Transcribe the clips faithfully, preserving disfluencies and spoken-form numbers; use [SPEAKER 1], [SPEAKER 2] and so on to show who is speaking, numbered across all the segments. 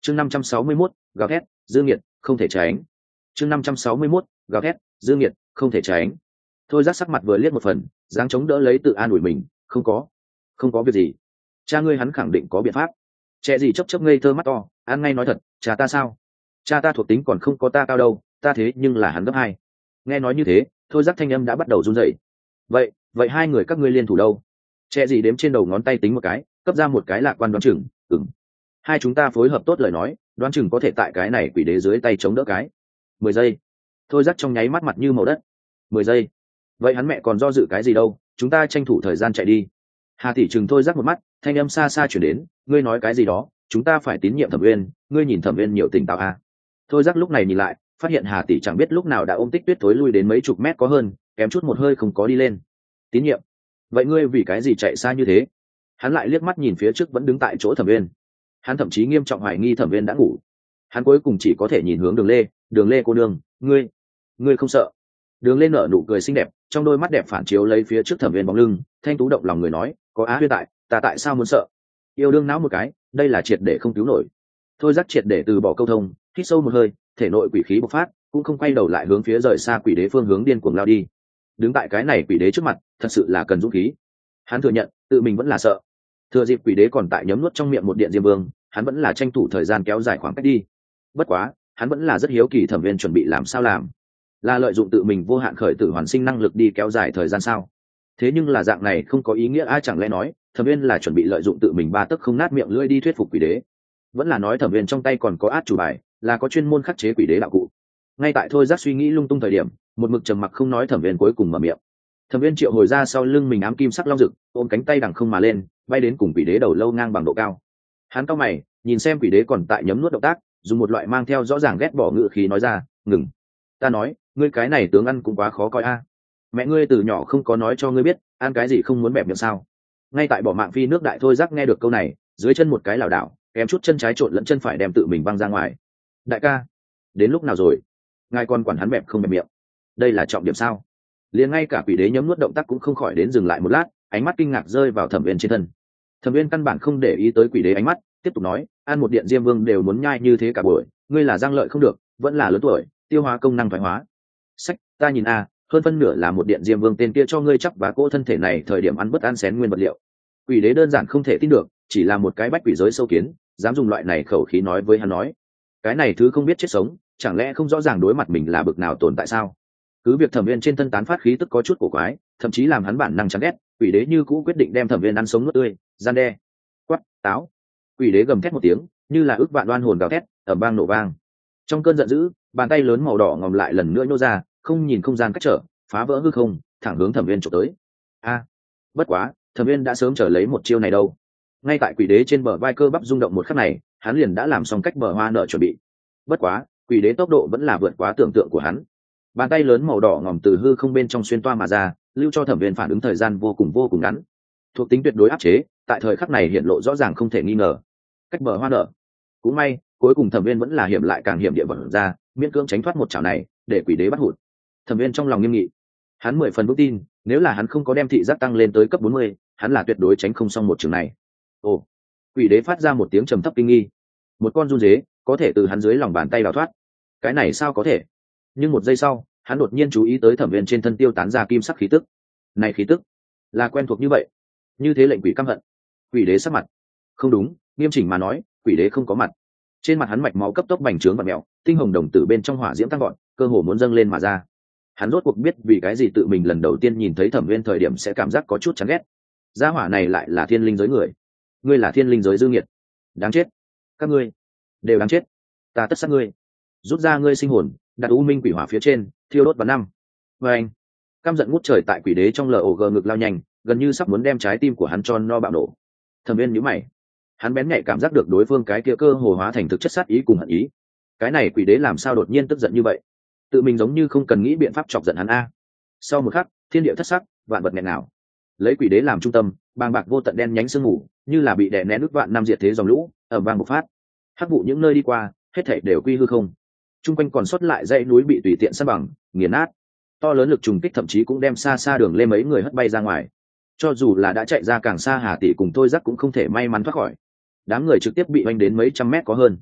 [SPEAKER 1] chương năm trăm sáu mươi mốt gào thét dương nhiệt không thể tránh. chương năm trăm sáu mươi mốt gào thét dương nhiệt không thể tránh. Thôi Giác sắc mặt vừa liếc một phần, dáng chống đỡ lấy tự an ủi mình, không có không có việc gì, cha ngươi hắn khẳng định có biện pháp. Trẻ gì chấp chấp ngây thơ mắt to, ăn ngay nói thật, cha ta sao? Cha ta thuộc tính còn không có ta cao đâu, ta thế nhưng là hắn gấp hai. Nghe nói như thế, Thôi Giác thanh âm đã bắt đầu run rẩy. vậy vậy hai người các ngươi liên thủ đâu? Trẻ gì đếm trên đầu ngón tay tính một cái, cấp ra một cái lạc quan đoán chừng. Ừm, hai chúng ta phối hợp tốt lời nói, đoán chừng có thể tại cái này quỷ đế dưới tay chống đỡ cái. Mười giây. Thôi Giác trong nháy mắt mặt như màu đất. Mười giây. Vậy hắn mẹ còn do dự cái gì đâu, chúng ta tranh thủ thời gian chạy đi. Hà tỷ chừng Thôi Giác một mắt, thanh âm xa xa chuyển đến, ngươi nói cái gì đó, chúng ta phải tín nhiệm Thẩm Uyên, ngươi nhìn Thẩm Uyên nhiều tỉnh táo à. Thôi Giác lúc này nhìn lại, phát hiện Hà tỷ chẳng biết lúc nào đã ôm Tích Tuyết tối lui đến mấy chục mét có hơn, kém chút một hơi không có đi lên. Tín nhiệm? Vậy ngươi vì cái gì chạy xa như thế? Hắn lại liếc mắt nhìn phía trước vẫn đứng tại chỗ Thẩm Uyên. Hắn thậm chí nghiêm trọng hoài nghi Thẩm Uyên đã ngủ. Hắn cuối cùng chỉ có thể nhìn hướng Đường Lê, Đường Lê cô nương, ngươi, ngươi không sợ? Đường Lê nở nụ cười xinh đẹp, trong đôi mắt đẹp phản chiếu lấy phía trước Thẩm Uyên bóng lưng, thanh tú động lòng người nói, có Á Huyên tại, ta tại sao muốn sợ? Yêu đương não một cái, đây là triệt để không cứu nổi. Thôi Giác triệt để từ bỏ câu thông, hít sâu một hơi, thể nội quỷ khí bộc phát, cũng không quay đầu lại hướng phía rời xa quỷ đế phương hướng điên cuồng lao đi. Đứng tại cái này quỷ đế trước mặt, thật sự là cần dũng khí. Hắn thừa nhận, tự mình vẫn là sợ. Thừa dịp quỷ đế còn tại nhấm nuốt trong miệng một điện diêm vương, hắn vẫn là tranh thủ thời gian kéo dài khoảng cách đi. Bất quá, hắn vẫn là rất hiếu kỳ Thẩm Viên chuẩn bị làm sao làm, là lợi dụng tự mình vô hạn khởi tử hoàn sinh năng lực đi kéo dài thời gian sao? Thế nhưng là dạng này không có ý nghĩa, ai chẳng lẽ nói Thẩm Viên là chuẩn bị lợi dụng tự mình ba tấc không nát miệng lưỡi đi thuyết phục quỷ đế? Vẫn là nói Thẩm Viên trong tay còn có át chủ bài, là có chuyên môn khắc chế quỷ đế đạo cụ? Ngay tại Thôi Giác suy nghĩ lung tung thời điểm, một mực trầm mặc không nói Thẩm Viên cuối cùng mở miệng. Thẩm Viên triệu hồi ra sau lưng mình ám kim sắc long rực, ôm cánh tay đằng không mà lên, bay đến cùng quỷ đế đầu lâu ngang bằng độ cao. Hắn cau mày, nhìn xem quỷ đế còn tại nhấm nuốt động tác, dùng một loại mang theo rõ ràng ghét bỏ ngữ khí nói ra, ngừng. Ta nói, ngươi cái này tướng ăn cũng quá khó coi a. Mẹ ngươi từ nhỏ không có nói cho ngươi biết ăn cái gì không muốn bẹp miệng sao? Ngay tại bỏ mạng phi nước đại Thôi Giác nghe được câu này, dưới chân một cái lảo đảo, kém chút chân trái trộn lẫn chân phải đem tự mình văng ra ngoài. Đại ca, đến lúc nào rồi? Ngài còn quản hắn bẹp không bẹp miệng? Đây là trọng điểm sao? Liền ngay cả quỷ đế nhấm nuốt động tác cũng không khỏi đến dừng lại một lát, ánh mắt kinh ngạc rơi vào Thẩm Viên trên thân. Thẩm Viên căn bản không để ý tới quỷ đế ánh mắt, tiếp tục nói, ăn một điện diêm vương đều muốn nhai như thế cả buổi, ngươi là giang lợi không được, vẫn là lớn tuổi, tiêu hóa công năng thoái hóa. Sách, ta nhìn a, hơn phân nửa là một điện diêm vương tên kia cho ngươi chắc và cỗ thân thể này thời điểm ăn bất ăn xén nguyên vật liệu. Quỷ đế đơn giản không thể tin được, chỉ là một cái bách quỷ giới sâu kiến, dám dùng loại này khẩu khí nói với hắn nói, cái này thứ không biết chết sống, chẳng lẽ không rõ ràng đối mặt mình là bực nào tồn tại sao? Cứ việc Thẩm Viên trên thân tán phát khí tức có chút cổ quái, thậm chí làm hắn bản năng chán ghét, quỷ đế như cũ quyết định đem Thẩm Viên ăn sống nuốt tươi, gian đe. Quát, táo! Quỷ đế gầm thét một tiếng, như là ức vạn đoan hồn gào thét, ầm vang nổ vang. Trong cơn giận dữ, bàn tay lớn màu đỏ ngòm lại lần nữa nhô ra, không nhìn không gian cách trở, phá vỡ hư không, thẳng hướng Thẩm Viên chụp tới. A! Bất quá, Thẩm Viên đã sớm chờ lấy một chiêu này đâu. Ngay tại quỷ đế trên bờ vai cơ bắp rung động một khắc này, hắn liền đã làm xong cách bờ hoa nở chuẩn bị. Bất quá, quỷ đế tốc độ vẫn là vượt quá tưởng tượng của hắn. Bàn tay lớn màu đỏ ngòm từ hư không bên trong xuyên toa mà ra, lưu cho Thẩm Viên phản ứng thời gian vô cùng vô cùng ngắn. Thuộc tính tuyệt đối áp chế, tại thời khắc này hiện lộ rõ ràng không thể nghi ngờ. Cách bờ hoa nở. Cũng may, cuối cùng Thẩm Viên vẫn là hiểm lại càng hiểm địa vật ra, miễn cưỡng tránh thoát một chảo này, để quỷ đế bắt hụt. Thẩm Viên trong lòng nghiêm nghị, hắn mười phần vững tin, nếu là hắn không có đem thị giác tăng lên tới cấp bốn mươi, hắn là tuyệt đối tránh không xong một trường này. Ồ! Quỷ đế phát ra một tiếng trầm thấp kinh nghi. Một con run dế có thể từ hắn dưới lòng bàn tay đào thoát, cái này sao có thể? Nhưng một giây sau, hắn đột nhiên chú ý tới Thẩm Viên trên thân tiêu tán ra kim sắc khí tức. Này khí tức là quen thuộc như vậy, như thế lệnh quỷ căm hận. Quỷ đế sắc mặt không đúng, nghiêm chỉnh mà nói, quỷ đế không có mặt. Trên mặt hắn mạch máu cấp tốc bành trướng và mèo, tinh hồng đồng tử bên trong hỏa diễm tăng gọn, cơ hồ muốn dâng lên mà ra. Hắn rốt cuộc biết vì cái gì tự mình lần đầu tiên nhìn thấy Thẩm Viên thời điểm sẽ cảm giác có chút chán ghét. Gia hỏa này lại là thiên linh giới người, ngươi là thiên linh giới dư nghiệt, đáng chết, các ngươi đều đáng chết, ta tất sát ngươi, rút ra ngươi sinh hồn, đặt u minh quỷ hỏa phía trên, thiêu đốt vào năm. Và anh, căm giận ngút trời tại quỷ đế trong log ngực lao nhanh, gần như sắp muốn đem trái tim của hắn cho no bạo nổ. Thẩm Viên nhíu mày, hắn bén nhạy cảm giác được đối phương cái kia cơ hồ hóa thành thực chất sát ý cùng hận ý. Cái này quỷ đế làm sao đột nhiên tức giận như vậy? Tự mình giống như không cần nghĩ biện pháp chọc giận hắn a. Sau một khắc, thiên địa thất sắc, vạn vật nghẹn ngào. Lấy quỷ đế làm trung tâm, bàng bạc vô tận đen nhánh sương mù, như là bị đè nén nước vạn năm diệt thế dòng lũ, ầm vang bộc phát. Hắc vụ những nơi đi qua, hết thảy đều quy hư không. Trung quanh còn sót lại dãy núi bị tùy tiện san bằng, nghiền nát. To lớn lực trùng kích thậm chí cũng đem xa xa đường lên mấy người hất bay ra ngoài. Cho dù là đã chạy ra càng xa, Hà tỷ cùng Thôi Giác cũng không thể may mắn thoát khỏi. Đám người trực tiếp bị oanh đến mấy trăm mét có hơn.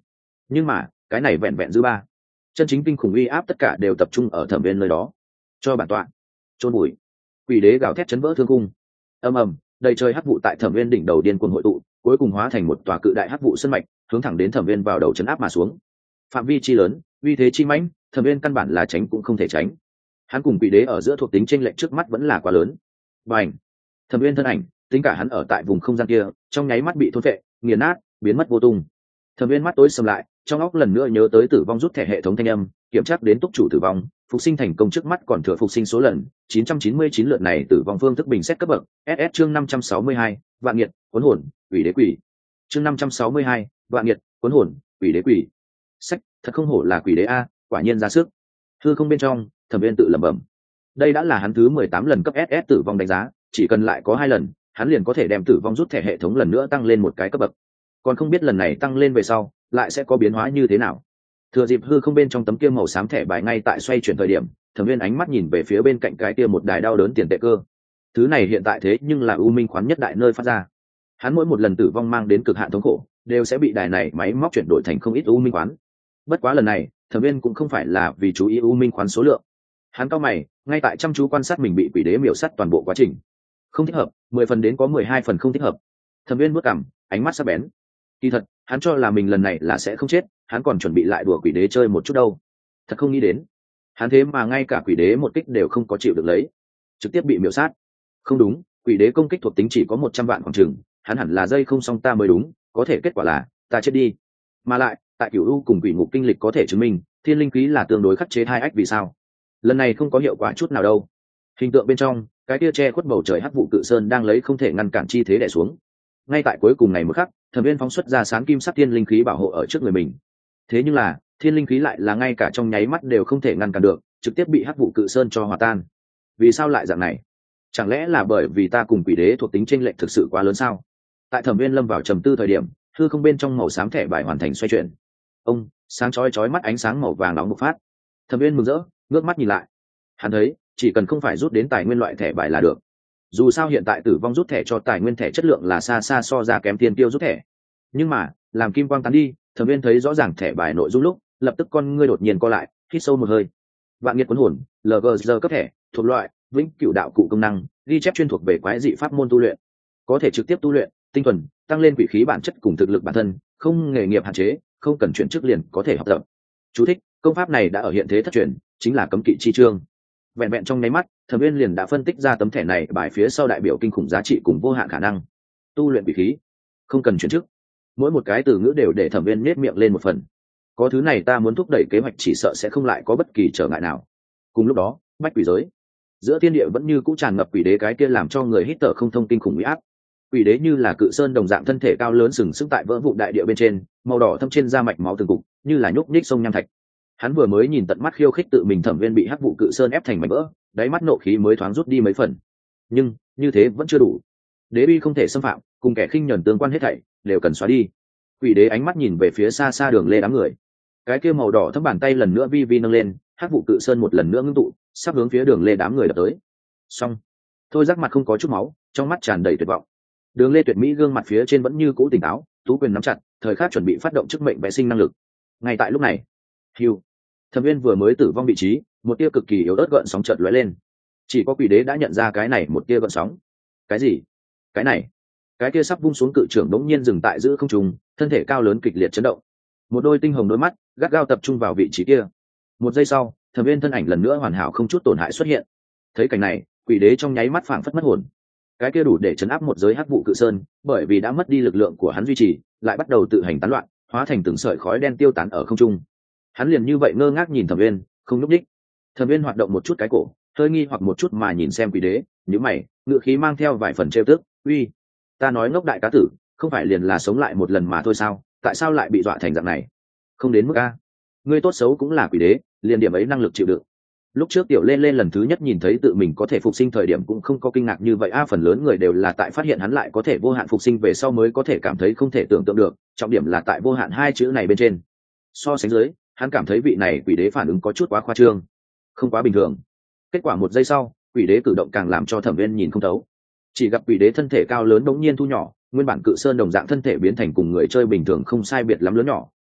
[SPEAKER 1] nhưng mà cái này vẹn vẹn dư ba. Chân chính kinh khủng uy áp tất cả đều tập trung ở Thẩm Viên nơi đó. Cho bản tọa chôn bụi. Quỷ đế gào thét chấn vỡ thương cung. Ầm ầm, đầy trời hắc vụ tại Thẩm Viên đỉnh đầu điên cuồng hội tụ, cuối cùng hóa thành một tòa cự đại hắc vụ sơn mạch, hướng thẳng đến Thẩm Viên vào đầu chấn áp mà xuống. Phạm vi chi lớn, uy thế chi mãnh, Thẩm Viên căn bản là tránh cũng không thể tránh. Hắn cùng quỷ đế ở giữa thuộc tính chênh lệch trước mắt vẫn là quá lớn. Bành! Thẩm Viên thân ảnh, tính cả hắn ở tại vùng không gian kia, trong nháy mắt bị thôn phệ, nghiền nát, biến mất vô tung. Thẩm Viên mắt tối sầm lại, trong óc lần nữa nhớ tới tử vong rút thẻ hệ thống thanh âm, kiểm tra đến túc chủ tử vong, phục sinh thành công trước mắt còn thừa phục sinh số lần chín trăm chín mươi chín lượt này tử vong phương thức bình xét cấp bậc ét ét chương năm trăm sáu mươi hai, vạn nghiệt cuốn hồn quỷ đế quỷ chương năm trăm sáu mươi hai, vạn nghiệt cuốn hồn quỷ đế quỷ. Sách, thật không hổ là quỷ đế a, quả nhiên ra sức. Hư không bên trong, Thẩm Viên tự lẩm bẩm. Đây đã là hắn thứ mười tám lần cấp ét ét tử vong đánh giá, chỉ cần lại có hai lần, hắn liền có thể đem tử vong rút thẻ hệ thống lần nữa tăng lên một cái cấp bậc. Còn không biết lần này tăng lên về sau, lại sẽ có biến hóa như thế nào. Thừa dịp hư không bên trong tấm kia màu xám thẻ bài ngay tại xoay chuyển thời điểm, Thẩm Viên ánh mắt nhìn về phía bên cạnh cái kia một đài đau đớn tiền tệ cơ. Thứ này hiện tại thế nhưng là u minh khoán nhất đại nơi phát ra. Hắn mỗi một lần tử vong mang đến cực hạn thống khổ, đều sẽ bị đài này máy móc chuyển đổi thành không ít u minh khoán. Bất quá lần này, Thẩm Viên cũng không phải là vì chú ý u minh khoán số lượng. Hắn cao mày, ngay tại chăm chú quan sát mình bị quỷ đế miểu sát toàn bộ quá trình. Không thích hợp, mười phần đến có mười hai phần không thích hợp. Thẩm Viên bước cằm, ánh mắt sắc bén. Kỳ thật, hắn cho là mình lần này là sẽ không chết, hắn còn chuẩn bị lại đùa quỷ đế chơi một chút đâu. Thật không nghĩ đến, hắn thế mà ngay cả quỷ đế một kích đều không có chịu được lấy, trực tiếp bị miểu sát. Không đúng, quỷ đế công kích thuộc tính chỉ có một trăm vạn khoảng chừng, hắn hẳn là dây không xong ta mới đúng, có thể kết quả là ta chết đi. Mà lại, tại Cửu U cùng quỷ ngục kinh lịch có thể chứng minh, thiên linh khí là tương đối khắc chế hai ách vì sao? Lần này không có hiệu quả chút nào đâu. Hình tượng bên trong, cái kia che khuất bầu trời hắc vụ cự sơn đang lấy không thể ngăn cản chi thế đè xuống. Ngay tại cuối cùng này một khắc, Thẩm Viên phóng xuất ra sáng kim sắc thiên linh khí bảo hộ ở trước người mình. Thế nhưng là, thiên linh khí lại là ngay cả trong nháy mắt đều không thể ngăn cản được, trực tiếp bị hắc vụ cự sơn cho hòa tan. Vì sao lại dạng này? Chẳng lẽ là bởi vì ta cùng quỷ đế thuộc tính chênh lệch thực sự quá lớn sao? Tại Thẩm Viên lâm vào trầm tư thời điểm, hư không bên trong màu xám thẻ bài hoàn thành xoay chuyển. Ông, sáng chói chói mắt ánh sáng màu vàng nóng bộc phát. Thẩm Viên mừng rỡ, ngước mắt nhìn lại. Hắn thấy, chỉ cần không phải rút đến tài nguyên loại thẻ bài là được. Dù sao hiện tại tử vong rút thẻ cho tài nguyên thẻ chất lượng là xa xa so ra kém tiền tiêu rút thẻ. Nhưng mà, làm kim quang tán đi, Thẩm Viên thấy rõ ràng thẻ bài nội dung lúc, lập tức con ngươi đột nhiên co lại, hít sâu một hơi. Vạn nghiệt cuốn hồn, lờ vê giê cấp thẻ, thuộc loại vĩnh cửu đạo cụ công năng, ghi chép chuyên thuộc về quái dị pháp môn tu luyện, có thể trực tiếp tu luyện, tinh thuần, tăng lên quỷ khí bản chất cùng thực lực bản thân, không nghề nghiệp hạn chế, không cần chuyển chức liền có thể học tập. Chú thích: công pháp này đã ở hiện thế thất truyền, chính là cấm kỵ chi chương. Vẹn vẹn trong nháy mắt, Thẩm Viên liền đã phân tích ra tấm thẻ này bài phía sau đại biểu kinh khủng giá trị cùng vô hạn khả năng. Tu luyện quỷ khí, không cần chuyển chức. Mỗi một cái từ ngữ đều để Thẩm Viên nhếch miệng lên một phần. Có thứ này ta muốn thúc đẩy kế hoạch chỉ sợ sẽ không lại có bất kỳ trở ngại nào. Cùng lúc đó, bách quỷ giới, giữa thiên địa vẫn như cũ tràn ngập quỷ đế cái kia làm cho người hít thở không thông kinh khủng uy áp. Quỷ đế như là cự sơn đồng dạng thân thể cao lớn sừng sững tại vỡ vụn đại địa bên trên, màu đỏ thâm trên da mạch máu từng cục, như là nhúc nhích sông nham thạch. Hắn vừa mới nhìn tận mắt khiêu khích tự mình Thẩm Viên bị hắc vụ cự sơn ép thành mảnh vỡ, đáy mắt nộ khí mới thoáng rút đi mấy phần. Nhưng như thế vẫn chưa đủ. Đế uy không thể xâm phạm, cùng kẻ khinh nhẫn tương quan hết thảy đều cần xóa đi. Quỷ đế ánh mắt nhìn về phía xa xa Đường Lê đám người, cái kia màu đỏ thấm bàn tay lần nữa vi vi nâng lên, hắc vụ cự sơn một lần nữa ngưng tụ, sắp hướng phía Đường Lê đám người đập tới. Xong, thôi rắc mặt không có chút máu, trong mắt tràn đầy tuyệt vọng. Đường Lê Tuyệt Mỹ gương mặt phía trên vẫn như cũ tỉnh táo, tú quyền nắm chặt, thời khắc chuẩn bị phát động chức mệnh vẽ sinh năng lực. Ngay tại lúc này, hiu, Thẩm Viên vừa mới tử vong vị trí, một tia cực kỳ yếu ớt gợn sóng chợt lóe lên. Chỉ có quỷ đế đã nhận ra cái này một tia gợn sóng. Cái gì? Cái này? Cái kia sắp vung xuống cự trưởng đống nhiên dừng tại giữa không trung, thân thể cao lớn kịch liệt chấn động. Một đôi tinh hồng đôi mắt gắt gao tập trung vào vị trí kia. Một giây sau, Thẩm Viên thân ảnh lần nữa hoàn hảo không chút tổn hại xuất hiện. Thấy cảnh này, quỷ đế trong nháy mắt phảng phất mất hồn. Cái kia đủ để chấn áp một giới hắc vụ cự sơn, bởi vì đã mất đi lực lượng của hắn duy trì, lại bắt đầu tự hành tán loạn, hóa thành từng sợi khói đen tiêu tán ở không trung. Hắn liền như vậy ngơ ngác nhìn Thẩm Viên, không nhúc nhích. Thẩm Viên hoạt động một chút cái cổ, hơi nghi hoặc một chút mà nhìn xem quỷ đế, nhíu mày, ngựa khí mang theo vài phần trêu tức, "Uy, ta nói ngốc đại cá tử, không phải liền là sống lại một lần mà thôi sao, tại sao lại bị dọa thành dạng này? Không đến mức a. Ngươi tốt xấu cũng là quỷ đế, liền điểm ấy năng lực chịu đựng." Lúc trước Tiểu Lên Lên lần thứ nhất nhìn thấy tự mình có thể phục sinh thời điểm cũng không có kinh ngạc như vậy a, phần lớn người đều là tại phát hiện hắn lại có thể vô hạn phục sinh về sau mới có thể cảm thấy không thể tưởng tượng được, trọng điểm là tại vô hạn hai chữ này bên trên. So sánh dưới, hắn cảm thấy vị này quỷ đế phản ứng có chút quá khoa trương, không quá bình thường. Kết quả một giây sau, quỷ đế cử động càng làm cho Thẩm Viên nhìn không thấu. Chỉ gặp quỷ đế thân thể cao lớn đống nhiên thu nhỏ, nguyên bản cự sơn đồng dạng thân thể biến thành cùng người chơi bình thường không sai biệt lắm lớn nhỏ,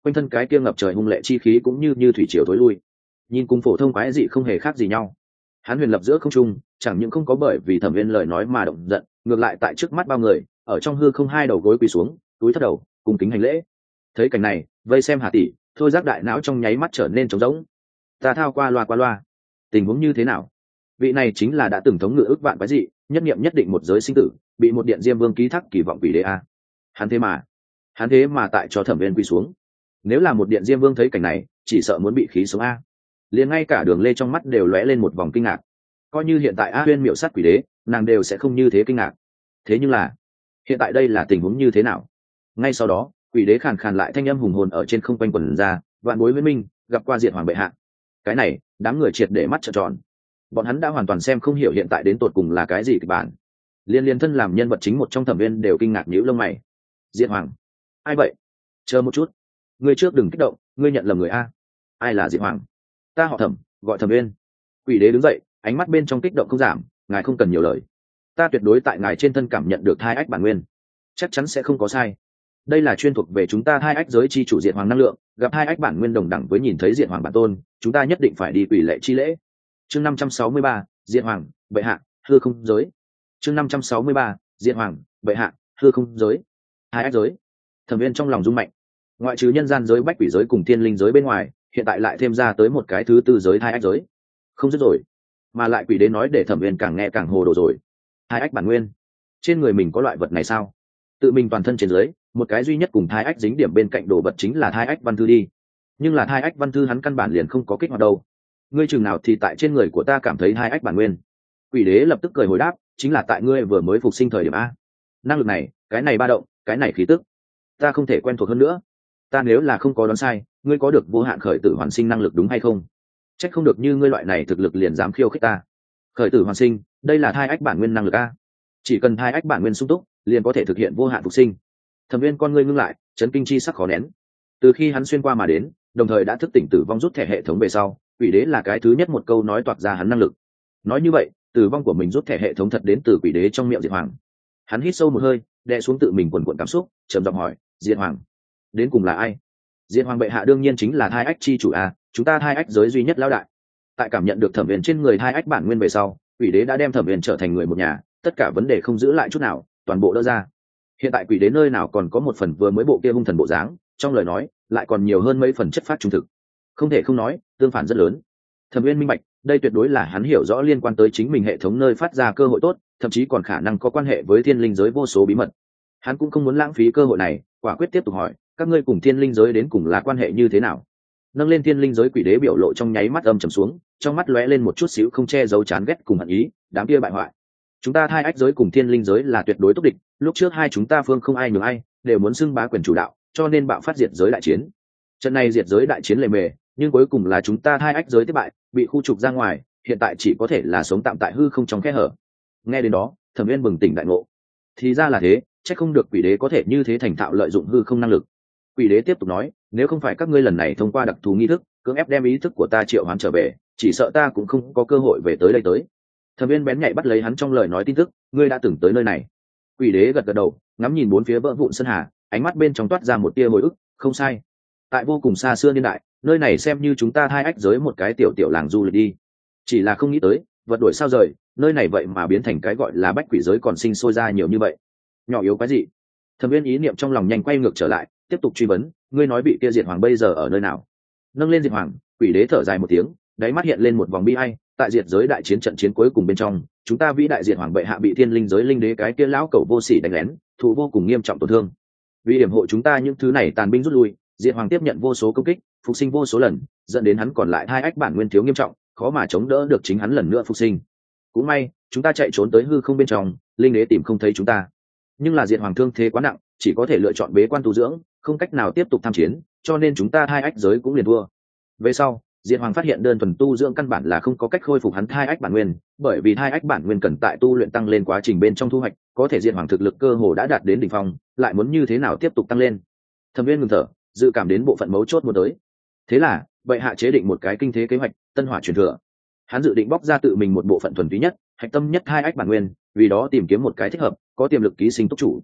[SPEAKER 1] quanh thân cái kia ngập trời hung lệ chi khí cũng như như thủy triều tối lui, nhìn cùng phổ thông quái dị không hề khác gì nhau. Hắn huyền lập giữa không trung, chẳng những không có bởi vì Thẩm Viên lời nói mà động giận, ngược lại tại trước mắt bao người, ở trong hư không hai đầu gối quỳ xuống, túi thấp đầu, cùng kính hành lễ. Thấy cảnh này, vây xem Hà tỷ, thôi giác đại não trong nháy mắt trở nên trống rỗng. Ta thao qua loa qua loa, tình huống như thế nào? Vị này chính là đã từng thống ngự ước vạn quái dị, nhất niệm nhất định một giới sinh tử, bị một điện diêm vương ký thác kỳ vọng quỷ đế a. Hắn thế mà, hắn thế mà tại cho Thẩm Viên quỳ xuống. Nếu là một điện diêm vương thấy cảnh này, chỉ sợ muốn bị khí sống a. Liền ngay cả Đường Lê trong mắt đều lóe lên một vòng kinh ngạc. Coi như hiện tại A Huyên miệu sát quỷ đế, nàng đều sẽ không như thế kinh ngạc. Thế nhưng là, hiện tại đây là tình huống như thế nào? Ngay sau đó, quỷ đế khàn khàn lại thanh âm hùng hồn ở trên không quanh quần ra, vạn bối huyễn minh, gặp qua Diệt Hoàng bệ hạ. Cái này, đám người triệt để mắt trợn tròn. Bọn hắn đã hoàn toàn xem không hiểu hiện tại đến tột cùng là cái gì kịch bản. Liên liên thân làm nhân vật chính một trong Thẩm Viên đều kinh ngạc nhíu lông mày. Diệt Hoàng? Ai vậy? Chờ một chút, ngươi trước đừng kích động, ngươi nhận lầm người a. Ai là Diệt Hoàng? Ta họ Thẩm, gọi Thẩm Viên. Quỷ đế đứng dậy, ánh mắt bên trong kích động không giảm, ngài không cần nhiều lời. Ta tuyệt đối tại ngài trên thân cảm nhận được thai ách bản nguyên, chắc chắn sẽ không có sai. Đây là chuyên thuộc về chúng ta hai ách giới chi chủ Diệt Hoàng năng lượng, gặp hai ách bản nguyên đồng đẳng với nhìn thấy Diệt Hoàng bản tôn, chúng ta nhất định phải đi quỷ lệ chi lễ. Chương năm trăm sáu mươi ba, Diệt Hoàng, bệ hạ, hư không giới. Chương năm trăm sáu mươi ba, Diệt Hoàng, bệ hạ, hư không giới. Hai ách giới. Thẩm Viên trong lòng rung mạnh. Ngoại trừ nhân gian giới, bách quỷ giới cùng thiên linh giới bên ngoài, hiện tại lại thêm ra tới một cái thứ tư giới hai ách giới. Không dứt rồi. Mà lại quỷ đế nói để Thẩm Viên càng nghe càng hồ đồ rồi. Hai ách bản nguyên, trên người mình có loại vật này sao? Tự mình toàn thân trên dưới, một cái duy nhất cùng thai ách dính điểm bên cạnh đồ vật chính là thai ách văn thư đi. Nhưng là thai ách văn thư hắn căn bản liền không có kích hoạt đâu. Ngươi chừng nào thì tại trên người của ta cảm thấy thai ách bản nguyên? Quỷ đế lập tức cười hồi đáp, chính là tại ngươi vừa mới phục sinh thời điểm a. Năng lực này, cái này ba động, cái này khí tức, ta không thể quen thuộc hơn nữa. Ta nếu là không có đoán sai, ngươi có được vô hạn khởi tử hoàn sinh năng lực đúng hay không? Trách không được như ngươi loại này thực lực liền dám khiêu khích ta. Khởi tử hoàn sinh, đây là thai ách bản nguyên năng lực a. Chỉ cần thai ách bản nguyên sung túc, liền có thể thực hiện vô hạn phục sinh. Thẩm Viên con ngươi ngưng lại, chấn kinh chi sắc khó nén. Từ khi hắn xuyên qua mà đến, đồng thời đã thức tỉnh tử vong rút thẻ hệ thống về sau, quỷ đế là cái thứ nhất một câu nói toạc ra hắn năng lực. Nói như vậy, tử vong của mình rút thẻ hệ thống thật đến từ quỷ đế trong miệng Diệt Hoàng. Hắn hít sâu một hơi, đè xuống tự mình quần quần cảm xúc, trầm giọng hỏi, Diệt Hoàng, đến cùng là ai? Diệt Hoàng bệ hạ đương nhiên chính là thai ách chi chủ a, chúng ta thai ách giới duy nhất lão đại. Tại cảm nhận được Thẩm Viên trên người thai ách bản nguyên về sau, quỷ đế đã đem Thẩm Viên trở thành người một nhà, tất cả vấn đề không giữ lại chút nào, toàn bộ đỡ ra. Hiện tại quỷ đế nơi nào còn có một phần vừa mới bộ kia hung thần bộ dáng, trong lời nói lại còn nhiều hơn mấy phần chất phát trung thực. Không thể không nói, tương phản rất lớn. Thẩm Viên minh bạch, đây tuyệt đối là hắn hiểu rõ liên quan tới chính mình hệ thống nơi phát ra cơ hội tốt, thậm chí còn khả năng có quan hệ với thiên linh giới vô số bí mật. Hắn cũng không muốn lãng phí cơ hội này, quả quyết tiếp tục hỏi, các ngươi cùng thiên linh giới đến cùng là quan hệ như thế nào? Nâng lên thiên linh giới, quỷ đế biểu lộ trong nháy mắt âm trầm xuống, trong mắt lóe lên một chút xíu không che giấu chán ghét cùng hận ý, đám kia bại hoại. Chúng ta hai ách giới cùng thiên linh giới là tuyệt đối tốt địch, lúc trước hai chúng ta phương không ai nhường ai, đều muốn xưng bá quyền chủ đạo, cho nên bạo phát diệt giới đại chiến. Trận này diệt giới đại chiến lề mề, nhưng cuối cùng là chúng ta hai ách giới thất bại, bị khu trục ra ngoài, hiện tại chỉ có thể là sống tạm tại hư không trong khe hở. Nghe đến đó, Thẩm Viên bừng tỉnh đại ngộ. Thì ra là thế, chắc không được quỷ đế có thể như thế thành thạo lợi dụng hư không năng lực. Quỷ đế tiếp tục nói, nếu không phải các ngươi lần này thông qua đặc thù nghi thức cưỡng ép đem ý thức của ta triệu hoán trở về, chỉ sợ ta cũng không có cơ hội về tới đây tới. Thẩm Viên bén nhạy bắt lấy hắn trong lời nói tin tức, ngươi đã từng tới nơi này. Quỷ đế gật gật đầu, ngắm nhìn bốn phía vỡ vụn sơn hà, ánh mắt bên trong toát ra một tia hồi ức, không sai. Tại vô cùng xa xưa niên đại, nơi này xem như chúng ta hai ách giới một cái tiểu tiểu làng du lịch đi. Chỉ là không nghĩ tới, vật đổi sao rời, nơi này vậy mà biến thành cái gọi là bách quỷ giới còn sinh sôi ra nhiều như vậy. Nhỏ yếu cái gì? Thẩm Viên ý niệm trong lòng nhanh quay ngược trở lại, tiếp tục truy vấn, ngươi nói bị kia Diệt Hoàng bây giờ ở nơi nào? Nâng lên Diệt Hoàng, quỷ đế thở dài một tiếng, đáy mắt hiện lên một vòng bi ai, tại diệt giới đại chiến trận chiến cuối cùng bên trong, chúng ta vĩ đại Diệt Hoàng bệ hạ bị thiên linh giới linh đế cái kia lão cẩu vô sỉ đánh lén, thụ vô cùng nghiêm trọng tổn thương. Vì điểm hộ chúng ta những thứ này tàn binh rút lui, Diệt Hoàng tiếp nhận vô số công kích, phục sinh vô số lần, dẫn đến hắn còn lại hai ách bản nguyên thiếu nghiêm trọng, khó mà chống đỡ được chính hắn lần nữa phục sinh. Cũng may, chúng ta chạy trốn tới hư không bên trong, linh đế tìm không thấy chúng ta. Nhưng là Diệt Hoàng thương thế quá nặng, chỉ có thể lựa chọn bế quan tu dưỡng, không cách nào tiếp tục tham chiến, cho nên chúng ta hai ách giới cũng liền thua. Về sau, Diệt Hoàng phát hiện đơn thuần tu dưỡng căn bản là không có cách khôi phục hắn thai ách bản nguyên, bởi vì thai ách bản nguyên cần tại tu luyện tăng lên quá trình bên trong thu hoạch, có thể Diệt Hoàng thực lực cơ hồ đã đạt đến đỉnh phong, lại muốn như thế nào tiếp tục tăng lên. Thẩm Viên ngừng thở, dự cảm đến bộ phận mấu chốt muốn tới. Thế là, bệ hạ chế định một cái kinh thế kế hoạch, tân hỏa truyền thừa. Hắn dự định bóc ra tự mình một bộ phận thuần túy nhất, hạch tâm nhất hai ách bản nguyên, vì đó tìm kiếm một cái thích hợp, có tiềm lực ký sinh túc chủ.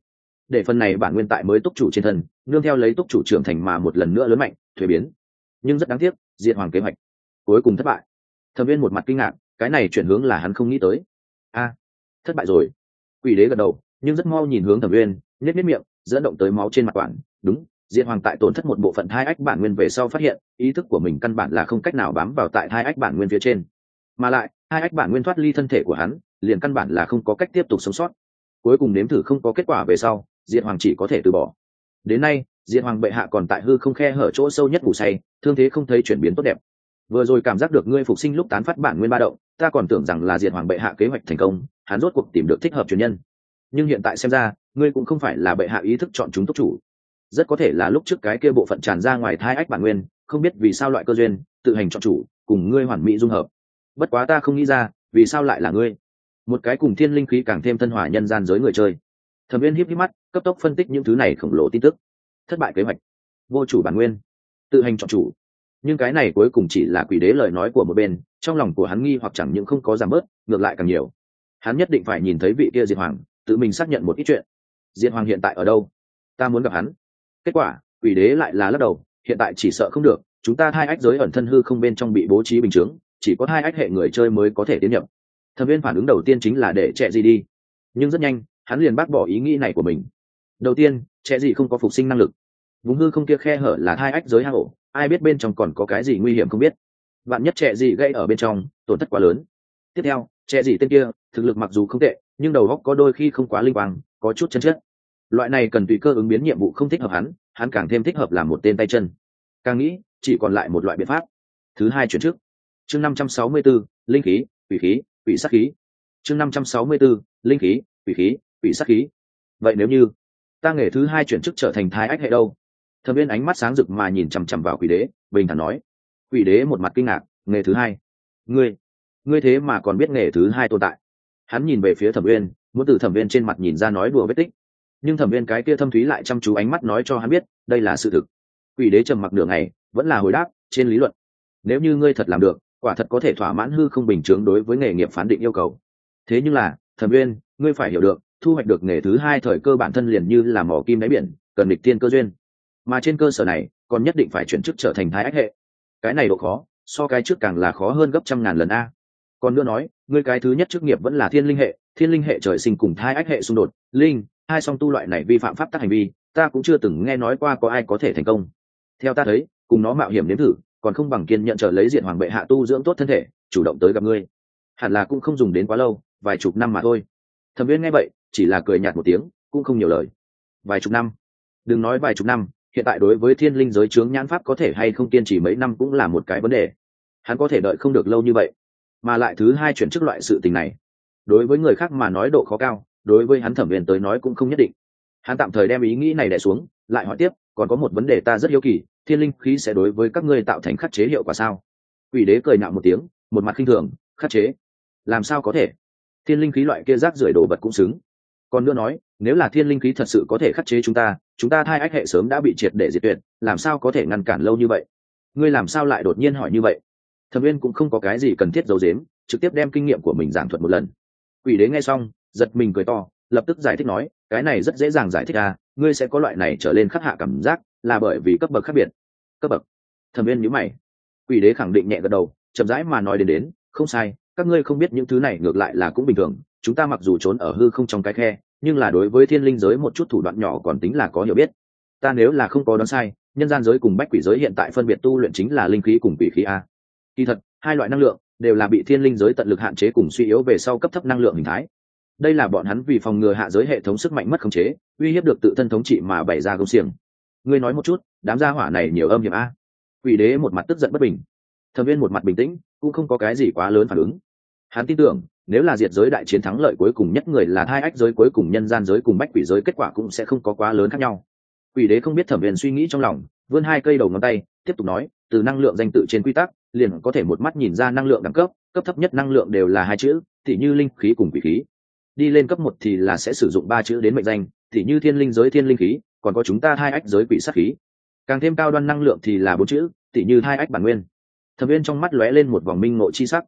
[SPEAKER 1] để phần này bản nguyên tại mới túc chủ trên thân nương theo lấy túc chủ trưởng thành mà một lần nữa lớn mạnh thuế biến. Nhưng rất đáng tiếc, diệt hoàng kế hoạch cuối cùng thất bại. Thẩm Viên một mặt kinh ngạc, cái này chuyển hướng là hắn không nghĩ tới. A, thất bại rồi. Quỷ đế gật đầu, nhưng rất mau nhìn hướng Thẩm Viên, nhếch nhếch miệng, dẫn động tới máu trên mặt quản. Đúng, diệt hoàng tại tổn thất một bộ phận thai ách bản nguyên về sau phát hiện ý thức của mình căn bản là không cách nào bám vào tại thai ách bản nguyên phía trên, mà lại hai ách bản nguyên thoát ly thân thể của hắn liền căn bản là không có cách tiếp tục sống sót. Cuối cùng nếm thử không có kết quả về sau, diệt hoàng chỉ có thể từ bỏ. Đến nay diệt hoàng bệ hạ còn tại hư không khe hở chỗ sâu nhất ngủ say, thương thế không thấy chuyển biến tốt đẹp. Vừa rồi cảm giác được ngươi phục sinh lúc tán phát bản nguyên ba động, ta còn tưởng rằng là diệt hoàng bệ hạ kế hoạch thành công, hắn rốt cuộc tìm được thích hợp truyền nhân. Nhưng hiện tại xem ra ngươi cũng không phải là bệ hạ ý thức chọn chúng túc chủ, rất có thể là lúc trước cái kia bộ phận tràn ra ngoài thai ách bản nguyên không biết vì sao loại cơ duyên tự hành chọn chủ cùng ngươi hoàn mỹ dung hợp. Bất quá ta không nghĩ ra vì sao lại là ngươi, một cái cùng thiên linh khí càng thêm thân hòa nhân gian giới người chơi. Thẩm Viên híp híp mắt, cấp tốc phân tích những thứ này khổng lồ tin tức. Thất bại kế hoạch, vô chủ bản nguyên, tự hành chọn chủ. Nhưng cái này cuối cùng chỉ là quỷ đế lời nói của một bên, trong lòng của hắn nghi hoặc chẳng những không có giảm bớt, ngược lại càng nhiều. Hắn nhất định phải nhìn thấy vị kia diệt hoàng, tự mình xác nhận một ít chuyện. Diệt hoàng hiện tại ở đâu? Ta muốn gặp hắn. Kết quả quỷ đế lại là lắc đầu, hiện tại chỉ sợ không được, chúng ta hai ách giới ẩn thân hư không bên trong bị bố trí bình chướng, chỉ có hai ách hệ người chơi mới có thể tiến nhập. Thẩm Viên phản ứng đầu tiên chính là để trẻ gì đi, nhưng rất nhanh hắn liền bác bỏ ý nghĩ này của mình. Đầu tiên, trẻ gì không có phục sinh năng lực, vùng hư không kia khe hở là hai ách giới hang ổ, ai biết bên trong còn có cái gì nguy hiểm không biết, vạn nhất trẻ gì gây ở bên trong tổn thất quá lớn. Tiếp theo, trẻ gì tên kia thực lực mặc dù không tệ, nhưng đầu óc có đôi khi không quá linh quang, có chút chân chất. Loại này cần tùy cơ ứng biến nhiệm vụ không thích hợp hắn, hắn càng thêm thích hợp làm một tên tay chân. Càng nghĩ chỉ còn lại một loại biện pháp. Thứ hai chuyển trước. Chương năm trăm sáu mươi 564, linh khí, quỷ khí, quỷ sát khí. Chương năm trăm sáu mươi 564, linh khí, quỷ khí, quỷ sát khí. Vậy nếu như ta nghề thứ hai chuyển chức trở thành thái ách hệ đâu? Thẩm Viên ánh mắt sáng rực mà nhìn chằm chằm vào quỷ đế, bình thản nói. Quỷ đế một mặt kinh ngạc, nghề thứ hai? Ngươi, ngươi thế mà còn biết nghề thứ hai tồn tại? Hắn nhìn về phía Thẩm Viên, muốn từ Thẩm Viên trên mặt nhìn ra nói đùa vết tích. Nhưng Thẩm Viên cái kia thâm thúy lại chăm chú ánh mắt nói cho hắn biết đây là sự thực. Quỷ đế trầm mặc nửa ngày, vẫn là hồi đáp, trên lý luận, nếu như ngươi thật làm được, quả thật có thể thỏa mãn hư không bình chướng đối với nghề nghiệp phán định yêu cầu. Thế nhưng là Thẩm Viên, ngươi phải hiểu được, thu hoạch được nghề thứ hai thời cơ bản thân liền như là mỏ kim đáy biển, cần nghịch tiên cơ duyên, mà trên cơ sở này còn nhất định phải chuyển chức trở thành thái ách hệ. Cái này độ khó so cái trước càng là khó hơn gấp trăm ngàn lần a. Còn nữa nói, ngươi cái thứ nhất chức nghiệp vẫn là thiên linh hệ, thiên linh hệ trời sinh cùng thái ách hệ xung đột, linh hai song tu loại này vi phạm pháp tắc hành vi, ta cũng chưa từng nghe nói qua có ai có thể thành công. Theo ta thấy, cùng nó mạo hiểm nếm thử còn không bằng kiên nhận chờ lấy diện hoàng bệ hạ tu dưỡng tốt thân thể, chủ động tới gặp ngươi. Hẳn là cũng không dùng đến quá lâu, vài chục năm mà thôi. Thẩm Viên nghe vậy chỉ là cười nhạt một tiếng, cũng không nhiều lời. Vài chục năm? Đừng nói vài chục năm, hiện tại đối với thiên linh giới chướng nhãn pháp có thể hay không kiên trì mấy năm cũng là một cái vấn đề. Hắn có thể đợi không được lâu như vậy, mà lại thứ hai chuyển chức loại sự tình này, đối với người khác mà nói độ khó cao, đối với hắn Thẩm Viên tới nói cũng không nhất định. Hắn tạm thời đem ý nghĩ này đè xuống, lại hỏi tiếp, còn có một vấn đề ta rất hiếu kỳ, thiên linh khí sẽ đối với các ngươi tạo thành khắc chế hiệu quả sao? Quỷ đế cười nhạo một tiếng, một mặt khinh thường, khắc chế? Làm sao có thể? Thiên linh khí loại kia rác rưởi đồ vật cũng xứng. Còn nữa nói, nếu là thiên linh khí thật sự có thể khắc chế chúng ta, chúng ta thai ách hệ sớm đã bị triệt để diệt tuyệt, làm sao có thể ngăn cản lâu như vậy? Ngươi làm sao lại đột nhiên hỏi như vậy? Thẩm Viên cũng không có cái gì cần thiết giấu giếm, trực tiếp đem kinh nghiệm của mình giảng thuật một lần. Quỷ đế nghe xong, giật mình cười to, lập tức giải thích nói, cái này rất dễ dàng giải thích à, ngươi sẽ có loại này trở lên khắc hạ cảm giác, là bởi vì cấp bậc khác biệt. Cấp bậc? Thẩm Viên nhíu mày. Quỷ đế khẳng định nhẹ gật đầu, chậm rãi mà nói đến đến, không sai, các ngươi không biết những thứ này ngược lại là cũng bình thường, chúng ta mặc dù trốn ở hư không trong cái khe, nhưng là đối với thiên linh giới một chút thủ đoạn nhỏ còn tính là có hiểu biết. Ta nếu là không có đoán sai, nhân gian giới cùng bách quỷ giới hiện tại phân biệt tu luyện chính là linh khí cùng quỷ khí a. Kỳ thật, hai loại năng lượng đều là bị thiên linh giới tận lực hạn chế cùng suy yếu về sau cấp thấp năng lượng hình thái. Đây là bọn hắn vì phòng ngừa hạ giới hệ thống sức mạnh mất khống chế, uy hiếp được tự thân thống trị mà bày ra công xiềng. Ngươi nói một chút, đám gia hỏa này nhiều âm hiểm a. Quỷ đế một mặt tức giận bất bình. Thẩm Viên một mặt bình tĩnh, cũng không có cái gì quá lớn phản ứng. Hắn tin tưởng, nếu là diệt giới đại chiến thắng lợi cuối cùng nhất người là thai ách giới cuối cùng nhân gian giới cùng bách quỷ giới, kết quả cũng sẽ không có quá lớn khác nhau. Quỷ đế không biết Thẩm Viên suy nghĩ trong lòng, vươn hai cây đầu ngón tay, tiếp tục nói, từ năng lượng danh tự trên quy tắc, liền có thể một mắt nhìn ra năng lượng đẳng cấp, cấp thấp nhất năng lượng đều là hai chữ, tỉ như linh khí cùng quỷ khí. Đi lên cấp một thì là sẽ sử dụng ba chữ đến mệnh danh, tỉ như thiên linh giới thiên linh khí, còn có chúng ta hai ách giới quỷ sát khí. Càng thêm cao đoan năng lượng thì là bốn chữ, tỉ như hai ách bản nguyên. Thẩm Viên trong mắt lóe lên một vòng minh ngộ chi sắc.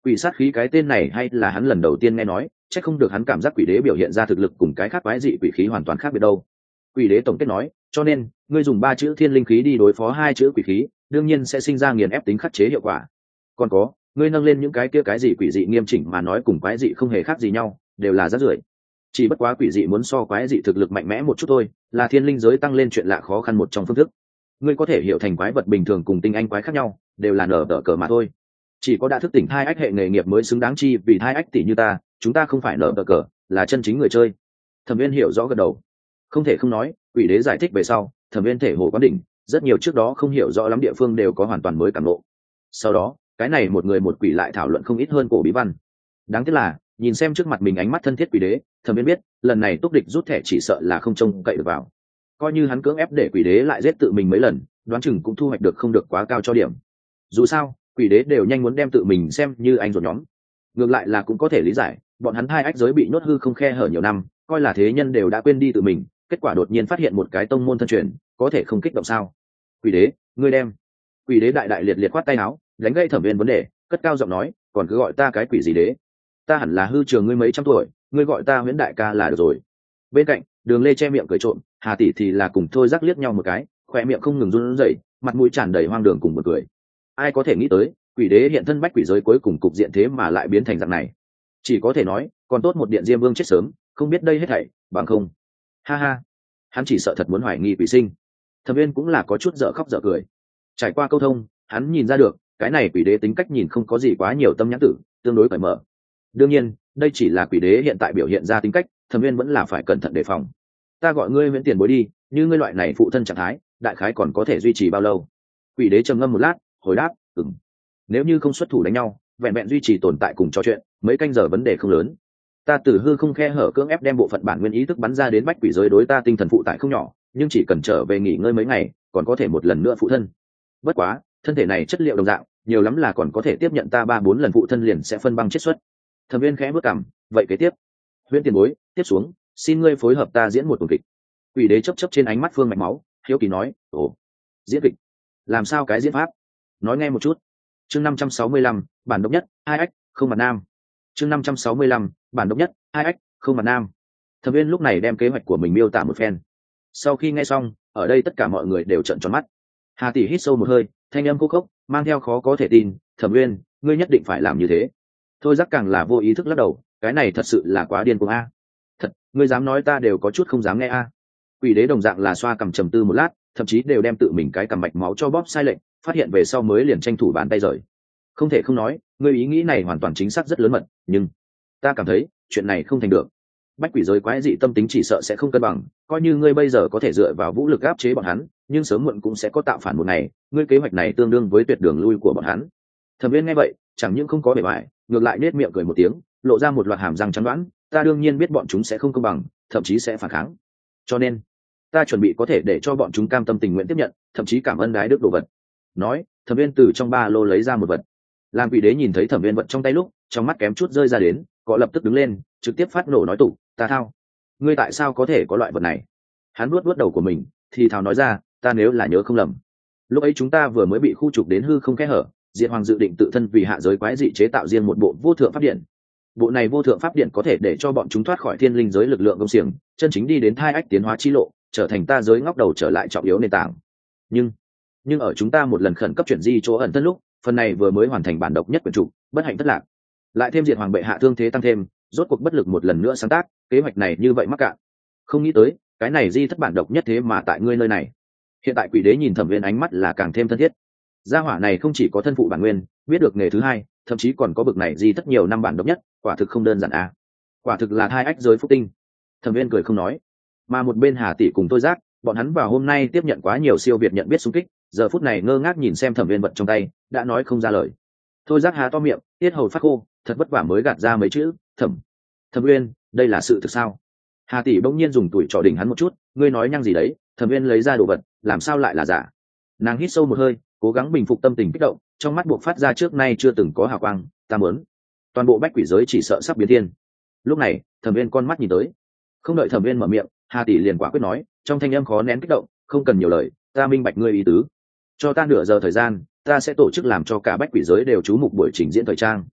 [SPEAKER 1] Quỷ sát khí cái tên này hay là hắn lần đầu tiên nghe nói, chắc không được hắn cảm giác quỷ đế biểu hiện ra thực lực cùng cái khác quái dị quỷ khí hoàn toàn khác biệt đâu. Quỷ đế tổng kết nói, cho nên ngươi dùng ba chữ thiên linh khí đi đối phó hai chữ quỷ khí, đương nhiên sẽ sinh ra nghiền ép tính khắc chế hiệu quả. Còn có, ngươi nâng lên những cái kia cái gì quỷ dị nghiêm chỉnh mà nói cùng quái dị không hề khác gì nhau, đều là rác rưởi. Chỉ bất quá quỷ dị muốn so quái dị thực lực mạnh mẽ một chút thôi, là thiên linh giới tăng lên chuyện lạ khó khăn một trong phương thức. Ngươi có thể hiểu thành quái vật bình thường cùng tinh anh quái khác nhau, đều là nở đỡ cờ mà thôi. Chỉ có đã thức tỉnh thai ách hệ nghề nghiệp mới xứng đáng chi vì thai ách tỷ như ta, chúng ta không phải nở đỡ cờ, là chân chính người chơi. Thẩm Viên hiểu rõ gật đầu. Không thể không nói, quỷ đế giải thích về sau, Thẩm Viên thể hồ quán đỉnh, rất nhiều trước đó không hiểu rõ lắm địa phương đều có hoàn toàn mới cảm ngộ. Sau đó, cái này một người một quỷ lại thảo luận không ít hơn cổ bí văn. Đáng tiếc là, nhìn xem trước mặt mình ánh mắt thân thiết quỷ đế, Thẩm Viên biết, lần này túc địch rút thẻ chỉ sợ là không trông cậy được vào. Coi như hắn cưỡng ép để quỷ đế lại giết tự mình mấy lần, đoán chừng cũng thu hoạch được không được quá cao cho điểm. Dù sao, quỷ đế đều nhanh muốn đem tự mình xem như anh ruột nhóm. Ngược lại là cũng có thể lý giải, bọn hắn hai ách giới bị nhốt hư không khe hở nhiều năm, coi là thế nhân đều đã quên đi tự mình, kết quả đột nhiên phát hiện một cái tông môn thân truyền, có thể không kích động sao? Quỷ đế, ngươi đem. Quỷ đế đại đại liệt liệt khoát tay áo, đánh gây Thẩm Viên vấn đề, cất cao giọng nói, còn cứ gọi ta cái quỷ gì đế? Ta hẳn là hư trường ngươi mấy trăm tuổi, ngươi gọi ta Huyễn đại ca là được rồi. Bên cạnh, Đường Lê che miệng cười trộm, Hà tỷ thì là cùng Thôi Giác liếc nhau một cái, khóe miệng không ngừng run rẩy, mặt mũi tràn đầy hoang đường cùng một cười. Ai có thể nghĩ tới, quỷ đế hiện thân bách quỷ giới cuối cùng cục diện thế mà lại biến thành dạng này. Chỉ có thể nói, còn tốt một điện diêm vương chết sớm, không biết đây hết thảy, bằng không. Ha ha, hắn chỉ sợ thật muốn hoài nghi quỷ sinh. Thẩm Viên cũng là có chút dở khóc dở cười. Trải qua câu thông, hắn nhìn ra được, cái này quỷ đế tính cách nhìn không có gì quá nhiều tâm nhãn tử, tương đối cởi mở. Đương nhiên, đây chỉ là quỷ đế hiện tại biểu hiện ra tính cách, Thẩm Viên vẫn là phải cẩn thận đề phòng. Ta gọi ngươi Huyễn Tiền Bối đi, như ngươi loại này phụ thân trạng thái, đại khái còn có thể duy trì bao lâu? Quỷ đế trầm ngâm một lát, hồi đáp, ừm. Nếu như không xuất thủ đánh nhau, vẹn vẹn duy trì tồn tại cùng trò chuyện, mấy canh giờ vấn đề không lớn. Ta từ hư không khe hở cưỡng ép đem bộ phận bản nguyên ý thức bắn ra đến bách quỷ giới đối ta tinh thần phụ tải không nhỏ, nhưng chỉ cần trở về nghỉ ngơi mấy ngày, còn có thể một lần nữa phụ thân. Bất quá, thân thể này chất liệu đồng dạng, nhiều lắm là còn có thể tiếp nhận ta ba bốn lần phụ thân liền sẽ phân băng chết xuất. Thẩm Viên khẽ bước cằm, vậy kế tiếp, Huyễn Tiền Bối, tiếp xuống, xin ngươi phối hợp ta diễn một tuần kịch. Quỷ đế chớp chớp trên ánh mắt phương mạch máu, hiếu kỳ nói, ồ, diễn kịch, làm sao cái diễn pháp? Nói nghe một chút. Chương năm trăm sáu mươi lăm, bản độc nhất, hai ách, không mặt nam. Chương năm trăm sáu mươi lăm, bản độc nhất, hai ách, không mặt nam. Thẩm Viên lúc này đem kế hoạch của mình miêu tả một phen. Sau khi nghe xong, ở đây tất cả mọi người đều trợn tròn mắt. Hà tỷ hít sâu một hơi, thanh âm khô khốc, mang theo khó có thể tin, Thẩm Viên, ngươi nhất định phải làm như thế. Thôi Giác càng là vô ý thức lắc đầu, cái này thật sự là quá điên cuồng a. Thật, ngươi dám nói ta đều có chút không dám nghe a. Quỷ đế đồng dạng là xoa cằm trầm tư một lát, thậm chí đều đem tự mình cái cằm mạch máu cho bóp sai lệnh, phát hiện về sau mới liền tranh thủ bàn tay rời. Không thể không nói, ngươi ý nghĩ này hoàn toàn chính xác rất lớn mật, nhưng ta cảm thấy chuyện này không thành được. Bách quỷ giới quái dị tâm tính chỉ sợ sẽ không cân bằng, coi như ngươi bây giờ có thể dựa vào vũ lực áp chế bọn hắn, nhưng sớm muộn cũng sẽ có tạo phản một ngày, ngươi kế hoạch này tương đương với tuyệt đường lui của bọn hắn. Thẩm Viên nghe vậy, chẳng những không có bề bại, ngược lại nết miệng cười một tiếng, lộ ra một loạt hàm răng trắng đoán, ta đương nhiên biết bọn chúng sẽ không công bằng, thậm chí sẽ phản kháng. Cho nên, ta chuẩn bị có thể để cho bọn chúng cam tâm tình nguyện tiếp nhận, thậm chí cảm ơn đái đức đồ vật. Nói, Thẩm Viên từ trong ba lô lấy ra một vật. Làm quỷ đế nhìn thấy Thẩm Viên vật trong tay lúc, trong mắt kém chút rơi ra đến, có lập tức đứng lên, trực tiếp phát nổ nói tủ, ta thao, ngươi tại sao có thể có loại vật này? Hắn nuốt nuốt đầu của mình, thì thào nói ra, ta nếu là nhớ không lầm, lúc ấy chúng ta vừa mới bị khu trục đến hư không kẽ hở, Diệt Hoàng dự định tự thân vì hạ giới quái dị chế tạo riêng một bộ vô thượng pháp điện. Bộ này vô thượng pháp điện có thể để cho bọn chúng thoát khỏi thiên linh giới lực lượng công xiềng, chân chính đi đến thai ách tiến hóa chi lộ, trở thành ta giới ngóc đầu trở lại trọng yếu nền tảng. Nhưng, nhưng ở chúng ta một lần khẩn cấp chuyển di chỗ ẩn thân lúc, phần này vừa mới hoàn thành bản độc nhất quyển trục, bất hạnh thất lạc. Lại thêm Diệt Hoàng bệ hạ thương thế tăng thêm, rốt cuộc bất lực một lần nữa sáng tác, kế hoạch này như vậy mắc cạn. Không nghĩ tới, cái này di thất bản độc nhất thế mà tại ngươi nơi này. Hiện tại quỷ đế nhìn Thẩm Viên ánh mắt là càng thêm thân thiết. Gia hỏa này không chỉ có thân phụ bản nguyên, biết được nghề thứ hai, thậm chí còn có bực này di thất nhiều năm bản độc nhất, quả thực không đơn giản à. Quả thực là thai ách giới phúc tinh. Thẩm Viên cười không nói. Mà một bên Hà tỷ cùng Tôi Giác, bọn hắn vào hôm nay tiếp nhận quá nhiều siêu việt nhận biết xung kích, giờ phút này ngơ ngác nhìn xem Thẩm Viên vật trong tay, đã nói không ra lời. Thôi Giác há to miệng, tiết hầu phát khô, thật vất vả mới gạt ra mấy chữ, "Thẩm, Thẩm Viên, đây là sự thực sao?" Hà tỷ bỗng nhiên dùng tuổi trỏ đỉnh hắn một chút, "Ngươi nói nhăng gì đấy?" Thẩm Viên lấy ra đồ vật, làm sao lại là giả? Nàng hít sâu một hơi, cố gắng bình phục tâm tình kích động, trong mắt buộc phát ra trước nay chưa từng có hào quang, "Ta muốn." Toàn bộ bách quỷ giới chỉ sợ sắp biến thiên. Lúc này, Thẩm Viên con mắt nhìn tới. Không đợi Thẩm Viên mở miệng, Hà tỷ liền quả quyết nói, trong thanh âm khó nén kích động, "Không cần nhiều lời, ta minh bạch ngươi ý tứ. Cho ta nửa giờ thời gian, ta sẽ tổ chức làm cho cả bách quỷ giới đều chú mục buổi trình diễn thời trang.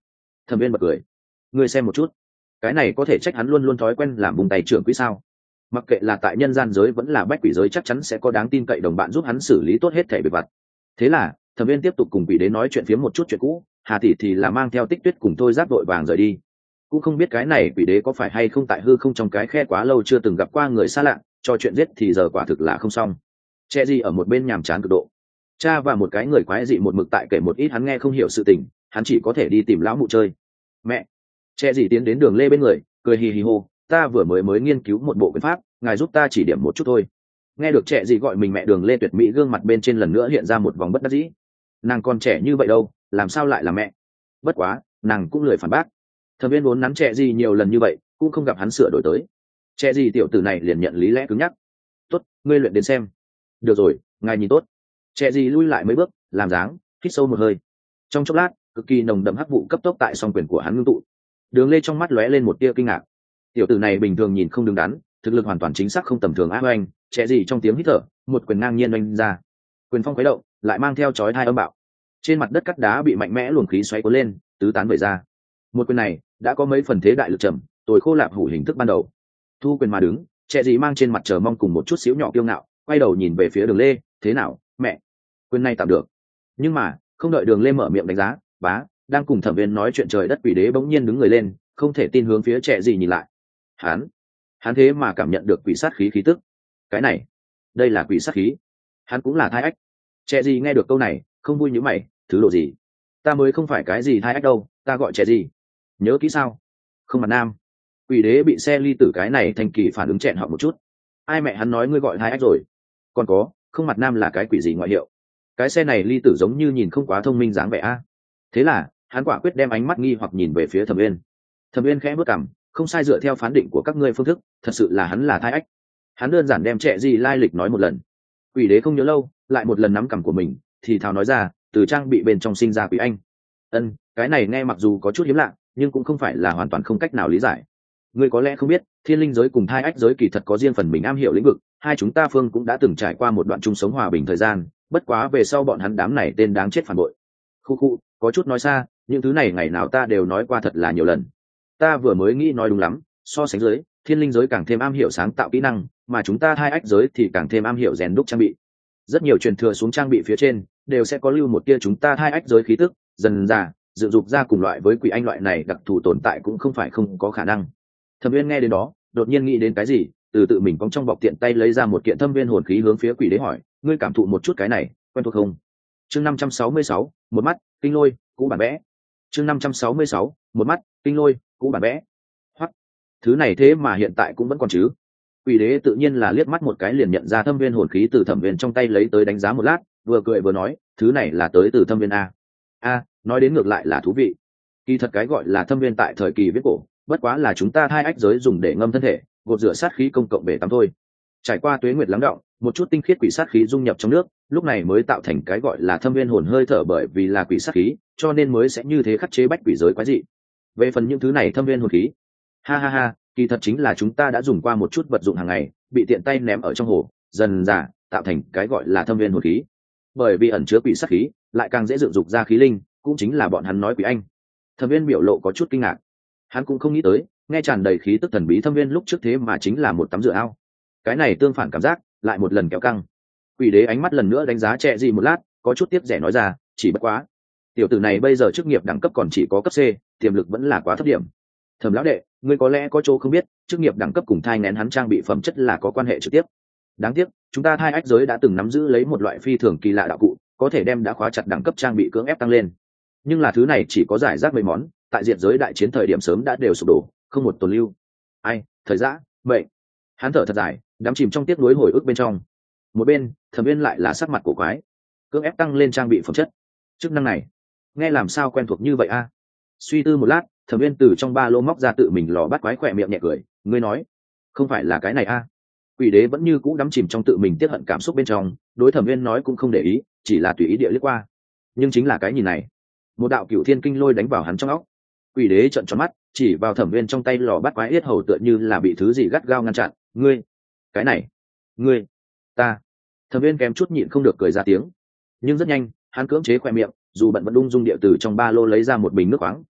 [SPEAKER 1] Thẩm viên bật cười. Ngươi xem một chút, cái này có thể trách hắn luôn luôn thói quen làm vùng tay trưởng quỹ sao? Mặc kệ là tại nhân gian giới vẫn là bách quỷ giới, chắc chắn sẽ có đáng tin cậy đồng bạn giúp hắn xử lý tốt hết thảy việc vặt. Thế là thẩm viên tiếp tục cùng quỷ đế nói chuyện phiếm một chút chuyện cũ, Hà tỷ thì là mang theo Tích Tuyết cùng Thôi Giáp đội vàng rời đi. Cũng không biết cái này quỷ đế có phải hay không tại hư không trong cái khe quá lâu chưa từng gặp qua người xa lạ, cho chuyện giết thì giờ quả thực là không xong. Che gì ở một bên nhàm chán cực độ. Cha và một cái người quái dị một mực tại kể một ít hắn nghe không hiểu sự tình, hắn chỉ có thể đi tìm lão mụ chơi. Mẹ. Che gì tiến đến Đường Lê bên người, cười hì hì hô, ta vừa mới mới nghiên cứu một bộ quyền pháp, ngài giúp ta chỉ điểm một chút thôi. Nghe được Trẻ gì gọi mình mẹ, Đường Lê tuyệt mỹ gương mặt bên trên lần nữa hiện ra một vòng bất đắc dĩ. Nàng còn trẻ như vậy đâu, làm sao lại là mẹ? Bất quá nàng cũng lười phản bác. Thẩm viên vốn nắn Trẻ gì nhiều lần như vậy cũng không gặp hắn sửa đổi tới. Trẻ gì tiểu tử này liền nhận lý lẽ cứng nhắc. Tốt, ngươi luyện đến xem. Được rồi, ngài nhìn tốt. Trẻ gì lui lại mấy bước, làm dáng, hít sâu một hơi. Trong chốc lát, cực kỳ nồng đậm hắc vụ cấp tốc tại song quyền của hắn ngưng tụ. Đường Lê trong mắt lóe lên một tia kinh ngạc. Tiểu tử này bình thường nhìn không đứng đắn, thực lực hoàn toàn chính xác không tầm thường. Ác oanh, Trẻ gì trong tiếng hít thở, một quyền ngang nhiên oanh ra. Quyền phong khuấy động, lại mang theo chói tai âm bạo. Trên mặt đất cắt đá bị mạnh mẽ luồng khí xoáy cuốn lên, tứ tán vẩy ra. Một quyền này đã có mấy phần thế đại lực trầm, tồi khô lạp hủ hình thức ban đầu. Thu quyền mà đứng, Trẻ gì mang trên mặt chờ mong cùng một chút xíu nhỏ kiêu ngạo, quay đầu nhìn về phía Đường Lê, thế nào, mẹ? Quyền này tạm được. Nhưng mà không đợi Đường Lê mở miệng đánh giá, bá, đang cùng thẩm viên nói chuyện trời đất quỷ đế bỗng nhiên đứng người lên, không thể tin hướng phía Trẻ gì nhìn lại. Hắn, hắn thế mà cảm nhận được quỷ sát khí khí tức. Cái này, đây là quỷ sát khí. Hắn cũng là thai ách. Trẻ gì nghe được câu này, không vui như mày, thứ độ gì? Ta mới không phải cái gì thai ách đâu, ta gọi Trẻ gì? Nhớ kỹ sao? Không Mặt Nam. Quỷ đế bị xe ly tử cái này thành kỳ phản ứng chẹn họ một chút. Ai mẹ hắn nói ngươi gọi thai ách rồi? Còn có, Không Mặt Nam là cái quỷ gì ngoại hiệu? Cái xe này ly tử giống như nhìn không quá thông minh dáng vẻ a. Thế là hắn quả quyết đem ánh mắt nghi hoặc nhìn về phía Thẩm Uyên. Thẩm Uyên khẽ bước cằm, không sai, dựa theo phán định của các ngươi phương thức, thật sự là hắn là thai ách. Hắn đơn giản đem Trẻ gì lai lịch nói một lần. Quỷ đế không nhớ lâu, lại một lần nắm cằm của mình, thì thào nói ra, từ trang bị bên trong sinh ra quỷ anh. Ân, cái này nghe mặc dù có chút hiếm lạ, nhưng cũng không phải là hoàn toàn không cách nào lý giải. Ngươi có lẽ không biết, thiên linh giới cùng thai ách giới kỳ thật có riêng phần mình am hiểu lĩnh vực, hai chúng ta phương cũng đã từng trải qua một đoạn chung sống hòa bình thời gian, bất quá về sau bọn hắn đám này tên đáng chết phản bội. Khu khu, có chút nói xa, những thứ này ngày nào ta đều nói qua thật là nhiều lần. Ta vừa mới nghĩ nói đúng lắm, so sánh giới, thiên linh giới càng thêm am hiểu sáng tạo kỹ năng, mà chúng ta hai ách giới thì càng thêm am hiểu rèn đúc trang bị. Rất nhiều truyền thừa xuống trang bị phía trên đều sẽ có lưu một tia chúng ta hai ách giới khí tức, dần dà dựng dục ra cùng loại với quỷ anh loại này đặc thù tồn tại cũng không phải không có khả năng. Thẩm Uyên nghe đến đó, đột nhiên nghĩ đến cái gì, từ tự mình cong trong bọc tiện tay lấy ra một kiện thâm viên hồn khí hướng phía quỷ đế hỏi, ngươi cảm thụ một chút cái này, quen thuộc không? Chương năm trăm sáu mươi sáu, một mắt kinh lôi, cũ bản vẽ. Chương năm trăm sáu mươi sáu, một mắt kinh lôi, cũ bản vẽ. Hoặc thứ này thế mà hiện tại cũng vẫn còn chứ? Quỷ đế tự nhiên là liếc mắt một cái liền nhận ra thâm viên hồn khí từ Thẩm Uyên trong tay lấy tới, đánh giá một lát, vừa cười vừa nói, thứ này là tới từ thâm viên a. A, nói đến ngược lại là thú vị. Kỳ thật cái gọi là thâm viên tại thời kỳ viết cổ, bất quá là chúng ta hai ách giới dùng để ngâm thân thể, gột rửa sát khí công cộng bể tắm thôi. Trải qua tuế nguyệt lắng đọng, một chút tinh khiết quỷ sát khí dung nhập trong nước, lúc này mới tạo thành cái gọi là thâm viên hồn hơi thở, bởi vì là quỷ sát khí, cho nên mới sẽ như thế khắc chế bách quỷ giới quái dị. Về phần những thứ này thâm viên hồn khí, ha ha ha, kỳ thật chính là chúng ta đã dùng qua một chút vật dụng hàng ngày, bị tiện tay ném ở trong hồ, dần dà tạo thành cái gọi là thâm viên hồn khí. Bởi vì ẩn chứa quỷ sát khí, lại càng dễ dựng dục ra khí linh, cũng chính là bọn hắn nói quỷ anh. Thẩm Viên biểu lộ có chút kinh ngạc, hắn cũng không nghĩ tới, nghe tràn đầy khí tức thần bí thâm viên lúc trước thế mà chính là một tắm rửa ao. Cái này tương phản cảm giác lại một lần kéo căng. Quỷ đế ánh mắt lần nữa đánh giá Trẻ gì một lát, có chút tiếc rẻ nói ra, chỉ bất quá tiểu tử này bây giờ chức nghiệp đẳng cấp còn chỉ có cấp C, tiềm lực vẫn là quá thấp điểm. Thẩm lão đệ, ngươi có lẽ có chỗ không biết, chức nghiệp đẳng cấp cùng thai nghén hắn trang bị phẩm chất là có quan hệ trực tiếp. Đáng tiếc, chúng ta thai ách giới đã từng nắm giữ lấy một loại phi thường kỳ lạ đạo cụ, có thể đem đã khóa chặt đẳng cấp trang bị cưỡng ép tăng lên. Nhưng là thứ này chỉ có giải rác mấy món, tại diệt giới đại chiến thời điểm sớm đã đều sụp đổ, không một tồn lưu. Ai, thời giã, vậy. Hắn thở thật dài, đắm chìm trong tiếc nuối hồi ức bên trong. Một bên, Thẩm Viên lại là sắc mặt cổ quái, cưỡng ép tăng lên trang bị phẩm chất. Chức năng này, nghe làm sao quen thuộc như vậy a? Suy tư một lát, Thẩm Viên từ trong ba lô móc ra tự mình lò bắt quái, khỏe miệng nhẹ cười, ngươi nói, không phải là cái này a? Quỷ đế vẫn như cũ đắm chìm trong tự mình tiếc hận cảm xúc bên trong, đối Thẩm Viên nói cũng không để ý, chỉ là tùy ý địa liếc qua. Nhưng chính là cái nhìn này, một đạo cửu thiên kinh lôi đánh vào hắn trong óc. Quỷ đế trợn tròn mắt, chỉ vào Thẩm Viên trong tay lò bắt quái, yết hầu tựa như là bị thứ gì gắt gao ngăn chặn. Ngươi, cái này, ngươi, ta. Thẩm Viên kém chút nhịn không được cười ra tiếng, nhưng rất nhanh hắn cưỡng chế khoe miệng, dù bận vẫn ung dung địa từ trong ba lô lấy ra một bình nước khoáng,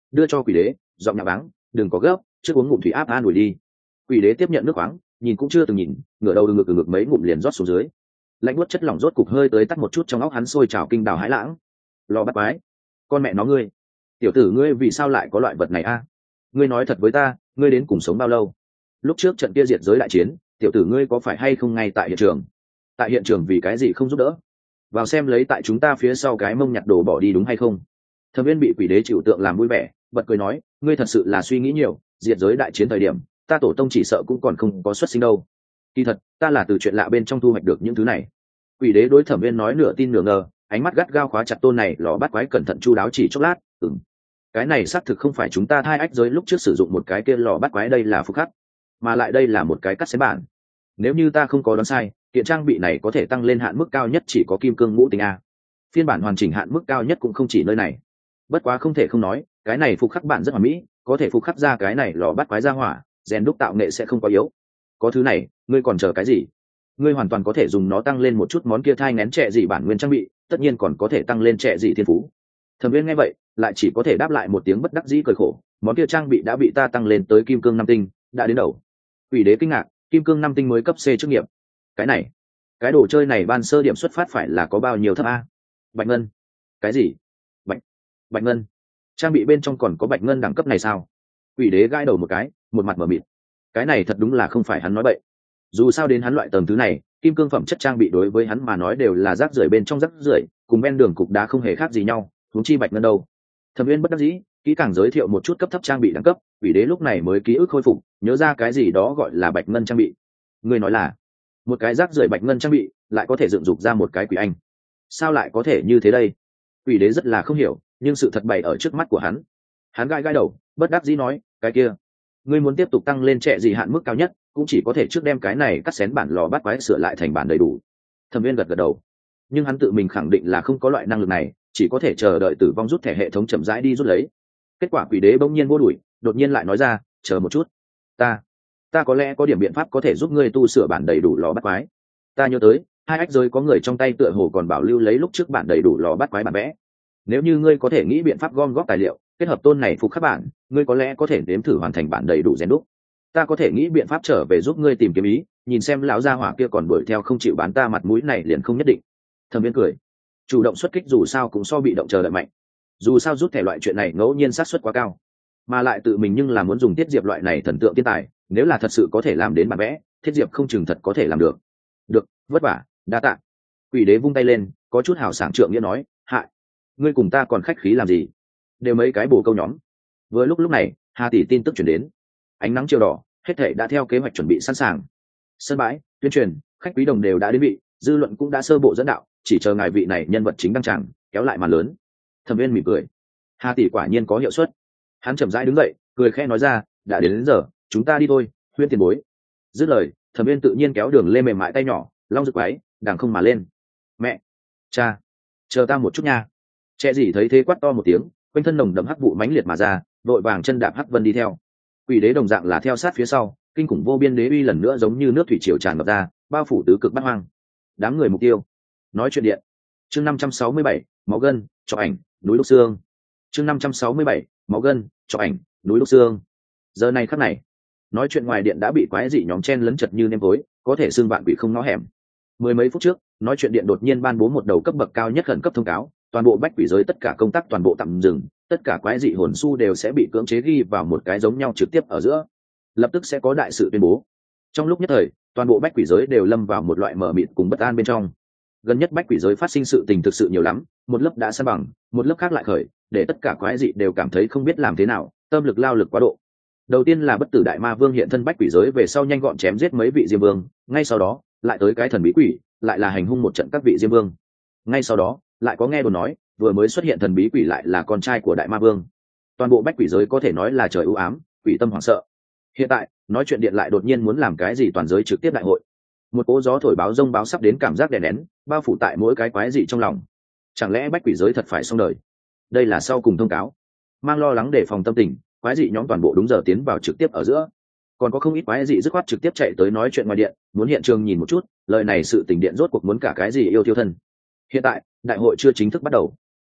[SPEAKER 1] đưa cho quỷ đế, giọng nhà báng, đừng có gấp, trước uống ngụm thủy áp an ủi đi. Quỷ đế tiếp nhận nước khoáng, nhìn cũng chưa từng nhìn, ngửa đầu ngực ngực mấy ngụm liền rót xuống dưới. Lạnh buốt chất lỏng rốt cục hơi tới tắt một chút trong óc hắn, sôi trào kinh đào hãi lãng. Lò bắt quái, con mẹ nó ngươi, tiểu tử ngươi vì sao lại có loại vật này a? Ngươi nói thật với ta, ngươi đến cùng sống bao lâu? Lúc trước trận kia diệt giới đại chiến, tiểu tử ngươi có phải hay không ngay tại hiện trường? Tại hiện trường vì cái gì không giúp đỡ? Vào xem lấy tại chúng ta phía sau cái mông nhặt đồ bỏ đi đúng hay không? Thẩm Viên bị quỷ đế chịu tượng làm vui vẻ, bật cười nói, ngươi thật sự là suy nghĩ nhiều, diệt giới đại chiến thời điểm, ta tổ tông chỉ sợ cũng còn không có xuất sinh đâu. Kỳ thật, ta là từ chuyện lạ bên trong thu hoạch được những thứ này. Quỷ đế đối Thẩm Viên nói nửa tin nửa ngờ, ánh mắt gắt gao khóa chặt tôn này lò bắt quái, cẩn thận chu đáo chỉ chốc lát, ừm, cái này xác thực không phải chúng ta thai ách giới lúc trước sử dụng một cái kia lò bắt quái, đây là phục khắc, mà lại đây là một cái cắt xén bản. Nếu như ta không có đoán sai, kiện trang bị này có thể tăng lên hạn mức cao nhất chỉ có kim cương ngũ tinh a. Phiên bản hoàn chỉnh hạn mức cao nhất cũng không chỉ nơi này. Bất quá không thể không nói, cái này phục khắc bản rất hoàn mỹ, có thể phục khắc ra cái này lò bắt quái ra hỏa, rèn đúc tạo nghệ sẽ không quá yếu. Có thứ này, ngươi còn chờ cái gì? Ngươi hoàn toàn có thể dùng nó tăng lên một chút món kia thai ngén trẻ dị bản nguyên trang bị, tất nhiên còn có thể tăng lên trẻ dị thiên phú. Thẩm Viên nghe vậy, lại chỉ có thể đáp lại một tiếng bất đắc dĩ cười khổ, món kia trang bị đã bị ta tăng lên tới kim cương năm tinh, đã đến đầu. Quỷ đế kinh ngạc, kim cương năm tinh mới cấp C chức nghiệp. Cái này, cái đồ chơi này ban sơ điểm xuất phát phải là có bao nhiêu thấp a? Bạch ngân? Cái gì? Bạch Bạch ngân? Trang bị bên trong còn có bạch ngân đẳng cấp này sao? Quỷ đế gãi đầu một cái, một mặt mở mịt. Cái này thật đúng là không phải hắn nói bậy. Dù sao đến hắn loại tầng thứ này, kim cương phẩm chất trang bị đối với hắn mà nói đều là rác rưởi bên trong rác rưởi, cùng ven đường cục đá không hề khác gì nhau, huống chi bạch ngân đâu. Thẩm Viên bất đắc dĩ, kỹ càng giới thiệu một chút cấp thấp trang bị đẳng cấp, quỷ đế lúc này mới ký ức khôi phục, nhớ ra cái gì đó gọi là bạch ngân trang bị. Ngươi nói là một cái rác rưởi bạch ngân trang bị lại có thể dựng dục ra một cái quỷ anh? Sao lại có thể như thế đây? Quỷ đế rất là không hiểu, nhưng sự thật bày ở trước mắt của hắn. Hắn gãi gãi đầu, bất đắc dĩ nói, cái kia, ngươi muốn tiếp tục tăng lên trẻ gì hạn mức cao nhất, cũng chỉ có thể trước đem cái này cắt xén bản lò bắt quái sửa lại thành bản đầy đủ. Thẩm Viên gật gật đầu, nhưng hắn tự mình khẳng định là không có loại năng lực này, chỉ có thể chờ đợi tử vong rút thẻ hệ thống chậm rãi đi rút lấy. Kết quả quỷ đế bỗng nhiên vô đuổi, đột nhiên lại nói ra, chờ một chút, ta ta có lẽ có điểm biện pháp có thể giúp ngươi tu sửa bản đầy đủ lò bắt quái. Ta nhớ tới hai ách giới có người trong tay tựa hồ còn bảo lưu lấy lúc trước bản đầy đủ lò bắt quái bản vẽ. Nếu như ngươi có thể nghĩ biện pháp gom góp tài liệu, kết hợp tôn này phục khắc bản, ngươi có lẽ có thể nếm thử hoàn thành bản đầy đủ rèn đúc. Ta có thể nghĩ biện pháp trở về giúp ngươi tìm kiếm ý, nhìn xem lão gia hỏa kia còn đuổi theo không chịu bán ta mặt mũi này liền không nhất định. Thẩm Viên cười, chủ động xuất kích dù sao cũng so bị động chờ đợi mạnh. Dù sao rút thẻ loại chuyện này ngẫu nhiên xác suất quá cao, mà lại tự mình nhưng là muốn dùng Thiết Diệp loại này thần tượng thiên tài, nếu là thật sự có thể làm đến bản vẽ, Thiết Diệp không chừng thật có thể làm được. Được, vất vả, đa tạ. Quỷ đế vung tay lên, có chút hào sảng trượng nghĩa nói, hại, ngươi cùng ta còn khách khí làm gì? Đều mấy cái bồ câu nhóm. Vừa lúc lúc này, Hà tỷ tin tức chuyển đến, ánh nắng chiều đỏ, hết thảy đã theo kế hoạch chuẩn bị sẵn sàng. Sân bãi, tuyên truyền, khách quý đồng đều đã đến vị, dư luận cũng đã sơ bộ dẫn đạo, chỉ chờ ngài vị này nhân vật chính đăng tràng, kéo lại màn lớn. Thẩm Viên mỉm cười, Hà tỷ quả nhiên có hiệu suất. Hắn chậm rãi đứng dậy, cười khẽ nói ra, đã đến, đến giờ, chúng ta đi thôi, Huyên tiền bối. Dứt lời, Thẩm Viên tự nhiên kéo Đường Lê mềm mại tay nhỏ, long rực quái, đằng không mà lên. Mẹ, cha, chờ ta một chút nha. Trẻ gì thấy thế quát to một tiếng, quanh thân nồng đậm hắc vụ mãnh liệt mà ra, đội vàng chân đạp hắc vân đi theo. Quỷ đế đồng dạng là theo sát phía sau, kinh khủng vô biên đế uy lần nữa giống như nước thủy triều tràn ngập ra, bao phủ tứ cực bát hoang. Đám người mục tiêu. Nói chuyện điện. Chương năm trăm sáu mươi bảy, máu gân, cho ảnh, núi Lục Xương. Chương năm trăm sáu mươi bảy, máu gân, cho ảnh, núi Lục Xương. Giờ này khắc này, nói chuyện ngoài điện đã bị quái dị nhóm chen lấn chật như nêm tối, có thể xương vạn quỷ không ngõ hẻm. Mười mấy phút trước, nói chuyện điện đột nhiên ban bố một đầu cấp bậc cao nhất khẩn cấp thông cáo, toàn bộ bách quỷ giới tất cả công tác toàn bộ tạm dừng, tất cả quái dị hồn su đều sẽ bị cưỡng chế ghi vào một cái giống nhau trực tiếp ở giữa. Lập tức sẽ có đại sự tuyên bố. Trong lúc nhất thời, toàn bộ bách quỷ giới đều lâm vào một loại mờ mịt cùng bất an bên trong. Gần nhất bách quỷ giới phát sinh sự tình thực sự nhiều lắm, một lớp đã san bằng, một lớp khác lại khởi, để tất cả quái dị đều cảm thấy không biết làm thế nào, tâm lực lao lực quá độ. Đầu tiên là bất tử đại ma vương hiện thân bách quỷ giới về sau nhanh gọn chém giết mấy vị diêm vương, ngay sau đó lại tới cái thần bí quỷ, lại là hành hung một trận các vị diêm vương. Ngay sau đó lại có nghe đồn nói vừa mới xuất hiện thần bí quỷ lại là con trai của đại ma vương. Toàn bộ bách quỷ giới có thể nói là trời u ám, quỷ tâm hoảng sợ. Hiện tại nói chuyện điện lại đột nhiên muốn làm cái gì toàn giới trực tiếp đại hội, một cỗ gió thổi báo rông báo sắp đến cảm giác đè nén bao phủ tại mỗi cái quái dị trong lòng. Chẳng lẽ bách quỷ giới thật phải xong đời? Đây là sau cùng thông cáo. Mang lo lắng để phòng tâm tình, quái dị nhóm toàn bộ đúng giờ tiến vào trực tiếp ở giữa. Còn có không ít quái dị dứt khoát trực tiếp chạy tới nói chuyện ngoài điện, muốn hiện trường nhìn một chút lời này sự tình điện rốt cuộc muốn cả cái gì yêu thiêu thân. Hiện tại đại hội chưa chính thức bắt đầu,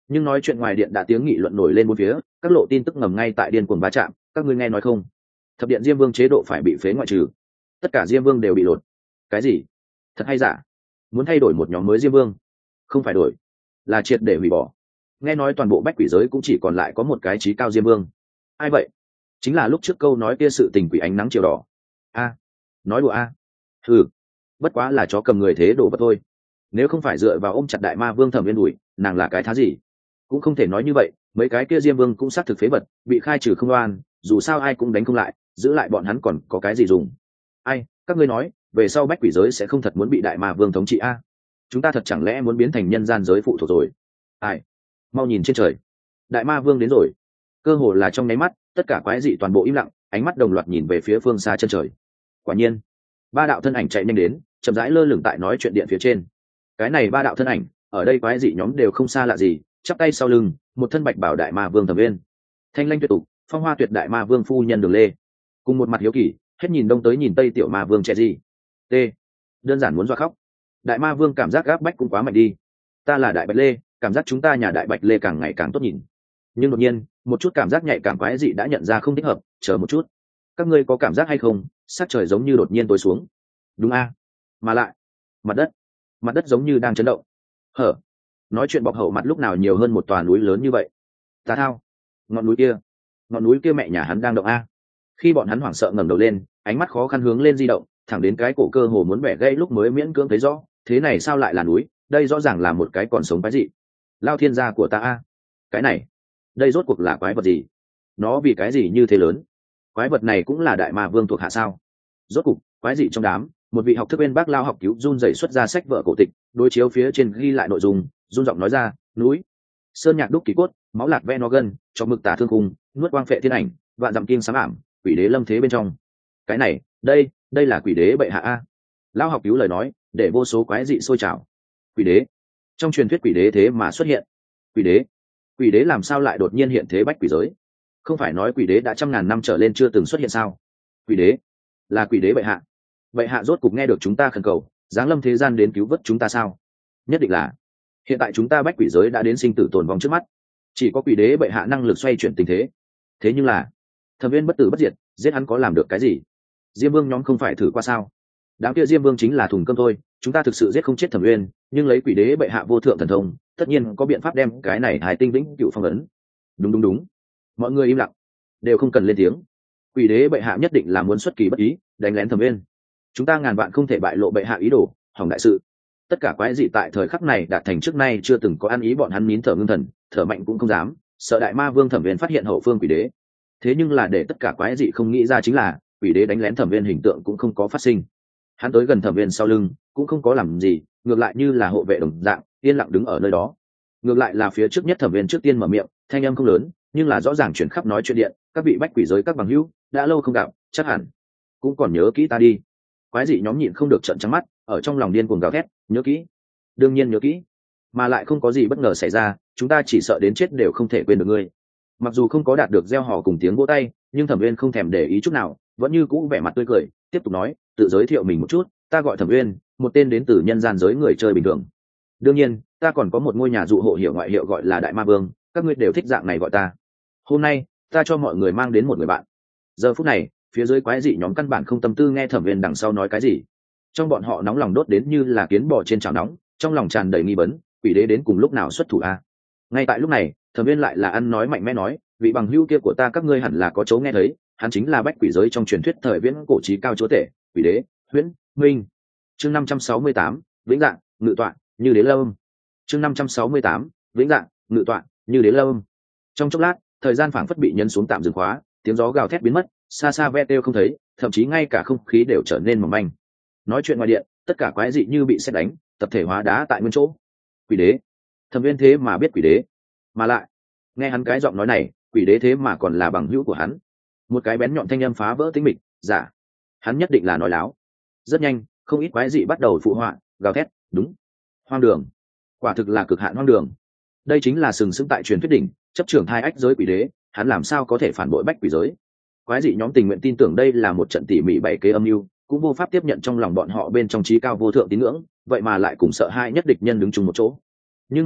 [SPEAKER 1] Nhưng nói chuyện ngoài điện đã tiếng nghị luận nổi lên bốn phía, các lộ tin tức ngầm ngay tại điên cuồng va chạm. Các ngươi nghe nói không? Thập điện diêm vương chế độ phải bị phế ngoại trừ, tất cả diêm vương đều bị lột. Cái gì? Thật hay giả? Muốn thay đổi một nhóm mới diêm vương? Không phải đổi, là triệt để hủy bỏ. Nghe nói toàn bộ bách quỷ giới cũng chỉ còn lại có một cái trí cao diêm vương. Ai vậy? Chính là lúc trước câu nói kia sự tình quỷ ánh nắng chiều đỏ. A, nói đùa a. À. Ừ, bất quá là chó cầm người thế đổ vật thôi. Nếu không phải dựa vào ôm chặt đại ma vương Thẩm Viên đuổi, nàng là cái thá gì? Cũng không thể nói như vậy, mấy cái kia diêm vương cũng xác thực phế vật, bị khai trừ không oan, dù sao ai cũng đánh không lại, giữ lại bọn hắn còn có cái gì dùng? Ai, các ngươi nói, về sau bách quỷ giới sẽ không thật muốn bị đại ma vương thống trị a? Chúng ta thật chẳng lẽ muốn biến thành nhân gian giới phụ thuộc rồi? Ai, mau nhìn trên trời, đại ma vương đến rồi. Cơ hồ là trong nháy mắt, tất cả quái dị toàn bộ im lặng, ánh mắt đồng loạt nhìn về phía phương xa chân trời. Quả nhiên, ba đạo thân ảnh chạy nhanh đến, chậm rãi lơ lửng tại nói chuyện điện phía trên. Cái này ba đạo thân ảnh, ở đây quái dị nhóm đều không xa lạ gì, chắp tay sau lưng, một thân bạch bảo đại ma vương Thẩm Viên, thanh lanh tuyệt tục, phong hoa tuyệt đại ma vương phu nhân Đường Lê, cùng một mặt hiếu kỳ, hết nhìn đông tới nhìn tây tiểu ma vương trẻ gì. T, đơn giản muốn dọa khóc. Đại ma vương cảm giác gáp bách cũng quá mạnh đi. Ta là đại bạch lê, cảm giác chúng ta nhà đại bạch lê càng ngày càng tốt nhìn. Nhưng đột nhiên, một chút cảm giác nhạy cảm quái dị đã nhận ra không thích hợp. Chờ một chút, các ngươi có cảm giác hay không? Sắc trời giống như đột nhiên tối xuống. Đúng a, mà lại, mặt đất, mặt đất giống như đang chấn động. Hở, nói chuyện bọc hậu mặt lúc nào nhiều hơn một tòa núi lớn như vậy. Ta thao, ngọn núi kia, ngọn núi kia mẹ nhà hắn đang động a. Khi bọn hắn hoảng sợ ngẩng đầu lên, ánh mắt khó khăn hướng lên di động, thẳng đến cái cổ cơ hồ muốn bẻ gãy lúc mới miễn cưỡng thấy rõ, thế này sao lại là núi? Đây rõ ràng là một cái còn sống quái dị. Lao thiên gia của ta a, cái này, đây rốt cuộc là quái vật gì? Nó vì cái gì như thế lớn? Quái vật này cũng là đại ma vương thuộc hạ sao? Rốt cục, quái dị trong đám, một vị học thức bên bác lao học cứu run rẩy xuất ra sách vở cổ tịch, đối chiếu phía trên ghi lại nội dung, run giọng nói ra, núi, sơn nhạc đúc kỳ cốt, máu lạc ve nó gân, cho mực tả thương khung, nuốt quang phệ thiên ảnh, vạn dặm kim sám ảm, quỷ đế lâm thế bên trong. Cái này, đây, đây là quỷ đế bệ hạ a. Lao học cứu lời nói, để vô số quái dị sôi trào. Quỷ đế, trong truyền thuyết quỷ đế thế mà xuất hiện. Quỷ đế, quỷ đế làm sao lại đột nhiên hiện thế bách quỷ giới? Không phải nói quỷ đế đã trăm ngàn năm trở lên chưa từng xuất hiện sao? Quỷ đế, là quỷ đế bệ hạ. Bệ hạ rốt cục nghe được chúng ta khẩn cầu, giáng lâm thế gian đến cứu vớt chúng ta sao? Nhất định là. Hiện tại chúng ta bách quỷ giới đã đến sinh tử tồn vong trước mắt, chỉ có quỷ đế bệ hạ năng lực xoay chuyển tình thế. Thế nhưng là, Thẩm Viên bất tử bất diệt, giết hắn có làm được cái gì? Diêm vương nhóm không phải thử qua sao? Đám kia diêm vương chính là thùng cơm thôi, chúng ta thực sự giết không chết Thẩm Viên, nhưng lấy quỷ đế bệ hạ vô thượng thần thông, tất nhiên có biện pháp đem cái này hài tinh vĩnh cựu phong ấn. Đúng đúng đúng, mọi người im lặng, đều không cần lên tiếng. Quỷ đế bệ hạ nhất định là muốn xuất kỳ bất ý, đánh lén Thẩm Viên. Chúng ta ngàn vạn không thể bại lộ bệ hạ ý đồ, hỏng đại sự. Tất cả quái dị tại thời khắc này đạt thành trước nay chưa từng có ăn ý, bọn hắn nín thở ngưng thần, thở mạnh cũng không dám, sợ đại ma vương Thẩm Viên phát hiện hậu phương quỷ đế. Thế nhưng là để tất cả quái dị không nghĩ ra chính là, quỷ đế đánh lén Thẩm Viên hình tượng cũng không có phát sinh. Hắn tới gần Thẩm Viên sau lưng, cũng không có làm gì, ngược lại như là hộ vệ đồng dạng, yên lặng đứng ở nơi đó. Ngược lại là phía trước nhất Thẩm Viên trước tiên mở miệng, thanh âm không lớn, nhưng là rõ ràng chuyển khắp nói chuyện điện, các vị bách quỷ giới các bằng hữu, đã lâu không gặp, chắc hẳn cũng còn nhớ kỹ ta đi. Quái dị nhóm nhịn không được trợn trắng mắt, ở trong lòng điên cuồng gào thét, nhớ kỹ, đương nhiên nhớ kỹ, mà lại không có gì bất ngờ xảy ra, chúng ta chỉ sợ đến chết đều không thể quên được ngươi. Mặc dù không có đạt được gieo hò cùng tiếng vỗ tay, nhưng Thẩm Uyên không thèm để ý chút nào, vẫn như cũ vẻ mặt tươi cười, tiếp tục nói, tự giới thiệu mình một chút, ta gọi Thẩm Uyên, một tên đến từ nhân gian giới người chơi bình thường. Đương nhiên, ta còn có một ngôi nhà dụ hộ hiệu ngoại hiệu gọi là Đại Ma Vương, các ngươi đều thích dạng này gọi ta. Hôm nay, ta cho mọi người mang đến một người bạn. Giờ phút này, phía dưới quái dị nhóm căn bản không tâm tư nghe Thẩm Uyên đằng sau nói cái gì. Trong bọn họ nóng lòng đốt đến như là kiến bò trên chảo nóng, trong lòng tràn đầy nghi vấn, quỷ đế đến cùng lúc nào xuất thủ a? Ngay tại lúc này, Thẩm Uyên lại là ăn nói mạnh mẽ nói, vị bằng hữu kia của ta các ngươi hẳn là có chỗ nghe thấy, hắn chính là bách quỷ giới trong truyền thuyết thời viễn cổ chí cao chúa tể, quỷ đế Huyễn Minh. Chương năm trăm sáu mươi tám, vĩnh dạng ngự tọa như đế lâm. Chương năm trăm sáu mươi tám, vĩnh dạng ngự tọa như đế lâm. Trong chốc lát, thời gian phảng phất bị nhấn xuống tạm dừng khóa, tiếng gió gào thét biến mất, xa xa ve têu không thấy, thậm chí ngay cả không khí đều trở nên mỏng manh. Nói chuyện ngoài điện, tất cả quái dị như bị sét đánh, tập thể hóa đá tại nguyên chỗ. Quỷ đế, Thẩm Uyên thế mà biết quỷ đế, mà lại nghe hắn cái giọng nói này, quỷ đế thế mà còn là bằng hữu của hắn. Một cái bén nhọn thanh âm phá vỡ tĩnh mịch, giả, hắn nhất định là nói láo. Rất nhanh, không ít quái dị bắt đầu phụ họa, gào thét, đúng, hoang đường, quả thực là cực hạn hoang đường. Đây chính là sừng sững tại truyền thuyết đỉnh, chấp trưởng hai ách giới quỷ đế, hắn làm sao có thể phản bội bách quỷ giới? Quái dị nhóm tình nguyện tin tưởng đây là một trận tỉ mỉ bày kế âm mưu, cũng vô pháp tiếp nhận trong lòng bọn họ bên trong trí cao vô thượng tín ngưỡng, vậy mà lại cùng sợ hai nhất địch nhân đứng chung một chỗ. Nhưng mà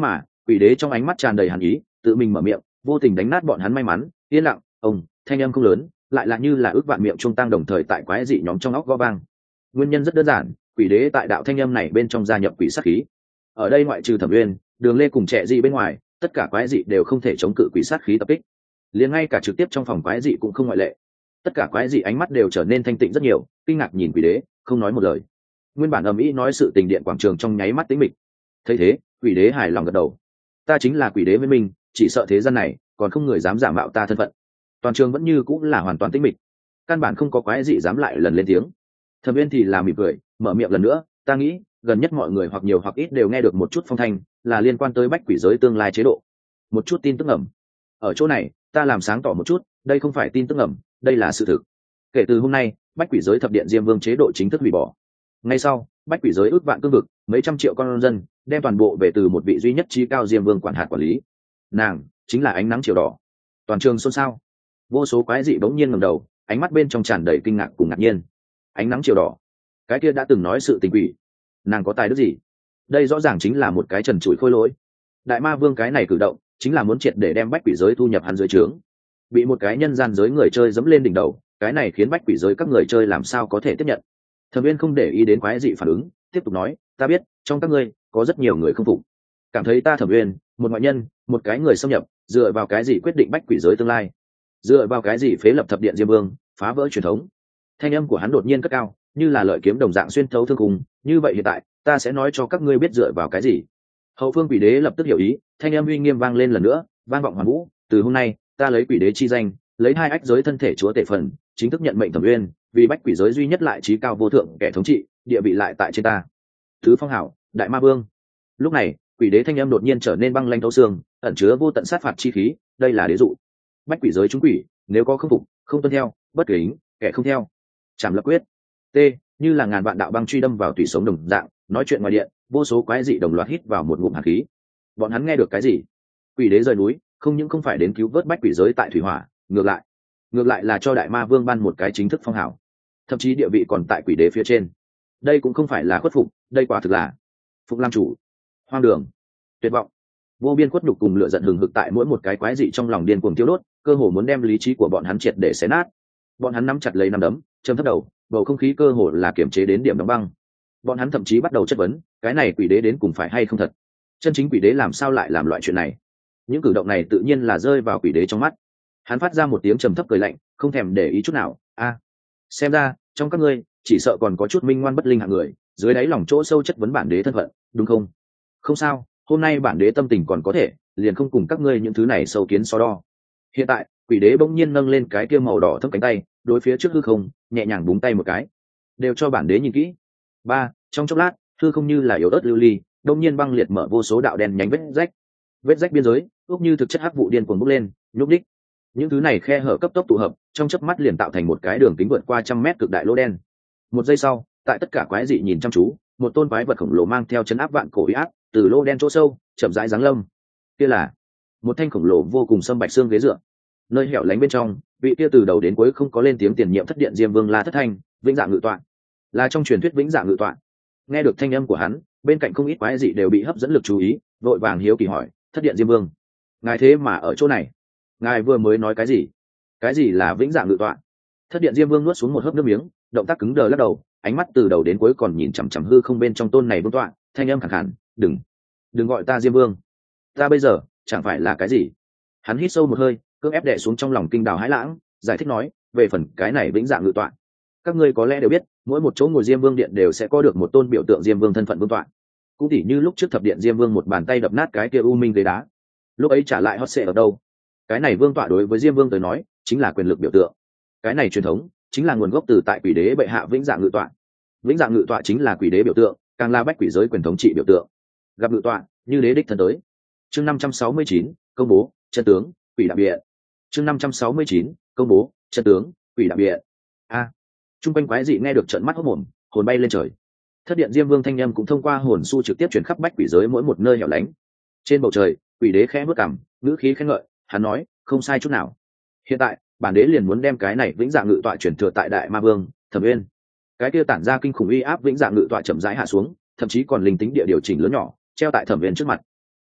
[SPEAKER 1] Quỷ đế trong ánh mắt tràn đầy hàn ý, tự mình mở miệng, vô tình đánh nát bọn hắn may mắn. Yên lặng, ông, thanh âm không lớn, lại là như là ước vạn miệng trung tăng đồng thời tại quái dị nhóm trong óc gõ vang. Nguyên nhân rất đơn giản, quỷ đế tại đạo thanh âm này bên trong gia nhập quỷ sát khí. Ở đây ngoại trừ Thẩm Uyên, Đường Lê cùng trẻ dị bên ngoài, tất cả quái dị đều không thể chống cự quỷ sát khí tập kích. Liền ngay cả trực tiếp trong phòng quái dị cũng không ngoại lệ. Tất cả quái dị ánh mắt đều trở nên thanh tịnh rất nhiều, kinh ngạc nhìn quỷ đế, không nói một lời. Nguyên bản ầm ĩ nói sự tình điện quảng trường trong nháy mắt tĩnh mịch. Thấy thế, quỷ đế hài lòng gật đầu. Ta chính là quỷ đế với mình, chỉ sợ thế gian này còn không người dám giả mạo ta thân phận. Toàn trường vẫn như cũng là hoàn toàn tĩnh mịch, căn bản không có quái dị dám lại lần lên tiếng. Thẩm Uyên thì là mỉm cười, mở miệng lần nữa, ta nghĩ gần nhất mọi người hoặc nhiều hoặc ít đều nghe được một chút phong thanh, là liên quan tới bách quỷ giới tương lai chế độ, một chút tin tức ẩm. Ở chỗ này ta làm sáng tỏ một chút, đây không phải tin tức ẩm, đây là sự thực. Kể từ hôm nay, bách quỷ giới thập điện diêm vương chế độ chính thức hủy bỏ. Ngay sau, bách quỷ giới ước vạn cương vực, mấy trăm triệu con dân đem toàn bộ về từ một vị duy nhất trí cao diêm vương quản hạt quản lý. Nàng chính là ánh nắng chiều đỏ. Toàn trường xôn xao, vô số quái dị bỗng nhiên ngẩng đầu, ánh mắt bên trong tràn đầy kinh ngạc cùng ngạc nhiên. Ánh nắng chiều đỏ, cái kia đã từng nói sự tình quỷ, nàng có tài đức gì? Đây rõ ràng chính là một cái trần trụi khôi lỗi. Đại ma vương cái này cử động chính là muốn triệt để đem bách quỷ giới thu nhập hắn dưới trướng. Bị một cái nhân gian giới người chơi dẫm lên đỉnh đầu, cái này khiến bách quỷ giới các người chơi làm sao có thể tiếp nhận. Thẩm Uyên không để ý đến quái dị phản ứng, tiếp tục nói, ta biết trong các ngươi có rất nhiều người không phục, cảm thấy ta Thẩm Uyên một ngoại nhân, một cái người xâm nhập, dựa vào cái gì quyết định bách quỷ giới tương lai, dựa vào cái gì phế lập thập điện diêm vương, phá vỡ truyền thống. Thanh âm của hắn đột nhiên cất cao, như là lợi kiếm đồng dạng xuyên thấu thương khung. Như vậy hiện tại ta sẽ nói cho các ngươi biết dựa vào cái gì. Hậu phương quỷ đế lập tức hiểu ý, thanh âm uy nghiêm vang lên lần nữa, vang vọng hoàn vũ. Từ hôm nay ta lấy quỷ đế chi danh, lấy hai ách giới thân thể chúa tể phần, chính thức nhận mệnh Thẩm Uyên vì bách quỷ giới duy nhất lại trí cao vô thượng kẻ thống trị, địa vị lại tại trên ta. Thứ phong hảo đại ma vương. Lúc này quỷ đế thanh âm đột nhiên trở nên băng lanh thấu xương, ẩn chứa vô tận sát phạt chi khí. Đây là đế dụ, bách quỷ giới chúng quỷ nếu có không phục, không tuân theo, bất kính, kẻ không theo, chảm lập quyết. T như là ngàn vạn đạo băng truy đâm vào tủy sống đồng dạng. Nói chuyện ngoài điện, vô số quái dị đồng loạt hít vào một ngụm hàn khí. Bọn hắn nghe được cái gì? Quỷ đế rời núi không những không phải đến cứu vớt bách quỷ giới tại thủy hỏa, ngược lại ngược lại là cho đại ma vương ban một cái chính thức phong hào, thậm chí địa vị còn tại quỷ đế phía trên. Đây cũng không phải là khuất phục, đây quả thực là phục làm chủ. Hoang đường, tuyệt vọng, vô biên khuất nhục cùng lửa giận hừng hực tại mỗi một cái quái dị trong lòng điên cuồng tiêu đốt, cơ hồ muốn đem lý trí của bọn hắn triệt để xé nát. Bọn hắn nắm chặt lấy nắm đấm, châm thấp đầu, bầu không khí cơ hồ là kiềm chế đến điểm đóng băng. Bọn hắn thậm chí bắt đầu chất vấn, cái này quỷ đế đến cùng phải hay không thật? Chân chính quỷ đế làm sao lại làm loại chuyện này? Những cử động này tự nhiên là rơi vào quỷ đế trong mắt. Hắn phát ra một tiếng trầm thấp cười lạnh, không thèm để ý chút nào. A, xem ra trong các ngươi chỉ sợ còn có chút minh ngoan bất linh hạng người, dưới đáy lòng chỗ sâu chất vấn bản đế thân phận, đúng không? Không sao, hôm nay bản đế tâm tình còn có thể, liền không cùng các ngươi những thứ này sâu kiến so đo. Hiện tại quỷ đế bỗng nhiên nâng lên cái kia màu đỏ thâm cánh tay, đối phía trước hư không nhẹ nhàng búng tay một cái. Đều cho bản đế nhìn kỹ. Ba, trong chốc lát, hư không như là yếu ớt lưu ly, đông nhiên băng liệt mở vô số đạo đen nhánh vết rách. Vết rách biên giới ước như thực chất hắc vụ điên cuồng bốc lên, nhúc đích. Những thứ này khe hở cấp tốc tụ hợp, trong chớp mắt liền tạo thành một cái đường kính vượt qua trăm mét cực đại lỗ đen. Một giây sau, tại tất cả quái dị nhìn chăm chú, một tôn quái vật khổng lồ mang theo chấn áp vạn cổ uy áp, từ lỗ đen chỗ sâu chậm rãi giáng lâm. Kia là một thanh khổng lồ vô cùng sâm bạch xương ghế dựa. Nơi hẻo lánh bên trong, vị kia từ đầu đến cuối không có lên tiếng tiền nhiệm thất điện diêm vương La Thất Thanh, vĩnh dạng ngự tọa, là trong truyền thuyết vĩnh dạng ngự tọa. Nghe được thanh âm của hắn, bên cạnh không ít quái dị đều bị hấp dẫn lực chú ý, vội vàng hiếu kỳ hỏi, thất điện diêm vương, ngài thế mà ở chỗ này, ngài vừa mới nói cái gì? Cái gì là vĩnh dạng ngự tọa? Thất điện diêm vương nuốt xuống một hớp nước miếng, động tác cứng đờ lắc đầu, ánh mắt từ đầu đến cuối còn nhìn chằm chằm hư không bên trong tôn này vương tọa, thanh âm khàn khàn, đừng đừng gọi ta diêm vương, ta bây giờ chẳng phải là cái gì. Hắn hít sâu một hơi, cưỡng ép đè xuống trong lòng kinh đào hãi lãng, giải thích nói, về phần cái này vĩnh dạng ngự tọa, các ngươi có lẽ đều biết, mỗi một chỗ ngồi diêm vương điện đều sẽ có được một tôn biểu tượng diêm vương thân phận vương tọa. Cũng tỉ như lúc trước thập điện diêm vương một bàn tay đập nát cái kia u minh ghế đá, lúc ấy trả lại hot sệ ở đâu? Cái này vương tọa đối với diêm vương tới nói chính là quyền lực biểu tượng. Cái này truyền thống chính là nguồn gốc từ tại quỷ đế bệ hạ vĩnh dạng ngự tọa. Vĩnh dạng ngự tọa chính là quỷ đế biểu tượng, càng là bách quỷ giới quyền thống trị biểu tượng. Gặp ngự tọa như đế đích thân tới. Chương năm trăm sáu mươi chín, công bố chân tướng quỷ đặc biệt. Chương năm trăm sáu mươi chín, công bố chân tướng quỷ đặc biệt. A, trung quanh quái dị nghe được trợn mắt hốt mồm, hồn bay lên trời. Thất điện diêm vương thanh âm cũng thông qua hồn su trực tiếp truyền khắp bách quỷ giới mỗi một nơi hẻo lánh. Trên bầu trời, quỷ đế khẽ bước cằm, ngữ khí khen ngợi, hắn nói, không sai chút nào. Hiện tại, bản đế liền muốn đem cái này vĩnh dạng ngự tọa chuyển thừa tại đại ma vương Thẩm Uyên. Cái kia tản ra kinh khủng uy áp vĩnh dạng ngự tọa chậm rãi hạ xuống, thậm chí còn linh tính địa điều chỉnh lớn nhỏ, treo tại Thẩm Uyên trước mặt.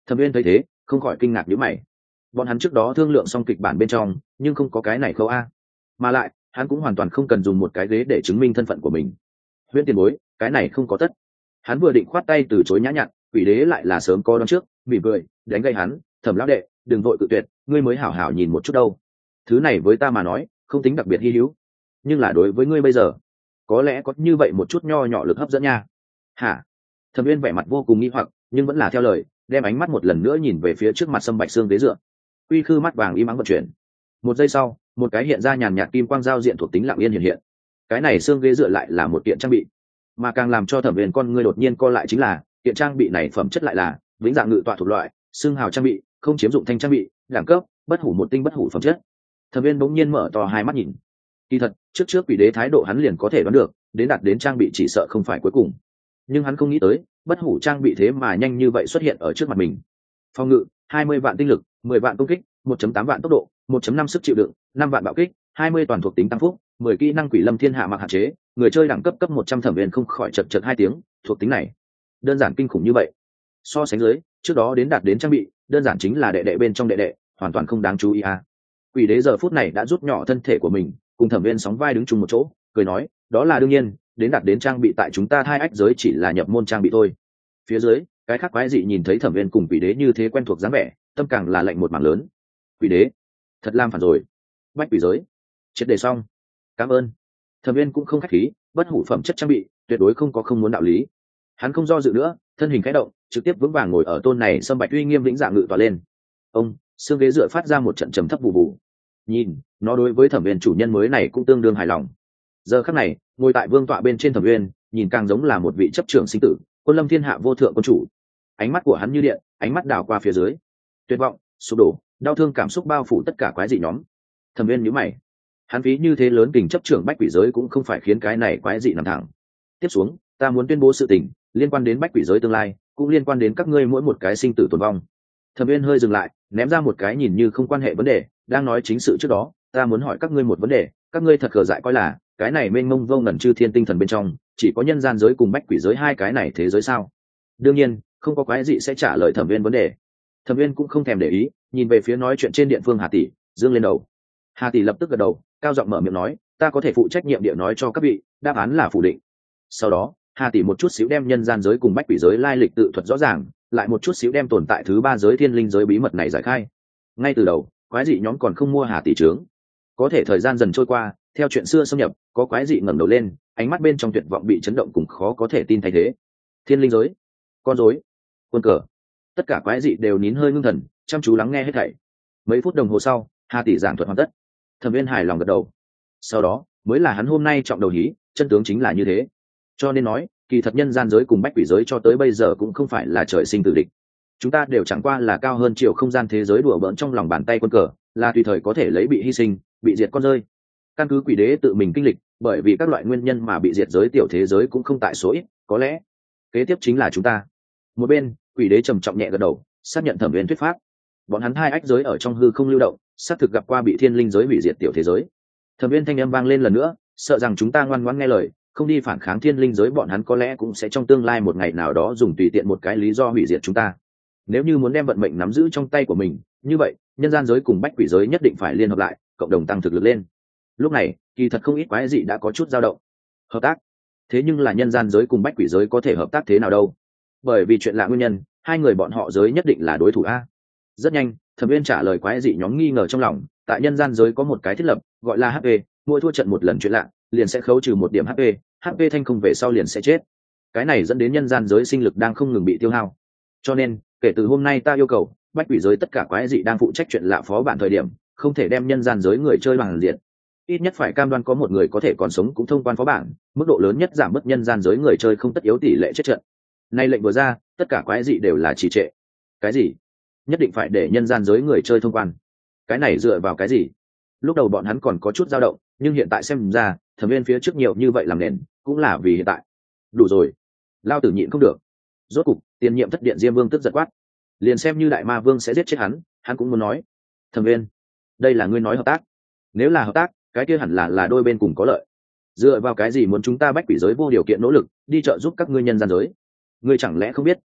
[SPEAKER 1] Thẩm Viên thấy thế không khỏi kinh ngạc nhíu mày. Bọn hắn trước đó thương lượng xong kịch bản bên trong nhưng không có cái này khâu a, mà lại hắn cũng hoàn toàn không cần dùng một cái ghế để chứng minh thân phận của mình. Huyễn tiền bối, cái này không có tất. Hắn vừa định khoát tay từ chối nhã nhặn, quỷ đế lại là sớm có đón trước, mỉm cười đánh gây hắn. Thẩm lão đệ, đừng vội cự tuyệt, ngươi mới hảo hảo nhìn một chút đâu. Thứ này với ta mà nói không tính đặc biệt hy hữu, nhưng là đối với ngươi bây giờ có lẽ có như vậy một chút nho nhỏ lực hấp dẫn nha. Hả? Thẩm Viên vẻ mặt vô cùng nghi hoặc nhưng vẫn là theo lời, đem ánh mắt một lần nữa nhìn về phía trước mặt sâm bạch xương ghế dựa. Quy khư mắt vàng im ắng vận chuyển. Một giây sau, một cái hiện ra nhàn nhạt kim quang giao diện thuộc tính lặng yên hiện hiện. Cái này xương ghế dựa lại là một kiện trang bị, mà càng làm cho Thẩm Viên con ngươi đột nhiên co lại chính là kiện trang bị này phẩm chất lại là vĩnh dạng ngự tọa thuộc loại, xương hào trang bị, không chiếm dụng thanh trang bị, đẳng cấp bất hủ một tinh bất hủ phẩm chất. Thẩm Viên bỗng nhiên mở to hai mắt nhìn. Kỳ thật, trước trước quỷ đế thái độ hắn liền có thể đoán được, đến đạt đến trang bị chỉ sợ không phải cuối cùng. Nhưng hắn không nghĩ tới, bất hủ trang bị thế mà nhanh như vậy xuất hiện ở trước mặt mình. Phòng ngự, hai mươi vạn tinh lực, mười vạn công kích, một phẩy tám vạn tốc độ, một phẩy năm sức chịu đựng, năm vạn bạo kích, hai mươi toàn thuộc tính tăng phúc, mười kỹ năng quỷ lâm thiên hạ mặc hạn chế, người chơi đẳng cấp cấp một trăm. Thẩm Viên không khỏi chật chật hai tiếng, thuộc tính này đơn giản kinh khủng như vậy. So sánh dưới, trước đó đến đạt đến trang bị, đơn giản chính là đệ đệ bên trong đệ đệ, hoàn toàn không đáng chú ý à. Quỷ đế giờ phút này đã rút nhỏ thân thể của mình, cùng Thẩm Viên sóng vai đứng chung một chỗ, cười nói, đó là đương nhiên, đến đạt đến trang bị tại chúng ta hai ách giới chỉ là nhập môn trang bị thôi. Phía dưới, cái khác quái dị nhìn thấy Thẩm Viên cùng quỷ đế như thế quen thuộc dáng vẻ, tâm càng là lạnh một mảng lớn. Quỷ đế, thật làm phản rồi. Bách quỷ giới, triệt đề xong. Cảm ơn. Thẩm Viên cũng không khách khí, bất hủ phẩm chất trang bị, tuyệt đối không có không muốn đạo lý. Hắn không do dự nữa, thân hình khẽ động, trực tiếp vững vàng ngồi ở tôn này sâm bạch uy nghiêm vĩnh dạng ngự tọa lên. Ông, xương ghế dựa phát ra một trận trầm thấp bù bù. Nhìn, nó đối với Thẩm Viên chủ nhân mới này cũng tương đương hài lòng. Giờ khắc này, ngồi tại vương tọa bên trên Thẩm Viên, nhìn càng giống là một vị chấp trưởng sinh tử, quân lâm thiên hạ vô thượng quân chủ. Ánh mắt của hắn như điện, ánh mắt đảo qua phía dưới. Tuyệt vọng, sụp đổ, đau thương cảm xúc bao phủ tất cả quái dị nhóm. Thẩm Viên nhíu mày. Hắn phí như thế lớn kình chấp trưởng bách quỷ giới cũng không phải khiến cái này quái dị nằm thẳng. Tiếp xuống, ta muốn tuyên bố sự tình liên quan đến bách quỷ giới tương lai, cũng liên quan đến các ngươi mỗi một cái sinh tử tồn vong. Thẩm Viên hơi dừng lại, ném ra một cái nhìn như không quan hệ vấn đề, đang nói chính sự trước đó, ta muốn hỏi các ngươi một vấn đề, các ngươi thật khờ dại coi là cái này mênh mông vô ngần chư thiên tinh thần bên trong chỉ có nhân gian giới cùng bách quỷ giới hai cái này thế giới sao? Đương nhiên không có quái gì sẽ trả lời Thẩm Viên vấn đề. Thẩm Viên cũng không thèm để ý, nhìn về phía nói chuyện trên điện phương Hà tỷ, dương lên đầu. Hà tỷ lập tức gật đầu, cao giọng mở miệng nói, ta có thể phụ trách nhiệm địa nói cho các vị, đáp án là phủ định. Sau đó Hà tỷ một chút xíu đem nhân gian giới cùng bách quỷ giới lai lịch tự thuật rõ ràng, lại một chút xíu đem tồn tại thứ ba giới thiên linh giới bí mật này giải khai. Ngay từ đầu quái dị nhóm còn không mua Hà tỷ trướng, có thể thời gian dần trôi qua, theo chuyện xưa xâm nhập, có quái dị ngẩng đầu lên, ánh mắt bên trong tuyệt vọng bị chấn động cùng khó có thể tin thay thế. Thiên linh giới, con rối, quân cờ, tất cả quái dị đều nín hơi ngưng thần, chăm chú lắng nghe hết thảy. Mấy phút đồng hồ sau, Hà tỷ giảng thuật hoàn tất. Thẩm Viên hài lòng gật đầu. Sau đó mới là hắn hôm nay trọng đầu hí, chân tướng chính là như thế. Cho nên nói, kỳ thật nhân gian giới cùng bách quỷ giới cho tới bây giờ cũng không phải là trời sinh tử địch. Chúng ta đều chẳng qua là cao hơn chiều không gian thế giới đùa bỡn trong lòng bàn tay quân cờ, là tùy thời có thể lấy bị hy sinh, bị diệt con rơi. Căn cứ quỷ đế tự mình kinh lịch, bởi vì các loại nguyên nhân mà bị diệt giới tiểu thế giới cũng không tại số ít, có lẽ kế tiếp chính là chúng ta. Một bên, quỷ đế trầm trọng nhẹ gật đầu, xác nhận Thẩm Viên thuyết pháp. Bọn hắn hai ách giới ở trong hư không lưu động, xác thực gặp qua bị thiên linh giới hủy diệt tiểu thế giới. Thẩm Viên thanh âm vang lên lần nữa, sợ rằng chúng ta ngoan ngoãn nghe lời, không đi phản kháng thiên linh giới, bọn hắn có lẽ cũng sẽ trong tương lai một ngày nào đó dùng tùy tiện một cái lý do hủy diệt chúng ta. Nếu như muốn đem vận mệnh nắm giữ trong tay của mình, như vậy nhân gian giới cùng bách quỷ giới nhất định phải liên hợp lại, cộng đồng tăng thực lực lên. Lúc này kỳ thật không ít quái dị đã có chút dao động. Hợp tác? Thế nhưng là nhân gian giới cùng bách quỷ giới có thể hợp tác thế nào đâu? Bởi vì chuyện lạ nguyên nhân, hai người bọn họ giới nhất định là đối thủ a. Rất nhanh, Thẩm Viên trả lời quái dị nhóm nghi ngờ trong lòng. Tại nhân gian giới có một cái thiết lập gọi là hát pê, mỗi thua trận một lần chuyện lạ liền sẽ khấu trừ một điểm hát pê, hát pê thanh không về sau liền sẽ chết. Cái này dẫn đến nhân gian giới sinh lực đang không ngừng bị tiêu hao. Cho nên kể từ hôm nay ta yêu cầu bách quỷ giới tất cả quái dị đang phụ trách chuyện lạ phó bản thời điểm, không thể đem nhân gian giới người chơi bằng diện, ít nhất phải cam đoan có một người có thể còn sống cũng thông quan phó bản, mức độ lớn nhất giảm bớt nhân gian giới người chơi không tất yếu tỷ lệ chết trận. Nay lệnh vừa ra, tất cả quái dị đều là trì trệ. Cái gì? Nhất định phải để nhân gian giới người chơi thông quan? Cái này dựa vào cái gì? Lúc đầu bọn hắn còn có chút dao động, nhưng hiện tại xem ra Thẩm Viên phía trước nhiều như vậy làm nền cũng là vì hiện tại. Đủ rồi, lao tử nhịn không được. Rốt cục tiền nhiệm thất điện Diêm Vương tức giận quát, liền xem như đại ma vương sẽ giết chết hắn, hắn cũng muốn nói. Thẩm Viên, đây là ngươi nói hợp tác? Nếu là hợp tác, cái kia hẳn là là đôi bên cùng có lợi. Dựa vào cái gì muốn chúng ta bách quỷ giới vô điều kiện nỗ lực đi trợ giúp các ngươi nhân gian giới? Ngươi chẳng lẽ không biết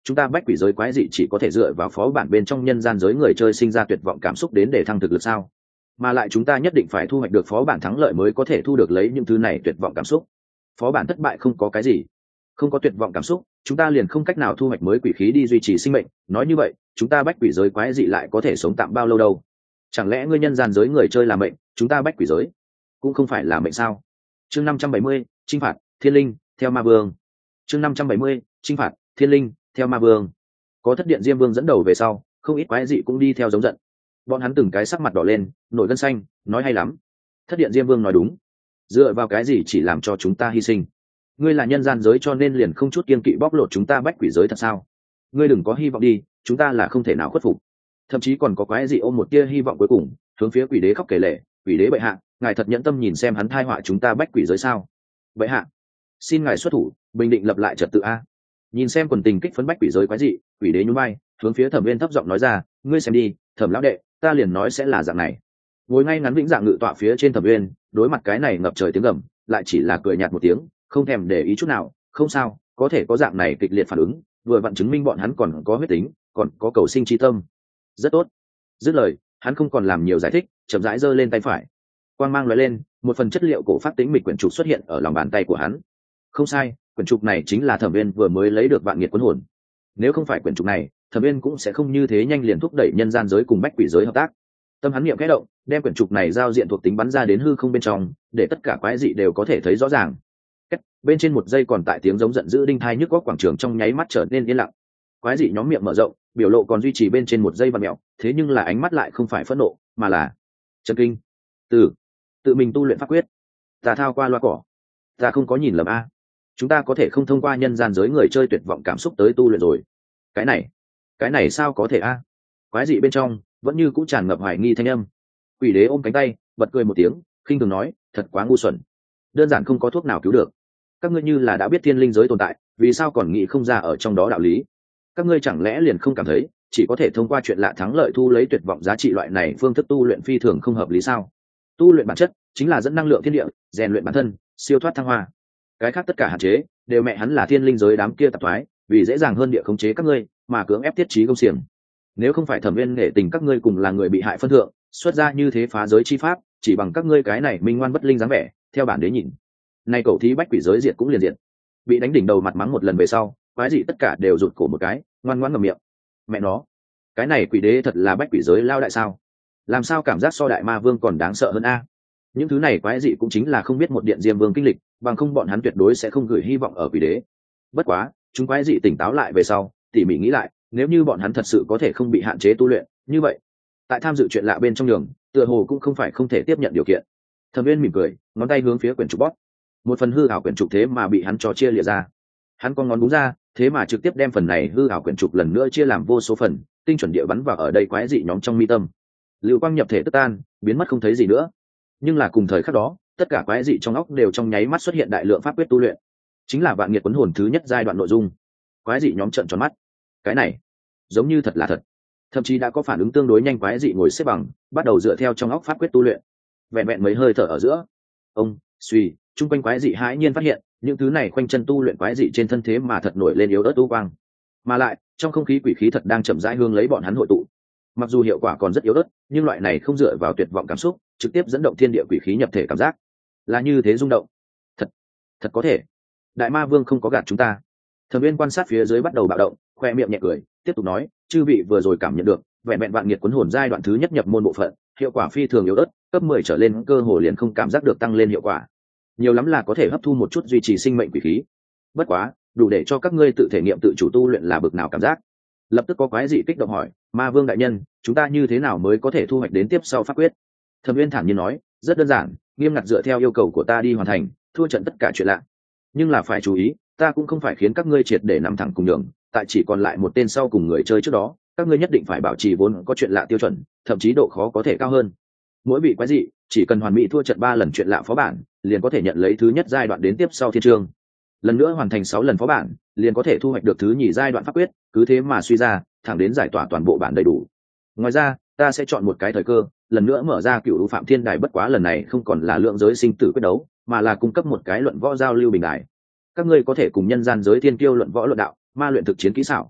[SPEAKER 1] chúng ta bách quỷ giới quái dị chỉ có thể dựa vào phó bản bên trong nhân gian giới người chơi sinh ra tuyệt vọng cảm xúc đến để thăng thực lực sao? Mà lại chúng ta nhất định phải thu hoạch được phó bản thắng lợi mới có thể thu được lấy những thứ này tuyệt vọng cảm xúc. Phó bản thất bại không có cái gì, không có tuyệt vọng cảm xúc, chúng ta liền không cách nào thu hoạch mới quỷ khí đi duy trì sinh mệnh. Nói như vậy, chúng ta bách quỷ giới quái dị lại có thể sống tạm bao lâu đâu? Chẳng lẽ ngươi nhân gian giới người chơi là mệnh, chúng ta bách quỷ giới cũng không phải là mệnh sao? Chương năm trăm bảy mươi, chinh phạt thiên linh theo ma vương. Chương năm trăm bảy mươi, chinh phạt thiên linh theo ma vương. Có thất điện diêm vương dẫn đầu về sau, không ít quái dị cũng đi theo giống giận. Bọn hắn từng cái sắc mặt đỏ lên, nổi gân xanh, nói hay lắm. Thất điện diêm vương nói đúng, dựa vào cái gì chỉ làm cho chúng ta hy sinh? Ngươi là nhân gian giới cho nên liền không chút kiêng kỵ bóc lột chúng ta bách quỷ giới thật sao? Ngươi đừng có hy vọng đi, chúng ta là không thể nào khuất phục. Thậm chí còn có quái dị ôm một tia hy vọng cuối cùng, hướng phía quỷ đế khóc kể lể, quỷ đế bệ hạ, ngài thật nhẫn tâm nhìn xem hắn thai họa chúng ta bách quỷ giới sao? Bệ hạ, xin ngài xuất thủ, bình định lập lại trật tự a. Nhìn xem quần tình kích phấn bách quỷ giới quái dị, quỷ đế nhún vai, hướng phía Thẩm Viên thấp giọng nói ra, ngươi xem đi, Thẩm lão đệ, ta liền nói sẽ là dạng này. Ngồi ngay ngắn vĩnh dạng ngự tọa phía trên Thẩm Viên, đối mặt cái này ngập trời tiếng gầm, lại chỉ là cười nhạt một tiếng, không thèm để ý chút nào. Không sao, có thể có dạng này kịch liệt phản ứng, vừa vặn chứng minh bọn hắn còn có huyết tính, còn có cầu sinh chi tâm. Rất tốt. Dứt lời, hắn không còn làm nhiều giải thích, chậm rãi giơ lên tay phải. Quang mang lóe lên, một phần chất liệu cổ phát tĩnh mịch quyển trục xuất hiện ở lòng bàn tay của hắn. Không sai, quyển trục này chính là Thẩm Viên vừa mới lấy được Vạn Nghiệt Cuốn Hồn. Nếu không phải quyển trục này, Thẩm Viên cũng sẽ không như thế nhanh liền thúc đẩy nhân gian giới cùng bách quỷ giới hợp tác. Tâm hắn niệm khẽ động, đem quyển trục này giao diện thuộc tính bắn ra đến hư không bên trong, để tất cả quái dị đều có thể thấy rõ ràng. Cách, bên trên một giây còn tại tiếng giống giận dữ đinh thai nhức góc quảng trường trong nháy mắt trở nên yên lặng. Quái dị nhóm miệng mở rộng, biểu lộ còn duy trì bên trên một giây vặn mèo, thế nhưng là ánh mắt lại không phải phẫn nộ, mà là chấn kinh. Từ tự mình tu luyện pháp quyết, ta thao qua loa cỏ, ta không có nhìn lầm a. Chúng ta có thể không thông qua nhân gian giới người chơi tuyệt vọng cảm xúc tới tu luyện rồi. Cái này, cái này sao có thể a? Quái dị bên trong vẫn như cũng tràn ngập hoài nghi thanh âm. Quỷ đế ôm cánh tay, bật cười một tiếng, khinh thường nói, thật quá ngu xuẩn, đơn giản không có thuốc nào cứu được. Các ngươi như là đã biết thiên linh giới tồn tại, vì sao còn nghĩ không ra ở trong đó đạo lý? Các ngươi chẳng lẽ liền không cảm thấy chỉ có thể thông qua chuyện lạ thắng lợi thu lấy tuyệt vọng giá trị loại này phương thức tu luyện phi thường không hợp lý sao? Tu luyện bản chất chính là dẫn năng lượng thiên địa, rèn luyện bản thân, siêu thoát thăng hoa. Cái khác tất cả hạn chế đều mẹ hắn là thiên linh giới đám kia tạp thoái, vì dễ dàng hơn địa khống chế các ngươi mà cưỡng ép tiết trí công xiềng. Nếu không phải Thẩm Viên nghệ tình các ngươi cùng là người bị hại phân thượng, xuất ra như thế phá giới chi pháp, chỉ bằng các ngươi cái này minh ngoan bất linh dáng vẻ, theo bản đế nhìn, nay cậu thí bách quỷ giới diệt cũng liền diệt. Bị đánh đỉnh đầu mặt mắng một lần về sau, quái dị tất cả đều rụt cổ một cái, ngoan ngoãn ngậm miệng. Mẹ nó, cái này quỷ đế thật là bách quỷ giới lao đại sao? Làm sao cảm giác so đại ma vương còn đáng sợ hơn a? Những thứ này quái dị cũng chính là không biết một điện diêm vương kinh lịch, bằng không bọn hắn tuyệt đối sẽ không gửi hy vọng ở quỷ đế. Bất quá, chúng quái dị tỉnh táo lại về sau, tỉ mỉ nghĩ lại, nếu như bọn hắn thật sự có thể không bị hạn chế tu luyện, như vậy, tại tham dự chuyện lạ bên trong đường, tựa hồ cũng không phải không thể tiếp nhận điều kiện. Thẩm Viên mỉm cười, ngón tay hướng phía quyển trục bóp. Một phần hư ảo quyển trục thế mà bị hắn cho chia lìa ra. Hắn con ngón đúng ra, thế mà trực tiếp đem phần này hư ảo quyển trục lần nữa chia làm vô số phần, tinh chuẩn địa bắn vào ở đây quái dị nhóm trong mi tâm. Lưu quang nhập thể tức tan, biến mất không thấy gì nữa. Nhưng là cùng thời khắc đó, tất cả quái dị trong óc đều trong nháy mắt xuất hiện đại lượng pháp quyết tu luyện, chính là Vạn Nghiệt Cuốn Hồn thứ nhất giai đoạn nội dung. Quái dị nhóm trợn tròn mắt, cái này giống như thật là thật. Thậm chí đã có phản ứng tương đối nhanh, quái dị ngồi xếp bằng, bắt đầu dựa theo trong óc pháp quyết tu luyện. Vẹn vẹn mấy hơi thở ở giữa, ông suy chung quanh quái dị hãi nhiên phát hiện những thứ này quanh chân tu luyện quái dị trên thân thế mà thật nổi lên yếu ớt u quang, mà lại trong không khí quỷ khí thật đang chậm rãi hương lấy bọn hắn hội tụ. Mặc dù hiệu quả còn rất yếu ớt, nhưng loại này không dựa vào tuyệt vọng cảm xúc, trực tiếp dẫn động thiên địa quỷ khí nhập thể cảm giác là như thế rung động. Thật, thật có thể. Đại ma vương không có gạt chúng ta. Thẩm Viên quan sát phía dưới bắt đầu bạo động, khoe miệng nhẹ cười, tiếp tục nói, chư vị vừa rồi cảm nhận được, vẹn vẹn Vạn Nghiệt Cuốn Hồn giai đoạn thứ nhất nhập môn bộ phận, hiệu quả phi thường yếu ớt, cấp mười trở lên cơ hồ liền không cảm giác được tăng lên hiệu quả. Nhiều lắm là có thể hấp thu một chút duy trì sinh mệnh quỷ khí. Bất quá, đủ để cho các ngươi tự thể nghiệm tự chủ tu luyện là bực nào cảm giác. Lập tức có quái dị kích động hỏi, ma vương đại nhân, chúng ta như thế nào mới có thể thu hoạch đến tiếp sau pháp quyết? Thẩm Viên thản nhiên nói, rất đơn giản, nghiêm ngặt dựa theo yêu cầu của ta đi hoàn thành, thua trận tất cả chuyện lạ. Nhưng là phải chú ý, ta cũng không phải khiến các ngươi triệt để nằm thẳng cùng đường, tại chỉ còn lại một tên sau cùng người chơi trước đó, các ngươi nhất định phải bảo trì vốn có chuyện lạ tiêu chuẩn, thậm chí độ khó có thể cao hơn. Mỗi vị quái dị chỉ cần hoàn mỹ thua trận ba lần chuyện lạ phó bản, liền có thể nhận lấy thứ nhất giai đoạn đến tiếp sau thiên chương. Lần nữa hoàn thành sáu lần phó bản, liền có thể thu hoạch được thứ nhì giai đoạn pháp quyết, cứ thế mà suy ra, thẳng đến giải tỏa toàn bộ bản đầy đủ. Ngoài ra, ta sẽ chọn một cái thời cơ, lần nữa mở ra Cựu Lũ Phạm Thiên Đài, bất quá lần này không còn là lượng giới sinh tử quyết đấu, mà là cung cấp một cái luận võ giao lưu bình đài. Các ngươi có thể cùng nhân gian giới thiên kiêu luận võ luận đạo, ma luyện thực chiến kỹ xảo.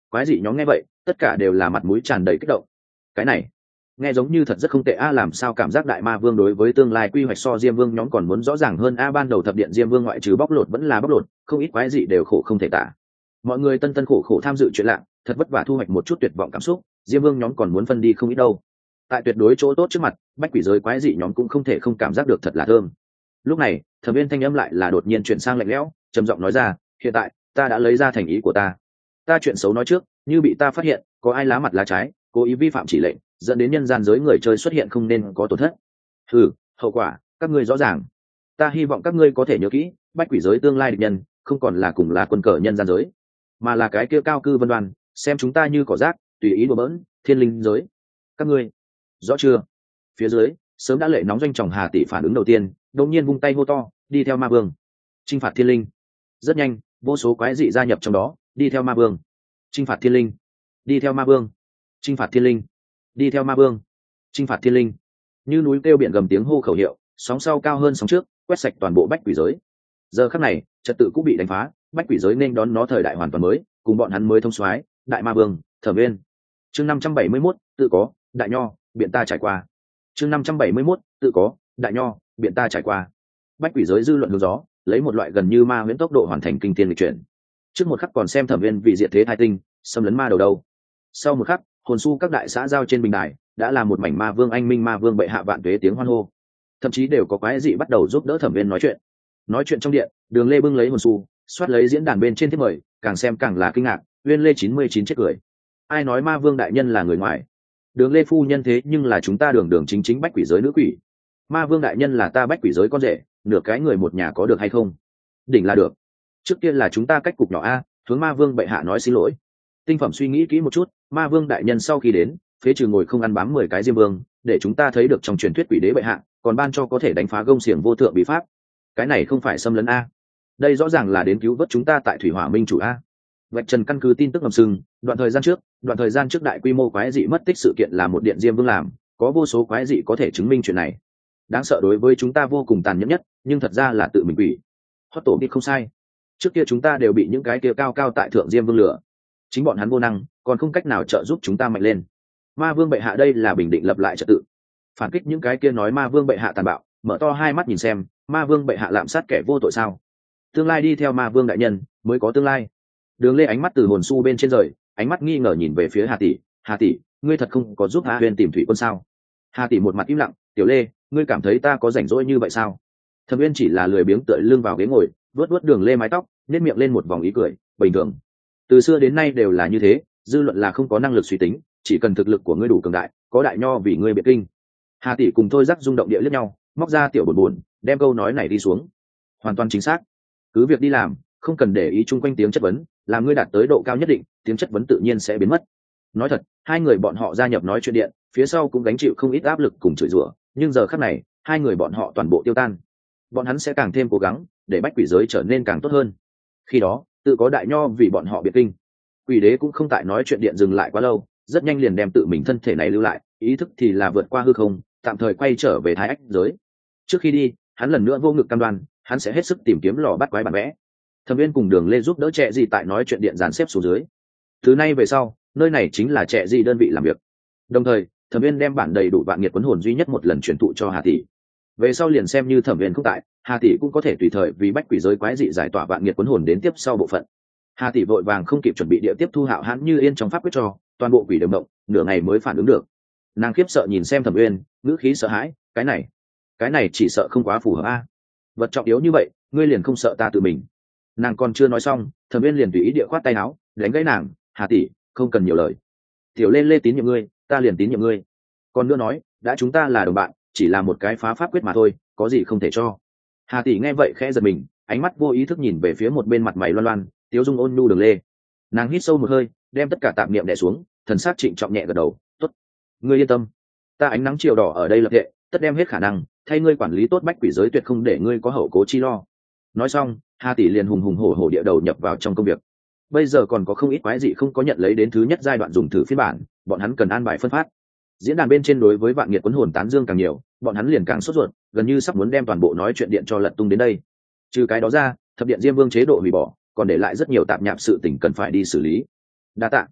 [SPEAKER 1] Quái dị nhóm nghe vậy tất cả đều là mặt mũi tràn đầy kích động. Cái này nghe giống như thật rất không tệ a, làm sao cảm giác đại ma vương đối với tương lai quy hoạch so diêm vương nhóm còn muốn rõ ràng hơn a. Ban đầu thập điện diêm vương ngoại trừ bóc lột vẫn là bóc lột, không ít quái dị đều khổ không thể tả. Mọi người tân tân khổ khổ tham dự chuyện lạ, thật vất vả thu hoạch một chút tuyệt vọng cảm xúc, diêm vương nhóm còn muốn phân đi không ít đâu. Tại tuyệt đối chỗ tốt trước mặt, bách quỷ giới quái dị nhóm cũng không thể không cảm giác được thật là thơm. Lúc này Thẩm Viên thanh âm lại là đột nhiên chuyển sang lạnh lẽo, trầm giọng nói ra, hiện tại ta đã lấy ra thành ý của ta. Ta chuyện xấu nói trước, như bị ta phát hiện có ai lá mặt lá trái, cố ý vi phạm chỉ lệnh, dẫn đến nhân gian giới người chơi xuất hiện không nên có tổn thất. Ừ, hậu quả các ngươi rõ ràng. Ta hy vọng các ngươi có thể nhớ kỹ, bách quỷ giới tương lai địch nhân không còn là cùng là quân cờ nhân gian giới, mà là cái kia cao cư vân đoan, xem chúng ta như cỏ rác, tùy ý đùa bỡn thiên linh giới. Các ngươi rõ chưa? Phía dưới sớm đã lệ nóng doanh tròng Hà Tỷ phản ứng đầu tiên, đột nhiên vung tay hô to, đi theo ma vương chinh phạt thiên linh. Rất nhanh vô số quái dị gia nhập trong đó, đi theo ma vương chinh phạt thiên linh, đi theo ma vương chinh phạt thiên linh, đi theo ma vương chinh phạt thiên linh. Như núi kêu biển gầm tiếng hô khẩu hiệu, sóng sau cao hơn sóng trước, quét sạch toàn bộ bách quỷ giới. Giờ khắc này trật tự cũng bị đánh phá, bách quỷ giới nên đón nó thời đại hoàn toàn mới, cùng bọn hắn mới thông soái đại ma vương Thẩm Viên. Chương năm trăm bảy mươi mốt, tự có đại nho biện ta trải qua. Chương năm trăm bảy mươi mốt, tự có đại nho biện ta trải qua. Bách quỷ giới dư luận hướng gió, lấy một loại gần như ma huyễn tốc độ hoàn thành kinh thiên lịch chuyển. Trước một khắc còn xem Thẩm Viên vì diệt thế thai tinh, xâm lấn ma đầu đầu. Sau một khắc, hồn su các đại xã giao trên bình đài đã là một mảnh ma vương anh minh, ma vương bệ hạ vạn tuế tiếng hoan hô. Thậm chí đều có quái dị bắt đầu giúp đỡ Thẩm Viên nói chuyện. Nói chuyện trong điện, Đường Lê bưng lấy hồn su, xoát lấy diễn đàn bên trên thiết mời, càng xem càng là kinh ngạc, Uyên Lê chín mươi chín chết cười. Ai nói ma vương đại nhân là người ngoài? Đường Lê phu nhân thế nhưng là chúng ta đường đường chính chính bách quỷ giới nữ quỷ. Ma vương đại nhân là ta bách quỷ giới con rể, nửa cái người một nhà có được hay không? Đỉnh là được. Trước kia là chúng ta cách cục nhỏ a, hướng ma vương bệ hạ nói xin lỗi. Tinh phẩm suy nghĩ kỹ một chút, ma vương đại nhân sau khi đến, phế trừ ngồi không ăn bám mười cái diêm vương, để chúng ta thấy được trong truyền thuyết quỷ đế bệ hạ còn ban cho có thể đánh phá gông xiềng vô thượng bí pháp. Cái này không phải xâm lấn a, đây rõ ràng là đến cứu vớt chúng ta tại thủy hỏa minh chủ a. Vạch trần căn cứ tin tức ngầm sừng, đoạn thời gian trước đoạn thời gian trước đại quy mô quái dị mất tích sự kiện là một điện diêm vương làm, có vô số quái dị có thể chứng minh chuyện này. Đáng sợ đối với chúng ta vô cùng tàn nhẫn nhất, nhưng thật ra là tự mình quỷ. Hót tổ biết không sai, trước kia chúng ta đều bị những cái kia cao cao tại thượng diêm vương lửa, chính bọn hắn vô năng, còn không cách nào trợ giúp chúng ta mạnh lên. Ma vương bệ hạ đây là bình định lập lại trật tự, phản kích những cái kia nói ma vương bệ hạ tàn bạo, mở to hai mắt nhìn xem, ma vương bệ hạ lạm sát kẻ vô tội sao? Tương lai đi theo ma vương đại nhân mới có tương lai. Đường Lê ánh mắt từ hồn su bên trên rời, ánh mắt nghi ngờ nhìn về phía Hà Tỷ. Hà Tỷ, ngươi thật không có giúp A Huyền tìm thủy quân sao? Hà Tỷ một mặt im lặng. Tiểu Lê, ngươi cảm thấy ta có rảnh rỗi như vậy sao? Thẩm Uyên chỉ là lười biếng tựa lưng vào ghế ngồi, vuốt vuốt Đường Lê mái tóc, nhếch miệng lên một vòng ý cười. Bình thường, từ xưa đến nay đều là như thế, dư luận là không có năng lực suy tính, chỉ cần thực lực của ngươi đủ cường đại, có đại nho vì ngươi biện kinh. Hà Tỷ cùng Thôi Giác rung động địa liếc nhau, móc ra tiểu buồn buồn, đem câu nói này đi xuống. Hoàn toàn chính xác, cứ việc đi làm, không cần để ý chung quanh tiếng chất vấn, làm ngươi đạt tới độ cao nhất định, tiếng chất vấn tự nhiên sẽ biến mất. Nói thật, hai người bọn họ gia nhập nói chuyện điện, phía sau cũng gánh chịu không ít áp lực cùng chửi rủa, nhưng giờ khắc này, hai người bọn họ toàn bộ tiêu tan. Bọn hắn sẽ càng thêm cố gắng, để bách quỷ giới trở nên càng tốt hơn. Khi đó, tự có đại nho vì bọn họ biện kinh. Quỷ đế cũng không tại nói chuyện điện dừng lại quá lâu, rất nhanh liền đem tự mình thân thể này lưu lại, ý thức thì là vượt qua hư không, tạm thời quay trở về thái ách giới. Trước khi đi, hắn lần nữa vô ngực cam đoan, hắn sẽ hết sức tìm kiếm lò bắt quái bản vẽ. Thẩm Viên cùng Đường Lê giúp đỡ trẻ gì tại nói chuyện điện dàn xếp xuống dưới. Từ nay về sau, nơi này chính là trẻ gì đơn vị làm việc. Đồng thời, Thẩm Viên đem bản đầy đủ vạn nghiệt quấn hồn duy nhất một lần truyền thụ cho Hà Tỷ. Về sau liền xem như Thẩm Viên không tại, Hà Tỷ cũng có thể tùy thời vì bách quỷ giới quái dị giải tỏa vạn nghiệt quấn hồn đến tiếp sau bộ phận. Hà Tỷ vội vàng không kịp chuẩn bị địa tiếp thu Hạo Hãn Như Yên trong pháp quyết cho, toàn bộ quỷ đều động, nửa ngày mới phản ứng được. Nàng khiếp sợ nhìn xem Thẩm Viên, ngữ khí sợ hãi, cái này, cái này chỉ sợ không quá phù hợp a. Vật trọng yếu như vậy, ngươi liền không sợ ta tự mình? Nàng còn chưa nói xong, Thẩm Viên liền tùy ý địa khoát tay áo, đánh gãy nàng. Hà Tỷ, không cần nhiều lời. Tiểu Lê Lê tín nhiệm ngươi, ta liền tín nhiệm ngươi. Còn nữa nói, đã chúng ta là đồng bạn, chỉ là một cái phá pháp quyết mà thôi, có gì không thể cho. Hà Tỷ nghe vậy khẽ giật mình, ánh mắt vô ý thức nhìn về phía một bên mặt mày loan loan, tiếu dung ôn nhu Đường Lê. Nàng hít sâu một hơi, đem tất cả tạp niệm đè xuống, thần sắc trịnh trọng nhẹ gật đầu. Tốt, ngươi yên tâm, ta ánh nắng chiều đỏ ở đây lập hệ, tất đem hết khả năng thay ngươi quản lý tốt bách quỷ giới, tuyệt không để ngươi có hậu cố chi lo. Nói xong, Hà Tỷ liền hùng hùng hổ hổ địa đầu nhập vào trong công việc. Bây giờ còn có không ít quái dị không có nhận lấy đến thứ nhất giai đoạn dùng thử phiên bản, bọn hắn cần an bài phân phát. Diễn đàn bên trên đối với vạn nghiệt quấn hồn tán dương càng nhiều, bọn hắn liền càng sốt ruột, gần như sắp muốn đem toàn bộ nói chuyện điện cho lật tung đến đây. Trừ cái đó ra, thập điện diêm vương chế độ hủy bỏ, còn để lại rất nhiều tạp nhạp sự tình cần phải đi xử lý. Đa tạ.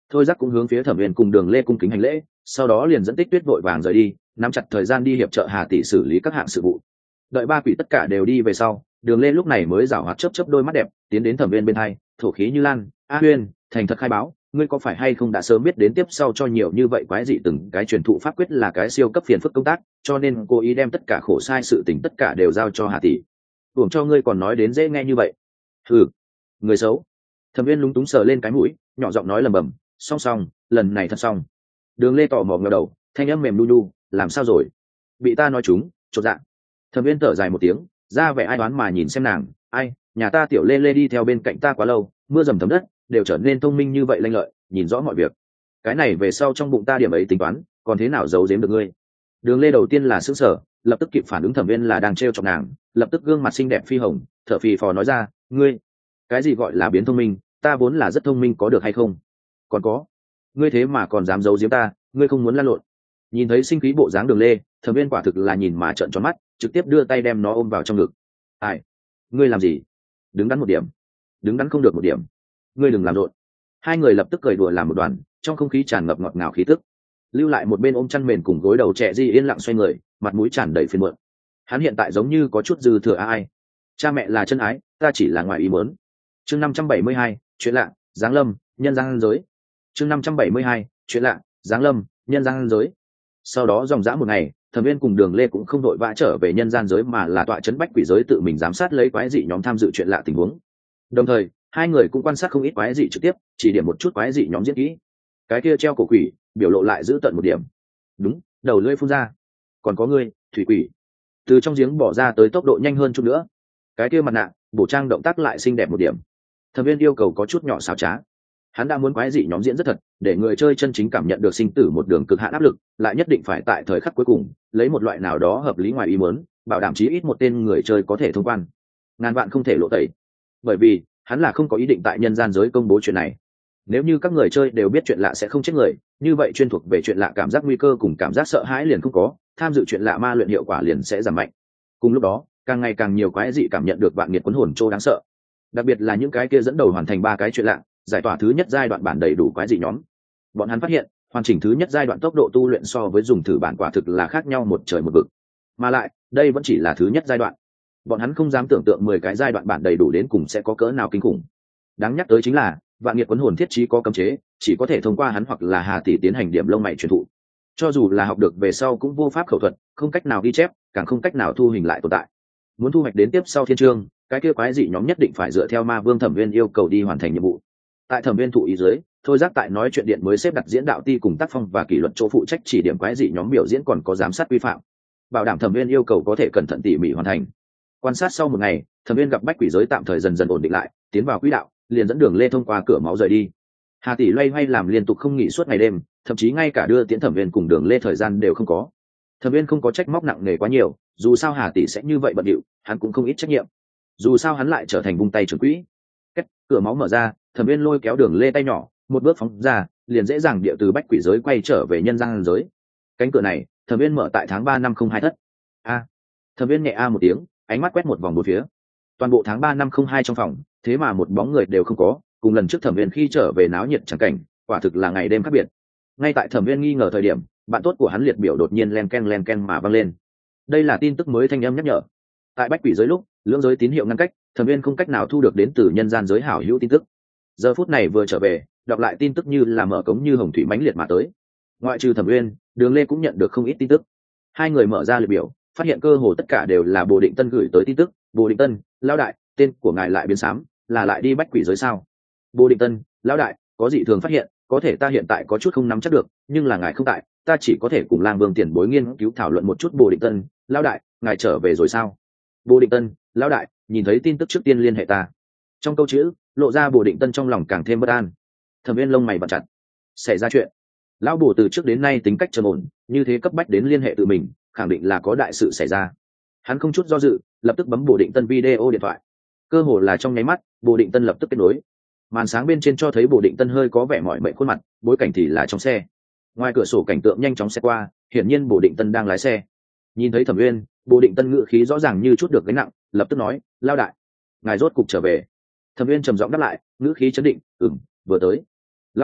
[SPEAKER 1] Thôi giác cũng hướng phía thẩm viên cùng đường lê cung kính hành lễ, sau đó liền dẫn tích tuyết vội vàng rời đi, nắm chặt thời gian đi hiệp trợ Hà tỷ xử lý các hạng sự vụ. Đợi ba quỷ tất cả đều đi về sau, đường lê lúc này mới giảo hoạt chớp chớp đôi mắt đẹp, tiến đến thẩm viên bên hai, thổ khí như lan. A Huyên, thành thật khai báo, ngươi có phải hay không đã sớm biết đến tiếp sau cho nhiều như vậy quái dị từng cái truyền thụ pháp quyết là cái siêu cấp phiền phức công tác, cho nên cố ý đem tất cả khổ sai sự tình tất cả đều giao cho Hà tỷ. Uổng cho ngươi còn nói đến dễ nghe như vậy. Ừ, người xấu. Thẩm viên lúng túng sờ lên cái mũi, nhỏ giọng nói lầm bầm, song song, lần này thật xong. Đường lê tò mò ngẩng đầu, thanh âm mềm nu nu, làm sao rồi? Bị ta nói chúng, chột dạ. Thẩm viên thở dài một tiếng, ra vẻ ai đoán mà nhìn xem nàng, ai, nhà ta tiểu lê lê đi theo bên cạnh ta quá lâu, mưa dầm thấm đất, đều trở nên thông minh như vậy lanh lợi, nhìn rõ mọi việc. Cái này về sau trong bụng ta điểm ấy tính toán, còn thế nào giấu giếm được ngươi? Đường lê đầu tiên là sững sờ, lập tức kịp phản ứng thẩm viên là đang trêu chọc nàng, lập tức gương mặt xinh đẹp phi hồng, thở phì phò nói ra, ngươi, cái gì gọi là biến thông minh, ta vốn là rất thông minh có được hay không? Còn có, ngươi thế mà còn dám giấu giếm ta, ngươi không muốn lăn lộn. Nhìn thấy sinh khí bộ dáng đường lê, thẩm viên quả thực là nhìn mà trợn tròn mắt, trực tiếp đưa tay đem nó ôm vào trong ngực. Ai, ngươi làm gì? Đứng đắn một điểm, đứng đắn không được một điểm, ngươi đừng làm rộn. Hai người lập tức cười đùa làm một đoàn, trong không khí tràn ngập ngọt ngào khí tức. Lưu lại một bên ôm chăn mền cùng gối đầu trẻ di yên lặng xoay người, mặt mũi tràn đầy phiền muộn. Hắn hiện tại giống như có chút dư thừa ai. Cha mẹ là chân ái, ta chỉ là ngoài ý muốn. Chương năm trăm bảy mươi hai, chuyện lạ, giáng lâm, nhân gian giới. Chương năm trăm bảy mươi hai, chuyện lạ, giáng lâm, nhân gian giới. Sau đó dòng dã một ngày, thẩm viên cùng đường lê cũng không đội vã trở về nhân gian giới mà là tọa trấn bách quỷ giới tự mình giám sát lấy quái dị nhóm tham dự chuyện lạ tình huống. Đồng thời hai người cũng quan sát không ít quái dị trực tiếp, chỉ điểm một chút quái dị nhóm diễn kỹ. Cái kia treo cổ quỷ biểu lộ lại giữ tận một điểm. Đúng, đầu lưỡi phun ra. Còn có ngươi, thủy quỷ, từ trong giếng bỏ ra tới tốc độ nhanh hơn chút nữa. Cái kia mặt nạ bổ trang động tác lại xinh đẹp một điểm. Thẩm viên yêu cầu có chút nhỏ xảo trá. Hắn đã muốn quái dị nhóm diễn rất thật, để người chơi chân chính cảm nhận được sinh tử một đường cực hạn áp lực, lại nhất định phải tại thời khắc cuối cùng lấy một loại nào đó hợp lý ngoài ý muốn, bảo đảm chí ít một tên người chơi có thể thông quan, ngàn vạn không thể lộ tẩy. Bởi vì hắn là không có ý định tại nhân gian giới công bố chuyện này. Nếu như các người chơi đều biết chuyện lạ sẽ không chết người, như vậy chuyên thuộc về chuyện lạ cảm giác nguy cơ cùng cảm giác sợ hãi liền không có, tham dự chuyện lạ ma luyện hiệu quả liền sẽ giảm mạnh. Cùng lúc đó càng ngày càng nhiều quái dị cảm nhận được vạn nghiệt cuốn hồn trô đáng sợ, đặc biệt là những cái kia dẫn đầu hoàn thành ba cái chuyện lạ, giải tỏa thứ nhất giai đoạn bản đầy đủ quái dị nhóm. Bọn hắn phát hiện hoàn chỉnh thứ nhất giai đoạn tốc độ tu luyện so với dùng thử bản quả thực là khác nhau một trời một vực, mà lại đây vẫn chỉ là thứ nhất giai đoạn. Bọn hắn không dám tưởng tượng mười cái giai đoạn bản đầy đủ đến cùng sẽ có cỡ nào kinh khủng. Đáng nhắc tới chính là vạn nghiệt cuốn hồn thiết trí có cấm chế, chỉ có thể thông qua hắn hoặc là Hà tỷ tiến hành điểm lông mày truyền thụ, cho dù là học được về sau cũng vô pháp khẩu thuật, không cách nào ghi chép, càng không cách nào thu hình lại tồn tại. Muốn thu hoạch đến tiếp sau thiên chương, cái kia quái dị nhóm nhất định phải dựa theo ma vương thẩm viên yêu cầu đi hoàn thành nhiệm vụ. Tại thẩm viên thụ ý dưới, thôi giác tại nói chuyện điện mới xếp đặt diễn đạo ti cùng tác phong và kỷ luật chỗ phụ trách chỉ điểm quái dị nhóm biểu diễn, còn có giám sát vi phạm, bảo đảm thẩm viên yêu cầu có thể cẩn thận tỉ mỉ hoàn thành. Quan sát sau một ngày, thẩm viên gặp bách quỷ giới tạm thời dần dần ổn định lại, tiến vào quỹ đạo, liền dẫn đường lê thông qua cửa máu rời đi. Hà tỷ loay hoay làm liên tục không nghỉ suốt ngày đêm, thậm chí ngay cả đưa tiễn thẩm viên cùng đường lê thời gian đều không có. Thẩm viên không có trách móc nặng nề quá nhiều, dù sao Hà tỷ sẽ như vậy bận điệu, hắn cũng không ít trách nhiệm. Dù sao hắn lại trở thành vung tay trưởng quỹ. Cách cửa máu mở ra, thẩm viên lôi kéo đường lê tay nhỏ, một bước phóng ra, liền dễ dàng địa từ bách quỷ giới quay trở về nhân gian giới. Cánh cửa này thẩm viên mở tại tháng ba năm không hai thất. A, thẩm viên nhẹ a một tiếng, ánh mắt quét một vòng bốn phía. Toàn bộ tháng ba năm không hai trong phòng, thế mà một bóng người đều không có, cùng lần trước thẩm viên khi trở về náo nhiệt chẳng cảnh, quả thực là ngày đêm khác biệt. Ngay tại thẩm viên nghi ngờ thời điểm, bạn tốt của hắn liệt biểu đột nhiên len ken len ken mà vang lên. Đây là tin tức mới thanh âm nhắc nhở. Tại bách quỷ giới lúc lưỡng giới tín hiệu ngăn cách, thẩm viên không cách nào thu được đến từ nhân gian giới hảo hữu tin tức. Giờ phút này vừa trở về, đọc lại tin tức như là mở cống như hồng thủy mãnh liệt mà tới. Ngoại trừ thẩm viên, đường lê cũng nhận được không ít tin tức. Hai người mở ra liệt biểu, phát hiện cơ hồ tất cả đều là Bồ Định Tân gửi tới tin tức. Bồ Định Tân, lão đại, tên của ngài lại biến xám, là lại đi bách quỷ giới sao? Bồ Định Tân, lão đại, có dị thường phát hiện, có thể ta hiện tại có chút không nắm chắc được, nhưng là ngài không tại, ta chỉ có thể cùng Lang Vương tiền bối nghiên cứu thảo luận một chút. Bồ Định Tân, lão đại, ngài trở về rồi sao? Bồ Định Tân, lão đại, nhìn thấy tin tức trước tiên liên hệ ta. Trong câu chữ lộ ra Bồ Định Tân trong lòng càng thêm bất an. Thẩm viên lông mày bật chặt. Xảy ra chuyện? Lão Bồ từ trước đến nay tính cách trầm ổn, như thế cấp bách đến liên hệ tự mình, khẳng định là có đại sự xảy ra. Hắn không chút do dự, lập tức bấm Bồ Định Tân video điện thoại. Cơ hồ là trong nháy mắt, Bồ Định Tân lập tức kết nối. Màn sáng bên trên cho thấy Bồ Định Tân hơi có vẻ mỏi mệt khuôn mặt, bối cảnh thì là trong xe. Ngoài cửa sổ cảnh tượng nhanh chóng xe qua, hiển nhiên Bồ Định Tân đang lái xe. Nhìn thấy Thẩm Uyên, Bồ Định Tân ngữ khí rõ ràng như chút được gánh nặng, lập tức nói, lao đại, ngài rốt cục trở về. Thẩm Uyên trầm giọng đáp lại, ngữ khí chấn định, ừm, vừa tới. Lão Bồ,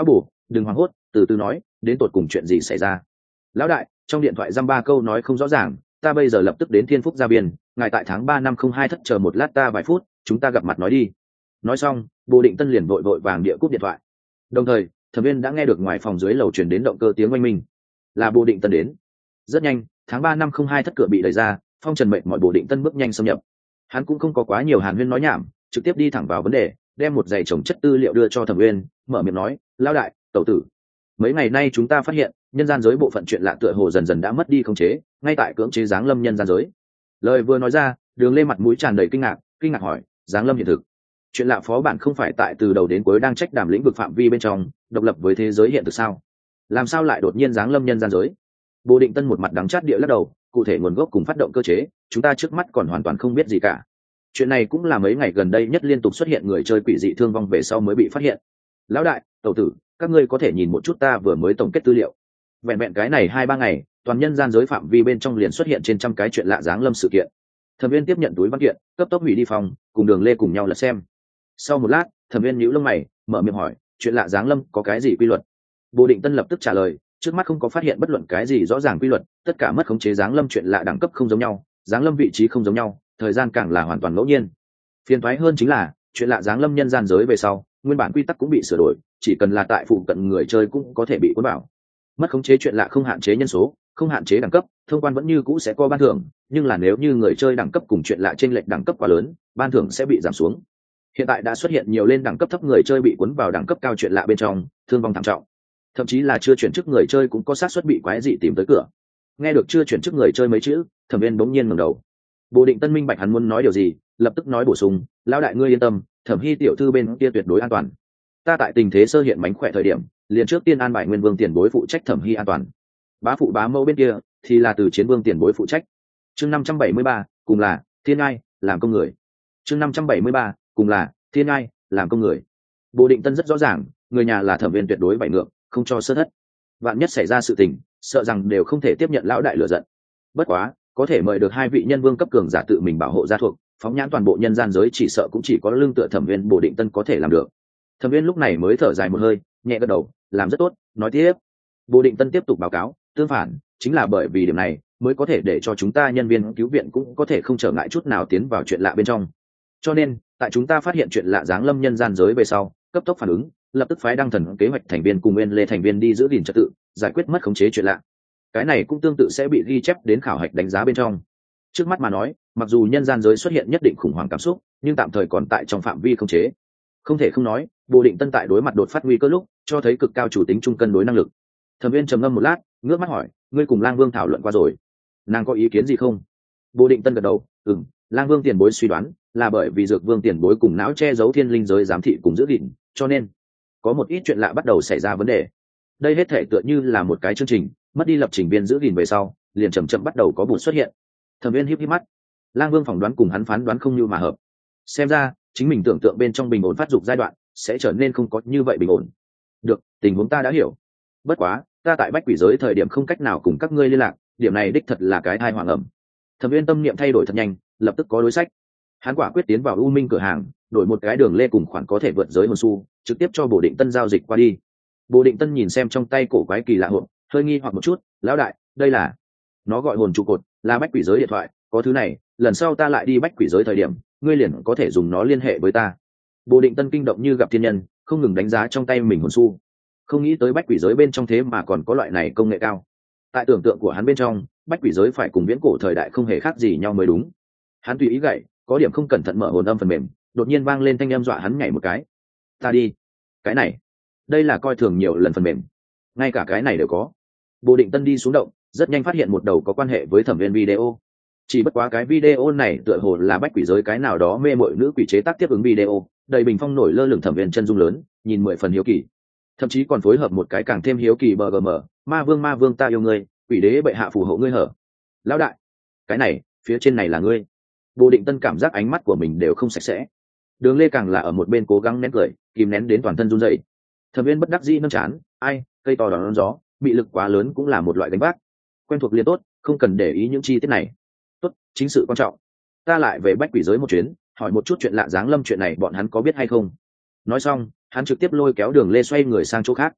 [SPEAKER 1] đừng hoảng hốt, từ từ nói, đến tột cùng chuyện gì xảy ra. Lão đại, trong điện thoại dăm ba câu nói không rõ ràng, ta bây giờ lập tức đến Thiên Phúc Gia Biên, ngài tại tháng ba năm không hai thất chờ một lát ta vài phút, chúng ta gặp mặt nói đi. Nói xong, Bồ Định Tân liền vội vội vàng địa cúp điện thoại. Đồng thời, Thẩm Viên đã nghe được ngoài phòng dưới lầu truyền đến động cơ tiếng oanh minh. Là Bồ Định Tân đến. Rất nhanh, tháng ba năm không hai thất cửa bị đẩy ra, Phong Trần mệnh mọi Bồ Định Tân bước nhanh xâm nhập. Hắn cũng không có quá nhiều hàn huyên nói nhảm, trực tiếp đi thẳng vào vấn đề, đem một giày chồng chất tư liệu đưa cho Thẩm Viên, mở miệng nói, lão đại, tẩu tử, mấy ngày nay chúng ta phát hiện nhân gian giới bộ phận chuyện lạ tựa hồ dần dần đã mất đi khống chế, ngay tại cưỡng chế giáng lâm nhân gian giới. Lời vừa nói ra, Đường Lê mặt mũi tràn đầy kinh ngạc, kinh ngạc hỏi, giáng lâm hiện thực? Chuyện lạ phó bản không phải tại từ đầu đến cuối đang trách đảm lĩnh vực phạm vi bên trong, độc lập với thế giới hiện thực sao? Làm sao lại đột nhiên giáng lâm nhân gian giới? Bồ Định Tân một mặt đắng chát địa lắc đầu, cụ thể nguồn gốc cùng phát động cơ chế, chúng ta trước mắt còn hoàn toàn không biết gì cả. Chuyện này cũng là mấy ngày gần đây nhất liên tục xuất hiện người chơi quỷ dị thương vong về sau mới bị phát hiện. Lão đại, tẩu tử, các ngươi có thể nhìn một chút ta vừa mới tổng kết tư liệu. Vẹn vẹn cái này hai ba ngày, toàn nhân gian giới phạm vi bên trong liền xuất hiện trên trăm cái chuyện lạ giáng lâm sự kiện. Thẩm Viên tiếp nhận túi văn kiện, cấp tốc hủy đi phòng, cùng Đường Lê cùng nhau lật xem. Sau một lát, Thẩm Viên nhíu lông mày, mở miệng hỏi, chuyện lạ giáng lâm có cái gì quy luật? Bồ Định Tân lập tức trả lời, trước mắt không có phát hiện bất luận cái gì rõ ràng quy luật, tất cả mất khống chế giáng lâm chuyện lạ đẳng cấp không giống nhau, giáng lâm vị trí không giống nhau, thời gian càng là hoàn toàn ngẫu nhiên. Phiền toái hơn chính là, chuyện lạ giáng lâm nhân gian giới về sau, nguyên bản quy tắc cũng bị sửa đổi, chỉ cần là tại phụ cận người chơi cũng có thể bị cuốn vào. Mất khống chế chuyện lạ không hạn chế nhân số, không hạn chế đẳng cấp, thông quan vẫn như cũ sẽ có ban thưởng, nhưng là nếu như người chơi đẳng cấp cùng chuyện lạ chênh lệch đẳng cấp quá lớn, ban thưởng sẽ bị giảm xuống. Hiện tại đã xuất hiện nhiều lên đẳng cấp thấp người chơi bị cuốn vào đẳng cấp cao chuyện lạ bên trong, thương vong thảm trọng. Thậm chí là chưa chuyển chức người chơi cũng có xác suất bị quái dị tìm tới cửa. Nghe được chưa chuyển chức người chơi mấy chữ, Thẩm Viên bỗng nhiên ngẩng đầu. Bồ Định Tân minh bạch hắn muốn nói điều gì, lập tức nói bổ sung, lão đại ngươi yên tâm, Thẩm Hy tiểu thư bên kia tuyệt đối an toàn. Ta tại tình thế sơ hiện mánh khỏe thời điểm, liền trước tiên an bài Nguyên Vương tiền bối phụ trách Thẩm Hy an toàn. Bá phụ bá mẫu bên kia thì là từ Chiến Vương tiền bối phụ trách. Chương năm trăm bảy mươi ba, cùng là Thiên Ai, làm công người. Chương năm trăm bảy mươi ba, cùng là Thiên Ai, làm công người. Bồ Định Tân rất rõ ràng, người nhà là Thẩm Viên tuyệt đối bại ngược, không cho sơ thất. Vạn nhất xảy ra sự tình, sợ rằng đều không thể tiếp nhận lão đại lửa giận. Bất quá, có thể mời được hai vị nhân vương cấp cường giả tự mình bảo hộ gia thuộc, phóng nhãn toàn bộ nhân gian giới chỉ sợ cũng chỉ có lương tựa Thẩm Viên Bồ Định Tân có thể làm được. Thẩm Viên lúc này mới thở dài một hơi, nhẹ gật đầu, làm rất tốt, nói tiếp. Bồ Định Tân tiếp tục báo cáo, tương phản, chính là bởi vì điểm này mới có thể để cho chúng ta nhân viên cứu viện cũng có thể không trở ngại chút nào tiến vào chuyện lạ bên trong. Cho nên, tại chúng ta phát hiện chuyện lạ giáng lâm nhân gian giới về sau, cấp tốc phản ứng, lập tức phái đăng thần kế hoạch thành viên cùng Nguyên Lê thành viên đi giữ gìn trật tự, giải quyết mất khống chế chuyện lạ. Cái này cũng tương tự sẽ bị ghi chép đến khảo hạch đánh giá bên trong. Trước mắt mà nói, mặc dù nhân gian giới xuất hiện nhất định khủng hoảng cảm xúc, nhưng tạm thời còn tại trong phạm vi khống chế. Không thể không nói, Bồ Định Tân tại đối mặt đột phát nguy cơ lúc, cho thấy cực cao chủ tính trung cân đối năng lực. Thẩm Viên trầm ngâm một lát, ngước mắt hỏi, ngươi cùng Lang Vương thảo luận qua rồi, nàng có ý kiến gì không? Bồ Định Tân gật đầu, ừm, Lang Vương tiền bối suy đoán là bởi vì Dược Vương tiền bối cùng não che giấu thiên linh giới giám thị cùng giữ gìn, cho nên có một ít chuyện lạ bắt đầu xảy ra vấn đề. Đây hết thể tựa như là một cái chương trình, mất đi lập trình viên giữ gìn về sau, liền chậm chậm bắt đầu có bụt xuất hiện. Thẩm Viên híp híp mắt, Lang Vương phỏng đoán cùng hắn phán đoán không như mà hợp. Xem ra, chính mình tưởng tượng bên trong bình ổn phát dục giai đoạn sẽ trở nên không có như vậy bình ổn. Được, tình huống ta đã hiểu. Bất quá, ta tại Bách Quỷ giới thời điểm không cách nào cùng các ngươi liên lạc, điểm này đích thật là cái thai hoàng ẩm. Thẩm Viên tâm niệm thay đổi thật nhanh, lập tức có đối sách. Hắn quả quyết tiến vào U Minh cửa hàng, đổi một cái đường lê cùng khoản có thể vượt giới hồn xu, trực tiếp cho Bồ Định Tân giao dịch qua đi. Bồ Định Tân nhìn xem trong tay cổ quái kỳ lạ hộp, hơi nghi hoặc một chút, lão đại, đây là? Nó gọi hồn trụ cột, là Bách Quỷ giới điện thoại, có thứ này, lần sau ta lại đi Bách Quỷ giới thời điểm, ngươi liền có thể dùng nó liên hệ với ta. Bồ Định Tân kinh động như gặp thiên nhân, không ngừng đánh giá trong tay mình hồn xu. Không nghĩ tới Bách Quỷ giới bên trong thế mà còn có loại này công nghệ cao. Tại tưởng tượng của hắn bên trong, Bách Quỷ giới phải cùng viễn cổ thời đại không hề khác gì nhau mới đúng. Hắn tùy ý gậy, có điểm không cẩn thận mở hồn âm phần mềm, đột nhiên vang lên thanh âm dọa hắn nhảy một cái. Ta đi, cái này, đây là coi thường nhiều lần phần mềm, ngay cả cái này đều có. Bồ Định Tân đi xuống động, rất nhanh phát hiện một đầu có quan hệ với Thẩm Viên video. Chỉ bất quá cái video này tựa hồ là Bách Quỷ giới cái nào đó mê mội nữ quỷ chế tác tiếp ứng video, đầy bình phong nổi lơ lửng Thẩm Viên chân dung lớn, nhìn mười phần hiếu kỳ, thậm chí còn phối hợp một cái càng thêm hiếu kỳ bờ gm, ma vương ma vương ta yêu ngươi, quỷ đế bệ hạ phù hộ ngươi hở. Lão đại, cái này, phía trên này là ngươi. Bồ Định Tân cảm giác ánh mắt của mình đều không sạch sẽ. Đường Lê càng là ở một bên cố gắng nén cười, kìm nén đến toàn thân run rẩy. Thẩm Viên bất đắc dĩ nâng chán, ai, cây to đón gió, bị lực quá lớn cũng là một loại gánh vác. Quen thuộc liền tốt, không cần để ý những chi tiết này. Tốt, chính sự quan trọng. Ta lại về Bách Quỷ giới một chuyến, hỏi một chút chuyện lạ giáng lâm chuyện này bọn hắn có biết hay không. Nói xong, hắn trực tiếp lôi kéo Đường Lê xoay người sang chỗ khác.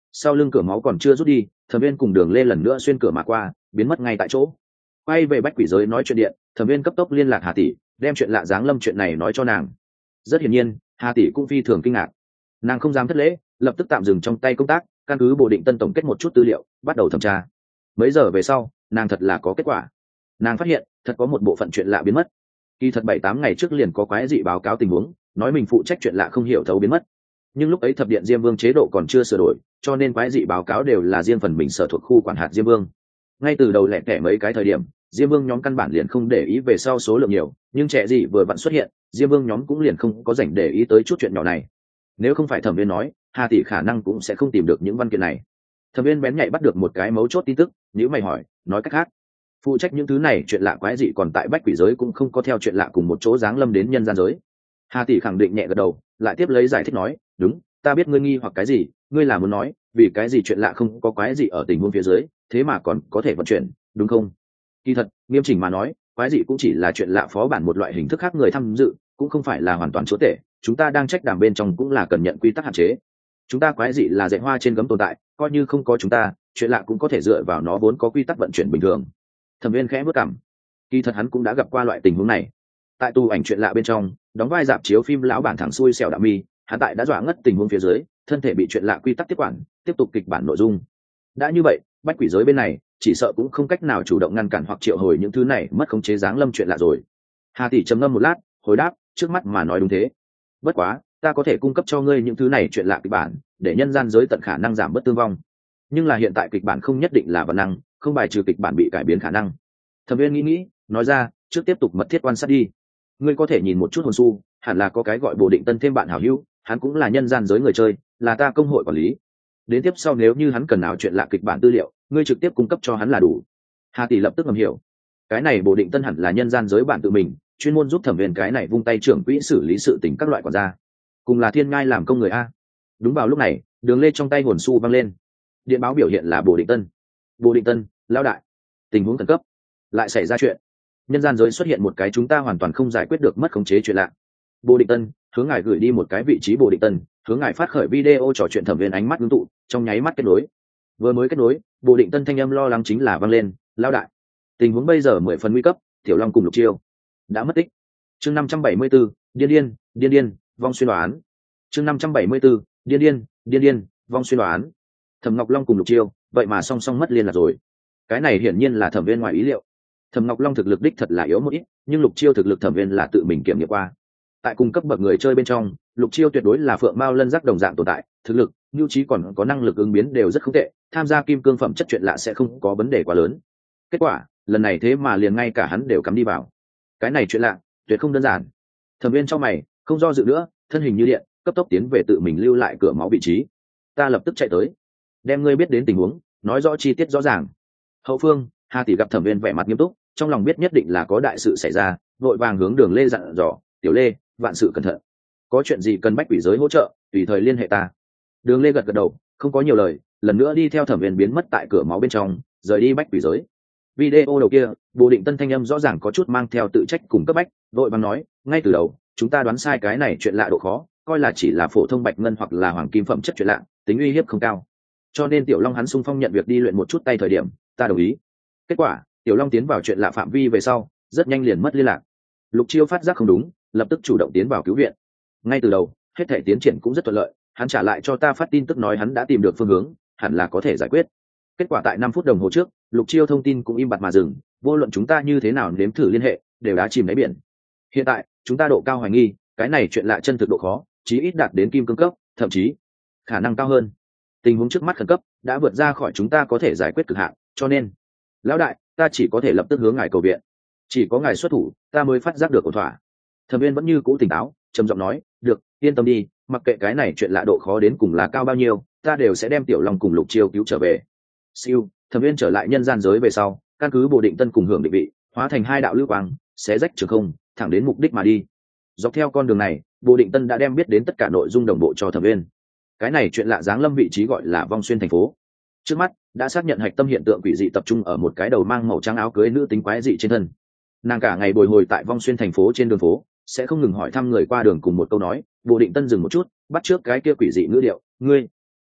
[SPEAKER 1] Sau lưng cửa máu còn chưa rút đi, Thẩm Viên cùng Đường Lê lần nữa xuyên cửa mà qua, biến mất ngay tại chỗ. Quay về bách quỷ giới nói chuyện điện, Thẩm Viên cấp tốc liên lạc Hà tỷ, đem chuyện lạ giáng lâm chuyện này nói cho nàng. Rất hiển nhiên, Hà tỷ cũng phi thường kinh ngạc. Nàng không dám thất lễ, lập tức tạm dừng trong tay công tác, căn cứ Bồ Định Tân tổng kết một chút tư liệu, bắt đầu thẩm tra. Mấy giờ về sau, nàng thật là có kết quả. Nàng phát hiện, thật có một bộ phận chuyện lạ biến mất. Kỳ thật bảy tám ngày trước liền có quái dị báo cáo tình huống, nói mình phụ trách chuyện lạ không hiểu thấu biến mất. Nhưng lúc ấy thập điện Diêm Vương chế độ còn chưa sửa đổi, cho nên quái dị báo cáo đều là riêng phần mình sở thuộc khu quản hạt Diêm Vương. Ngay từ đầu lẻ tẻ mấy cái thời điểm, Diêm Vương nhóm căn bản liền không để ý về sau số lượng nhiều, nhưng trẻ gì vừa vặn xuất hiện, Diêm Vương nhóm cũng liền không có rảnh để ý tới chút chuyện nhỏ này. Nếu không phải Thẩm Viên nói, Hà tỷ khả năng cũng sẽ không tìm được những văn kiện này. Thẩm Viên bén nhạy bắt được một cái mấu chốt tin tức, nếu mày hỏi, nói cách khác, phụ trách những thứ này chuyện lạ quái dị còn tại bách quỷ giới cũng không có theo chuyện lạ cùng một chỗ giáng lâm đến nhân gian giới. Hà tỷ khẳng định nhẹ gật đầu, lại tiếp lấy giải thích nói, đúng, ta biết ngươi nghi hoặc cái gì, ngươi là muốn nói vì cái gì chuyện lạ không có quái gì ở tình huống phía dưới, thế mà còn có thể vận chuyển, đúng không? Kỳ thật, nghiêm chỉnh mà nói, quái dị cũng chỉ là chuyện lạ phó bản một loại hình thức khác người tham dự, cũng không phải là hoàn toàn chúa tể. Chúng ta đang trách đảm bên trong cũng là cần nhận quy tắc hạn chế. Chúng ta quái dị là dạy hoa trên gấm tồn tại, coi như không có chúng ta, chuyện lạ cũng có thể dựa vào nó vốn có quy tắc vận chuyển bình thường. Thẩm Viên khẽ bước cằm. Kỳ thật hắn cũng đã gặp qua loại tình huống này. Tại tu ảnh chuyện lạ bên trong, đóng vai dạp chiếu phim lão bản thẳng xuôi xẻo đạm mi, hắn tại đã dọa ngất tình huống phía dưới, thân thể bị chuyện lạ quy tắc tiếp quản, tiếp tục kịch bản nội dung. Đã như vậy, bách quỷ giới bên này chỉ sợ cũng không cách nào chủ động ngăn cản hoặc triệu hồi những thứ này mất khống chế giáng lâm chuyện lạ rồi. Hà tỷ trầm ngâm một lát, hồi đáp, trước mắt mà nói đúng thế. Bất quá, ta có thể cung cấp cho ngươi những thứ này chuyện lạ kịch bản, để nhân gian giới tận khả năng giảm bớt thương vong. Nhưng là hiện tại kịch bản không nhất định là văn năng, không bài trừ kịch bản bị cải biến khả năng. Thẩm Viên nghĩ nghĩ, nói ra, trước tiếp tục mật thiết quan sát đi. Ngươi có thể nhìn một chút hồn su, hẳn là có cái gọi Bồ Định Tân thêm bạn hảo hữu, hắn cũng là nhân gian giới người chơi, là ta công hội quản lý. Đến tiếp sau nếu như hắn cần nào chuyện lạ kịch bản tư liệu, ngươi trực tiếp cung cấp cho hắn là đủ. Hà tỷ lập tức ngầm hiểu, cái này Bồ Định Tân hẳn là nhân gian giới bạn tự mình, chuyên môn giúp Thẩm Viên cái này vung tay trưởng quỹ xử lý sự tình các loại quản gia, cùng là thiên ngai làm công người a. Đúng vào lúc này, Đường Lê trong tay hồn su văng lên, điện báo biểu hiện là Bồ Định Tân. Bồ Định Tân, lão đại, tình huống khẩn cấp, lại xảy ra chuyện. Nhân gian giới xuất hiện một cái chúng ta hoàn toàn không giải quyết được mất khống chế chuyện lạ. Bồ Định Tân, hướng ngài gửi đi một cái vị trí Bồ Định Tân, hướng ngài phát khởi video trò chuyện. Thẩm Viên ánh mắt ngưng tụ, trong nháy mắt kết nối. Vừa mới kết nối, Bồ Định Tân thanh âm lo lắng chính là vang lên, lão đại, tình huống bây giờ mười phần nguy cấp, Tiểu Long cùng Lục Chiêu đã mất tích. Chương năm trăm bảy mươi 74, điên điên, điên điên, vong xuyên đoán. Chương năm trăm bảy mươi 74, điên điên, điên điên, vong xuyên đoán. Thẩm Ngọc Long cùng Lục Chiêu, vậy mà song song mất liên lạc rồi. Cái này hiển nhiên là Thẩm Viên ngoài ý liệu. Thẩm Ngọc Long thực lực đích thật là yếu một ít, nhưng Lục Chiêu thực lực Thẩm Viên là tự mình kiểm nghiệm qua. Tại cùng cấp bậc người chơi bên trong, Lục Chiêu tuyệt đối là phượng mao lân giác đồng dạng tồn tại, thực lực, nhu trí còn có năng lực ứng biến đều rất không tệ, tham gia kim cương phẩm chất chuyện lạ sẽ không có vấn đề quá lớn. Kết quả, lần này thế mà liền ngay cả hắn đều cắm đi vào. Cái này chuyện lạ, tuyệt không đơn giản. Thẩm Viên trong mày, không do dự nữa, thân hình như điện, cấp tốc tiến về tự mình lưu lại cửa máu vị trí. Ta lập tức chạy tới, đem ngươi biết đến tình huống, nói rõ chi tiết rõ ràng. Hậu phương, Hà tỷ gặp Thẩm Viên vẻ mặt nghiêm túc, trong lòng biết nhất định là có đại sự xảy ra, vội vàng hướng Đường Lê dặn dò, Tiểu Lê, vạn sự cẩn thận, có chuyện gì cần bách quỷ giới hỗ trợ, tùy thời liên hệ ta. Đường Lê gật gật đầu, không có nhiều lời, lần nữa đi theo Thẩm Viên biến mất tại cửa máu bên trong, rời đi bách quỷ giới. Video đầu kia, Bồ Định Tân thanh âm rõ ràng có chút mang theo tự trách cùng cấp bách, vội vàng nói, ngay từ đầu, chúng ta đoán sai cái này chuyện lạ độ khó, coi là chỉ là phổ thông bạch ngân hoặc là hoàng kim phẩm chất chuyện lạ, tính uy hiếp không cao. Cho nên Tiểu Long hắn xung phong nhận việc đi luyện một chút tay thời điểm, ta đồng ý. Kết quả, Tiểu Long tiến vào chuyện lạ phạm vi về sau, rất nhanh liền mất liên lạc. Lục Chiêu phát giác không đúng, lập tức chủ động tiến vào cứu viện. Ngay từ đầu, hết thể tiến triển cũng rất thuận lợi, hắn trả lại cho ta phát tin tức nói hắn đã tìm được phương hướng, hẳn là có thể giải quyết. Kết quả tại năm phút đồng hồ trước, Lục Chiêu thông tin cũng im bặt mà dừng, vô luận chúng ta như thế nào nếm thử liên hệ, đều đã chìm đáy biển. Hiện tại, chúng ta độ cao hoài nghi, cái này chuyện lạ chân thực độ khó, chí ít đạt đến kim cương cấp, thậm chí khả năng cao hơn. Tình huống trước mắt khẩn cấp, đã vượt ra khỏi chúng ta có thể giải quyết cực hạn, cho nên, lão đại, ta chỉ có thể lập tức hướng ngài cầu viện. Chỉ có ngài xuất thủ, ta mới phát giác được ổn thỏa. Thẩm Viên vẫn như cũ tỉnh táo, trầm giọng nói, được, yên tâm đi, mặc kệ cái này chuyện lạ độ khó đến cùng là cao bao nhiêu, ta đều sẽ đem Tiểu Long cùng Lục Chiêu cứu trở về. Siêu, Thẩm Viên trở lại nhân gian giới về sau, căn cứ Bồ Định Tân cùng hưởng định vị, hóa thành hai đạo lưu quang, xé rách trường không, thẳng đến mục đích mà đi. Dọc theo con đường này, Bồ Định Tân đã đem biết đến tất cả nội dung đồng bộ cho Thẩm Viên. Cái này chuyện lạ giáng lâm vị trí gọi là vong xuyên thành phố. Trước mắt đã xác nhận hạch tâm hiện tượng quỷ dị tập trung ở một cái đầu mang màu trắng áo cưới nữ tính quái dị trên thân. Nàng cả ngày bồi hồi tại vong xuyên thành phố trên đường phố, sẽ không ngừng hỏi thăm người qua đường cùng một câu nói. Bồ Định Tân dừng một chút, bắt trước cái kia quỷ dị ngữ điệu, ngươi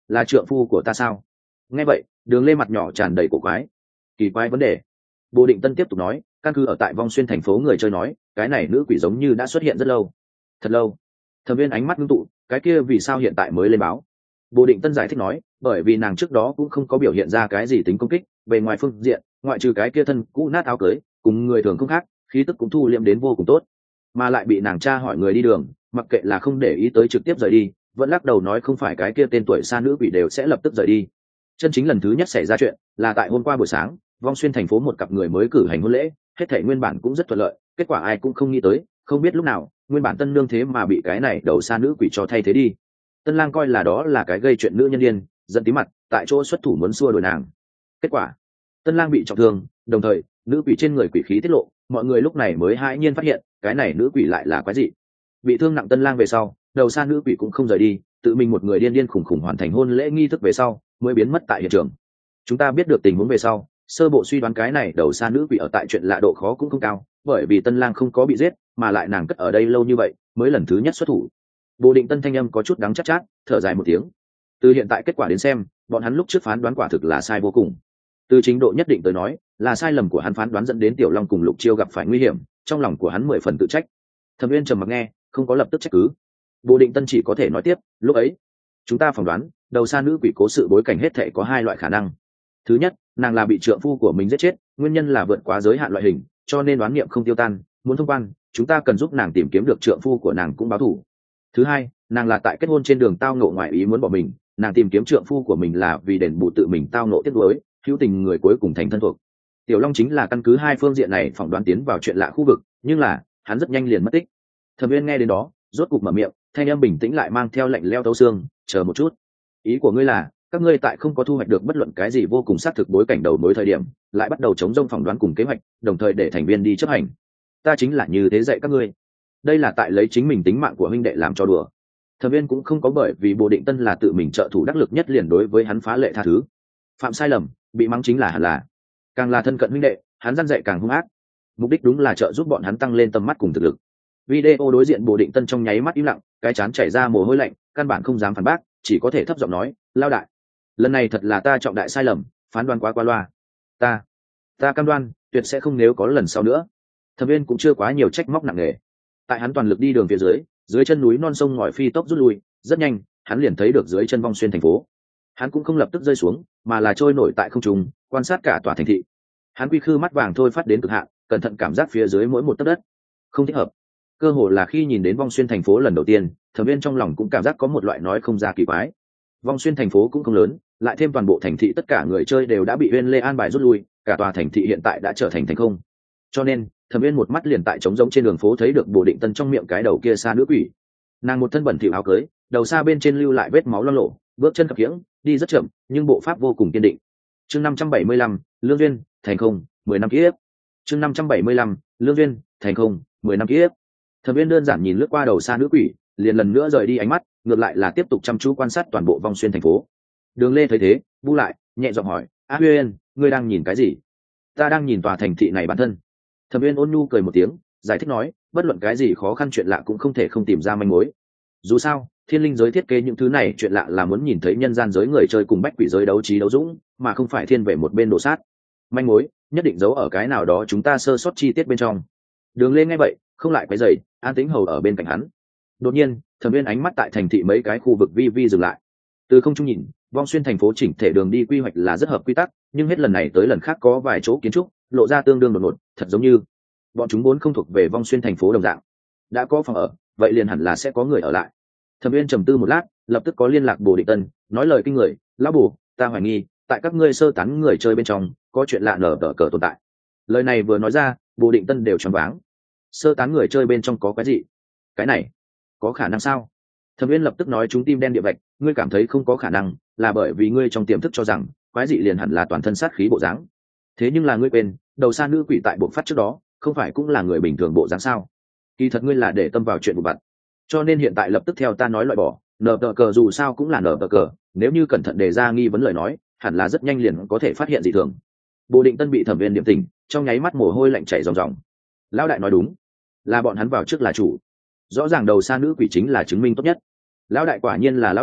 [SPEAKER 1] là trượng phu của ta sao? Nghe vậy, Đường Lê mặt nhỏ tràn đầy cổ quái. Kỳ quái vấn đề. Bồ Định Tân tiếp tục nói, căn cứ ở tại Vong Xuyên thành phố người chơi nói, cái này nữ quỷ giống như đã xuất hiện rất lâu. Thật lâu. Thẩm Viên ánh mắt ngưng tụ, cái kia vì sao hiện tại mới lên báo? Bồ Định Tân giải thích nói, bởi vì nàng trước đó cũng không có biểu hiện ra cái gì tính công kích, bề ngoài phương diện, ngoại trừ cái kia thân cũ nát áo cưới, cùng người thường không khác, khí tức cũng thu liệm đến vô cùng tốt, mà lại bị nàng tra hỏi người đi đường, mặc kệ là không để ý tới trực tiếp rời đi, vẫn lắc đầu nói không phải cái kia tên tuổi xa nữ quỷ đều sẽ lập tức rời đi. Chân chính lần thứ nhất xảy ra chuyện là tại hôm qua buổi sáng, Vong Xuyên thành phố một cặp người mới cử hành hôn lễ, hết thảy nguyên bản cũng rất thuận lợi, kết quả ai cũng không nghĩ tới, không biết lúc nào, nguyên bản tân nương thế mà bị cái này đầu xa nữ quỷ cho thay thế đi. Tân lang coi là đó là cái gây chuyện nữ nhân điên, giận tí mặt, tại chỗ xuất thủ muốn xua đuổi nàng. Kết quả, tân lang bị trọng thương, đồng thời, nữ quỷ trên người quỷ khí tiết lộ, mọi người lúc này mới hãi nhiên phát hiện, cái này nữ quỷ lại là quái gì. Bị thương nặng tân lang về sau, đầu xa nữ quỷ cũng không rời đi, tự mình một người điên điên khủng khủng hoàn thành hôn lễ nghi thức về sau, mới biến mất tại hiện trường. Chúng ta biết được tình huống về sau, sơ bộ suy đoán cái này đầu xa nữ quỷ ở tại chuyện lạ độ khó cũng không cao, bởi vì tân lang không có bị giết, mà lại nàng cất ở đây lâu như vậy, mới lần thứ nhất xuất thủ. Bồ Định Tân thanh âm có chút đắng chát chát, thở dài một tiếng. Từ hiện tại kết quả đến xem, bọn hắn lúc trước phán đoán quả thực là sai vô cùng. Từ trình độ nhất định tới nói, là sai lầm của hắn phán đoán dẫn đến Tiểu Long cùng Lục Chiêu gặp phải nguy hiểm, trong lòng của hắn mười phần tự trách. Thẩm Uyên trầm mặc nghe, không có lập tức trách cứ. Bồ Định Tân chỉ có thể nói tiếp, lúc ấy, chúng ta phỏng đoán, đầu xa nữ quỷ cố sự bối cảnh hết thảy có hai loại khả năng. Thứ nhất, nàng là bị trượng phu của mình giết chết, nguyên nhân là vượt quá giới hạn loại hình, cho nên đoán niệm không tiêu tan, muốn thông quan, chúng ta cần giúp nàng tìm kiếm được trượng phu của nàng cũng báo thù. Thứ hai, nàng là tại kết hôn trên đường tao ngộ ngoại ý muốn bỏ mình, nàng tìm kiếm trượng phu của mình là vì đền bù tự mình tao ngộ tiếc nuối, hữu tình người cuối cùng thành thân thuộc. Tiểu Long chính là căn cứ hai phương diện này phỏng đoán tiến vào chuyện lạ khu vực, nhưng là hắn rất nhanh liền mất tích. Thẩm Viên nghe đến đó, rốt cục mở miệng, thanh âm bình tĩnh lại mang theo lạnh lẽo thấu xương, chờ một chút, ý của ngươi là các ngươi tại không có thu hoạch được bất luận cái gì vô cùng xác thực bối cảnh đầu mối thời điểm, lại bắt đầu chống rông phỏng đoán cùng kế hoạch, đồng thời để thành viên đi chấp hành. Ta chính là như thế dạy các ngươi. Đây là tại lấy chính mình tính mạng của huynh đệ làm cho đùa. Thẩm Viên cũng không có bởi vì Bồ Định Tân là tự mình trợ thủ đắc lực nhất liền đối với hắn phá lệ tha thứ. Phạm sai lầm, bị mắng chính là hẳn là. Càng là thân cận huynh đệ, hắn răn dạy càng hung ác. Mục đích đúng là trợ giúp bọn hắn tăng lên tầm mắt cùng thực lực. Video đối diện Bồ Định Tân trong nháy mắt im lặng, cái chán chảy ra mồ hôi lạnh, căn bản không dám phản bác, chỉ có thể thấp giọng nói, lao đại, lần này thật là ta trọng đại sai lầm, phán đoán quá qua loa. Ta, ta cam đoan, tuyệt sẽ không nếu có lần sau nữa. Thẩm Viên cũng chưa quá nhiều trách móc nặng nề. Tại hắn toàn lực đi đường phía dưới, dưới chân núi non sông ngòi phi tốc rút lui, rất nhanh, hắn liền thấy được dưới chân Vong Xuyên thành phố. Hắn cũng không lập tức rơi xuống, mà là trôi nổi tại không trung, quan sát cả tòa thành thị. Hắn quy khư mắt vàng thôi phát đến cực hạn, cẩn thận cảm giác phía dưới mỗi một tấc đất. Không thích hợp. Cơ hồ là khi nhìn đến Vong Xuyên thành phố lần đầu tiên, Thẩm Viên trong lòng cũng cảm giác có một loại nói không ra kỳ quái. Vong Xuyên thành phố cũng không lớn, lại thêm toàn bộ thành thị tất cả người chơi đều đã bị Uyên Lê an bài rút lui, cả tòa thành thị hiện tại đã trở thành thành không. Cho nên, Thẩm Viên một mắt liền tại trống rỗng trên đường phố thấy được Bồ Định Tân trong miệng cái đầu kia xa nữ quỷ. Nàng một thân bẩn thỉu áo cưới, đầu xa bên trên lưu lại vết máu loang lổ, bước chân khập khiễng, đi rất chậm, nhưng bộ pháp vô cùng kiên định. Chương năm trăm bảy mươi lăm, Lương Duyên, thành không, mười năm kiếp. Chương năm trăm bảy mươi lăm, Lương Duyên, thành không, mười năm kiếp. Thẩm Viên đơn giản nhìn lướt qua đầu xa nữ quỷ, liền lần nữa rời đi ánh mắt, ngược lại là tiếp tục chăm chú quan sát toàn bộ Vong Xuyên thành phố. Đường Lê thấy thế, bu lại, nhẹ giọng hỏi, "A Uyên, ngươi đang nhìn cái gì?" "Ta đang nhìn tòa thành thị này bản thân." Thẩm Viên ôn nhu cười một tiếng, giải thích nói, bất luận cái gì khó khăn chuyện lạ cũng không thể không tìm ra manh mối. Dù sao, thiên linh giới thiết kế những thứ này chuyện lạ là muốn nhìn thấy nhân gian giới người chơi cùng bách quỷ giới đấu trí đấu dũng, mà không phải thiên về một bên đổ sát. Manh mối nhất định giấu ở cái nào đó chúng ta sơ sót chi tiết bên trong. Đường Lê nghe vậy, không lại quấy rầy, an tĩnh hầu ở bên cạnh hắn. Đột nhiên, Thẩm Viên ánh mắt tại thành thị mấy cái khu vực vi vi dừng lại. Từ không trung nhìn, Vong Xuyên thành phố chỉnh thể đường đi quy hoạch là rất hợp quy tắc, nhưng hết lần này tới lần khác có vài chỗ kiến trúc lộ ra tương đương đột ngột, thật giống như bọn chúng vốn không thuộc về Vong Xuyên thành phố đồng dạng. Đã có phòng ở, vậy liền hẳn là sẽ có người ở lại. Thẩm Viên trầm tư một lát, lập tức có liên lạc Bồ Định Tân, nói lời kinh người, "Lão Bồ, ta hoài nghi, tại các ngươi sơ tán người chơi bên trong, có chuyện lạ nở tở cờ tồn tại." Lời này vừa nói ra, Bồ Định Tân đều choáng váng. Sơ tán người chơi bên trong có cái gì? Cái này, có khả năng sao? Thẩm Viên lập tức nói chúng tim đen địa vạch, ngươi cảm thấy không có khả năng, là bởi vì ngươi trong tiềm thức cho rằng, quái dị liền hẳn là toàn thân sát khí bộ dáng. Thế nhưng là ngươi quên, đầu xa nữ quỷ tại bộ phát trước đó, không phải cũng là người bình thường bộ dáng sao? Kỳ thật ngươi là để tâm vào chuyện vụ vặt, cho nên hiện tại lập tức theo ta nói loại bỏ. Nở tờ cờ dù sao cũng là nở tờ cờ, nếu như cẩn thận đề ra nghi vấn lời nói, hẳn là rất nhanh liền có thể phát hiện dị thường. Bồ Định Tân bị Thẩm Viên điểm tình, trong nháy mắt mồ hôi lạnh chảy ròng ròng. Lão đại nói đúng, là bọn hắn vào trước là chủ. Rõ ràng đầu xa nữ quỷ chính là chứng minh tốt nhất. Lão đại quả nhiên là lão đại,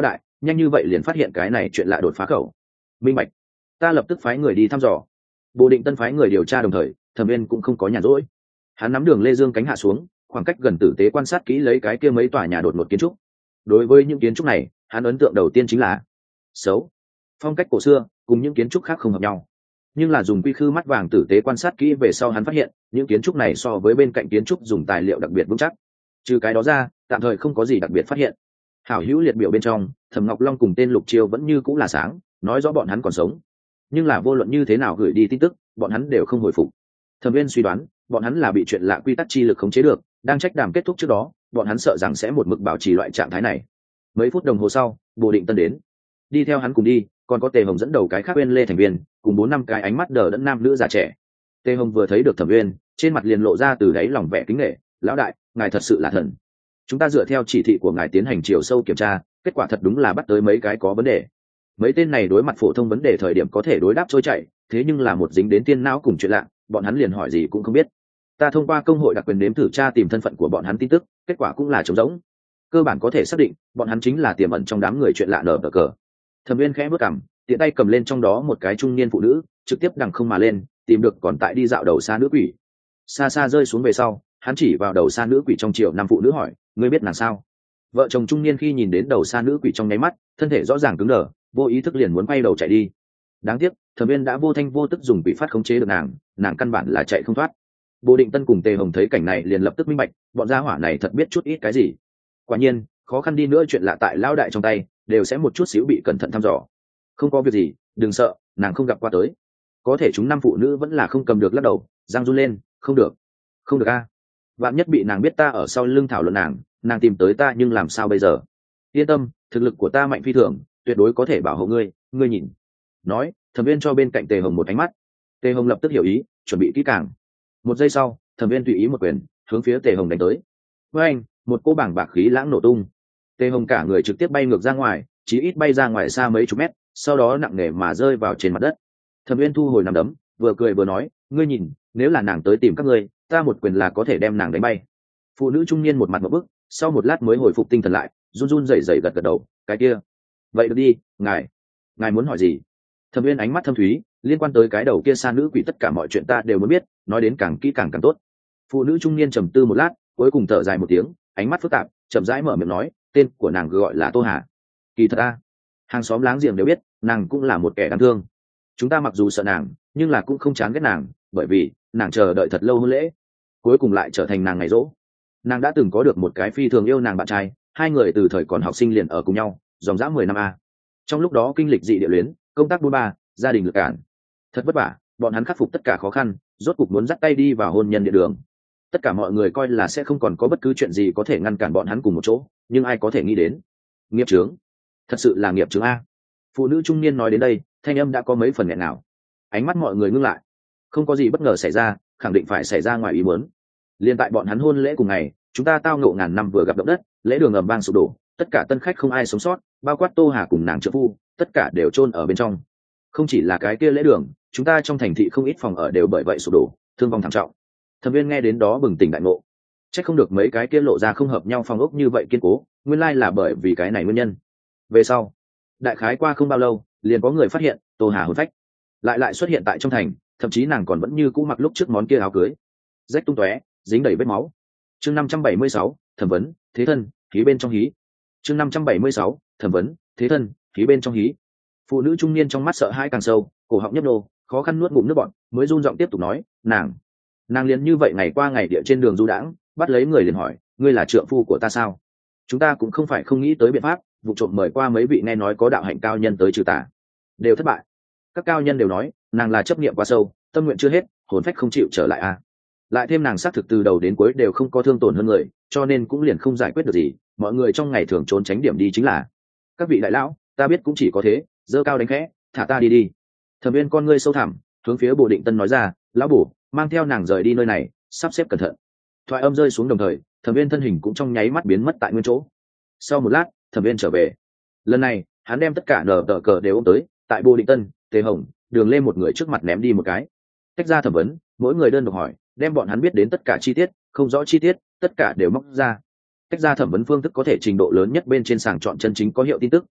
[SPEAKER 1] nhanh như vậy liền phát hiện cái này chuyện lạ đột phá khẩu. Minh bạch, ta lập tức phái người đi thăm dò. Bồ Định Tân phái người điều tra đồng thời, Thẩm Viên cũng không có nhàn rỗi. Hắn nắm đường Lê Dương cánh hạ xuống, khoảng cách gần tử tế quan sát kỹ lấy cái kia mấy tòa nhà đột ngột kiến trúc. Đối với những kiến trúc này, hắn ấn tượng đầu tiên chính là xấu, phong cách cổ xưa cùng những kiến trúc khác không hợp nhau. Nhưng là dùng quy khư mắt vàng tử tế quan sát kỹ về sau, hắn phát hiện những kiến trúc này so với bên cạnh kiến trúc dùng tài liệu đặc biệt vững chắc. Trừ cái đó ra, tạm thời không có gì đặc biệt phát hiện. Hảo hữu liệt biểu bên trong, Thẩm Ngọc Long cùng tên Lục Chiêu vẫn như cũng là sáng, nói rõ bọn hắn còn sống. Nhưng là vô luận như thế nào gửi đi tin tức, bọn hắn đều không hồi phục. Thẩm Viên suy đoán, bọn hắn là bị chuyện lạ quy tắc chi lực khống chế được, đang trách đàm kết thúc trước đó, bọn hắn sợ rằng sẽ một mực bảo trì loại trạng thái này. Mấy phút đồng hồ sau, Bồ Định Tân đến. Đi theo hắn cùng đi, còn có Tề Hồng dẫn đầu cái khác bên lê thành viên, cùng bốn năm cái ánh mắt đờ đẫn nam nữ già trẻ. Tề Hồng vừa thấy được Thẩm Viên, trên mặt liền lộ ra từ đáy lòng vẻ kính nể, "Lão đại, ngài thật sự là thần. Chúng ta dựa theo chỉ thị của ngài tiến hành chiều sâu kiểm tra, kết quả thật đúng là bắt tới mấy cái có vấn đề." Mấy tên này đối mặt phổ thông vấn đề thời điểm có thể đối đáp trôi chảy, thế nhưng là một dính đến tiên não cùng chuyện lạ, bọn hắn liền hỏi gì cũng không biết. Ta thông qua công hội đặc quyền nếm thử tra tìm thân phận của bọn hắn tin tức, kết quả cũng là trống rỗng. Cơ bản có thể xác định, bọn hắn chính là tiềm ẩn trong đám người chuyện lạ nở cờ. Thẩm Viên khẽ bước cằm, tiện tay cầm lên trong đó một cái trung niên phụ nữ, trực tiếp đằng không mà lên, tìm được còn tại đi dạo đầu xa nữ quỷ. Xa xa rơi xuống về sau, hắn chỉ vào đầu xa nữ quỷ trong triệu năm phụ nữ hỏi, ngươi biết nàng sao? Vợ chồng trung niên khi nhìn đến đầu xa nữ quỷ trong nháy mắt, thân thể rõ ràng cứng đờ, vô ý thức liền muốn quay đầu chạy đi. Đáng tiếc, Thẩm Viên đã vô thanh vô tức dùng quỷ phát khống chế được nàng, nàng căn bản là chạy không thoát. Bồ Định Tân cùng Tề Hồng thấy cảnh này liền lập tức minh bạch, bọn gia hỏa này thật biết chút ít cái gì. Quả nhiên, khó khăn đi nữa chuyện lạ tại lão đại trong tay, đều sẽ một chút xíu bị cẩn thận thăm dò. Không có việc gì, đừng sợ, nàng không gặp qua tới. Có thể chúng năm phụ nữ vẫn là không cầm được lắc đầu, răng run lên, không được, không được a. Vạn nhất bị nàng biết ta ở sau lưng thảo luận nàng, nàng tìm tới ta nhưng làm sao bây giờ? Yên tâm, thực lực của ta mạnh phi thường, tuyệt đối có thể bảo hộ ngươi, ngươi nhìn. Nói, Thẩm Viên cho bên cạnh Tề Hồng một ánh mắt. Tề Hồng lập tức hiểu ý, chuẩn bị kỹ càng. Một giây sau, Thẩm Viên tùy ý một quyền hướng phía Tề Hồng đánh tới. Với anh, một cô bảng bạc khí lãng nổ tung. Tề Hồng cả người trực tiếp bay ngược ra ngoài, chí ít bay ra ngoài xa mấy chục mét, sau đó nặng nề mà rơi vào trên mặt đất. Thẩm Viên thu hồi nằm đấm, vừa cười vừa nói, ngươi nhìn, nếu là nàng tới tìm các ngươi, ta một quyền là có thể đem nàng đánh bay. Phụ nữ trung niên một mặt ngộp bức, sau một lát mới hồi phục tinh thần lại, run run rẩy rẩy gật gật đầu, cái kia, vậy được đi, ngài, ngài muốn hỏi gì? Thẩm Viên ánh mắt thâm thúy, liên quan tới cái đầu kia xa nữ quỷ tất cả mọi chuyện ta đều muốn biết, nói đến càng kỹ càng càng tốt. Phụ nữ trung niên trầm tư một lát, cuối cùng thở dài một tiếng, ánh mắt phức tạp, chậm rãi mở miệng nói, tên của nàng gọi là Tô Hà. Kỳ thật a, hàng xóm láng giềng đều biết, nàng cũng là một kẻ đáng thương. Chúng ta mặc dù sợ nàng, nhưng là cũng không chán ghét nàng, bởi vì nàng chờ đợi thật lâu hôn lễ, cuối cùng lại trở thành nàng ngày rỗ. Nàng đã từng có được một cái phi thường yêu nàng bạn trai, hai người từ thời còn học sinh liền ở cùng nhau, dòng dã mười năm a. Trong lúc đó kinh lịch dị địa luyến, công tác buôn ba, gia đình lực cản, thật vất vả, bọn hắn khắc phục tất cả khó khăn, rốt cục muốn dắt tay đi vào hôn nhân địa đường. Tất cả mọi người coi là sẽ không còn có bất cứ chuyện gì có thể ngăn cản bọn hắn cùng một chỗ, nhưng ai có thể nghĩ đến, nghiệp chướng, thật sự là nghiệp chướng a. Phụ nữ trung niên nói đến đây, thanh âm đã có mấy phần nghẹn ngào. Ánh mắt mọi người ngưng lại, không có gì bất ngờ xảy ra, khẳng định phải xảy ra ngoài ý muốn. Liên tại bọn hắn hôn lễ cùng ngày, chúng ta tao ngộ ngàn năm vừa gặp động đất, lễ đường ầm vang sụp đổ, tất cả tân khách không ai sống sót, bao quát Tô Hà cùng nàng trợ phu, tất cả đều chôn ở bên trong. Không chỉ là cái kia lễ đường, chúng ta trong thành thị không ít phòng ở đều bởi vậy sụp đổ, thương vong thảm trọng. Thẩm Viên nghe đến đó bừng tỉnh đại ngộ, chắc không được mấy cái kia lộ ra không hợp nhau phòng ốc như vậy kiên cố, nguyên lai là bởi vì cái này nguyên nhân. Về sau, đại khái qua không bao lâu, liền có người phát hiện Tô Hà hồn phách lại lại xuất hiện tại trong thành, thậm chí nàng còn vẫn như cũ mặc lúc trước món kia áo cưới, rách tung tóe, dính đầy vết máu. Chương năm trăm bảy mươi sáu, thẩm vấn, thế thân, khí bên trong hí. Chương năm trăm bảy mươi sáu, thẩm vấn, thế thân, khí bên trong hí. Phụ nữ trung niên trong mắt sợ hãi càng sâu, cổ họng nhấp nô, khó khăn nuốt ngụm nước bọt, mới run giọng tiếp tục nói, nàng, nàng liền như vậy ngày qua ngày địa trên đường du đãng, bắt lấy người liền hỏi, ngươi là trượng phu của ta sao? Chúng ta cũng không phải không nghĩ tới biện pháp, vụ trộm mời qua mấy vị nghe nói có đạo hạnh cao nhân tới trừ tà, đều thất bại. Các cao nhân đều nói, nàng là chấp niệm quá sâu, tâm nguyện chưa hết, hồn phách không chịu trở lại a. À. Lại thêm nàng xác thực từ đầu đến cuối đều không có thương tổn hơn người, cho nên cũng liền không giải quyết được gì. Mọi người trong ngày thường trốn tránh điểm đi chính là, các vị đại lão, ta biết cũng chỉ có thế, dơ cao đánh khẽ, thả ta đi đi. Thẩm Viên con ngươi sâu thẳm, hướng phía Bồ Định Tân nói ra, lão bổ, mang theo nàng rời đi nơi này, sắp xếp cẩn thận. Thoại âm rơi xuống đồng thời, Thẩm Viên thân hình cũng trong nháy mắt biến mất tại nguyên chỗ. Sau một lát, Thẩm Viên trở về. Lần này, hắn đem tất cả nở tờ cờ đều ôm tới, tại Bồ Định Tân, Tề Hồng, Đường lên một người trước mặt ném đi một cái. Tách ra thẩm vấn, mỗi người đơn độc hỏi, đem bọn hắn biết đến tất cả chi tiết, không rõ chi tiết, tất cả đều móc ra. Tách ra thẩm vấn phương thức có thể trình độ lớn nhất bên trên sàng chọn chân chính có hiệu tin tức,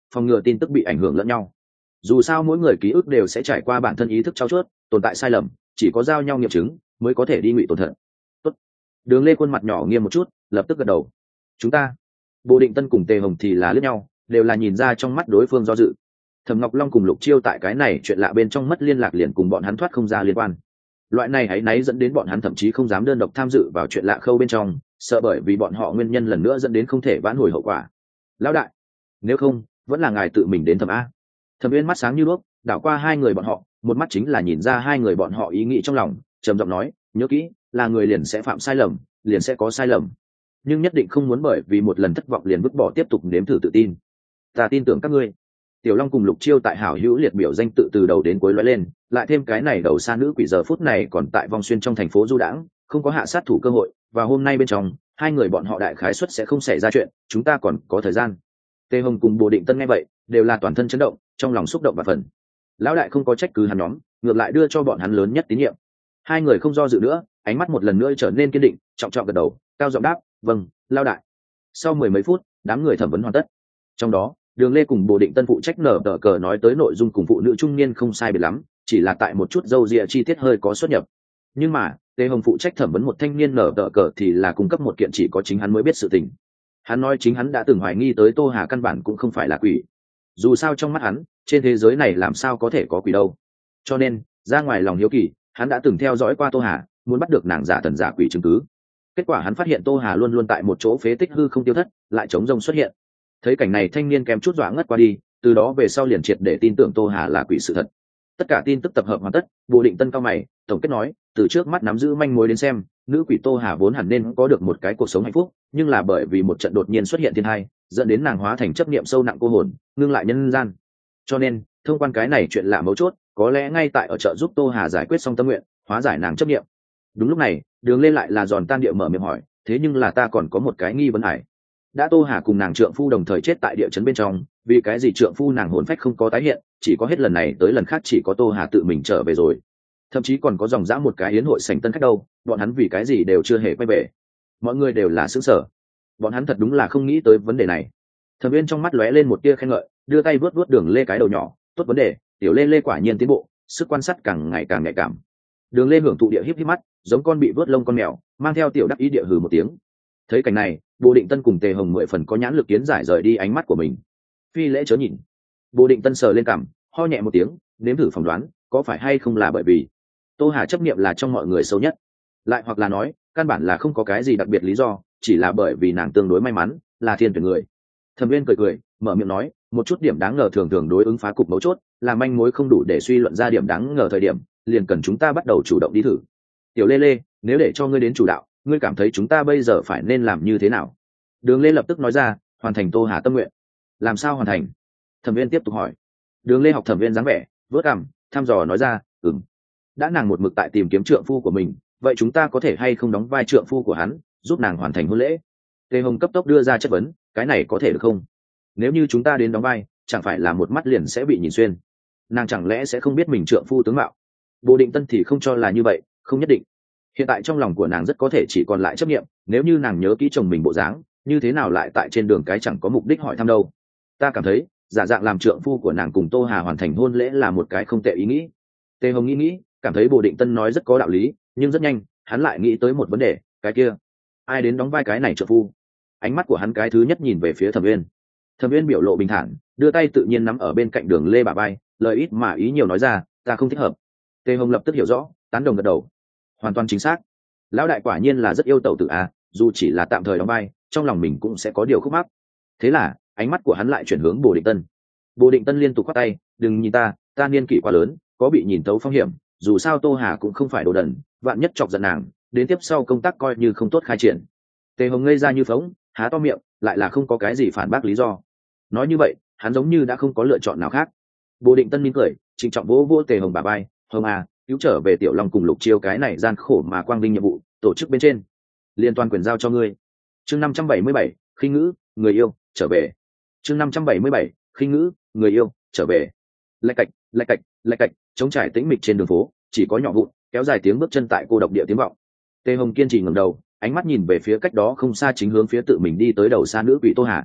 [SPEAKER 1] phòng ngừa tin tức bị ảnh hưởng lẫn nhau. Dù sao mỗi người ký ức đều sẽ trải qua bản thân ý thức trao chuốt, tồn tại sai lầm, chỉ có giao nhau nghiệm chứng mới có thể đi ngụy tổn thận. Tốt. Đường Lê khuôn mặt nhỏ nghiêm một chút, lập tức gật đầu. Chúng ta. Bồ Định Tân cùng Tề Hồng thì là liếc nhau, đều là nhìn ra trong mắt đối phương do dự. Thẩm Ngọc Long cùng Lục Chiêu tại cái này chuyện lạ bên trong mất liên lạc liền cùng bọn hắn thoát không ra liên quan. Loại này hãy náy dẫn đến bọn hắn thậm chí không dám đơn độc tham dự vào chuyện lạ khâu bên trong, sợ bởi vì bọn họ nguyên nhân lần nữa dẫn đến không thể vãn hồi hậu quả. Lão đại, nếu không vẫn là ngài tự mình đến Thẩm a. Thẩm Uyên mắt sáng như đuốc, đảo qua hai người bọn họ, một mắt chính là nhìn ra hai người bọn họ ý nghĩ trong lòng, trầm giọng nói, nhớ kỹ, là người liền sẽ phạm sai lầm, liền sẽ có sai lầm, nhưng nhất định không muốn bởi vì một lần thất vọng liền vứt bỏ tiếp tục nếm thử tự tin. Ta tin tưởng các ngươi. Tiểu Long cùng Lục Chiêu tại hảo hữu liệt biểu danh tự từ đầu đến cuối lóe lên, lại thêm cái này đầu xa nữ quỷ giờ phút này còn tại vòng xuyên trong thành phố du đãng, không có hạ sát thủ cơ hội, và hôm nay bên trong hai người bọn họ đại khái suất sẽ không xảy ra chuyện, chúng ta còn có thời gian. Tề Hồng cùng Bồ Định Tân nghe vậy, đều là toàn thân chấn động, trong lòng xúc động và phần. Lão đại không có trách cứ hắn nhóm, ngược lại đưa cho bọn hắn lớn nhất tín nhiệm. Hai người không do dự nữa, ánh mắt một lần nữa trở nên kiên định, trọng trọng gật đầu, cao giọng đáp, vâng, lão đại. Sau mười mấy phút, đám người thẩm vấn hoàn tất. Trong đó, Đường Lê cùng Bồ Định Tân phụ trách nở tờ cờ nói tới nội dung cùng phụ nữ trung niên không sai biệt lắm, chỉ là tại một chút dâu dịa chi tiết hơi có xuất nhập. Nhưng mà, Tề Hồng phụ trách thẩm vấn một thanh niên nở tờ cờ thì là cung cấp một kiện chỉ có chính hắn mới biết sự tình. Hắn nói chính hắn đã từng hoài nghi tới Tô Hà căn bản cũng không phải là quỷ. Dù sao trong mắt hắn, trên thế giới này làm sao có thể có quỷ đâu. Cho nên, ra ngoài lòng hiếu kỳ, hắn đã từng theo dõi qua Tô Hà, muốn bắt được nàng giả thần giả quỷ chứng cứ. Kết quả hắn phát hiện Tô Hà luôn luôn tại một chỗ phế tích hư không tiêu thất, lại chống rông xuất hiện. Thấy cảnh này thanh niên kém chút dọa ngất qua đi, từ đó về sau liền triệt để tin tưởng Tô Hà là quỷ sự thật. Tất cả tin tức tập hợp hoàn tất, Bồ Định Tân cao mày, tổng kết nói, từ trước mắt nắm giữ manh mối đến xem, nữ quỷ Tô Hà vốn hẳn nên có được một cái cuộc sống hạnh phúc, nhưng là bởi vì một trận đột nhiên xuất hiện thiên tai, dẫn đến nàng hóa thành chấp niệm sâu nặng cô hồn, ngưng lại nhân gian. Cho nên, thông quan cái này chuyện lạ mấu chốt, có lẽ ngay tại ở chợ giúp Tô Hà giải quyết xong tâm nguyện, hóa giải nàng chấp niệm. Đúng lúc này, Đường Lên lại là giòn tan địa mở miệng hỏi, thế nhưng là ta còn có một cái nghi vấn ải. Đã Tô Hà cùng nàng trượng phu đồng thời chết tại địa chấn bên trong, vì cái gì trượng phu nàng hồn phách không có tái hiện, chỉ có hết lần này tới lần khác chỉ có Tô Hà tự mình trở về rồi. Thậm chí còn có dòng dã một cái yến hội sảnh tân khách đâu, bọn hắn vì cái gì đều chưa hề quay về. Mọi người đều là sững sờ. Bọn hắn thật đúng là không nghĩ tới vấn đề này. Thẩm Uyên trong mắt lóe lên một tia khen ngợi, đưa tay vuốt vuốt Đường Lê cái đầu nhỏ, tốt vấn đề, tiểu Lê Lê quả nhiên tiến bộ, sức quan sát càng ngày càng nhạy cảm. Đường Lê hưởng thụ địa híp híp mắt, giống con bị vuốt lông con mèo, mang theo tiểu đắc ý địa hừ một tiếng. Thấy cảnh này, Bồ Định Tân cùng Tề Hồng mười phần có nhãn lực kiến giải rời đi ánh mắt của mình. Phi lễ chớ nhìn. Bồ Định Tân sờ lên cằm, ho nhẹ một tiếng, nếm thử phỏng đoán, có phải hay không là bởi vì Tô Hà chấp niệm là trong mọi người sâu nhất, lại hoặc là nói, căn bản là không có cái gì đặc biệt lý do, chỉ là bởi vì nàng tương đối may mắn, là thiên tuyển người. Thẩm Viên cười cười, mở miệng nói, một chút điểm đáng ngờ thường thường đối ứng phá cục mấu chốt, là manh mối không đủ để suy luận ra điểm đáng ngờ thời điểm, liền cần chúng ta bắt đầu chủ động đi thử. Tiểu Lê Lê, nếu để cho ngươi đến chủ đạo, ngươi cảm thấy chúng ta bây giờ phải nên làm như thế nào? Đường Lê lập tức nói ra, hoàn thành Tô Hà tâm nguyện. Làm sao hoàn thành? Thẩm Viên tiếp tục hỏi. Đường Lê học Thẩm Viên dáng vẻ, vớt cằm, thăm dò nói ra, ừm. Đã nàng một mực tại tìm kiếm trượng phu của mình, vậy chúng ta có thể hay không đóng vai trượng phu của hắn, giúp nàng hoàn thành hôn lễ? Tề Hồng cấp tốc đưa ra chất vấn, cái này có thể được không? Nếu như chúng ta đến đóng vai, chẳng phải là một mắt liền sẽ bị nhìn xuyên? Nàng chẳng lẽ sẽ không biết mình trượng phu tướng mạo? Bồ Định Tân thì không cho là như vậy, không nhất định. Hiện tại trong lòng của nàng rất có thể chỉ còn lại chấp niệm, nếu như nàng nhớ kỹ chồng mình bộ dáng, như thế nào lại tại trên đường cái chẳng có mục đích hỏi thăm đâu. Ta cảm thấy, giả dạng làm trượng phu của nàng cùng Tô Hà hoàn thành hôn lễ là một cái không tệ ý nghĩ. Tề Hồng nghĩ nghĩ, cảm thấy Bồ Định Tân nói rất có đạo lý, nhưng rất nhanh, hắn lại nghĩ tới một vấn đề, cái kia, ai đến đóng vai cái này trượng phu? Ánh mắt của hắn cái thứ nhất nhìn về phía Thẩm Uyên. Thẩm Uyên biểu lộ bình thản, đưa tay tự nhiên nắm ở bên cạnh Đường Lê bả vai, lời ít mà ý nhiều nói ra, ta không thích hợp. Tề Hồng lập tức hiểu rõ, tán đồng gật đầu. Hoàn toàn chính xác. Lão đại quả nhiên là rất yêu tẩu tử a, dù chỉ là tạm thời đóng vai, trong lòng mình cũng sẽ có điều khúc mắc. Thế là, ánh mắt của hắn lại chuyển hướng Bồ Định Tân. Bồ Định Tân liên tục quát tay, đừng nhìn ta, ta niên kỷ quá lớn, có bị nhìn tấu phong hiểm, dù sao Tô Hà cũng không phải đồ đần, vạn nhất chọc giận nàng, đến tiếp sau công tác coi như không tốt khai triển. Tề Hồng ngây ra như phóng, há to miệng, lại là không có cái gì phản bác lý do. Nói như vậy, hắn giống như đã không có lựa chọn nào khác. Bồ Định Tân mỉm cười, trịnh trọng vỗ vỗ Tề Hồng bả vai, Hồng à, cứu trở về Tiểu Long cùng Lục Chiêu cái này gian khổ mà quang vinh nhiệm vụ, tổ chức bên trên, liên toàn quyền giao cho ngươi. Chương năm trăm bảy mươi bảy, khinh ngữ, người yêu, trở về. Chương năm trăm bảy mươi bảy, khinh ngữ, người yêu, trở về. Lạch cạch, lạch cạch, lạch cạch, trống trải tĩnh mịch trên đường phố, chỉ có nhỏ vụn, kéo dài tiếng bước chân tại cô độc địa tiếng vọng. Tề Hồng kiên trì ngẩng đầu, ánh mắt nhìn về phía cách đó không xa chính hướng phía tự mình đi tới đầu xa nữ quỷ Tô Hà.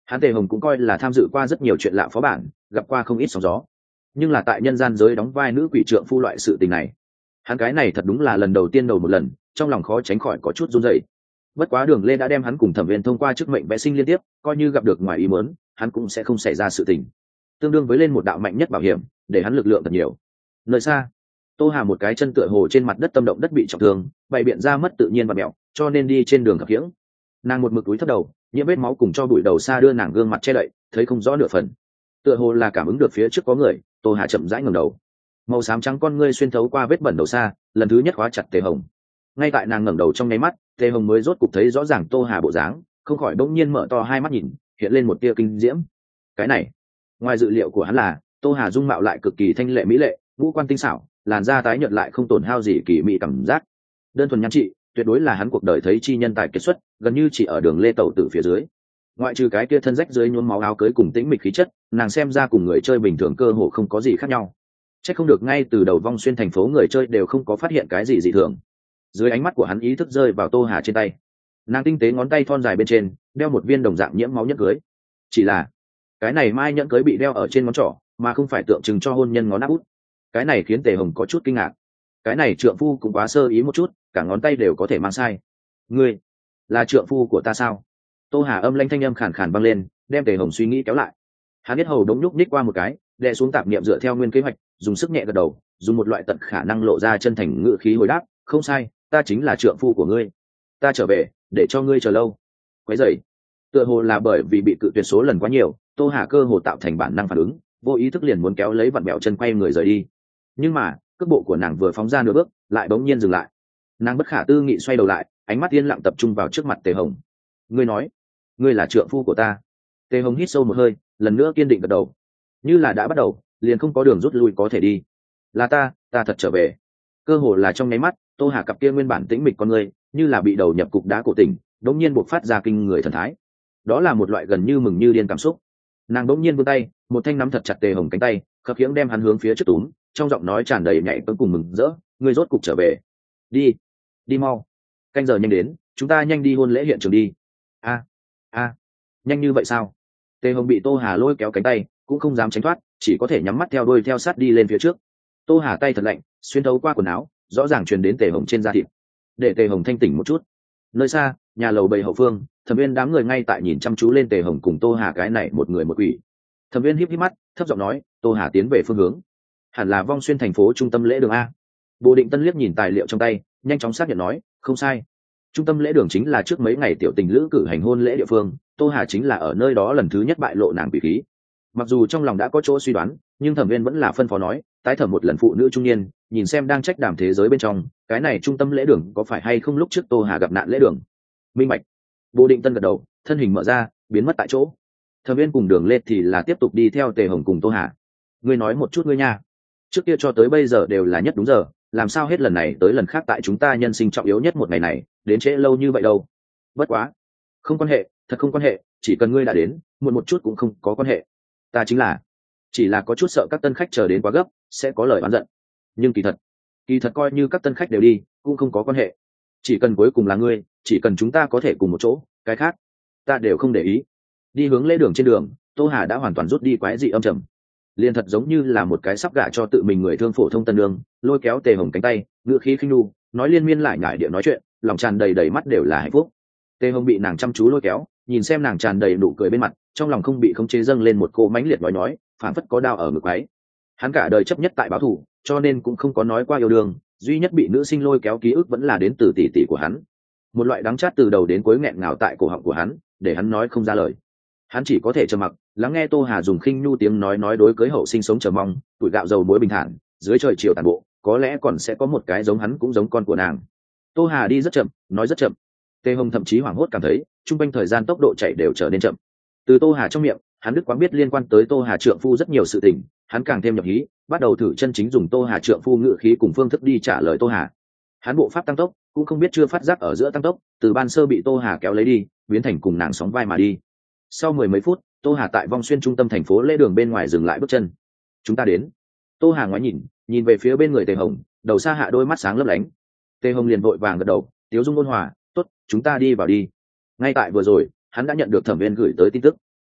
[SPEAKER 1] Hắn Tề Hồng cũng coi là tham dự qua rất nhiều chuyện lạ phó bản, gặp qua không ít sóng gió, nhưng là tại nhân gian giới đóng vai nữ quỷ trượng phu loại sự tình này, hắn cái này thật đúng là lần đầu tiên đầu một lần, trong lòng khó tránh khỏi có chút run rẩy. Bất quá Đường Lê đã đem hắn cùng Thẩm Viên thông qua chức mệnh vẽ sinh liên tiếp, coi như gặp được ngoài ý muốn, hắn cũng sẽ không xảy ra sự tình. Tương đương với lên một đạo mạnh nhất bảo hiểm, để hắn lực lượng thật nhiều. Nơi xa, Tô Hà một cái chân tựa hồ trên mặt đất tâm động đất bị trọng thương, bày biện ra mất tự nhiên và mẹo, cho nên đi trên đường khập khiễng. Nàng một mực túi thấp đầu, nhiễm vết máu cùng cho bụi đầu xa đưa nàng gương mặt che đậy, thấy không rõ nửa phần. Tựa hồ là cảm ứng được phía trước có người, Tô Hà chậm rãi ngẩng đầu. Màu xám trắng con ngươi xuyên thấu qua vết bẩn đầu xa, lần thứ nhất khóa chặt Tề Hồng. Ngay tại nàng ngẩng đầu trong nháy mắt, Tề Hồng mới rốt cục thấy rõ ràng Tô Hà bộ dáng, không khỏi bỗng nhiên mở to hai mắt nhìn, hiện lên một tia kinh diễm. Cái này, ngoài dự liệu của hắn là, Tô Hà dung mạo lại cực kỳ thanh lệ mỹ lệ, ngũ quan tinh xảo, làn da tái nhợt lại không tổn hao gì kỳ mỹ cảm giác. Đơn thuần nhan trị, tuyệt đối là hắn cuộc đời thấy chi nhân tài kiệt xuất, gần như chỉ ở Đường Lê Tẩu tử phía dưới. Ngoại trừ cái kia thân rách dưới nhuốm máu áo cưới cùng tĩnh mịch khí chất, nàng xem ra cùng người chơi bình thường cơ hồ không có gì khác nhau. Chắc không được ngay từ đầu Vong Xuyên thành phố người chơi đều không có phát hiện cái gì dị thường. Dưới ánh mắt của hắn ý thức rơi vào Tô Hà trên tay, nàng tinh tế ngón tay thon dài bên trên đeo một viên đồng dạng nhiễm máu nhẫn cưới. Chỉ là cái này mai nhẫn cưới bị đeo ở trên ngón trỏ, mà không phải tượng trưng cho hôn nhân ngón áp út. Cái này khiến Tề Hồng có chút kinh ngạc. Cái này trượng phu cũng quá sơ ý một chút, cả ngón tay đều có thể mang sai. Ngươi là trượng phu của ta sao? Tô Hà âm lanh thanh âm khàn khàn vang lên, đem Tề Hồng suy nghĩ kéo lại. Hắn biết hầu đống nhúc nhích qua một cái, đè xuống tạp niệm dựa theo nguyên kế hoạch, dùng sức nhẹ gật đầu, dùng một loại tận khả năng lộ ra chân thành ngữ khí hồi đáp, không sai, ta chính là trượng phu của ngươi. Ta trở về, để cho ngươi chờ lâu. Quấy rầy. Tựa hồ là bởi vì bị cự tuyệt số lần quá nhiều, Tô Hà cơ hồ tạo thành bản năng phản ứng, vô ý thức liền muốn kéo lấy vặn bẹo chân quay người rời đi. Nhưng mà, cước bộ của nàng vừa phóng ra nửa bước, lại bỗng nhiên dừng lại. Nàng bất khả tư nghị xoay đầu lại, ánh mắt yên lặng tập trung vào trước mặt Tề Hồng. Ngươi nói, ngươi là trượng phu của ta? Tề Hồng hít sâu một hơi, lần nữa kiên định gật đầu. Như là đã bắt đầu, liền không có đường rút lui có thể đi. Là ta, ta thật trở về. Cơ hồ là trong nháy mắt, Tô Hà cặp kia nguyên bản tĩnh mịch con người, như là bị đầu nhập cục đá cổ tỉnh, đống nhiên buộc phát ra kinh người thần thái. Đó là một loại gần như mừng như điên cảm xúc. Nàng đống nhiên vươn tay, một thanh nắm thật chặt Tề Hồng cánh tay, khập khiễng đem hắn hướng phía trước túm, trong giọng nói tràn đầy nhạy cẫng cùng mừng rỡ, ngươi rốt cục trở về. Đi, đi mau. Canh giờ nhanh đến, chúng ta nhanh đi hôn lễ hiện trường đi. A, a, nhanh như vậy sao? Tề Hồng bị Tô Hà lôi kéo cánh tay, cũng không dám tránh thoát, chỉ có thể nhắm mắt theo đuôi theo sát đi lên phía trước. Tô Hà tay thật lạnh, xuyên thấu qua quần áo, rõ ràng truyền đến Tề Hồng trên da thịt. Để Tề Hồng thanh tỉnh một chút. Nơi xa, nhà lầu bầy hậu phương, Thẩm Viên đám người ngay tại nhìn chăm chú lên Tề Hồng cùng Tô Hà cái này một người một quỷ. Thẩm Viên híp híp mắt, thấp giọng nói, Tô Hà tiến về phương hướng, hẳn là Vong Xuyên thành phố trung tâm lễ đường a. Bồ Định Tân liếc nhìn tài liệu trong tay, nhanh chóng xác nhận nói, không sai. Trung tâm lễ đường chính là trước mấy ngày tiểu tình lữ cử hành hôn lễ địa phương, Tô Hà chính là ở nơi đó lần thứ nhất bại lộ nàng bị khí. Mặc dù trong lòng đã có chỗ suy đoán, nhưng Thẩm Viên vẫn là phân phó nói, tái thẩm một lần phụ nữ trung niên, nhìn xem đang trách đàm thế giới bên trong, cái này trung tâm lễ đường có phải hay không lúc trước Tô Hà gặp nạn lễ đường. Minh bạch. Bồ Định Tân gật đầu, thân hình mở ra, biến mất tại chỗ. Thẩm Viên cùng Đường Lê thì là tiếp tục đi theo Tề Hồng cùng Tô Hà. Ngươi nói một chút ngươi nha. Trước kia cho tới bây giờ đều là nhất đúng giờ, làm sao hết lần này tới lần khác tại chúng ta nhân sinh trọng yếu nhất một ngày này, đến trễ lâu như vậy đâu. Bất quá, không quan hệ, thật không quan hệ, chỉ cần ngươi đã đến, muộn một chút cũng không có quan hệ. Ta chính là, chỉ là có chút sợ các tân khách chờ đến quá gấp, sẽ có lời oán giận. Nhưng kỳ thật, kỳ thật coi như các tân khách đều đi, cũng không có quan hệ. Chỉ cần cuối cùng là ngươi, chỉ cần chúng ta có thể cùng một chỗ, cái khác, ta đều không để ý. Đi hướng lễ đường trên đường, Tô Hà đã hoàn toàn rút đi quái dị âm trầm. Liên thật giống như là một cái sắp gả cho tự mình người thương phổ thông tân đường, lôi kéo Tề Hồng cánh tay, ngựa khí khinh nu, nói liên miên lại nhải địa nói chuyện, lòng tràn đầy đầy mắt đều là hạnh phúc. Tề Hồng bị nàng chăm chú lôi kéo, nhìn xem nàng tràn đầy nụ cười bên mặt, trong lòng không bị khống chế dâng lên một cô mãnh liệt nói nói, phản phất có đao ở ngực ấy. Hắn cả đời chấp nhất tại báo thù, cho nên cũng không có nói qua yêu đương, duy nhất bị nữ sinh lôi kéo ký ức vẫn là đến từ tỷ tỷ của hắn. Một loại đắng chát từ đầu đến cuối nghẹn ngào tại cổ họng của hắn, để hắn nói không ra lời. Hắn chỉ có thể trầm mặc, lắng nghe Tô Hà dùng khinh nhu tiếng nói nói đối cưới hậu sinh sống chờ mong, tuổi gạo dầu muối bình thản, dưới trời chiều tàn bộ, có lẽ còn sẽ có một cái giống hắn cũng giống con của nàng. Tô Hà đi rất chậm, nói rất chậm. Tề Hồng thậm chí hoảng hốt cảm thấy, trung quanh thời gian tốc độ chạy đều trở nên chậm. Từ Tô Hà trong miệng, hắn đức quáng biết liên quan tới Tô Hà trượng phu rất nhiều sự tình, hắn càng thêm nhập hí, bắt đầu thử chân chính dùng Tô Hà trượng phu ngữ khí cùng phương thức đi trả lời Tô Hà. Hắn bộ pháp tăng tốc, cũng không biết chưa phát giác ở giữa tăng tốc, từ ban sơ bị Tô Hà kéo lấy đi, biến thành cùng nàng sóng vai mà đi. Sau mười mấy phút, Tô Hà tại Vong Xuyên trung tâm thành phố lễ đường bên ngoài dừng lại bước chân. Chúng ta đến. Tô Hà ngoái nhìn, nhìn về phía bên người Tề Hồng, đầu xa hạ đôi mắt sáng lấp lánh. Tề Hồng liền vội vàng gật đầu, tiếu dung ôn hòa, tốt, chúng ta đi vào đi. Ngay tại vừa rồi, hắn đã nhận được Thẩm Viên gửi tới tin tức.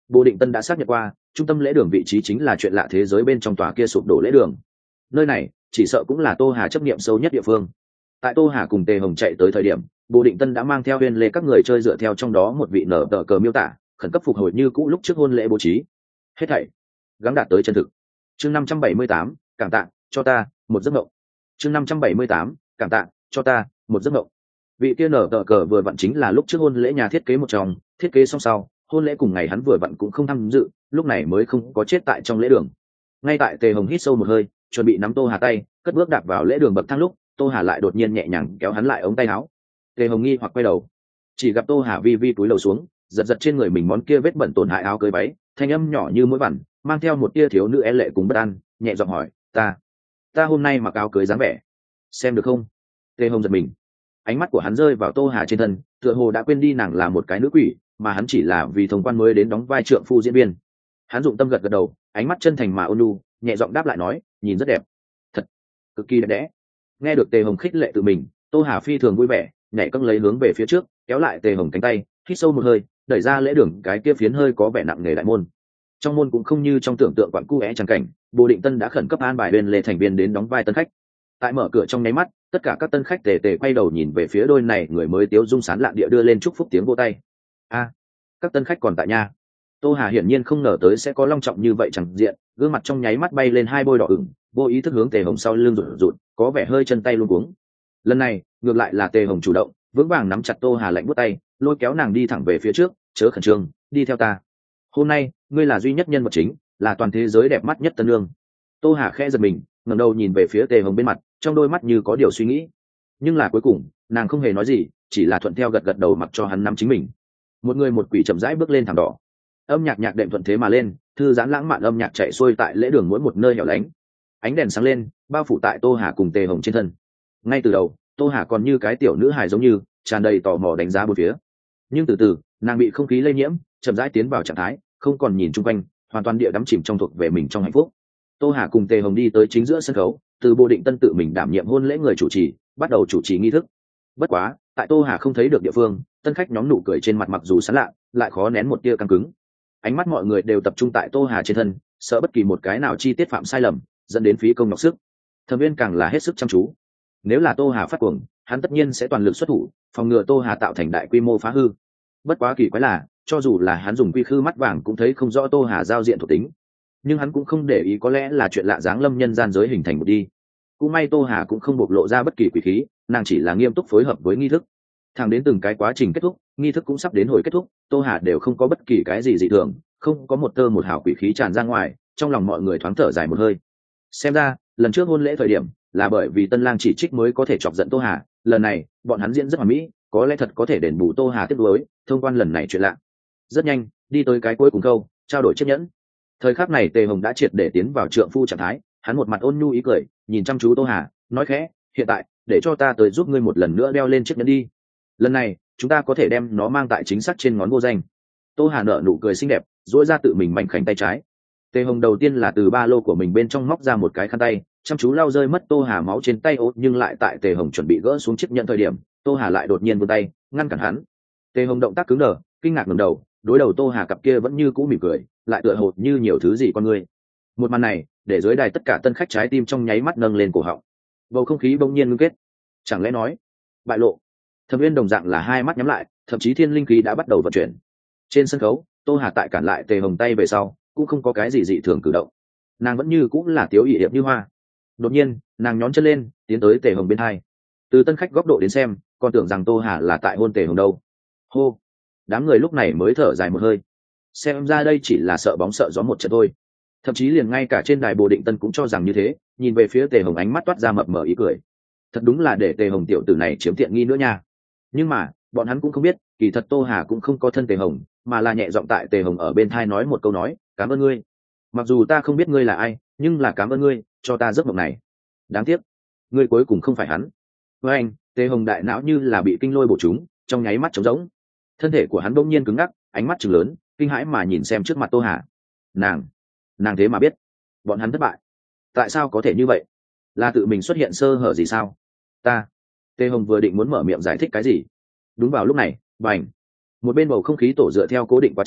[SPEAKER 1] Bồ Định Tân đã xác nhận qua, trung tâm lễ đường vị trí chính là chuyện lạ thế giới bên trong tòa kia sụp đổ lễ đường. Nơi này chỉ sợ cũng là Tô Hà chấp niệm sâu nhất địa phương. Tại Tô Hà cùng Tề Hồng chạy tới thời điểm, Bồ Định Tân đã mang theo Huyên Lê các người chơi dựa theo trong đó một vị nở tờ cờ miêu tả, khẩn cấp phục hồi như cũ lúc trước hôn lễ bố trí. Hết thảy gắng đạt tới chân thực. Chương năm trăm bảy mươi tám, cảm tạ cho ta một giấc mộng. Chương năm trăm bảy mươi tám, cảm tạ cho ta một giấc mộng. Vị kia nở tờ cờ vừa vặn chính là lúc trước hôn lễ nhà thiết kế một trong, thiết kế xong sau, hôn lễ cùng ngày hắn vừa vặn cũng không tham dự, lúc này mới không có chết tại trong lễ đường. Ngay tại Tề Hồng hít sâu một hơi, chuẩn bị nắm Tô Hà tay, cất bước đạp vào lễ đường bậc thang lúc, Tô Hà lại đột nhiên nhẹ nhàng kéo hắn lại ống tay áo. Tề Hồng nghi hoặc quay đầu, chỉ gặp Tô Hà vi vi túi lầu xuống, giật giật trên người mình món kia vết bẩn tổn hại áo cưới váy, thanh âm nhỏ như mũi vằn, mang theo một tia thiếu nữ e lệ cùng bất an, nhẹ giọng hỏi, "Ta, ta hôm nay mặc áo cưới dáng vẻ, xem được không?" Tề Hồng giật mình, ánh mắt của hắn rơi vào Tô Hà trên thân, tựa hồ đã quên đi nàng là một cái nữ quỷ, mà hắn chỉ là vì thông quan mới đến đóng vai trượng phu diễn viên. Hắn dụng tâm gật gật đầu, ánh mắt chân thành mà ôn nhu, nhẹ giọng đáp lại nói, "Nhìn rất đẹp, thật, cực kỳ đẹp đẽ." Nghe được Tề Hồng khích lệ tự mình, Tô Hà phi thường vui vẻ, nhảy cẫng lấy hướng về phía trước, kéo lại Tề Hồng cánh tay, hít sâu một hơi, đẩy ra lễ đường cái kia phiến hơi có vẻ nặng nề đại môn. Trong môn cũng không như trong tưởng tượng quặn cu é chẳng cảnh, Bồ Định Tân đã khẩn cấp an bài bên lề thành viên đến đóng vai tân khách. Tại mở cửa trong nháy mắt, tất cả các tân khách tề tề quay đầu nhìn về phía đôi này người mới tiếu dung sán lạn địa đưa lên chúc phúc tiếng vỗ tay. A, các tân khách còn tại nha. Tô Hà hiển nhiên không ngờ tới sẽ có long trọng như vậy chẳng diện, gương mặt trong nháy mắt bay lên hai bôi đỏ ửng, vô ý thức hướng Tề Hồng sau lưng rụt rụt, có vẻ hơi chân tay luống cuống. Lần này, ngược lại là Tề Hồng chủ động, vững vàng nắm chặt Tô Hà lạnh buốt tay, lôi kéo nàng đi thẳng về phía trước, chớ khẩn trương, đi theo ta. Hôm nay, ngươi là duy nhất nhân vật chính, là toàn thế giới đẹp mắt nhất tân lương. Tô Hà khẽ giật mình, ngẩng đầu nhìn về phía Tề Hồng bên mặt, trong đôi mắt như có điều suy nghĩ. Nhưng là cuối cùng, nàng không hề nói gì, chỉ là thuận theo gật gật đầu mặc cho hắn nắm chính mình. Một người một quỷ chậm rãi bước lên thảm đỏ. Âm nhạc nhạc đệm thuận thế mà lên, thư giãn lãng mạn âm nhạc chạy xuôi tại lễ đường mỗi một nơi hẻo lánh. Ánh đèn sáng lên, bao phủ tại Tô Hà cùng Tề Hồng trên thân. Ngay từ đầu, Tô Hà còn như cái tiểu nữ hài giống như, tràn đầy tò mò đánh giá bốn phía. Nhưng từ từ, nàng bị không khí lây nhiễm, chậm rãi tiến vào trạng thái, không còn nhìn chung quanh, hoàn toàn địa đắm chìm trong thuộc về mình trong hạnh phúc. Tô Hà cùng Tề Hồng đi tới chính giữa sân khấu, từ Bồ Định Tân tự mình đảm nhiệm hôn lễ người chủ trì, bắt đầu chủ trì nghi thức. Bất quá, tại Tô Hà không thấy được địa phương, tân khách nhóm nụ cười trên mặt mặc dù sán lạ, lại khó nén một tia căng cứng. Ánh mắt mọi người đều tập trung tại Tô Hà trên thân, sợ bất kỳ một cái nào chi tiết phạm sai lầm, dẫn đến phí công nhọc sức. Thẩm Viên càng là hết sức chăm chú. Nếu là Tô Hà phát cuồng, hắn tất nhiên sẽ toàn lực xuất thủ, phòng ngừa Tô Hà tạo thành đại quy mô phá hư. Bất quá kỳ quái là, cho dù là hắn dùng quy khư mắt vàng cũng thấy không rõ Tô Hà giao diện thuộc tính, nhưng hắn cũng không để ý, có lẽ là chuyện lạ dáng lâm nhân gian giới hình thành một đi. Cũng may Tô Hà cũng không bộc lộ ra bất kỳ quỷ khí, nàng chỉ là nghiêm túc phối hợp với nghi thức. Thẳng đến từng cái quá trình kết thúc, nghi thức cũng sắp đến hồi kết thúc, Tô Hà đều không có bất kỳ cái gì dị thường, không có một tơ một hào quỷ khí tràn ra ngoài, trong lòng mọi người thoáng thở dài một hơi. Xem ra, lần trước hôn lễ thời điểm, là bởi vì tân lang chỉ trích mới có thể chọc giận Tô Hà, lần này, bọn hắn diễn rất hoàn mỹ, có lẽ thật có thể đền bù Tô Hà tiếp nối, thông quan lần này chuyện lạ. Rất nhanh, đi tới cái cuối cùng câu, trao đổi chiếc nhẫn. Thời khắc này Tề Hồng đã triệt để tiến vào trượng phu trạng thái, hắn một mặt ôn nhu ý cười, nhìn chăm chú Tô Hà, nói khẽ, hiện tại, để cho ta tới giúp ngươi một lần nữa đeo lên chiếc nhẫn đi. Lần này, chúng ta có thể đem nó mang tại chính xác trên ngón vô danh. Tô Hà nở nụ cười xinh đẹp, duỗi ra tự mình mảnh khảnh tay trái. Tề Hồng đầu tiên là từ ba lô của mình bên trong móc ra một cái khăn tay, chăm chú lau rơi mất Tô Hà máu trên tay ốt, nhưng lại tại Tề Hồng chuẩn bị gỡ xuống chiếc nhẫn thời điểm, Tô Hà lại đột nhiên vươn tay, ngăn cản hắn. Tề Hồng động tác cứng đờ, kinh ngạc ngẩng đầu, đối đầu Tô Hà cặp kia vẫn như cũ mỉm cười, lại tựa hồ như nhiều thứ gì con người. Một màn này, để dưới đài tất cả tân khách trái tim trong nháy mắt nâng lên cổ họng. Bầu không khí bỗng nhiên ngưng kết. Chẳng lẽ nói, bại lộ? Thẩm Viên đồng dạng là hai mắt nhắm lại, thậm chí thiên linh khí đã bắt đầu vận chuyển. Trên sân khấu, Tô Hà tại cản lại Tề Hồng tay về sau, cũng không có cái gì dị thường cử động. Nàng vẫn như cũng là tiếu ỵ hiệp như hoa. Đột nhiên, nàng nhón chân lên, tiến tới Tề Hồng bên hai. Từ tân khách góc độ đến xem, còn tưởng rằng Tô Hà là tại hôn Tề Hồng đâu. Hô, đám người lúc này mới thở dài một hơi. Xem ra đây chỉ là sợ bóng sợ gió một trận thôi. Thậm chí liền ngay cả trên đài Bồ Định Tân cũng cho rằng như thế, nhìn về phía Tề Hồng ánh mắt toát ra mập mờ ý cười. Thật đúng là để Tề Hồng tiểu tử này chiếm tiện nghi nữa nha. Nhưng mà, bọn hắn cũng không biết, kỳ thật Tô Hà cũng không có thân Tề Hồng, mà là nhẹ giọng tại Tề Hồng ở bên thai nói một câu nói, cảm ơn ngươi. Mặc dù ta không biết ngươi là ai, nhưng là cảm ơn ngươi, cho ta giấc mộng này. Đáng tiếc, ngươi cuối cùng không phải hắn. Với anh, Tề Hồng đại não như là bị kinh lôi bổ trúng, trong nháy mắt trống rỗng. Thân thể của hắn bỗng nhiên cứng ngắc, ánh mắt trừng lớn, kinh hãi mà nhìn xem trước mặt Tô Hà. Nàng, nàng thế mà biết, bọn hắn thất bại. Tại sao có thể như vậy? Là tự mình xuất hiện sơ hở gì sao? Ta, Tề Hồng vừa định muốn mở miệng giải thích cái gì, đúng vào lúc này, bành, một bên bầu không khí tổ dựa theo cố định quá trình,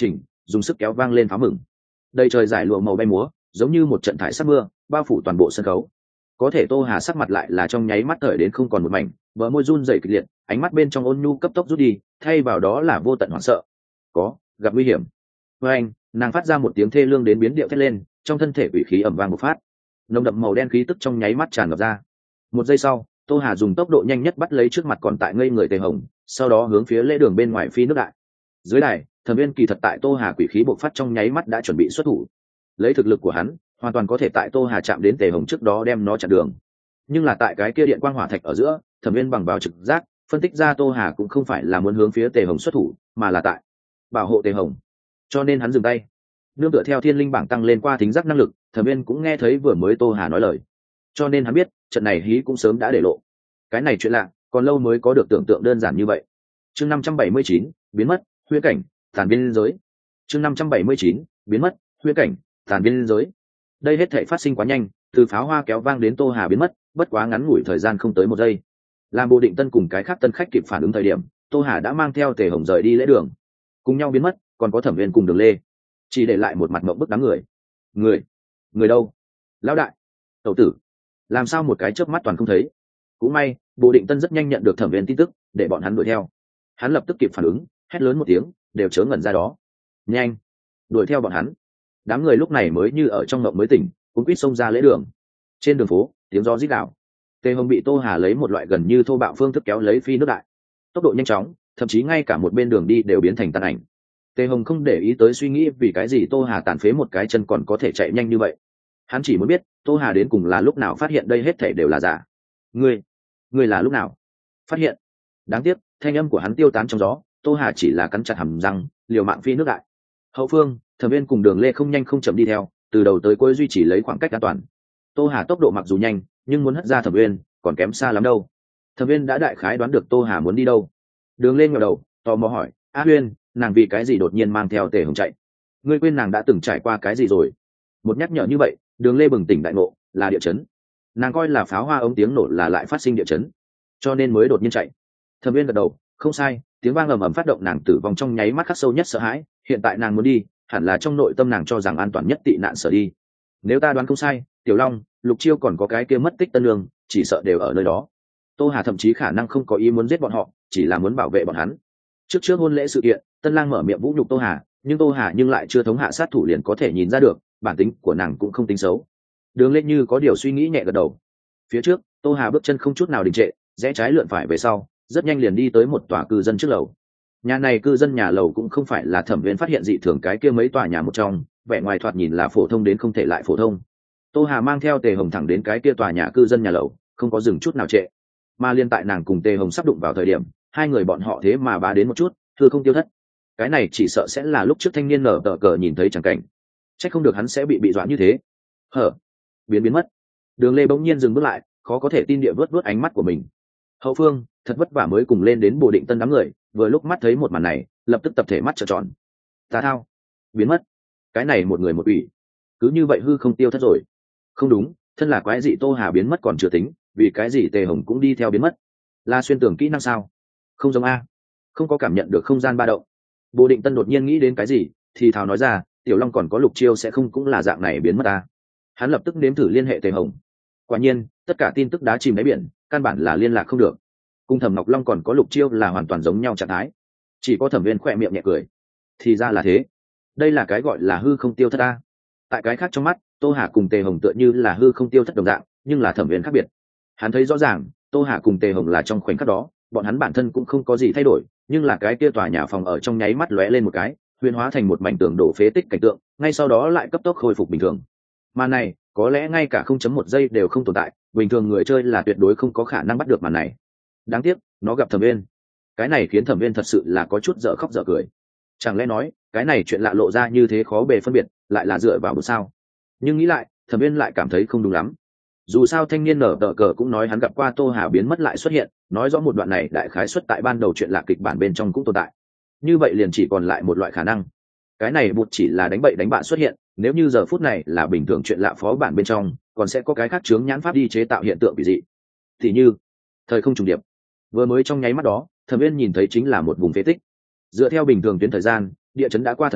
[SPEAKER 1] dùng sức kéo vang lên pháo mừng. Đầy trời giải lụa màu bay múa giống như một trận thải sắc mưa bao phủ toàn bộ sân khấu. Có thể Tô Hà sắc mặt lại là trong nháy mắt thời đến không còn một mảnh, bờ môi run rẩy kịch liệt, ánh mắt bên trong ôn nhu cấp tốc rút đi, thay vào đó là vô tận hoảng sợ. Có gặp nguy hiểm. Với anh, nàng phát ra một tiếng thê lương đến biến điệu thét lên, trong thân thể quỷ khí ẩm vang một phát, nồng đậm màu đen khí tức trong nháy mắt tràn ngập ra. Một giây sau, Tô Hà dùng tốc độ nhanh nhất bắt lấy trước mặt còn tại ngây người Tề Hồng, sau đó hướng phía lễ đường bên ngoài phi nước đại. Dưới đài, Thẩm Viên kỳ thật tại Tô Hà quỷ khí bộc phát trong nháy mắt đã chuẩn bị xuất thủ. Lấy thực lực của hắn, hoàn toàn có thể tại Tô Hà chạm đến Tề Hồng trước đó đem nó chặn đường. Nhưng là tại cái kia điện quang hỏa thạch ở giữa, Thẩm Viên bằng vào trực giác phân tích ra Tô Hà cũng không phải là muốn hướng phía Tề Hồng xuất thủ, mà là tại bảo hộ Tề Hồng. Cho nên hắn dừng tay. Nương tựa theo thiên linh bảng tăng lên qua thính giác năng lực, Thẩm Viên cũng nghe thấy vừa mới Tô Hà nói lời, cho nên hắn biết trận này hí cũng sớm đã để lộ. Cái này chuyện lạ, còn lâu mới có được tưởng tượng đơn giản như vậy. Chương năm trăm bảy mươi chín, biến mất, huyễn cảnh, tàn biên giới. Chương năm trăm bảy mươi chín, biến mất, huyễn cảnh, tàn biên giới. Đây hết thảy phát sinh quá nhanh, từ pháo hoa kéo vang đến Tô Hà biến mất, bất quá ngắn ngủi thời gian không tới một giây. Làm Bồ Định Tân cùng cái khác tân khách kịp phản ứng thời điểm, Tô Hà đã mang theo Tề Hồng rời đi lễ đường, cùng nhau biến mất, còn có Thẩm Viên cùng Đường Lê, chỉ để lại một mặt mộng bức đám người. Người, người đâu? Lão đại, tẩu tử, làm sao một cái chớp mắt toàn không thấy? Cũng may, Bồ Định Tân rất nhanh nhận được Thẩm Viên tin tức, để bọn hắn đuổi theo. Hắn lập tức kịp phản ứng, hét lớn một tiếng, đều chớ ngẩn ra đó. Nhanh, đuổi theo bọn hắn. Đám người lúc này mới như ở trong ngộng mới tỉnh, cuống quýt xông ra lễ đường. Trên đường phố, tiếng gió rít gào. Tề Hồng bị Tô Hà lấy một loại gần như thô bạo phương thức kéo lấy phi nước đại, tốc độ nhanh chóng, thậm chí ngay cả một bên đường đi đều biến thành tàn ảnh. Tề Hồng không để ý tới suy nghĩ vì cái gì Tô Hà tàn phế một cái chân còn có thể chạy nhanh như vậy. Hắn chỉ muốn biết Tô Hà đến cùng là lúc nào phát hiện đây hết thảy đều là giả. Ngươi, ngươi là lúc nào phát hiện? Đáng tiếc, thanh âm của hắn tiêu tán trong gió. Tô Hà chỉ là cắn chặt hàm răng, liều mạng phi nước đại. Hậu phương, Thẩm Viên cùng Đường Lê không nhanh không chậm đi theo, từ đầu tới cuối duy trì lấy khoảng cách an toàn. Tô Hà tốc độ mặc dù nhanh, nhưng muốn hất ra Thẩm Viên còn kém xa lắm đâu. Thẩm Viên đã đại khái đoán được Tô Hà muốn đi đâu. Đường Lê ngẩng đầu, tò mò hỏi: "A Huyên, nàng vì cái gì đột nhiên mang theo Tề Hồng chạy? Ngươi quên nàng đã từng trải qua cái gì rồi?" Một nhắc nhở như vậy, Đường Lê bừng tỉnh đại ngộ, là địa chấn. Nàng coi là pháo hoa ống tiếng nổ là lại phát sinh địa chấn, cho nên mới đột nhiên chạy. Thẩm Viên gật đầu, không sai, tiếng vang ầm ầm phát động nàng tử vong trong nháy mắt khắc sâu nhất sợ hãi. Hiện tại nàng muốn đi, hẳn là trong nội tâm nàng cho rằng an toàn nhất tị nạn sở đi. Nếu ta đoán không sai, Tiểu Long, Lục Chiêu còn có cái kia mất tích Tân Lương, chỉ sợ đều ở nơi đó. Tô Hà thậm chí khả năng không có ý muốn giết bọn họ, chỉ là muốn bảo vệ bọn hắn. Trước trước hôn lễ sự kiện, Tân Lang mở miệng vũ nhục Tô Hà, nhưng Tô Hà nhưng lại chưa thống hạ sát thủ liền có thể nhìn ra được, bản tính của nàng cũng không tính xấu. Đường Lên như có điều suy nghĩ nhẹ gật đầu. Phía trước, Tô Hà bước chân không chút nào đình trệ, rẽ trái lượn phải về sau, rất nhanh liền đi tới một tòa cư dân trước lầu. Nhà này cư dân nhà lầu cũng không phải là Thẩm Viên phát hiện dị thường cái kia mấy tòa nhà một trong, vẻ ngoài thoạt nhìn là phổ thông đến không thể lại phổ thông. Tô Hà mang theo Tề Hồng thẳng đến cái kia tòa nhà cư dân nhà lầu, không có dừng chút nào trệ. Mà liên tại nàng cùng Tề Hồng sắp đụng vào thời điểm, hai người bọn họ thế mà bá đến một chút, thưa không tiêu thất. Cái này chỉ sợ sẽ là lúc trước thanh niên nở tờ cờ nhìn thấy chẳng cảnh. Chắc không được hắn sẽ bị bị dọa như thế. Hở, biến biến mất. Đường Lê bỗng nhiên dừng bước lại, khó có thể tin địa vớt vớt ánh mắt của mình. Hậu phương, thật vất vả mới cùng lên đến Bồ Định Tân đám người, vừa lúc mắt thấy một màn này, lập tức tập thể mắt trợn tròn. Tà thao, biến mất. Cái này một người một ủy, cứ như vậy hư không tiêu thất rồi. Không đúng, thân là quái dị Tô Hà biến mất còn chưa tính, vì cái gì Tề Hồng cũng đi theo biến mất? Là xuyên tường kỹ năng sao? Không giống a, không có cảm nhận được không gian ba động. Bồ Định Tân đột nhiên nghĩ đến cái gì, thì thào nói ra, Tiểu Long còn có Lục Chiêu sẽ không cũng là dạng này biến mất ta. Hắn lập tức nếm thử liên hệ Tề Hồng. Quả nhiên, tất cả tin tức đá chìm đáy biển, căn bản là liên lạc không được. Cung Thẩm Ngọc Long còn có Lục Chiêu là hoàn toàn giống nhau trạng thái. Chỉ có Thẩm Viên khỏe miệng nhẹ cười. Thì ra là thế, đây là cái gọi là hư không tiêu thất ta. Tại cái khác trong mắt, Tô Hà cùng Tề Hồng tựa như là hư không tiêu thất đồng dạng, nhưng là Thẩm Viên khác biệt. Hắn thấy rõ ràng, Tô Hà cùng Tề Hồng là trong khoảnh khắc đó, bọn hắn bản thân cũng không có gì thay đổi, nhưng là cái kia tòa nhà phòng ở trong nháy mắt lóe lên một cái, huyền hóa thành một mảnh tường đổ phế tích cảnh tượng, ngay sau đó lại cấp tốc khôi phục bình thường. Màn này, có lẽ ngay cả không chấm một giây đều không tồn tại, bình thường người chơi là tuyệt đối không có khả năng bắt được màn này. Đáng tiếc, nó gặp Thẩm Viên. Cái này khiến Thẩm Viên thật sự là có chút dở khóc dở cười. Chẳng lẽ nói, cái này chuyện lạ lộ ra như thế khó bề phân biệt, lại là dựa vào một sao? Nhưng nghĩ lại, Thẩm Viên lại cảm thấy không đúng lắm. Dù sao thanh niên nở tờ cờ cũng nói hắn gặp qua Tô Hà biến mất lại xuất hiện, nói rõ một đoạn này đại khái xuất tại ban đầu chuyện lạ kịch bản bên trong cũng tồn tại. Như vậy liền chỉ còn lại một loại khả năng. Cái này bụt chỉ là đánh bậy đánh bạ xuất hiện, nếu như giờ phút này là bình thường chuyện lạ phó bản bên trong, còn sẽ có cái khác chướng nhãn pháp đi chế tạo hiện tượng kỳ dị. Thì như, thời không trùng điệp. Vừa mới trong nháy mắt đó, Thẩm Viên nhìn thấy chính là một vùng phế tích. Dựa theo bình thường tuyến thời gian, địa chấn đã qua thật lâu,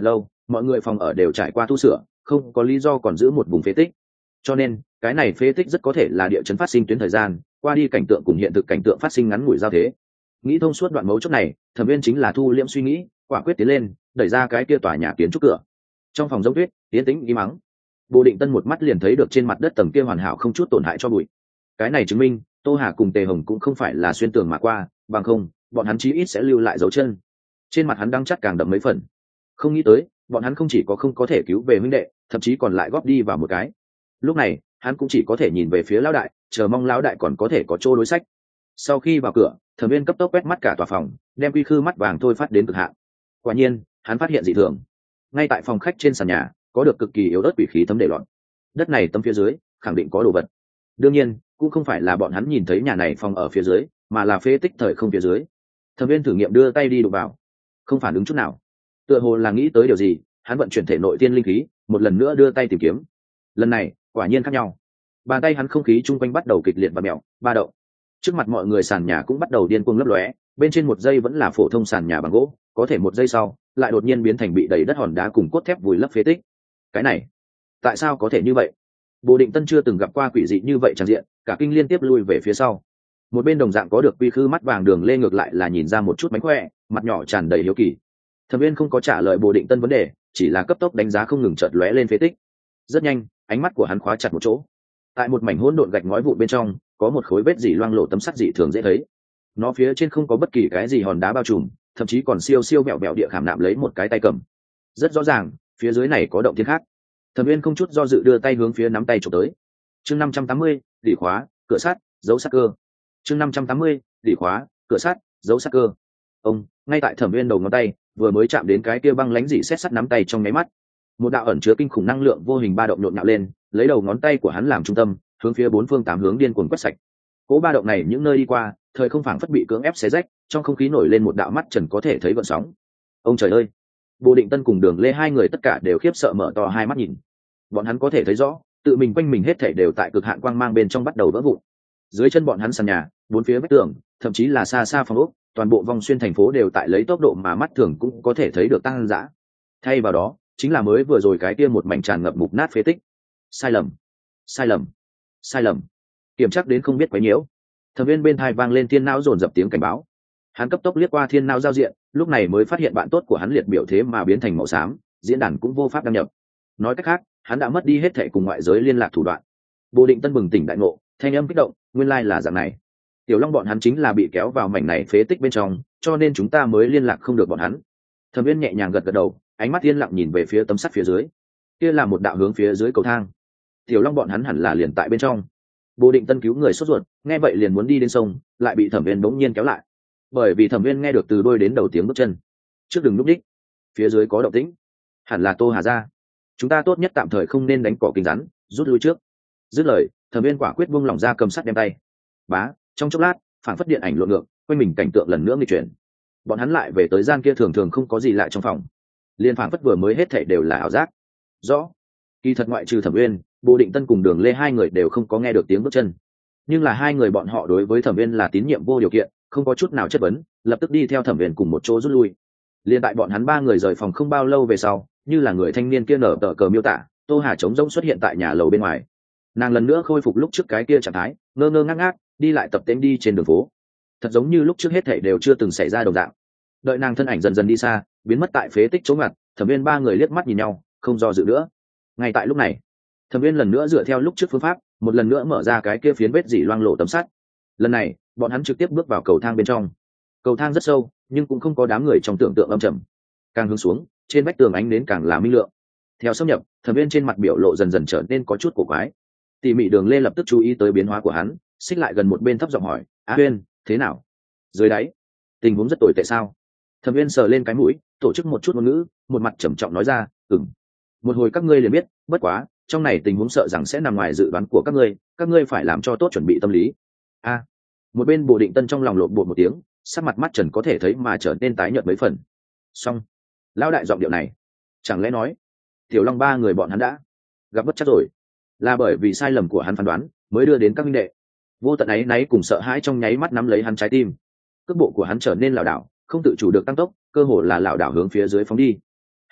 [SPEAKER 1] mọi người phòng ở đều trải qua tu sửa, không có lý do còn giữ một vùng phế tích, cho nên cái này phế tích rất có thể là địa chấn phát sinh tuyến thời gian qua đi, cảnh tượng cùng hiện thực cảnh tượng phát sinh ngắn ngủi giao thế. Nghĩ thông suốt đoạn mấu chốt này, Thẩm Viên chính là thu liễm suy nghĩ, quả quyết tiến lên, đẩy ra cái kia tòa nhà kiến trúc cửa. Trong phòng giống tuyết, yên tĩnh im mắng. Bồ Định Tân một mắt liền thấy được trên mặt đất tầng kia hoàn hảo không chút tổn hại cho bụi. Cái này chứng minh Tô Hà cùng Tề Hồng cũng không phải là xuyên tường mà qua, bằng không bọn hắn chí ít sẽ lưu lại dấu chân. Trên mặt hắn đang chắc càng đậm mấy phần. Không nghĩ tới bọn hắn không chỉ có không có thể cứu về huynh đệ, thậm chí còn lại góp đi vào một cái. Lúc này hắn cũng chỉ có thể nhìn về phía lão đại, chờ mong lão đại còn có thể có chỗ đối sách. Sau khi vào cửa, Thẩm Viên cấp tốc quét mắt cả tòa phòng, đem quy khư mắt vàng thôi phát đến cực hạn. Quả nhiên hắn phát hiện dị thường. Ngay tại phòng khách trên sàn nhà có được cực kỳ yếu ớt quỷ khí thấm để loạn. Đất này tấm phía dưới khẳng định có đồ vật. Đương nhiên cũng không phải là bọn hắn nhìn thấy nhà này phòng ở phía dưới, mà là phế tích thời không phía dưới. Thẩm Viên thử nghiệm đưa tay đi đụng vào, không phản ứng chút nào. Tựa hồ là nghĩ tới điều gì, hắn vận chuyển thể nội tiên linh khí, một lần nữa đưa tay tìm kiếm. Lần này quả nhiên khác nhau, bàn tay hắn không khí chung quanh bắt đầu kịch liệt và mèo ba động. Trước mặt mọi người sàn nhà cũng bắt đầu điên cuồng lấp lóe, bên trên một giây vẫn là phổ thông sàn nhà bằng gỗ, có thể một giây sau lại đột nhiên biến thành bị đầy đất hòn đá cùng cốt thép vùi lấp phế tích. Cái này tại sao có thể như vậy? Bồ Định Tân chưa từng gặp qua quỷ dị như vậy tràn diện, cả kinh liên tiếp lui về phía sau. Một bên đồng dạng có được quy khư mắt vàng Đường Lê ngược lại là nhìn ra một chút mánh khỏe, mặt nhỏ tràn đầy hiếu kỳ. Thẩm Viên không có trả lời Bồ Định Tân vấn đề, chỉ là cấp tốc đánh giá không ngừng chợt lóe lên phế tích. Rất nhanh ánh mắt của hắn khóa chặt một chỗ. Tại một mảnh hỗn độn gạch ngói vụn bên trong có một khối vết dỉ loang lổ tấm sắt dị thường dễ thấy. Nó phía trên không có bất kỳ cái gì hòn đá bao trùm, thậm chí còn siêu siêu mẹo mẹo địa khảm nạm lấy một cái tay cầm. Rất rõ ràng phía dưới này có động thiên khác. Thẩm Viên không chút do dự đưa tay hướng phía nắm tay chụp tới. Chương năm trăm tám mươi, đỉ khóa, cửa sắt, dấu sắc cơ. Chương năm trăm tám mươi, đỉ khóa, cửa sắt, dấu sắc cơ. Ông, ngay tại Thẩm Viên đầu ngón tay vừa mới chạm đến cái kia băng lãnh dị xét sắt nắm tay trong nháy mắt, một đạo ẩn chứa kinh khủng năng lượng vô hình ba động nhộn nhạo lên, lấy đầu ngón tay của hắn làm trung tâm, hướng phía bốn phương tám hướng điên cuồng quét sạch. Cố ba động này những nơi đi qua, thời không phảng phất bị cưỡng ép xé rách, trong không khí nổi lên một đạo mắt trần có thể thấy gợn sóng. Ông trời ơi! Bồ Định Tân cùng Đường Lê hai người tất cả đều khiếp sợ mở to hai mắt nhìn. Bọn hắn có thể thấy rõ, tự mình quanh mình hết thảy đều tại cực hạn quang mang bên trong bắt đầu vỡ vụn. Dưới chân bọn hắn sàn nhà, bốn phía vách tường, thậm chí là xa xa phòng ốc, toàn bộ vòng xuyên thành phố đều tại lấy tốc độ mà mắt thường cũng có thể thấy được tăng dã. Thay vào đó, chính là mới vừa rồi cái kia một mảnh tràn ngập mục nát phế tích. Sai lầm, sai lầm, sai lầm. Kiểm chắc đến không biết quấy nhiễu. Thẩm Viên bên tai vang lên thiên não dồn dập tiếng cảnh báo. Hắn cấp tốc liếc qua thiên não giao diện, lúc này mới phát hiện bạn tốt của hắn liệt biểu thế mà biến thành màu xám, diễn đàn cũng vô pháp đăng nhập. Nói cách khác, hắn đã mất đi hết thảy cùng ngoại giới liên lạc thủ đoạn. Bồ Định Tân bừng tỉnh đại ngộ, thanh âm kích động, nguyên lai là dạng này. Tiểu Long bọn hắn chính là bị kéo vào mảnh này phế tích bên trong, cho nên chúng ta mới liên lạc không được bọn hắn. Thẩm Viên nhẹ nhàng gật gật đầu, ánh mắt yên lặng nhìn về phía tấm sắt phía dưới. Kia là một đạo hướng phía dưới cầu thang. Tiểu Long bọn hắn hẳn là liền tại bên trong. Bồ Định Tân cứu người sốt ruột, nghe vậy liền muốn đi đến sông, lại bị Thẩm Viên bỗng nhiên kéo lại. Bởi vì Thẩm Viên nghe được từ đôi đến đầu tiếng bước chân. Trước đừng núp đích, phía dưới có động tĩnh, hẳn là Tô Hà gia. Chúng ta tốt nhất tạm thời không nên đánh cỏ kinh rắn, rút lui trước. Dứt lời, Thẩm Viên quả quyết buông lỏng ra cầm sắt đem tay. Bá, trong chốc lát, phản phất điện ảnh lộn ngược, quanh mình cảnh tượng lần nữa nghịch chuyển. Bọn hắn lại về tới gian kia thường thường không có gì lại trong phòng. Liên phản phất vừa mới hết thảy đều là ảo giác. Rõ. Kỳ thật ngoại trừ Thẩm Uyên, Bồ Định Tân cùng Đường Lê hai người đều không có nghe được tiếng bước chân. Nhưng là hai người bọn họ đối với Thẩm Uyên là tín nhiệm vô điều kiện, không có chút nào chất vấn, lập tức đi theo Thẩm Uyên cùng một chỗ rút lui. Liên tại bọn hắn ba người rời phòng không bao lâu về sau, như là người thanh niên kia nở tờ cờ miêu tả, Tô Hà trống rỗng xuất hiện tại nhà lầu bên ngoài. Nàng lần nữa khôi phục lúc trước cái kia trạng thái, ngơ ngơ ngác ngác, đi lại tập tễnh đi trên đường phố. Thật giống như lúc trước hết thảy đều chưa từng xảy ra đồng dạng. Đợi nàng thân ảnh dần dần đi xa, biến mất tại phế tích chỗ ngặt, Thẩm Uyên ba người liếc mắt nhìn nhau, không do dự nữa. Ngay tại lúc này, Thẩm Uyên lần nữa dựa theo lúc trước phương pháp, một lần nữa mở ra cái kia phiến vết dỉ loang lổ tấm sắt. Lần này, bọn hắn trực tiếp bước vào cầu thang bên trong. Cầu thang rất sâu, nhưng cũng không có đám người trong tưởng tượng âm trầm. Càng hướng xuống, trên vách tường ánh đến càng là minh lượng. Theo xâm nhập, Thẩm Uyên trên mặt biểu lộ dần dần trở nên có chút cổ quái. Tỉ mỉ Đường Lê lập tức chú ý tới biến hóa của hắn, xích lại gần một bên thấp giọng hỏi: "Á Uyên, thế nào? Dưới đáy, tình huống rất tồi tệ sao?" Thẩm Uyên sờ lên cái mũi, tổ chức một chút ngôn ngữ, một mặt trầm trọng nói ra: "Ừm, một hồi các ngươi liền biết, bất quá, trong này tình huống sợ rằng sẽ nằm ngoài dự đoán của các ngươi, các ngươi phải làm cho tốt chuẩn bị tâm lý." A. Một bên Bồ Định Tân trong lòng lộn bột một tiếng, sắc mặt mắt trần có thể thấy mà trở nên tái nhợt mấy phần. Xong, lão đại giọng điệu này, chẳng lẽ nói, Tiểu Long ba người bọn hắn đã gặp bất chắc rồi, là bởi vì sai lầm của hắn phán đoán, mới đưa đến các minh đệ. Vô tận ấy náy cùng sợ hãi trong nháy mắt nắm lấy hắn trái tim. Cước bộ của hắn trở nên lảo đảo, không tự chủ được tăng tốc, cơ hồ là lảo đảo hướng phía dưới phóng đi.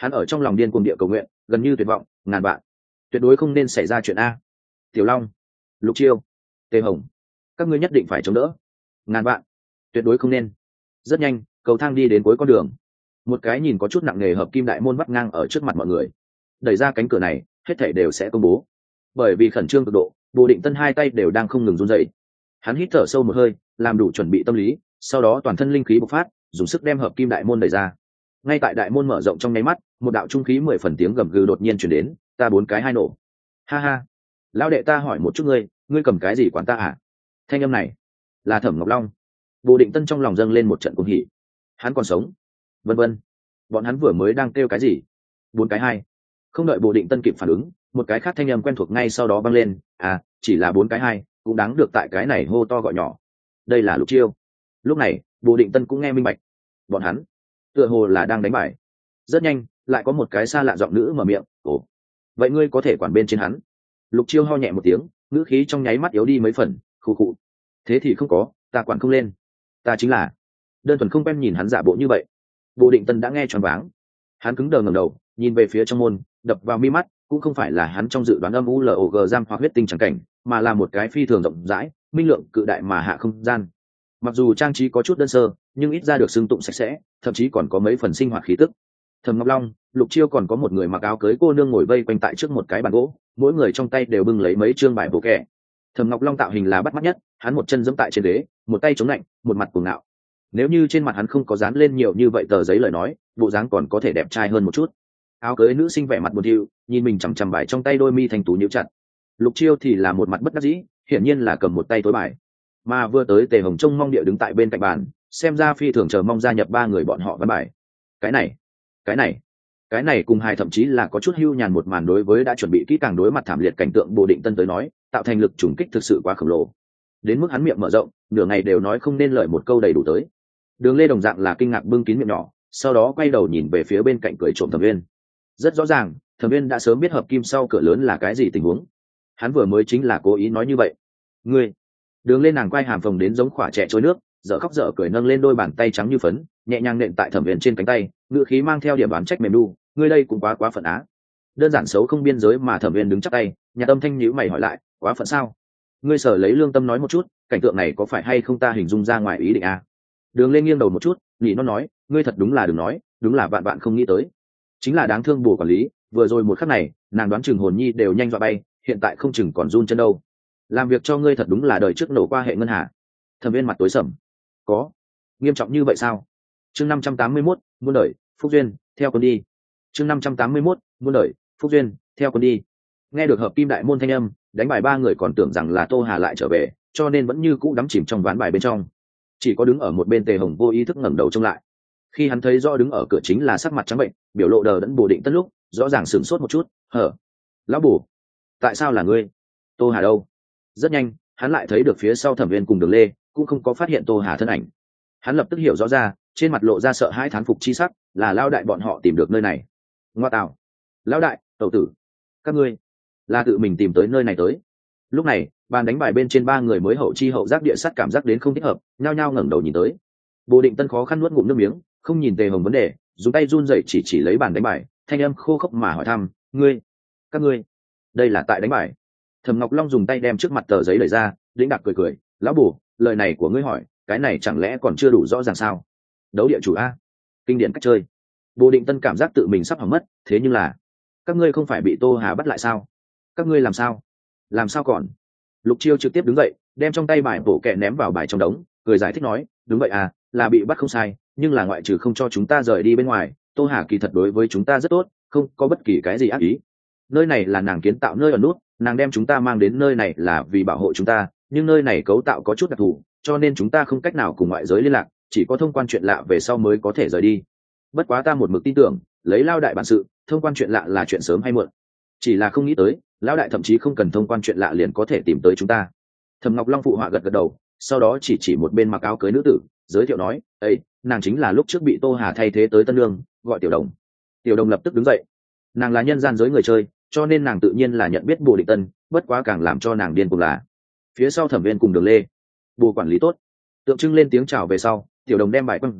[SPEAKER 1] hắn ở trong lòng điên cuồng địa cầu nguyện, gần như tuyệt vọng, ngàn vạn tuyệt đối không nên xảy ra chuyện a. Tiểu Long, Lục Chiêu, Tề Hồng, các ngươi nhất định phải chống đỡ, ngàn vạn tuyệt đối không nên. Rất nhanh, cầu thang đi đến cuối con đường, một cái nhìn có chút nặng nề hợp kim đại môn vắt ngang ở trước mặt mọi người. Đẩy ra cánh cửa này, hết thảy đều sẽ công bố. Bởi vì khẩn trương cực độ, Bồ Định Tân hai tay đều đang không ngừng run rẩy. Hắn hít thở sâu một hơi, làm đủ chuẩn bị tâm lý, sau đó toàn thân linh khí bộc phát, dùng sức đem hợp kim đại môn đẩy ra. Ngay tại đại môn mở rộng trong nháy mắt, một đạo trung khí mười phần tiếng gầm gừ đột nhiên truyền đến, ta bốn cái hai nổ. Ha ha, lão đệ, ta hỏi một chút ngươi, ngươi cầm cái gì quản ta à? Thanh âm này là Thẩm Ngọc Long. Bồ Định Tân trong lòng dâng lên một trận cuồng hỉ. Hắn còn sống. Vân vân. Bọn hắn vừa mới đang kêu cái gì? Bốn cái hai. Không đợi Bồ Định Tân kịp phản ứng, một cái khác thanh âm quen thuộc ngay sau đó vang lên, à, chỉ là bốn cái hai, cũng đáng được tại cái này hô to gọi nhỏ. Đây là Lục Chiêu. Lúc này, Bồ Định Tân cũng nghe minh bạch. Bọn hắn tựa hồ là đang đánh bài. Rất nhanh, lại có một cái xa lạ giọng nữ mở miệng, ồ, vậy ngươi có thể quản bên trên hắn? Lục Chiêu ho nhẹ một tiếng, ngữ khí trong nháy mắt yếu đi mấy phần, khụ khụ. Thế thì không có, ta quản không lên. Ta chính là đơn thuần không quen nhìn hắn giả bộ như vậy. Bồ Định Tân đã nghe choáng váng. Hắn cứng đờ ngẩng đầu, nhìn về phía trong môn, đập vào mi mắt cũng không phải là hắn trong dự đoán âm u log giam hoặc huyết tinh chẳng cảnh, mà là một cái phi thường rộng rãi, minh lượng cự đại mà hạ không gian. Mặc dù trang trí có chút đơn sơ, nhưng ít ra được xưng tụng sạch sẽ, thậm chí còn có mấy phần sinh hoạt khí tức. Thẩm Ngọc Long, Lục Chiêu còn có một người mặc áo cưới cô nương ngồi vây quanh tại trước một cái bàn gỗ, mỗi người trong tay đều bưng lấy mấy chương bài bổ kẻ. Thẩm Ngọc Long tạo hình là bắt mắt nhất, hắn một chân giẫm tại trên ghế, một tay chống lạnh, một mặt cuồng ngạo. Nếu như trên mặt hắn không có dán lên nhiều như vậy tờ giấy lời nói, bộ dáng còn có thể đẹp trai hơn một chút. Áo cưới nữ sinh vẻ mặt buồn thiu, nhìn mình chằm chằm bài trong tay, đôi mi thanh tú nhíu chặt. Lục Chiêu thì là một mặt bất đắc dĩ, hiển nhiên là cầm một tay tối bài. Mà vừa tới Tề Hồng trông mong địa đứng tại bên cạnh bàn, xem ra phi thường chờ mong gia nhập ba người bọn họ ván bài. Cái này, cái này, cái này cùng hài thậm chí là có chút hưu nhàn một màn đối với đã chuẩn bị kỹ càng đối mặt thảm liệt cảnh tượng Bồ Định Tân tới nói, tạo thành lực trùng kích thực sự quá khổng lồ. Đến mức hắn miệng mở rộng, nửa ngày đều nói không nên lời một câu đầy đủ tới. Đường Lê đồng dạng là kinh ngạc bưng kín miệng nhỏ, sau đó quay đầu nhìn về phía bên cạnh cười trộm Thẩm Viên. Rất rõ ràng, Thẩm Viên đã sớm biết hợp kim sau cửa lớn là cái gì tình huống. Hắn vừa mới chính là cố ý nói như vậy. Ngươi, Đường Lê nàng quay hàm phồng đến giống khỏa trẻ trôi nước, dở khóc dở cười nâng lên đôi bàn tay trắng như phấn, nhẹ nhàng nện tại Thẩm Viên trên cánh tay, ngữ khí mang theo điểm đoán trách mềm đu, ngươi đây cũng quá quá phận á. Đơn giản xấu không biên giới mà Thẩm Viên đứng chắp tay, nhà tâm thanh nhíu mày hỏi lại, quá phận sao? Ngươi sở lấy lương tâm nói một chút, cảnh tượng này có phải hay không ta hình dung ra ngoài ý định à? Đường Lên nghiêng đầu một chút, nhị nó nói, ngươi thật đúng là đừng nói, đúng là bạn bạn không nghĩ tới. Chính là đáng thương Bồ quản lý, vừa rồi một khắc này, nàng đoán chừng hồn nhi đều nhanh dọa bay, hiện tại không chừng còn run chân đâu. Làm việc cho ngươi thật đúng là đời trước nổ qua hệ ngân hà. Thẩm Viên mặt tối sầm. Có nghiêm trọng như vậy sao? Chương năm trăm tám mươi mốt, muôn đời, phúc duyên, theo con đi. Chương năm trăm tám mươi mốt, muôn đời, phúc duyên, theo con đi. Nghe được hợp kim đại môn thanh âm, đánh bài ba người còn tưởng rằng là Tô Hà lại trở về, cho nên vẫn như cũ đắm chìm trong ván bài bên trong. Chỉ có đứng ở một bên Tề Hồng vô ý thức ngẩng đầu trông lại. Khi hắn thấy rõ đứng ở cửa chính là sắc mặt trắng bệnh, biểu lộ đờ đẫn Bồ Định Tân lúc, rõ ràng sửng sốt một chút, hở, lão Bồ, tại sao là ngươi? Tô Hà đâu? Rất nhanh, hắn lại thấy được phía sau Thẩm Viên cùng Đường Lê, cũng không có phát hiện Tô Hà thân ảnh. Hắn lập tức hiểu rõ ra, trên mặt lộ ra sợ hãi thán phục chi sắc, là Lão đại bọn họ tìm được nơi này. Ngoa tạo, Lão đại, tẩu tử, các ngươi là tự mình tìm tới nơi này tới. Lúc này, bàn đánh bài bên trên ba người mới hậu chi hậu giác địa sắt cảm giác đến không thích hợp, nhao nhao ngẩng đầu nhìn tới. Bồ Định Tân khó khăn nuốt ngụm nước miếng, không nhìn Tề Hồng vấn đề, dùng tay run rẩy chỉ chỉ lấy bàn đánh bài, thanh âm khô khốc mà hỏi thăm, ngươi, các ngươi, đây là tại đánh bài? Thẩm Ngọc Long dùng tay đem trước mặt tờ giấy lấy ra, đĩnh đạc cười cười, lão Bồ, lời này của ngươi hỏi, cái này chẳng lẽ còn chưa đủ rõ ràng sao? Đấu địa chủ a, kinh điển cách chơi. Bồ Định Tân cảm giác tự mình sắp hỏng mất, thế nhưng là, các ngươi không phải bị Tô Hà bắt lại sao? Các ngươi làm sao? Làm sao còn? Lục Chiêu trực tiếp đứng dậy, đem trong tay bài bổ kẹ ném vào bài trong đống, cười giải thích nói, đúng vậy à, là bị bắt không sai, nhưng là ngoại trừ không cho chúng ta rời đi bên ngoài, Tô Hà kỳ thật đối với chúng ta rất tốt, không có bất kỳ cái gì ác ý. Nơi này là nàng kiến tạo nơi ở nút, nàng đem chúng ta mang đến nơi này là vì bảo hộ chúng ta, nhưng nơi này cấu tạo có chút đặc thù, cho nên chúng ta không cách nào cùng ngoại giới liên lạc, chỉ có thông quan chuyện lạ về sau mới có thể rời đi. Bất quá ta một mực tin tưởng, lấy Lao đại bản sự, thông quan chuyện lạ là chuyện sớm hay muộn. Chỉ là không nghĩ tới, Lão đại thậm chí không cần thông quan chuyện lạ liền có thể tìm tới chúng ta. Thẩm Ngọc Long phụ họa gật gật đầu, sau đó chỉ chỉ một bên mặc áo cưới nữ tử, giới thiệu nói, "Ê, nàng chính là lúc trước bị Tô Hà thay thế tới Tân Lương, gọi Tiểu Đồng." Tiểu Đồng lập tức đứng dậy. Nàng là nhân gian giới người chơi, cho nên nàng tự nhiên là nhận biết Bồ Định Tân, bất quá càng làm cho nàng điên cuồng là phía sau Thẩm Viên cùng Đường Lê. Bồ quản lý tốt. Tượng trưng lên tiếng chào về sau, Tiểu Đồng đem bài quăng ra,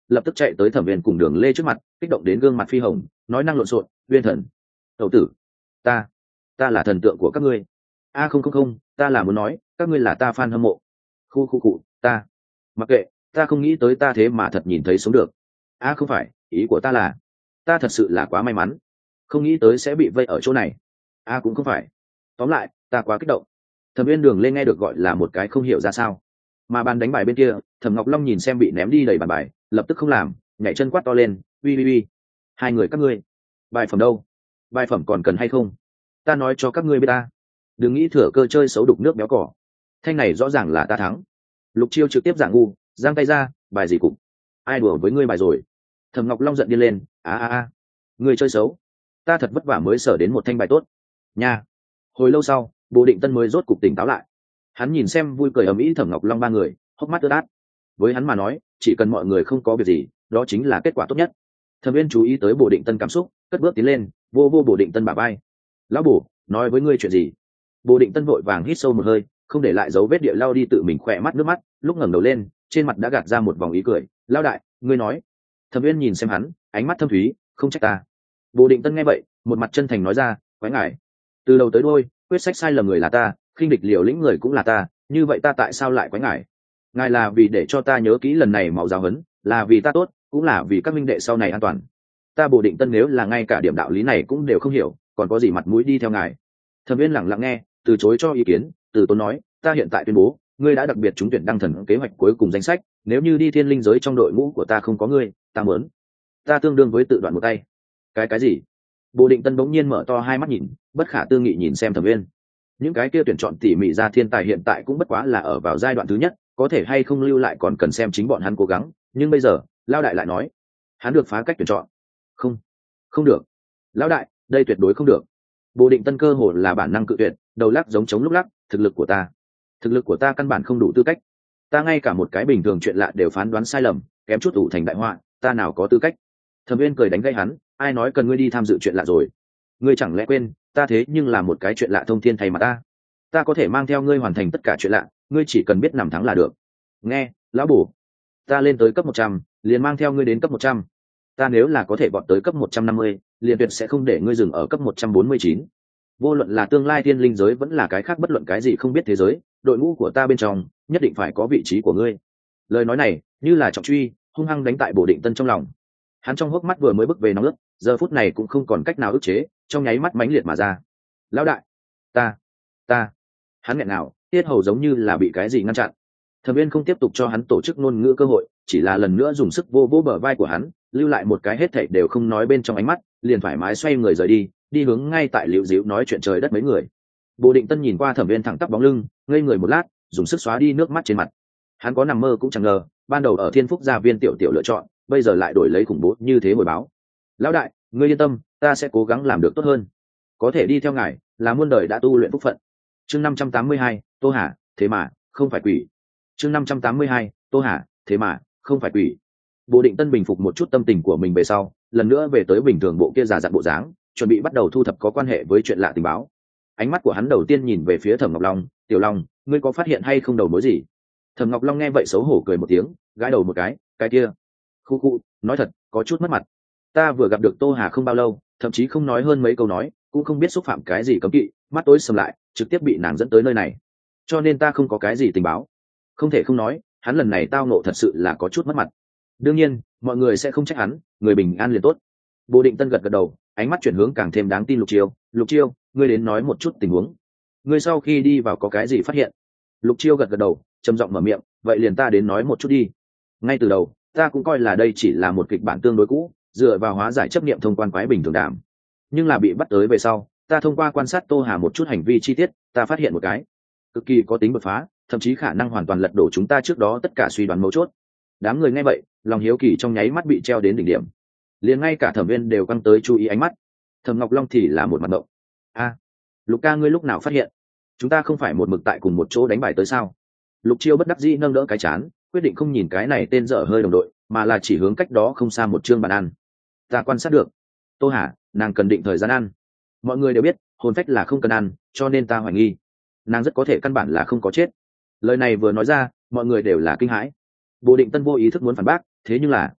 [SPEAKER 1] lập tức chạy tới Thẩm Viên cùng Đường Lê trước mặt, kích động đến gương mặt phi hồng, nói năng lộn xộn, "Viên thần, tẩu tử, ta, ta là thần tượng của các ngươi." "A không không không, ta là muốn nói, các ngươi là ta fan hâm mộ." "Khu khu cụ, ta, mặc kệ, ta không nghĩ tới ta thế mà thật nhìn thấy sống được." "A không phải, ý của ta là, ta thật sự là quá may mắn, không nghĩ tới sẽ bị vây ở chỗ này." "A cũng không phải, tóm lại, ta quá kích động." Thẩm Viên Đường Lê nghe được gọi là một cái không hiểu ra sao. Mà bàn đánh bài bên kia, Thẩm Ngọc Long nhìn xem bị ném đi đầy bàn bài, lập tức không làm, nhảy chân quát to lên, "Uy uy uy, hai người các ngươi, bài phẩm đâu? Bài phẩm còn cần hay không? Ta nói cho các ngươi biết ta, đừng nghĩ thừa cơ chơi xấu đục nước béo cỏ. Thanh này rõ ràng là ta thắng." Lục Chiêu trực tiếp giả ngu, giang tay ra, "Bài gì cục? Ai đùa với ngươi bài rồi?" Thẩm Ngọc Long giận điên lên, "A a a, ngươi chơi xấu, ta thật vất vả mới sở đến một thanh bài tốt nha." Hồi lâu sau, Bồ Định Tân mới rốt cục tỉnh táo lại. Hắn nhìn xem vui cười ầm ĩ Thẩm Ngọc Long ba người, hốc mắt ướt át. Với hắn mà nói, chỉ cần mọi người không có việc gì, đó chính là kết quả tốt nhất. Thẩm Viên chú ý tới Bồ Định Tân cảm xúc, cất bước tiến lên, vô vô Bồ Định Tân bả vai. "Lão Bồ, nói với ngươi chuyện gì?" Bồ Định Tân vội vàng hít sâu một hơi, không để lại dấu vết địa lao đi tự mình khỏe mắt nước mắt, lúc ngẩng đầu lên, trên mặt đã gạt ra một vòng ý cười. "Lão đại, ngươi nói." Thẩm Viên nhìn xem hắn, ánh mắt thâm thúy, "Không trách ta." Bồ Định Tân nghe vậy, một mặt chân thành nói ra, "Quái ngại, từ đầu tới đuôi, quyết sách sai lầm người là ta, khinh địch liều lĩnh người cũng là ta, như vậy ta tại sao lại quái ngại? Ngài là vì để cho ta nhớ kỹ lần này máu giáo hấn, là vì ta tốt, cũng là vì các minh đệ sau này an toàn. Ta Bồ Định Tân nếu là ngay cả điểm đạo lý này cũng đều không hiểu, còn có gì mặt mũi đi theo ngài?" Thẩm Viên lặng lặng nghe, từ chối cho ý kiến, từ tốn nói, "Ta hiện tại tuyên bố, ngươi đã đặc biệt trúng tuyển đăng thần kế hoạch cuối cùng danh sách, nếu như đi thiên linh giới trong đội ngũ của ta không có ngươi, ta muốn, ta tương đương với tự đoạn một tay." "Cái cái gì?" Bồ Định Tân bỗng nhiên mở to hai mắt nhìn, bất khả tư nghị nhìn xem Thẩm Viên. Những cái kia tuyển chọn tỉ mỉ ra thiên tài hiện tại cũng bất quá là ở vào giai đoạn thứ nhất, có thể hay không lưu lại còn cần xem chính bọn hắn cố gắng, nhưng bây giờ, Lão đại lại nói, hắn được phá cách tuyển chọn. Không, không được. Lão đại, đây tuyệt đối không được. Bồ Định Tân cơ hồ là bản năng cự tuyệt, đầu lắc giống chống lúc lắc, "Thực lực của ta, thực lực của ta căn bản không đủ tư cách. Ta ngay cả một cái bình thường chuyện lạ đều phán đoán sai lầm, kém chút ủ thành đại họa, ta nào có tư cách." Thẩm Viên cười đánh gây hắn, "Ai nói cần ngươi đi tham dự chuyện lạ rồi? Ngươi chẳng lẽ quên, ta thế nhưng là một cái chuyện lạ thông thiên thay mà ta. Ta có thể mang theo ngươi hoàn thành tất cả chuyện lạ, ngươi chỉ cần biết nằm thắng là được. Nghe, lão bổ, ta lên tới cấp một trăm, liền mang theo ngươi đến cấp một trăm. Ta nếu là có thể vọt tới cấp một trăm năm mươi, liền tuyệt sẽ không để ngươi dừng ở cấp một trăm bốn mươi chín. Vô luận là tương lai thiên linh giới vẫn là cái khác bất luận cái gì không biết thế giới, đội ngũ của ta bên trong nhất định phải có vị trí của ngươi." Lời nói này như là trọng truy, hung hăng đánh tại Bồ Định Tân trong lòng. Hắn trong hốc mắt vừa mới bước về nóng ướt, giờ phút này cũng không còn cách nào ức chế, trong nháy mắt mãnh liệt mà ra. "Lão đại, ta, ta." Hắn nghẹn nào, tiết hầu giống như là bị cái gì ngăn chặn. Thẩm Viên không tiếp tục cho hắn tổ chức ngôn ngữ cơ hội, chỉ là lần nữa dùng sức vô vô bờ vai của hắn, lưu lại một cái hết thảy đều không nói bên trong ánh mắt, liền thoải mái xoay người rời đi, đi hướng ngay tại liễu díu nói chuyện trời đất mấy người. Bồ Định Tân nhìn qua Thẩm Viên thẳng tắp bóng lưng, ngây người một lát, dùng sức xóa đi nước mắt trên mặt. Hắn có nằm mơ cũng chẳng ngờ, ban đầu ở Thiên Phúc gia viên tiểu tiểu lựa chọn, bây giờ lại đổi lấy khủng bố như thế hồi báo. "Lão đại, ngươi yên tâm, ta sẽ cố gắng làm được tốt hơn. Có thể đi theo ngài, là muôn đời đã tu luyện phúc phận." Chương năm trăm tám mươi hai, Tô Hà, thế mà không phải quỷ. Chương năm trăm tám mươi hai, Tô Hà, thế mà không phải quỷ. Bồ Định Tân bình phục một chút tâm tình của mình về sau, lần nữa về tới bình thường bộ kia già dặn bộ dáng, chuẩn bị bắt đầu thu thập có quan hệ với chuyện lạ tình báo. Ánh mắt của hắn đầu tiên nhìn về phía Thẩm Ngọc Long, "Tiểu Long, ngươi có phát hiện hay không đầu mối gì?" Thẩm Ngọc Long nghe vậy xấu hổ cười một tiếng, gãi đầu một cái, "Cái kia." "Khu khu, nói thật, có chút mất mặt. Ta vừa gặp được Tô Hà không bao lâu, thậm chí không nói hơn mấy câu nói, cũng không biết xúc phạm cái gì cấm kỵ, mắt tối sầm lại, trực tiếp bị nàng dẫn tới nơi này. Cho nên ta không có cái gì tình báo." Không thể không nói, hắn lần này tao nộ thật sự là có chút mất mặt. Đương nhiên, mọi người sẽ không trách hắn, người bình an liền tốt. Bồ Định Tân gật gật đầu, ánh mắt chuyển hướng càng thêm đáng tin Lục Chiêu. "Lục Chiêu, ngươi đến nói một chút tình huống. Ngươi sau khi đi vào có cái gì phát hiện?" Lục Chiêu gật gật đầu, trầm giọng mở miệng, "Vậy liền ta đến nói một chút đi. Ngay từ đầu, ta cũng coi là đây chỉ là một kịch bản tương đối cũ, dựa vào hóa giải chấp niệm thông quan quái bình thường đảm. Nhưng là bị bắt tới về sau, ta thông qua quan sát Tô Hà một chút hành vi chi tiết, ta phát hiện một cái cực kỳ có tính đột phá, thậm chí khả năng hoàn toàn lật đổ chúng ta trước đó tất cả suy đoán mấu chốt." Đám người nghe vậy, lòng hiếu kỳ trong nháy mắt bị treo đến đỉnh điểm, liền ngay cả Thẩm Viên đều căng tới chú ý ánh mắt. Thẩm Ngọc Long thì là một mặt ngộng. "A, Lục ca ngươi lúc nào phát hiện? Chúng ta không phải một mực tại cùng một chỗ đánh bài tới sao?" Lục Chiêu bất đắc dĩ nâng đỡ cái chán, quyết định không nhìn cái này tên dở hơi đồng đội, mà là chỉ hướng cách đó không xa một chương bàn ăn. "Ta quan sát được, Tô Hà, nàng cần định thời gian ăn. Mọi người đều biết, hồn phách là không cần ăn, cho nên ta hoài nghi, nàng rất có thể căn bản là không có chết." Lời này vừa nói ra, mọi người đều là kinh hãi. Bồ Định Tân vô ý thức muốn phản bác, thế nhưng là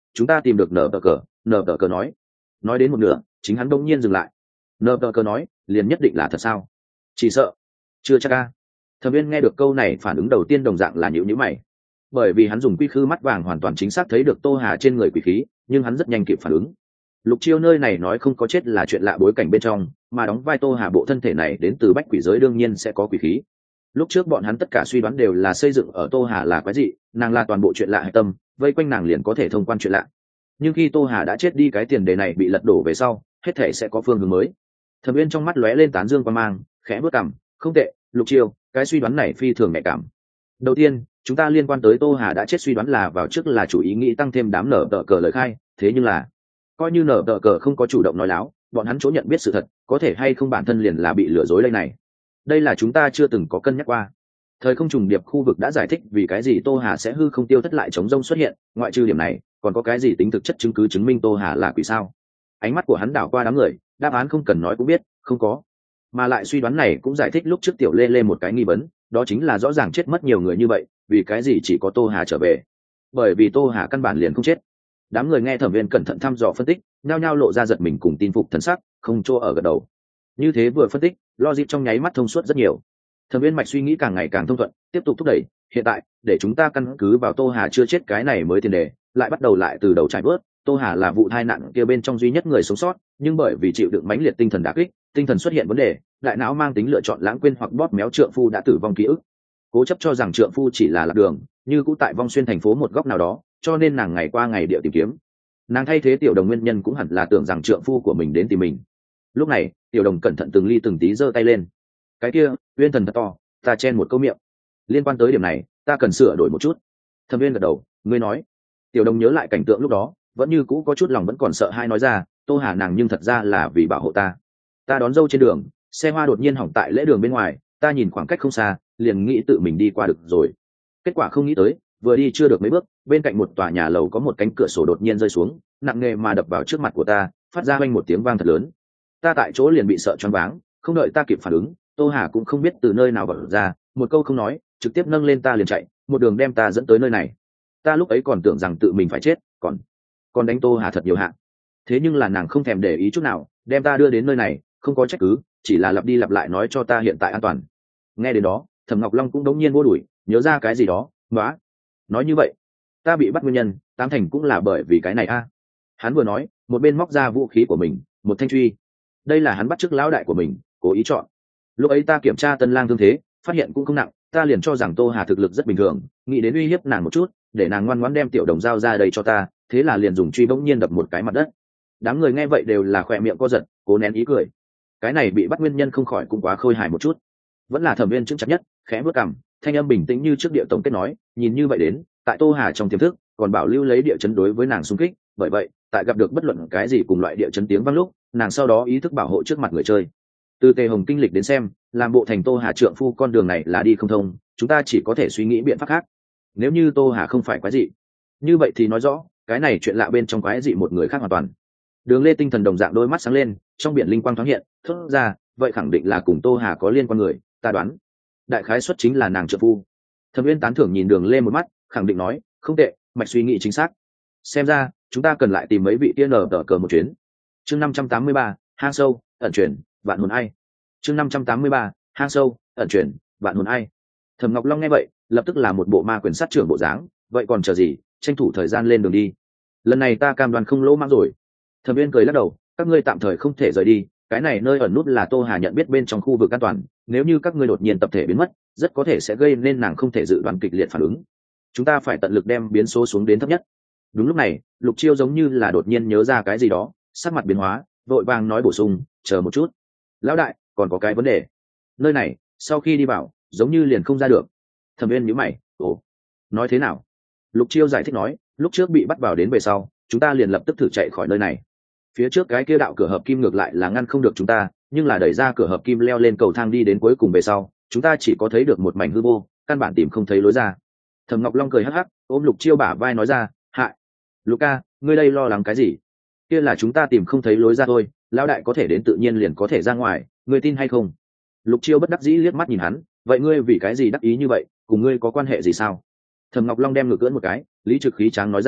[SPEAKER 1] chúng ta tìm được nở tờ cờ. Nở tờ cờ nói nói đến một nửa chính hắn đông nhiên dừng lại. Nở tờ cờ nói liền nhất định là thật sao? Chỉ sợ chưa chắc ca. Thẩm Viên nghe được câu này phản ứng đầu tiên đồng dạng là nhíu nhíu mày, bởi vì hắn dùng quy khư mắt vàng hoàn toàn chính xác thấy được Tô Hà trên người quỷ khí, nhưng hắn rất nhanh kịp phản ứng. Lục Chiêu nơi này nói không có chết là chuyện lạ bối cảnh bên trong, mà đóng vai Tô Hà bộ thân thể này đến từ bách quỷ giới đương nhiên sẽ có quỷ khí. Lúc trước bọn hắn tất cả suy đoán đều là xây dựng ở Tô Hà là quái dị, nàng là toàn bộ chuyện lạ hạch tâm, vây quanh nàng liền có thể thông quan chuyện lạ. Nhưng khi Tô Hà đã chết đi, cái tiền đề này bị lật đổ về sau, hết thể sẽ có phương hướng mới. Thẩm Viên trong mắt lóe lên tán dương quan mang, khẽ bước cằm, không tệ, Lục Chiêu, cái suy đoán này phi thường nhạy cảm. Đầu tiên, chúng ta liên quan tới Tô Hà đã chết suy đoán là vào trước là chủ ý nghĩ tăng thêm đám nở tờ cờ lời khai, thế nhưng là coi như nở tờ cờ không có chủ động nói láo, bọn hắn chỗ nhận biết sự thật có thể hay không bản thân liền là bị lừa dối đây này. Đây là chúng ta chưa từng có cân nhắc qua. Thời không trùng điệp khu vực đã giải thích vì cái gì Tô Hà sẽ hư không tiêu thất lại chống rông xuất hiện, ngoại trừ điểm này còn có cái gì tính thực chất chứng cứ chứng minh Tô Hà là quỷ sao? Ánh mắt của hắn đảo qua đám người, đáp án không cần nói cũng biết, không có. Mà lại suy đoán này cũng giải thích lúc trước Tiểu Lê Lê một cái nghi vấn, đó chính là rõ ràng chết mất nhiều người như vậy, vì cái gì chỉ có Tô Hà trở về? Bởi vì Tô Hà căn bản liền không chết. Đám người nghe Thẩm Viên cẩn thận thăm dò phân tích, nhao nhao lộ ra giật mình cùng tin phục thần sắc, không chỗ ở gật đầu. Như thế vừa phân tích, logic trong nháy mắt thông suốt rất nhiều. Thẩm Viên mạch suy nghĩ càng ngày càng thông thuận, tiếp tục thúc đẩy, hiện tại, để chúng ta căn cứ vào Tô Hà chưa chết cái này mới tiền đề, lại bắt đầu lại từ đầu trải bớt. Tô Hà là vụ tai nạn kia bên trong duy nhất người sống sót, nhưng bởi vì chịu đựng mãnh liệt tinh thần đả kích, tinh thần xuất hiện vấn đề, đại não mang tính lựa chọn lãng quên hoặc bóp méo trượng phu đã tử vong ký ức. Cố chấp cho rằng trượng phu chỉ là lạc đường, như cũ tại vong xuyên thành phố một góc nào đó, cho nên nàng ngày qua ngày điệu tìm kiếm. Nàng thay thế Tiểu Đồng nguyên nhân cũng hẳn là tưởng rằng trượng phu của mình đến tìm mình. Lúc này, Tiểu Đồng cẩn thận từng ly từng tí giơ tay lên. Cái kia, Uyên Thần thật to, ta chen một câu miệng. Liên quan tới điểm này, ta cần sửa đổi một chút. Thẩm Viên gật đầu, ngươi nói. Tiểu Đồng nhớ lại cảnh tượng lúc đó, vẫn như cũ có chút lòng vẫn còn sợ hai nói ra, Tô Hà nàng nhưng thật ra là vì bảo hộ ta. Ta đón dâu trên đường, xe hoa đột nhiên hỏng tại lễ đường bên ngoài, ta nhìn khoảng cách không xa, liền nghĩ tự mình đi qua được rồi. Kết quả không nghĩ tới, vừa đi chưa được mấy bước, bên cạnh một tòa nhà lầu có một cánh cửa sổ đột nhiên rơi xuống, nặng nề mà đập vào trước mặt của ta, phát ra oanh một tiếng vang thật lớn. Ta tại chỗ liền bị sợ choáng váng, không đợi ta kịp phản ứng, Tô Hà cũng không biết từ nơi nào vọt ra, một câu không nói, trực tiếp nâng lên ta liền chạy, một đường đem ta dẫn tới nơi này. Ta lúc ấy còn tưởng rằng tự mình phải chết, còn còn đánh Tô Hà thật nhiều hạ. Thế nhưng là nàng không thèm để ý chút nào, đem ta đưa đến nơi này, không có trách cứ, chỉ là lặp đi lặp lại nói cho ta hiện tại an toàn. Nghe đến đó, Thẩm Ngọc Long cũng đống nhiên vô đuổi, nhớ ra cái gì đó, nói nói như vậy, ta bị bắt nguyên nhân, tám thành cũng là bởi vì cái này a. Hắn vừa nói, một bên móc ra vũ khí của mình, một thanh truy. Đây là hắn bắt chước lão đại của mình, cố ý chọn. Lúc ấy ta kiểm tra Tân Lang thương thế, phát hiện cũng không nặng, ta liền cho rằng Tô Hà thực lực rất bình thường, nghĩ đến uy hiếp nàng một chút, để nàng ngoan ngoãn đem Tiểu Đồng giao ra đây cho ta, thế là liền dùng truy bỗng nhiên đập một cái mặt đất. Đám người nghe vậy đều là khỏe miệng co giật, cố nén ý cười. Cái này bị bắt nguyên nhân không khỏi cũng quá khôi hài một chút. Vẫn là Thẩm Viên chững chặt nhất, khẽ bước cằm, thanh âm bình tĩnh như trước địa tổng kết nói, nhìn như vậy đến, tại Tô Hà trong tiềm thức, còn bảo lưu lấy địa chấn đối với nàng xung kích, bởi vậy, tại gặp được bất luận cái gì cùng loại địa chấn tiếng vang lúc, nàng sau đó ý thức bảo hộ trước mặt người chơi. Từ Tề Hồng kinh lịch đến xem, làm bộ thành Tô Hà trượng phu con đường này là đi không thông, chúng ta chỉ có thể suy nghĩ biện pháp khác. Nếu như Tô Hà không phải quái dị, như vậy thì nói rõ, cái này chuyện lạ bên trong quái dị một người khác hoàn toàn. Đường Lê tinh thần đồng dạng đôi mắt sáng lên, trong biển linh quang thoáng hiện, thốt ra, vậy khẳng định là cùng Tô Hà có liên quan người, ta đoán, đại khái xuất chính là nàng trợ phu. Thẩm Uyên tán thưởng nhìn Đường Lê một mắt, khẳng định nói, không tệ, mạch suy nghĩ chính xác. Xem ra, chúng ta cần lại tìm mấy vị tiên nở tờ cờ một chuyến. Chương năm trăm tám mươi ba, hang sâu, ẩn chuyển, vạn hồn ai. Chương năm trăm tám mươi ba, hang sâu, ẩn chuyển, vạn hồn ai. Thẩm Ngọc Long nghe vậy, lập tức là một bộ ma quyền sát trưởng bộ dáng, vậy còn chờ gì, tranh thủ thời gian lên đường đi. Lần này ta cam đoan không lỗ mãng rồi. Thẩm Uyên cười lắc đầu, các ngươi tạm thời không thể rời đi, cái này nơi ẩn nút là Tô Hà nhận biết bên trong khu vực an toàn, nếu như các ngươi đột nhiên tập thể biến mất, rất có thể sẽ gây nên nàng không thể dự đoán kịch liệt phản ứng. Chúng ta phải tận lực đem biến số xuống đến thấp nhất. Đúng lúc này, Lục Chiêu giống như là đột nhiên nhớ ra cái gì đó, sắc mặt biến hóa, vội vàng nói bổ sung, chờ một chút. Lão đại, còn có cái vấn đề. Nơi này, sau khi đi vào, giống như liền không ra được. Thẩm Uyên nhíu mày, ồ, nói thế nào? Lục Chiêu giải thích nói, lúc trước bị bắt vào đến về sau, chúng ta liền lập tức thử chạy khỏi nơi này. Phía trước cái kia đạo cửa hợp kim ngược lại là ngăn không được chúng ta, nhưng là đẩy ra cửa hợp kim leo lên cầu thang đi đến cuối cùng về sau, chúng ta chỉ có thấy được một mảnh hư vô, căn bản tìm không thấy lối ra. Thẩm Ngọc Long cười hắc hắc, ôm Lục Chiêu bả vai nói ra, hại, Luca, ngươi đây lo lắng cái gì? Kia là chúng ta tìm không thấy lối ra thôi, lão đại có thể đến tự nhiên liền có thể ra ngoài, ngươi tin hay không? Lục Chiêu bất đắc dĩ liếc mắt nhìn hắn, vậy ngươi vì cái gì đắc ý như vậy, cùng ngươi có quan hệ gì sao? Thẩm Ngọc Long đem ngược cưỡn một cái, lý trực khí tráng nói ra,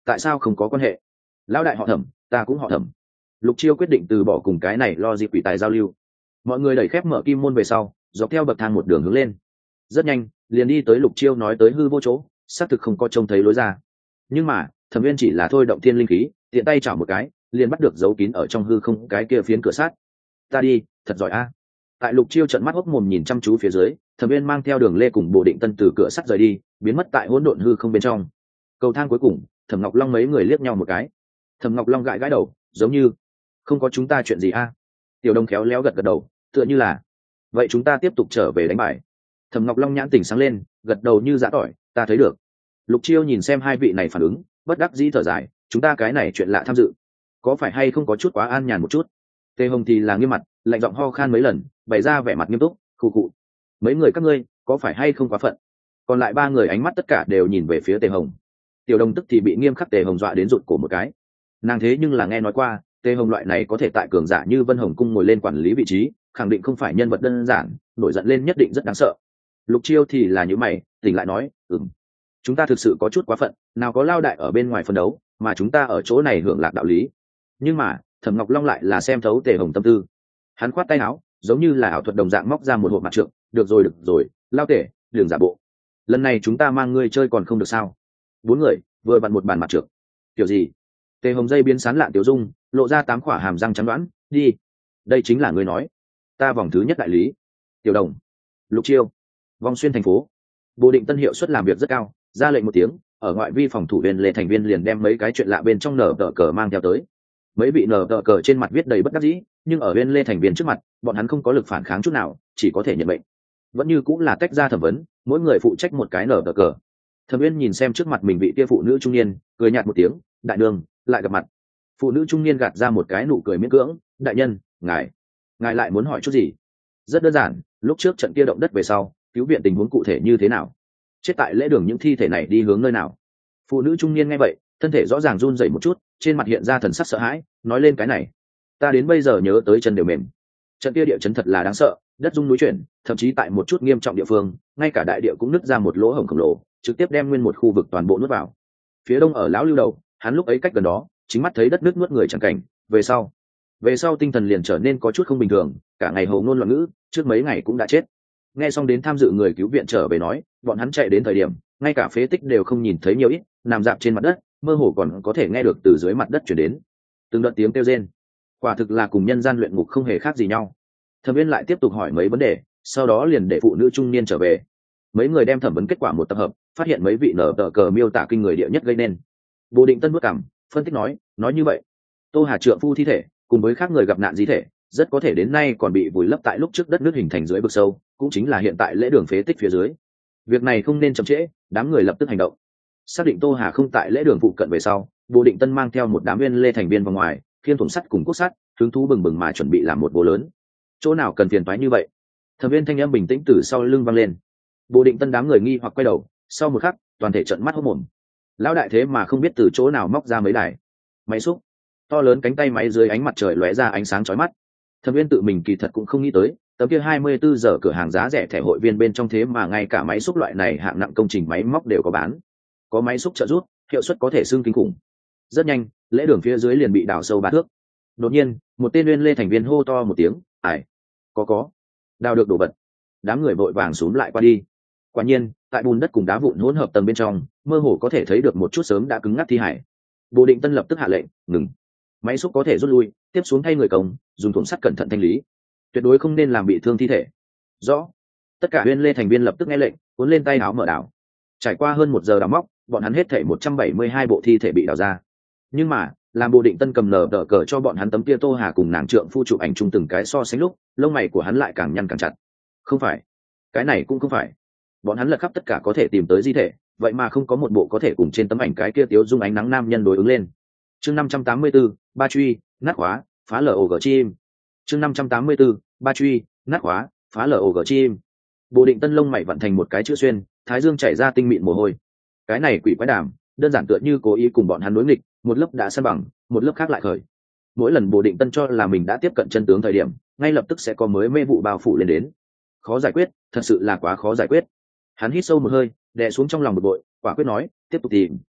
[SPEAKER 1] tại sao không có quan hệ? Lão đại họ Thẩm, ta cũng họ Thẩm. Lục Chiêu quyết định từ bỏ cùng cái này lo gì quỷ tài giao lưu. Mọi người đẩy khép mở kim môn về sau, dọc theo bậc thang một đường hướng lên. Rất nhanh, liền đi tới Lục Chiêu nói tới hư vô chỗ, xác thực không có trông thấy lối ra. Nhưng mà, Thẩm Viên chỉ là thôi động thiên linh khí, tiện tay chảo một cái, liền bắt được giấu kín ở trong hư không cái kia phiến cửa sắt. Ta đi, thật giỏi a. Tại Lục Chiêu trợn mắt hốc mồm nhìn chăm chú phía dưới, Thẩm Viên mang theo Đường Lê cùng Bồ Định Tân từ cửa sắt rời đi, biến mất tại hỗn độn hư không bên trong. Cầu thang cuối cùng, Thẩm Ngọc Long mấy người liếc nhau một cái. Thẩm Ngọc Long gãi gãi đầu, giống như không có chúng ta chuyện gì a. Tiểu Đông khéo léo gật gật đầu, tựa như là vậy chúng ta tiếp tục trở về đánh bài. Thẩm Ngọc Long nhãn tỉnh sáng lên, gật đầu như giã tỏi, ta thấy được. Lục Chiêu nhìn xem hai vị này phản ứng, bất đắc dĩ thở dài, chúng ta cái này chuyện lạ tham dự, có phải hay không có chút quá an nhàn một chút? Tề Hồng thì là nghiêm mặt, lạnh giọng ho khan mấy lần, bày ra vẻ mặt nghiêm túc, khụ khụ. Mấy người các ngươi, có phải hay không quá phận? Còn lại ba người ánh mắt tất cả đều nhìn về phía Tề Hồng. Tiểu Đông tức thì bị nghiêm khắc Tề Hồng dọa đến rụt cổ một cái. Nàng thế nhưng là nghe nói qua, Tề Hồng loại này có thể tại cường giả như Vân Hồng cung ngồi lên quản lý vị trí, khẳng định không phải nhân vật đơn giản, nổi giận lên nhất định rất đáng sợ. Lục Chiêu thì là như mày, tỉnh lại nói, ừm, chúng ta thực sự có chút quá phận, nào có lao đại ở bên ngoài phân đấu, mà chúng ta ở chỗ này hưởng lạc đạo lý. Nhưng mà, Thẩm Ngọc Long lại là xem thấu Tề Hồng tâm tư. Hắn khoát tay áo, giống như là ảo thuật đồng dạng móc ra một hộp mặt trượng, được rồi được rồi, lao Tề, đường giả bộ. Lần này chúng ta mang ngươi chơi còn không được sao? Bốn người vừa vặn một bàn mặt trượng. Kiểu gì? Tề Hồng dây biến sán lạn tiểu dung, lộ ra tám khỏa hàm răng trắng đoán, đi. Đây chính là ngươi nói. Ta vòng thứ nhất đại lý. Tiểu Đồng, Lục Chiêu, vòng xuyên thành phố. Bồ Định Tân hiệu suất làm việc rất cao, ra lệnh một tiếng, ở ngoại vi phòng thủ viên Lê thành viên liền đem mấy cái chuyện lạ bên trong nở tờ cờ mang theo tới. Mấy vị nở tờ cờ trên mặt viết đầy bất đắc dĩ, nhưng ở bên Lê thành viên trước mặt, bọn hắn không có lực phản kháng chút nào, chỉ có thể nhận bệnh. Vẫn như cũng là tách ra thẩm vấn, mỗi người phụ trách một cái nở tờ cờ. Thẩm Viên nhìn xem trước mặt mình vị kia phụ nữ trung niên, cười nhạt một tiếng, đại đường, lại gặp mặt. Phụ nữ trung niên gạt ra một cái nụ cười miễn cưỡng, đại nhân, ngài, ngài lại muốn hỏi chút gì? Rất đơn giản, lúc trước trận kia động đất về sau, cứu viện tình huống cụ thể như thế nào? Chết tại lễ đường những thi thể này đi hướng nơi nào? Phụ nữ trung niên nghe vậy, thân thể rõ ràng run rẩy một chút, trên mặt hiện ra thần sắc sợ hãi, nói lên cái này, ta đến bây giờ nhớ tới chân đều mềm. Trận kia địa chấn thật là đáng sợ, đất rung núi chuyển, thậm chí tại một chút nghiêm trọng địa phương, ngay cả đại địa cũng nứt ra một lỗ hổng khổng lồ, trực tiếp đem nguyên một khu vực toàn bộ nuốt vào. Phía đông ở lão lưu đầu, hắn lúc ấy cách gần đó, chính mắt thấy đất nước nuốt người chẳng cảnh. Về sau, về sau tinh thần liền trở nên có chút không bình thường, cả ngày hồ ngôn loạn ngữ, trước mấy ngày cũng đã chết. Nghe xong đến tham dự người cứu viện trở về nói, bọn hắn chạy đến thời điểm, ngay cả phế tích đều không nhìn thấy nhiều ít, nằm dạp trên mặt đất, mơ hồ còn có thể nghe được từ dưới mặt đất truyền đến từng đợt tiếng kêu rên. Quả thực là cùng nhân gian luyện ngục không hề khác gì nhau. Thẩm Viên lại tiếp tục hỏi mấy vấn đề, sau đó liền để phụ nữ trung niên trở về. Mấy người đem thẩm vấn kết quả một tập hợp, phát hiện mấy vị nở tờ cờ miêu tả kinh người địa nhất gây nên. Bồ Định Tân bước cảm, phân tích nói, nói như vậy, Tô Hà trượng phu thi thể cùng với khác người gặp nạn di thể, rất có thể đến nay còn bị vùi lấp tại lúc trước đất nước hình thành dưới vực sâu, cũng chính là hiện tại lễ đường phế tích phía dưới. Việc này không nên chậm trễ, đám người lập tức hành động. Xác định Tô Hà không tại lễ đường phụ cận về sau, Bồ Định Tân mang theo một đám viên lê thành viên vào ngoài, khiên thủng sắt cùng cốt sắt, hứng thú bừng bừng mà chuẩn bị làm một bố lớn. Chỗ nào cần phiền toái như vậy? Thẩm Viên thanh âm bình tĩnh từ sau lưng vang lên. Bồ Định Tân đám người nghi hoặc quay đầu, sau một khắc, toàn thể trợn mắt hốt mồm. Lão đại thế mà không biết từ chỗ nào móc ra mấy đài máy xúc, to lớn cánh tay máy dưới ánh mặt trời lóe ra ánh sáng chói mắt. Thẩm Viên tự mình kỳ thật cũng không nghĩ tới, tấm kia hai mươi bốn giờ cửa hàng giá rẻ thẻ hội viên bên trong thế mà ngay cả máy xúc loại này hạng nặng công trình máy móc đều có bán. Có máy xúc trợ giúp, hiệu suất có thể xương kinh khủng. Rất nhanh, lễ đường phía dưới liền bị đào sâu ba thước. Đột nhiên, một tên nguyên lê thành viên hô to một tiếng, "Ải, có có, đào được đồ vật." Đám người vội vàng xúm lại qua đi. Quả nhiên, tại bùn đất cùng đá vụn hỗn hợp tầng bên trong, mơ hồ có thể thấy được một chút sớm đã cứng ngắc thi hải. Bồ Định Tân lập tức hạ lệnh, ngừng. Máy xúc có thể rút lui, tiếp xuống thay người công, dùng thùng sắt cẩn thận thanh lý. Tuyệt đối không nên làm bị thương thi thể. Rõ. Tất cả nguyên lê thành viên lập tức nghe lệnh, cuốn lên tay áo mở đảo. Trải qua hơn một giờ đào móc, bọn hắn hết thảy một trăm bảy mươi hai bộ thi thể bị đào ra. Nhưng mà, làm Bồ Định Tân cầm nở đỡ cờ cho bọn hắn tấm kia Tô Hà cùng nàng trượng phu chụp ảnh chung từng cái so sánh lúc, lông mày của hắn lại càng nhăn càng chặt. Không phải, cái này cũng không phải. Bọn hắn lật khắp tất cả có thể tìm tới di thể, vậy mà không có một bộ có thể cùng trên tấm ảnh cái kia tiếu dung ánh nắng nam nhân đối ứng lên. Chương năm trăm tám mươi tư, ba truy, nát khóa, phá lở ổ gờ chim. Chương năm trăm tám mươi tư, ba truy, nát khóa, phá lở ổ gờ chim. Bồ Định Tân lông mày vặn thành một cái chữ xuyên, thái dương chảy ra tinh mịn mồ hôi. Cái này quỷ quái đàm, đơn giản tựa như cố ý cùng bọn hắn đối nghịch, một lớp đã san bằng, một lớp khác lại khởi. Mỗi lần Bồ Định Tân cho là mình đã tiếp cận chân tướng thời điểm, ngay lập tức sẽ có mới mê vụ bao phủ lên đến. Khó giải quyết, thật sự là quá khó giải quyết. Hắn hít sâu một hơi, đè xuống trong lòng bực bội, quả quyết nói, tiếp tục tìm.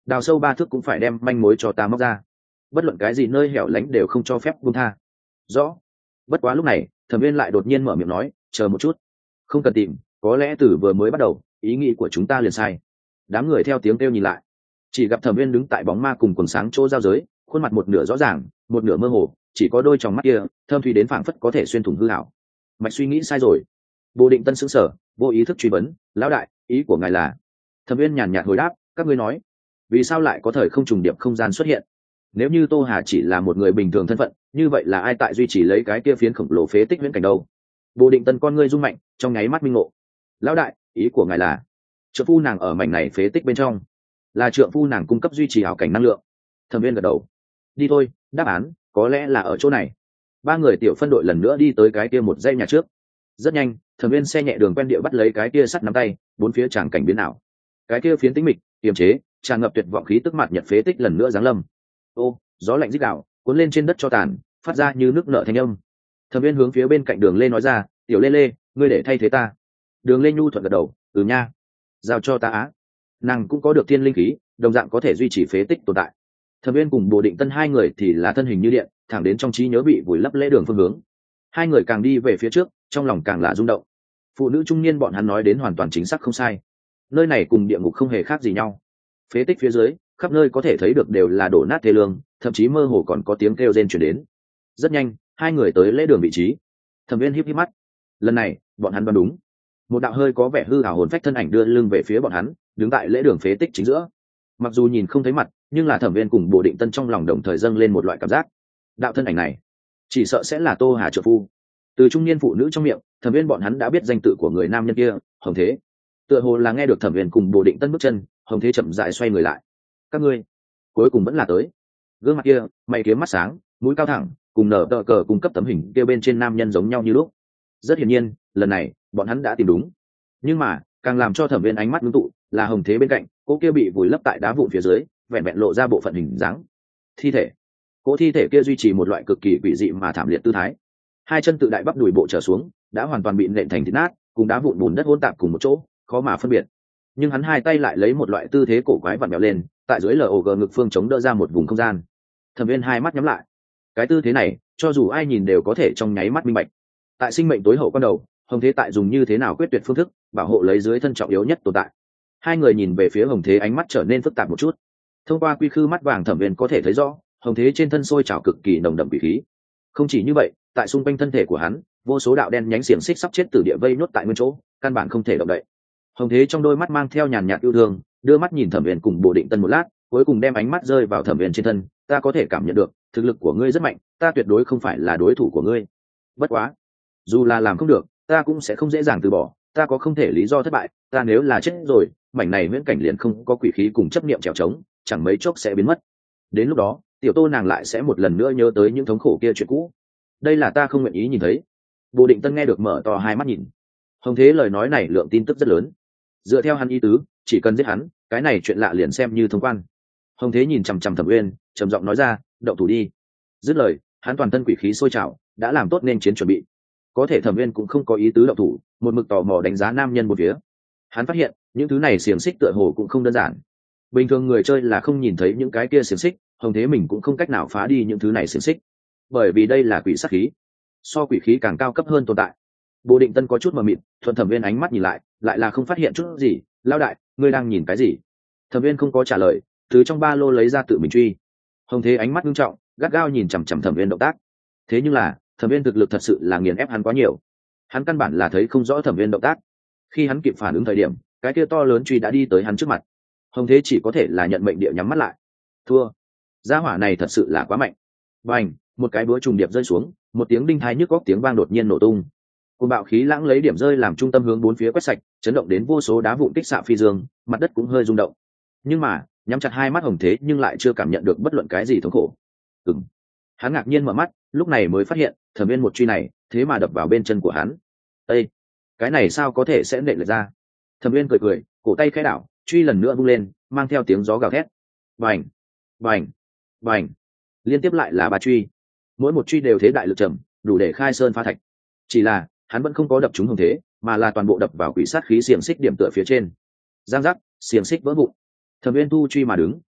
[SPEAKER 1] đào sâu ba thước cũng phải đem manh mối cho ta móc ra, bất luận cái gì nơi hẻo lánh đều không cho phép buông tha. Rõ. Bất quá lúc này Thẩm Viên lại đột nhiên mở miệng nói, chờ một chút, không cần tìm, có lẽ từ vừa mới bắt đầu ý nghĩ của chúng ta liền sai. Đám người theo tiếng kêu nhìn lại, chỉ gặp Thẩm Viên đứng tại bóng ma cùng quần sáng chỗ giao giới, khuôn mặt một nửa rõ ràng một nửa mơ hồ, chỉ có đôi tròng mắt kia thơm thủy đến phảng phất có thể xuyên thủng hư hảo. Mạch suy nghĩ sai rồi. Bồ Định Tân sững sờ, vô ý thức truy vấn, lão đại, ý của ngài là? Thẩm Viên nhàn nhạt hồi đáp, các ngươi nói, vì sao lại có thời không trùng điệp không gian xuất hiện? Nếu như Tô Hà chỉ là một người bình thường thân phận, như vậy là ai tại duy trì lấy cái kia phiến khổng lồ phế tích viễn cảnh đâu? Bồ Định Tân con ngươi rung mạnh, trong nháy mắt minh ngộ. Lão đại, ý của ngài là trượng phu nàng ở mảnh này phế tích bên trong, là trượng phu nàng cung cấp duy trì ảo cảnh năng lượng. Thẩm Viên gật đầu. Đi thôi, đáp án có lẽ là ở chỗ này. Ba người tiểu phân đội lần nữa đi tới cái kia một dãy nhà trước. Rất nhanh, Thẩm Viên xe nhẹ đường quen địa bắt lấy cái kia sắt nắm tay, bốn phía tràng cảnh biến ảo. Cái kia phiến tĩnh mịch, kiềm chế, tràn ngập tuyệt vọng khí tức mặt nhật phế tích lần nữa giáng lâm. Ô, gió lạnh rít gào, cuốn lên trên đất cho tàn, phát ra như nước nợ thanh âm. Thẩm Viên hướng phía bên cạnh Đường Lê nói ra, "Tiểu Lê Lê, ngươi để thay thế ta." Đường Lê nhu thuận gật đầu, "Ừ nha, giao cho ta á." Nàng cũng có được thiên linh khí, đồng dạng có thể duy trì phế tích tồn tại. Thẩm Viên cùng Bồ Định Tân hai người thì là thân hình như điện, thẳng đến trong trí nhớ bị vùi lấp lễ đường phương hướng. Hai người càng đi về phía trước, trong lòng càng là rung động. Phụ nữ trung niên bọn hắn nói đến hoàn toàn chính xác không sai. Nơi này cùng địa ngục không hề khác gì nhau. Phế tích phía dưới, khắp nơi có thể thấy được đều là đổ nát thê lương, thậm chí mơ hồ còn có tiếng kêu rên truyền đến. Rất nhanh, hai người tới lễ đường vị trí. Thẩm Viên híp híp mắt. Lần này, bọn hắn đoán đúng. Một đạo hơi có vẻ hư ảo hồn phách thân ảnh đưa lưng về phía bọn hắn, đứng tại lễ đường phế tích chính giữa. Mặc dù nhìn không thấy mặt, nhưng là Thẩm Viên cùng Bồ Định Tân trong lòng đồng thời dâng lên một loại cảm giác. Đạo thân ảnh này, chỉ sợ sẽ là Tô Hà trợ phu. Từ trung niên phụ nữ trong miệng, Thẩm Viên bọn hắn đã biết danh tự của người nam nhân kia, Hồng Thế. Tựa hồ là nghe được Thẩm Viên cùng Bồ Định Tân bước chân, Hồng Thế chậm rãi xoay người lại. Các ngươi, cuối cùng vẫn là tới. Gương mặt kia, mày kiếm mắt sáng, mũi cao thẳng, cùng nở tờ cờ cung cấp tấm hình kia bên trên nam nhân giống nhau như lúc. Rất hiển nhiên, lần này bọn hắn đã tìm đúng. Nhưng mà, càng làm cho Thẩm Viên ánh mắt ngưng tụ, là Hồng Thế bên cạnh, cô kia bị vùi lấp tại đá vụn phía dưới, vẹn vẹn lộ ra bộ phận hình dáng. Thi thể. Cô thi thể kia duy trì một loại cực kỳ quỷ dị mà thảm liệt tư thái. Hai chân tự đại bắp đùi bộ trở xuống, đã hoàn toàn bị nện thành thịt nát, cùng đá vụn bùn đất hỗn tạp cùng một chỗ, khó mà phân biệt. Nhưng hắn hai tay lại lấy một loại tư thế cổ quái vặn vẹo lên, tại dưới log ngực phương chống đỡ ra một vùng không gian. Thẩm Viên hai mắt nhắm lại. Cái tư thế này, cho dù ai nhìn đều có thể trong nháy mắt minh bạch. Tại sinh mệnh tối hậu quan đầu, Hồng Thế tại dùng như thế nào quyết tuyệt phương thức bảo hộ lấy dưới thân trọng yếu nhất tồn tại. Hai người nhìn về phía Hồng Thế, ánh mắt trở nên phức tạp một chút. Thông qua quy khư mắt vàng, Thẩm Viên có thể thấy rõ Hồng Thế trên thân sôi trào cực kỳ nồng đậm quỷ khí. Không chỉ như vậy, tại xung quanh thân thể của hắn, vô số đạo đen nhánh xiềng xích sắp chết từ địa vây nhốt tại nguyên chỗ, căn bản không thể động đậy. Hồng Thế trong đôi mắt mang theo nhàn nhạt yêu thương, đưa mắt nhìn Thẩm Viên cùng Bồ Định Tân một lát, cuối cùng đem ánh mắt rơi vào Thẩm Viên trên thân. Ta có thể cảm nhận được thực lực của ngươi rất mạnh, ta tuyệt đối không phải là đối thủ của ngươi. Bất quá, dù là làm không được, ta cũng sẽ không dễ dàng từ bỏ. Ta có không thể lý do thất bại, ta nếu là chết rồi, mảnh này viễn cảnh liền không có quỷ khí cùng chấp niệm trèo trống, chẳng mấy chốc sẽ biến mất. Đến lúc đó, tiểu Tô nàng lại sẽ một lần nữa nhớ tới những thống khổ kia chuyện cũ. Đây là ta không nguyện ý nhìn thấy. Bồ Định Tân nghe được mở to hai mắt nhìn. Hồng Thế lời nói này lượng tin tức rất lớn. Dựa theo hắn ý tứ, chỉ cần giết hắn, cái này chuyện lạ liền xem như thông quan. Hồng Thế nhìn chằm chằm Thẩm Uyên, trầm giọng nói ra, động thủ đi. Dứt lời, hắn toàn thân quỷ khí sôi trào, đã làm tốt nên chiến chuẩn bị. Có thể Thẩm Uyên cũng không có ý tứ động thủ, một mực tò mò đánh giá nam nhân một phía. Hắn phát hiện, những thứ này xiềng xích tựa hồ cũng không đơn giản. Bình thường người chơi là không nhìn thấy những cái kia xiềng xích, Hồng Thế mình cũng không cách nào phá đi những thứ này xiềng xích. Bởi vì đây là quỷ sát khí, so quỷ khí càng cao cấp hơn tồn tại. Bồ Định Tân có chút mờ mịt, thuận Thẩm Viên ánh mắt nhìn lại, lại là không phát hiện chút gì. Lão đại, ngươi đang nhìn cái gì? Thẩm Viên không có trả lời, từ trong ba lô lấy ra tự mình truy. Hồng Thế ánh mắt nghiêm trọng, gắt gao nhìn chằm chằm Thẩm Viên động tác. Thế nhưng là, Thẩm Viên thực lực thật sự là nghiền ép hắn quá nhiều. Hắn căn bản là thấy không rõ Thẩm Viên động tác. Khi hắn kịp phản ứng thời điểm, cái kia to lớn truy đã đi tới hắn trước mặt. Hồng Thế chỉ có thể là nhận mệnh địa nhắm mắt lại. Thua. Gia hỏa này thật sự là quá mạnh. Bành, một cái búa trùng điệp rơi xuống, một tiếng đinh thai nhức góc tiếng vang đột nhiên nổ tung. Cơn bạo khí lãng lấy điểm rơi làm trung tâm hướng bốn phía quét sạch, chấn động đến vô số đá vụn kích xạ phi dương, mặt đất cũng hơi rung động. Nhưng mà, nhắm chặt hai mắt Hồng Thế nhưng lại chưa cảm nhận được bất luận cái gì thống khổ. Ừm. Hắn ngạc nhiên mở mắt, lúc này mới phát hiện, Thẩm Viên một truy này, thế mà đập vào bên chân của hắn. Ê, cái này sao có thể sẽ nện lệch ra? Thẩm Viên cười cười, cổ tay khẽ đảo, truy lần nữa vung lên, mang theo tiếng gió gào thét. Bành, bành, bành. Liên tiếp lại là ba truy. Mỗi một truy đều thế đại lực trầm, đủ để khai sơn phá thạch. Chỉ là, hắn vẫn không có đập trúng Hồng Thế, mà là toàn bộ đập vào quỷ sát khí xiềng xích điểm tựa phía trên. Giang giác, xiềng xích vỡ vụn. Thẩm Viên thu truy mà đứng,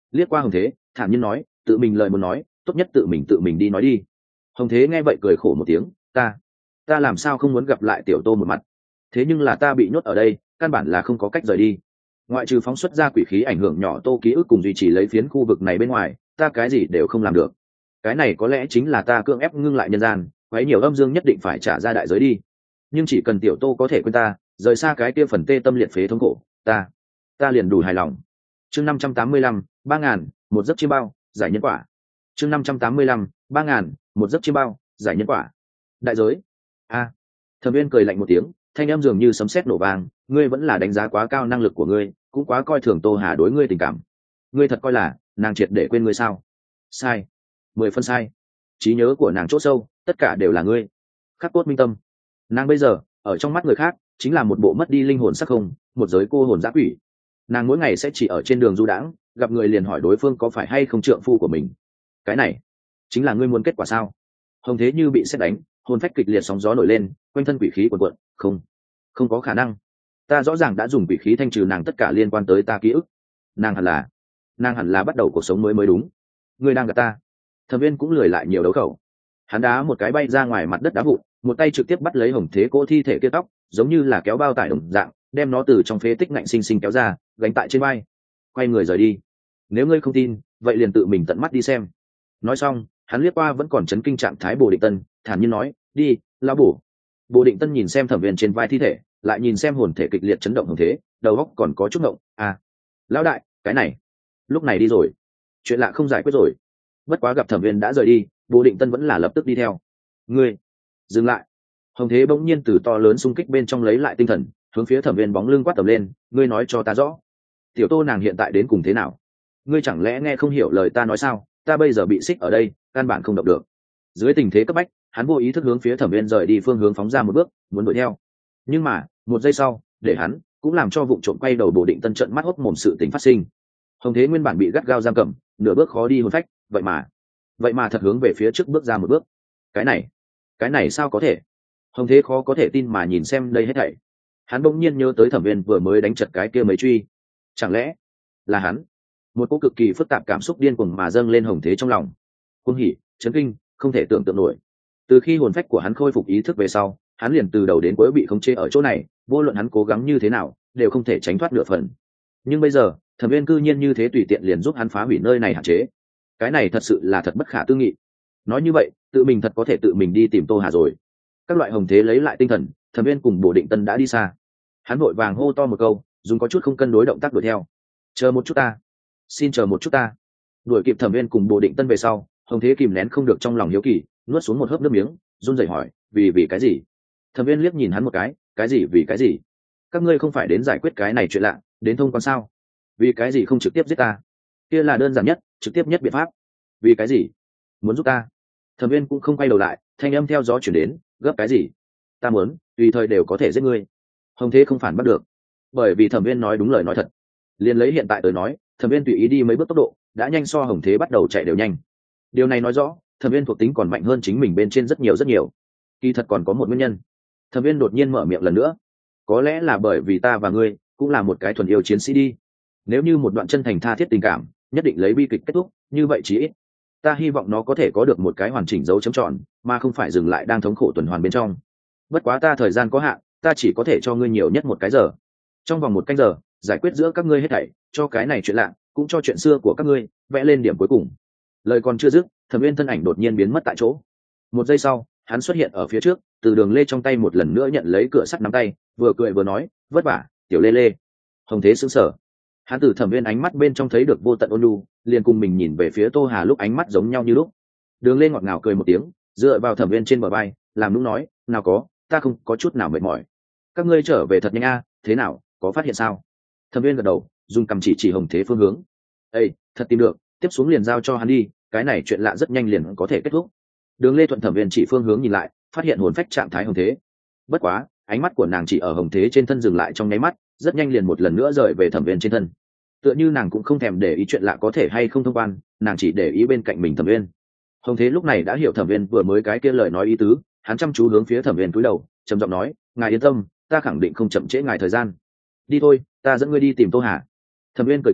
[SPEAKER 1] liếc qua hồng thế, thản nhiên nói, tự mình lời muốn nói, tốt nhất tự mình tự mình đi nói đi. Hồng thế nghe vậy cười khổ một tiếng, ta ta làm sao không muốn gặp lại tiểu tô một mặt, thế nhưng là ta bị nhốt ở đây, căn bản là không có cách rời đi. Ngoại trừ phóng xuất ra quỷ khí ảnh hưởng nhỏ tô ký ức cùng duy trì lấy phiến khu vực này bên ngoài, ta cái gì đều không làm được. Cái này có lẽ chính là ta cưỡng ép ngưng lại nhân gian, quấy nhiều âm dương nhất định phải trả ra đại giới đi. Nhưng chỉ cần tiểu tô có thể quên ta, rời xa cái kia phần tê tâm liệt phế thống khổ, ta ta liền đủ hài lòng. Chương năm trăm tám mươi lăm, ba ngàn, một giấc chiêm bao, giải nhân quả. Chương năm trăm tám mươi lăm, ba ngàn, một giấc chiêm bao, giải nhân quả. Đại giới? A. Thẩm Viên cười lạnh một tiếng, thanh âm dường như sấm sét nổ vang, ngươi vẫn là đánh giá quá cao năng lực của ngươi, cũng quá coi thường Tô Hà đối ngươi tình cảm. Ngươi thật coi là nàng triệt để quên ngươi sao? Sai, mười phân sai. Trí nhớ của nàng chỗ sâu, tất cả đều là ngươi. Khắc cốt minh tâm. Nàng bây giờ, ở trong mắt người khác, chính là một bộ mất đi linh hồn sắc không, một giới cô hồn dã quỷ. Nàng mỗi ngày sẽ chỉ ở trên đường du đãng, gặp người liền hỏi đối phương có phải hay không trượng phu của mình. Cái này, chính là ngươi muốn kết quả sao? Hồng Thế như bị sét đánh, hồn phách kịch liệt sóng gió nổi lên, quanh thân quỷ khí cuồn cuộn, không, không có khả năng. Ta rõ ràng đã dùng quỷ khí thanh trừ nàng tất cả liên quan tới ta ký ức. Nàng hẳn là, nàng hẳn là bắt đầu cuộc sống mới mới đúng. Ngươi đang gạt ta. Thẩm Viên cũng lười lại nhiều đấu khẩu. Hắn đá một cái bay ra ngoài mặt đất đá vụn, một tay trực tiếp bắt lấy Hồng Thế cỗ thi thể kia tóc, giống như là kéo bao tải đồng dạng, đem nó từ trong phế tích ngạnh sinh sinh kéo ra, gánh tại trên vai, quay người rời đi. Nếu ngươi không tin, vậy liền tự mình tận mắt đi xem. Nói xong, hắn liếc qua vẫn còn chấn kinh trạng thái Bồ Định Tân, thản nhiên nói, đi, lão bổ. Bồ Định Tân nhìn xem Thẩm Viên trên vai thi thể, lại nhìn xem hồn thể kịch liệt chấn động Hồng Thế, đầu óc còn có chút ngộng. À, lão đại, cái này, lúc này đi rồi, chuyện lạ không giải quyết rồi. Bất quá gặp Thẩm Viên đã rời đi, Bồ Định Tân vẫn là lập tức đi theo. Ngươi, dừng lại. Hồng Thế bỗng nhiên từ to lớn xung kích bên trong lấy lại tinh thần, hướng phía Thẩm Viên bóng lưng quát tầm lên, ngươi nói cho ta rõ, tiểu Tô nàng hiện tại đến cùng thế nào? Ngươi chẳng lẽ nghe không hiểu lời ta nói sao? Ta bây giờ bị xích ở đây, căn bản không động được. Dưới tình thế cấp bách, hắn vô ý thức hướng phía Thẩm Viên rời đi phương hướng phóng ra một bước, muốn đuổi theo. Nhưng mà, một giây sau, để hắn cũng làm cho vụ trộm quay đầu Bồ Định Tân trợn mắt hốt mồm sự tình phát sinh. Hồng Thế nguyên bản bị gắt gao giam cầm, nửa bước khó đi hồn phách, vậy mà, vậy mà thật hướng về phía trước bước ra một bước. Cái này, cái này sao có thể? Hồng Thế khó có thể tin mà nhìn xem đây hết thảy. Hắn bỗng nhiên nhớ tới Thẩm Viên vừa mới đánh chật cái kia mấy truy. Chẳng lẽ là hắn? Một cỗ cực kỳ phức tạp cảm xúc điên cuồng mà dâng lên Hồng Thế trong lòng. Cuồng hỉ, chấn kinh, không thể tưởng tượng nổi. Từ khi hồn phách của hắn khôi phục ý thức về sau, hắn liền từ đầu đến cuối bị khống chế ở chỗ này, vô luận hắn cố gắng như thế nào, đều không thể tránh thoát nửa phần. Nhưng bây giờ, Thẩm Viên cư nhiên như thế tùy tiện liền giúp hắn phá hủy nơi này hạn chế. Cái này thật sự là thật bất khả tư nghị. Nói như vậy, tự mình thật có thể tự mình đi tìm Tô Hà rồi. Các loại Hồng Thế lấy lại tinh thần, Thẩm Viên cùng Bồ Định Tân đã đi xa. Hắn vội vàng hô to một câu, dùng có chút không cân đối động tác đuổi theo. Chờ một chút ta, xin chờ một chút ta. Đuổi kịp Thẩm Viên cùng Bồ Định Tân về sau, Hồng Thế kìm nén không được trong lòng hiếu kỳ, nuốt xuống một hớp nước miếng, run rẩy hỏi, vì vì cái gì? Thẩm Viên liếc nhìn hắn một cái, cái gì vì cái gì? Các ngươi không phải đến giải quyết cái này chuyện lạ, đến thông quan sao? Vì cái gì không trực tiếp giết ta? Kia là đơn giản nhất, trực tiếp nhất biện pháp. Vì cái gì? Muốn giúp ta? Thẩm Viên cũng không quay đầu lại, thanh âm theo gió chuyển đến, gấp cái gì? Ta muốn, tùy thời đều có thể giết ngươi. Hồng Thế không phản bắt được, bởi vì Thẩm Viên nói đúng lời nói thật. Liên lấy hiện tại tới nói, Thẩm Viên tùy ý đi mấy bước tốc độ, đã nhanh so Hồng Thế bắt đầu chạy đều nhanh. Điều này nói rõ, Thẩm Viên thuộc tính còn mạnh hơn chính mình bên trên rất nhiều rất nhiều. Kỳ thật còn có một nguyên nhân. Thẩm Viên đột nhiên mở miệng lần nữa, có lẽ là bởi vì ta và ngươi cũng là một cái thuần yêu chiến sĩ đi. Nếu như một đoạn chân thành tha thiết tình cảm nhất định lấy bi kịch kết thúc, như vậy chí ít ta hy vọng nó có thể có được một cái hoàn chỉnh dấu chấm tròn, mà không phải dừng lại đang thống khổ tuần hoàn bên trong. Bất quá ta thời gian có hạn, ta chỉ có thể cho ngươi nhiều nhất một cái giờ. Trong vòng một canh giờ giải quyết giữa các ngươi hết thảy, cho cái này chuyện lạ, cũng cho chuyện xưa của các ngươi vẽ lên điểm cuối cùng. Lời còn chưa dứt, Thẩm Viên thân ảnh đột nhiên biến mất tại chỗ. Một giây sau, hắn xuất hiện ở phía trước, từ Đường Lê trong tay một lần nữa nhận lấy cửa sắt nắm tay, vừa cười vừa nói, vất vả, tiểu Lê Lê. Hồng Thế sững sờ. Hắn từ Thẩm Viên ánh mắt bên trong thấy được vô tận ôn nhu, liền cùng mình nhìn về phía Tô Hà lúc ánh mắt giống nhau như lúc. Đường Lê ngọt ngào cười một tiếng, dựa vào Thẩm Viên trên bờ vai, làm nũng nói, nào có, ta không có chút nào mệt mỏi. Các ngươi trở về thật nhanh a, thế nào, có phát hiện sao? Thẩm Viên gật đầu, dùng cầm chỉ chỉ Hồng Thế phương hướng. Ê, thật tìm được, tiếp xuống liền giao cho hắn đi, cái này chuyện lạ rất nhanh liền có thể kết thúc. Đường Lê thuận Thẩm Viên chỉ phương hướng nhìn lại, phát hiện hồn phách trạng thái Hồng Thế. Bất quá, ánh mắt của nàng chỉ ở Hồng Thế trên thân dừng lại trong nháy mắt, rất nhanh liền một lần nữa rời về Thẩm Viên trên thân. Tựa như nàng cũng không thèm để ý chuyện lạ có thể hay không thông quan, nàng chỉ để ý bên cạnh mình Thẩm Viên. Hồng Thế lúc này đã hiểu Thẩm Viên vừa mới cái kia lời nói ý tứ, hắn chăm chú hướng phía Thẩm Viên cúi đầu, trầm giọng nói, ngài yên tâm, ta khẳng định không chậm trễ ngài thời gian. Đi thôi, ta dẫn ngươi đi tìm Tô Hà. Thẩm Viên cười cười,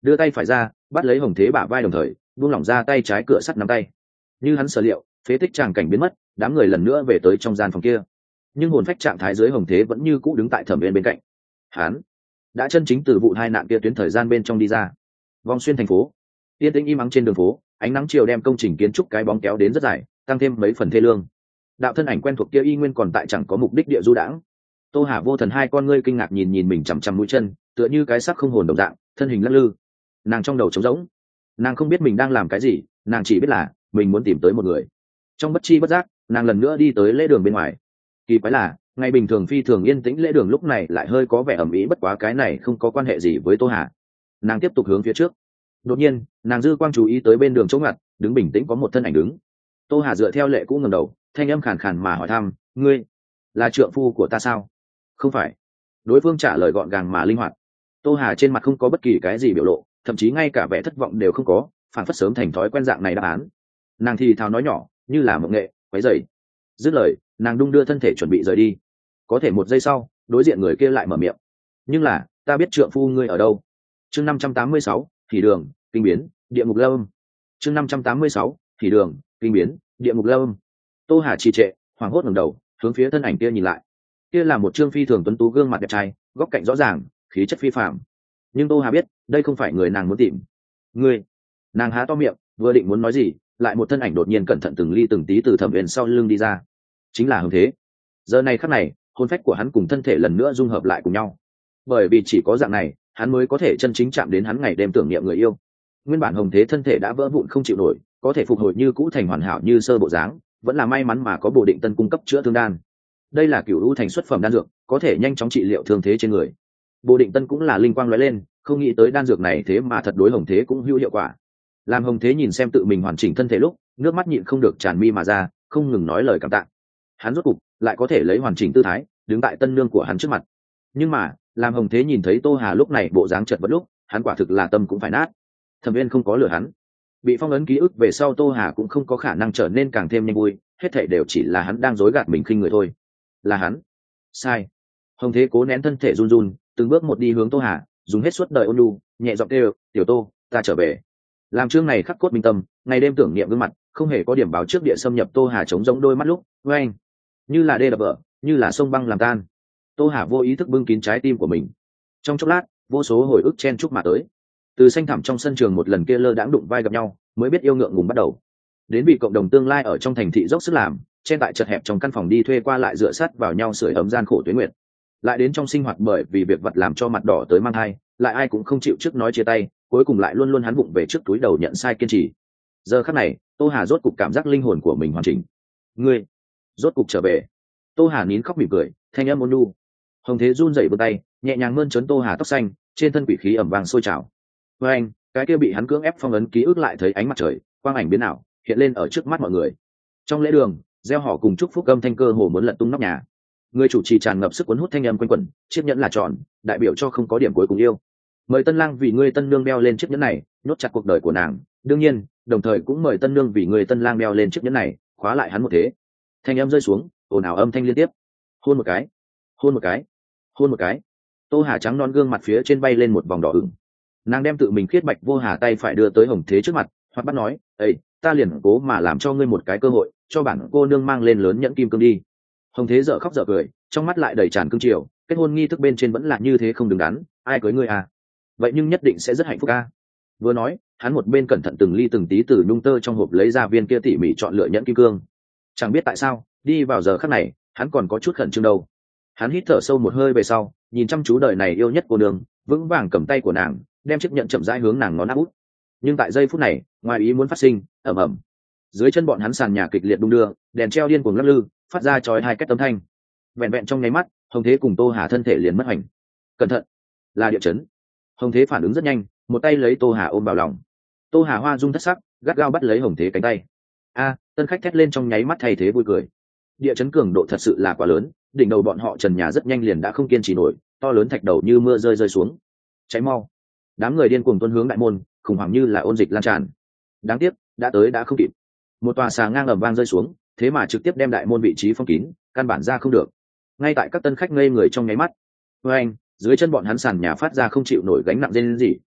[SPEAKER 1] đưa tay phải ra bắt lấy hồng thế bả vai, đồng thời buông lỏng ra tay trái cửa sắt nắm tay. Như hắn sở liệu, phế tích tràng cảnh biến mất, đám người lần nữa về tới trong gian phòng kia, nhưng hồn phách trạng thái dưới hồng thế vẫn như cũ đứng tại Thẩm Uyên bên cạnh. Hắn đã chân chính từ vụ hai nạn kia tuyến thời gian bên trong đi ra. Vòng xuyên thành phố, yên tĩnh im ắng trên đường phố, ánh nắng chiều đem công trình kiến trúc cái bóng kéo đến rất dài, tăng thêm mấy phần thê lương. Đạo thân ảnh quen thuộc kia y nguyên còn tại chẳng có mục đích địa du đãng. Tô Hà Vô Thần hai con ngươi kinh ngạc nhìn nhìn mình chằm chằm mũi chân, tựa như cái xác không hồn đồng dạng, thân hình lắc lư. Nàng trong đầu trống rỗng, nàng không biết mình đang làm cái gì, nàng chỉ biết là mình muốn tìm tới một người. Trong bất chi bất giác, nàng lần nữa đi tới lễ đường bên ngoài. Kỳ quái là, ngày bình thường phi thường yên tĩnh lễ đường lúc này lại hơi có vẻ ẩm ĩ, bất quá cái này không có quan hệ gì với Tô Hà. Nàng tiếp tục hướng phía trước. Đột nhiên, nàng dư quang chú ý tới bên đường chỗ ngặt, đứng bình tĩnh có một thân ảnh đứng. Tô Hà dựa theo lệ cũ ngẩng đầu, thanh âm khàn khàn mà hỏi thăm, ngươi là trượng phu của ta sao? Không phải. Đối phương trả lời gọn gàng mà linh hoạt. Tô Hà trên mặt không có bất kỳ cái gì biểu lộ, thậm chí ngay cả vẻ thất vọng đều không có, phản phất sớm thành thói quen dạng này đáp án. Nàng thì thào nói nhỏ, như là mộng nghệ, quấy rầy. Dứt lời, nàng đung đưa thân thể chuẩn bị rời đi. Có thể một giây sau, đối diện người kia lại mở miệng, nhưng là ta biết trượng phu ngươi ở đâu. Chương năm trăm tám mươi sáu, thì đường kinh biến địa ngục lâm. Chương năm trăm tám mươi sáu, thì đường kinh biến địa ngục lâm. Tô Hà trì trệ, hoảng hốt ngẩng đầu, hướng phía thân ảnh kia nhìn lại. Kia là một trương phi thường tuấn tú gương mặt đẹp trai, góc cạnh rõ ràng, khí chất phi phàm. Nhưng Tô Hà biết, đây không phải người nàng muốn tìm. Ngươi? Nàng há to miệng, vừa định muốn nói gì, lại một thân ảnh đột nhiên cẩn thận từng ly từng tí từ Thẩm Uyên sau lưng đi ra. Chính là Hồng Thế. Giờ này khắc này, hồn phách của hắn cùng thân thể lần nữa dung hợp lại cùng nhau. Bởi vì chỉ có dạng này, hắn mới có thể chân chính chạm đến hắn ngày đêm tưởng niệm người yêu. Nguyên bản Hồng Thế thân thể đã vỡ vụn không chịu nổi, có thể phục hồi như cũ thành hoàn hảo như sơ bộ dáng, vẫn là may mắn mà có Bồ Định Tân cung cấp chữa thương đan. Đây là cửu u thành xuất phẩm đan dược, có thể nhanh chóng trị liệu thương thế trên người. Bồ Định Tân cũng là linh quang lóe lên, không nghĩ tới đan dược này thế mà thật đối Hồng Thế cũng hữu hiệu quả. Làm Hồng Thế nhìn xem tự mình hoàn chỉnh thân thể lúc, nước mắt nhịn không được tràn mi mà ra, không ngừng nói lời cảm tạ. Hắn rốt cục lại có thể lấy hoàn chỉnh tư thái đứng tại tân nương của hắn trước mặt. Nhưng mà, làm Hồng Thế nhìn thấy Tô Hà lúc này bộ dáng chật vật lúc, hắn quả thực là tâm cũng phải nát. Thẩm Uyên không có lừa hắn. Bị phong ấn ký ức về sau, Tô Hà cũng không có khả năng trở nên càng thêm nhanh vui, hết thảy đều chỉ là hắn đang dối gạt mình khinh người thôi. Là hắn. Sai. Hồng Thế cố nén thân thể run run, từng bước một đi hướng Tô Hà, dùng hết suốt đời ôn nhu, nhẹ giọng kêu, "Tiểu Tô, ta trở về." Làm chương này khắc cốt minh tâm, ngày đêm tưởng niệm gương mặt, không hề có điểm báo trước địa xâm nhập Tô Hà trống rỗng đôi mắt lúc, oeng, như là đê đập vỡ, như là sông băng làm tan. Tô Hà vô ý thức bưng kín trái tim của mình. Trong chốc lát, vô số hồi ức chen chúc mà tới. Từ xanh thẳm trong sân trường một lần kia lơ đãng đụng vai gặp nhau, mới biết yêu ngượng ngùng bắt đầu. Đến bị cộng đồng tương lai ở trong thành thị dốc sức làm, chen tại chật hẹp trong căn phòng đi thuê qua lại dựa sát vào nhau sưởi ấm gian khổ tuế nguyệt. Lại đến trong sinh hoạt bởi vì việc vật làm cho mặt đỏ tới mang thai, lại ai cũng không chịu trước nói chia tay, cuối cùng lại luôn luôn hắn vụng về trước túi đầu nhận sai kiên trì. Giờ khắc này, Tô Hà rốt cục cảm giác linh hồn của mình hoàn chỉnh. Ngươi rốt cục trở về. Tô Hà nín khóc mỉm cười, thanh âm ôn nhu. Hồng Thế run rẩy vươn tay, nhẹ nhàng mơn trớn Tô Hà tóc xanh, trên thân quỷ khí ẩm vàng sôi trào. Với anh, cái kia bị hắn cưỡng ép phong ấn ký ức lại thấy ánh mặt trời, quang ảnh biến ảo, hiện lên ở trước mắt mọi người. Trong lễ đường, gieo họ cùng chúc phúc âm thanh cơ hồ muốn lật tung nóc nhà. Người chủ trì tràn ngập sức cuốn hút thanh âm quanh quẩn, chiếc nhẫn là tròn, đại biểu cho không có điểm cuối cùng yêu. Mời tân lang vì ngươi tân nương đeo lên chiếc nhẫn này, nhốt chặt cuộc đời của nàng. Đương nhiên, đồng thời cũng mời tân nương vì người tân lang đeo lên chiếc nhẫn này, khóa lại hắn một thế. Thanh âm rơi xuống, ồn ào âm thanh liên tiếp. Hôn một cái, hôn một cái, hôn một cái. Tô Hà trắng non gương mặt phía trên bay lên một vòng đỏ ửng. Nàng đem tự mình khiết bạch vô hà tay phải đưa tới Hồng Thế trước mặt, hoặc bắt nói, "Ê, ta liền cố mà làm cho ngươi một cái cơ hội, cho bản cô nương mang lên lớn nhẫn kim cương đi." Hồng Thế dở khóc dở cười, trong mắt lại đầy tràn cương triều, kết hôn nghi thức bên trên vẫn là như thế không đứng đắn, ai cưới ngươi à? Vậy nhưng nhất định sẽ rất hạnh phúc a. Vừa nói, hắn một bên cẩn thận từng ly từng tí từ nhung tơ trong hộp lấy ra viên kia tỉ mỉ chọn lựa nhẫn kim cương. Chẳng biết tại sao, đi vào giờ khắc này, hắn còn có chút khẩn trương đâu. Hắn hít thở sâu một hơi về sau, nhìn chăm chú đời này yêu nhất cô đường, vững vàng cầm tay của nàng, đem chiếc nhẫn chậm rãi hướng nàng ngón áp út. Nhưng tại giây phút này, ngoài ý muốn phát sinh, ầm ầm. Dưới chân bọn hắn sàn nhà kịch liệt đung đưa, đèn treo điên cuồng lắc lư, phát ra chói hai két âm thanh. Vẹn vẹn trong nháy mắt, Hồng Thế cùng Tô Hà thân thể liền mất hành. Cẩn thận, là địa chấn. Hồng Thế phản ứng rất nhanh, một tay lấy Tô Hà ôm vào lòng. Tô Hà hoa dung thất sắc, gắt gao bắt lấy Hồng Thế cánh tay. A, tân khách thét lên trong nháy mắt thay thế vui cười. Địa chấn cường độ thật sự là quá lớn, đỉnh đầu bọn họ trần nhà rất nhanh liền đã không kiên trì nổi, to lớn thạch đầu như mưa rơi rơi xuống. Cháy mau. Đám người điên cuồng tuôn hướng đại môn, khủng hoảng như là ôn dịch lan tràn. Đáng tiếc, đã tới đã không kịp. Một tòa xà ngang ầm vang rơi xuống, thế mà trực tiếp đem đại môn vị trí phong kín, căn bản ra không được. Ngay tại các tân khách ngây người trong nháy mắt, với anh, dưới chân bọn hắn sàn nhà phát ra không chịu nổi gánh nặng rên rỉ,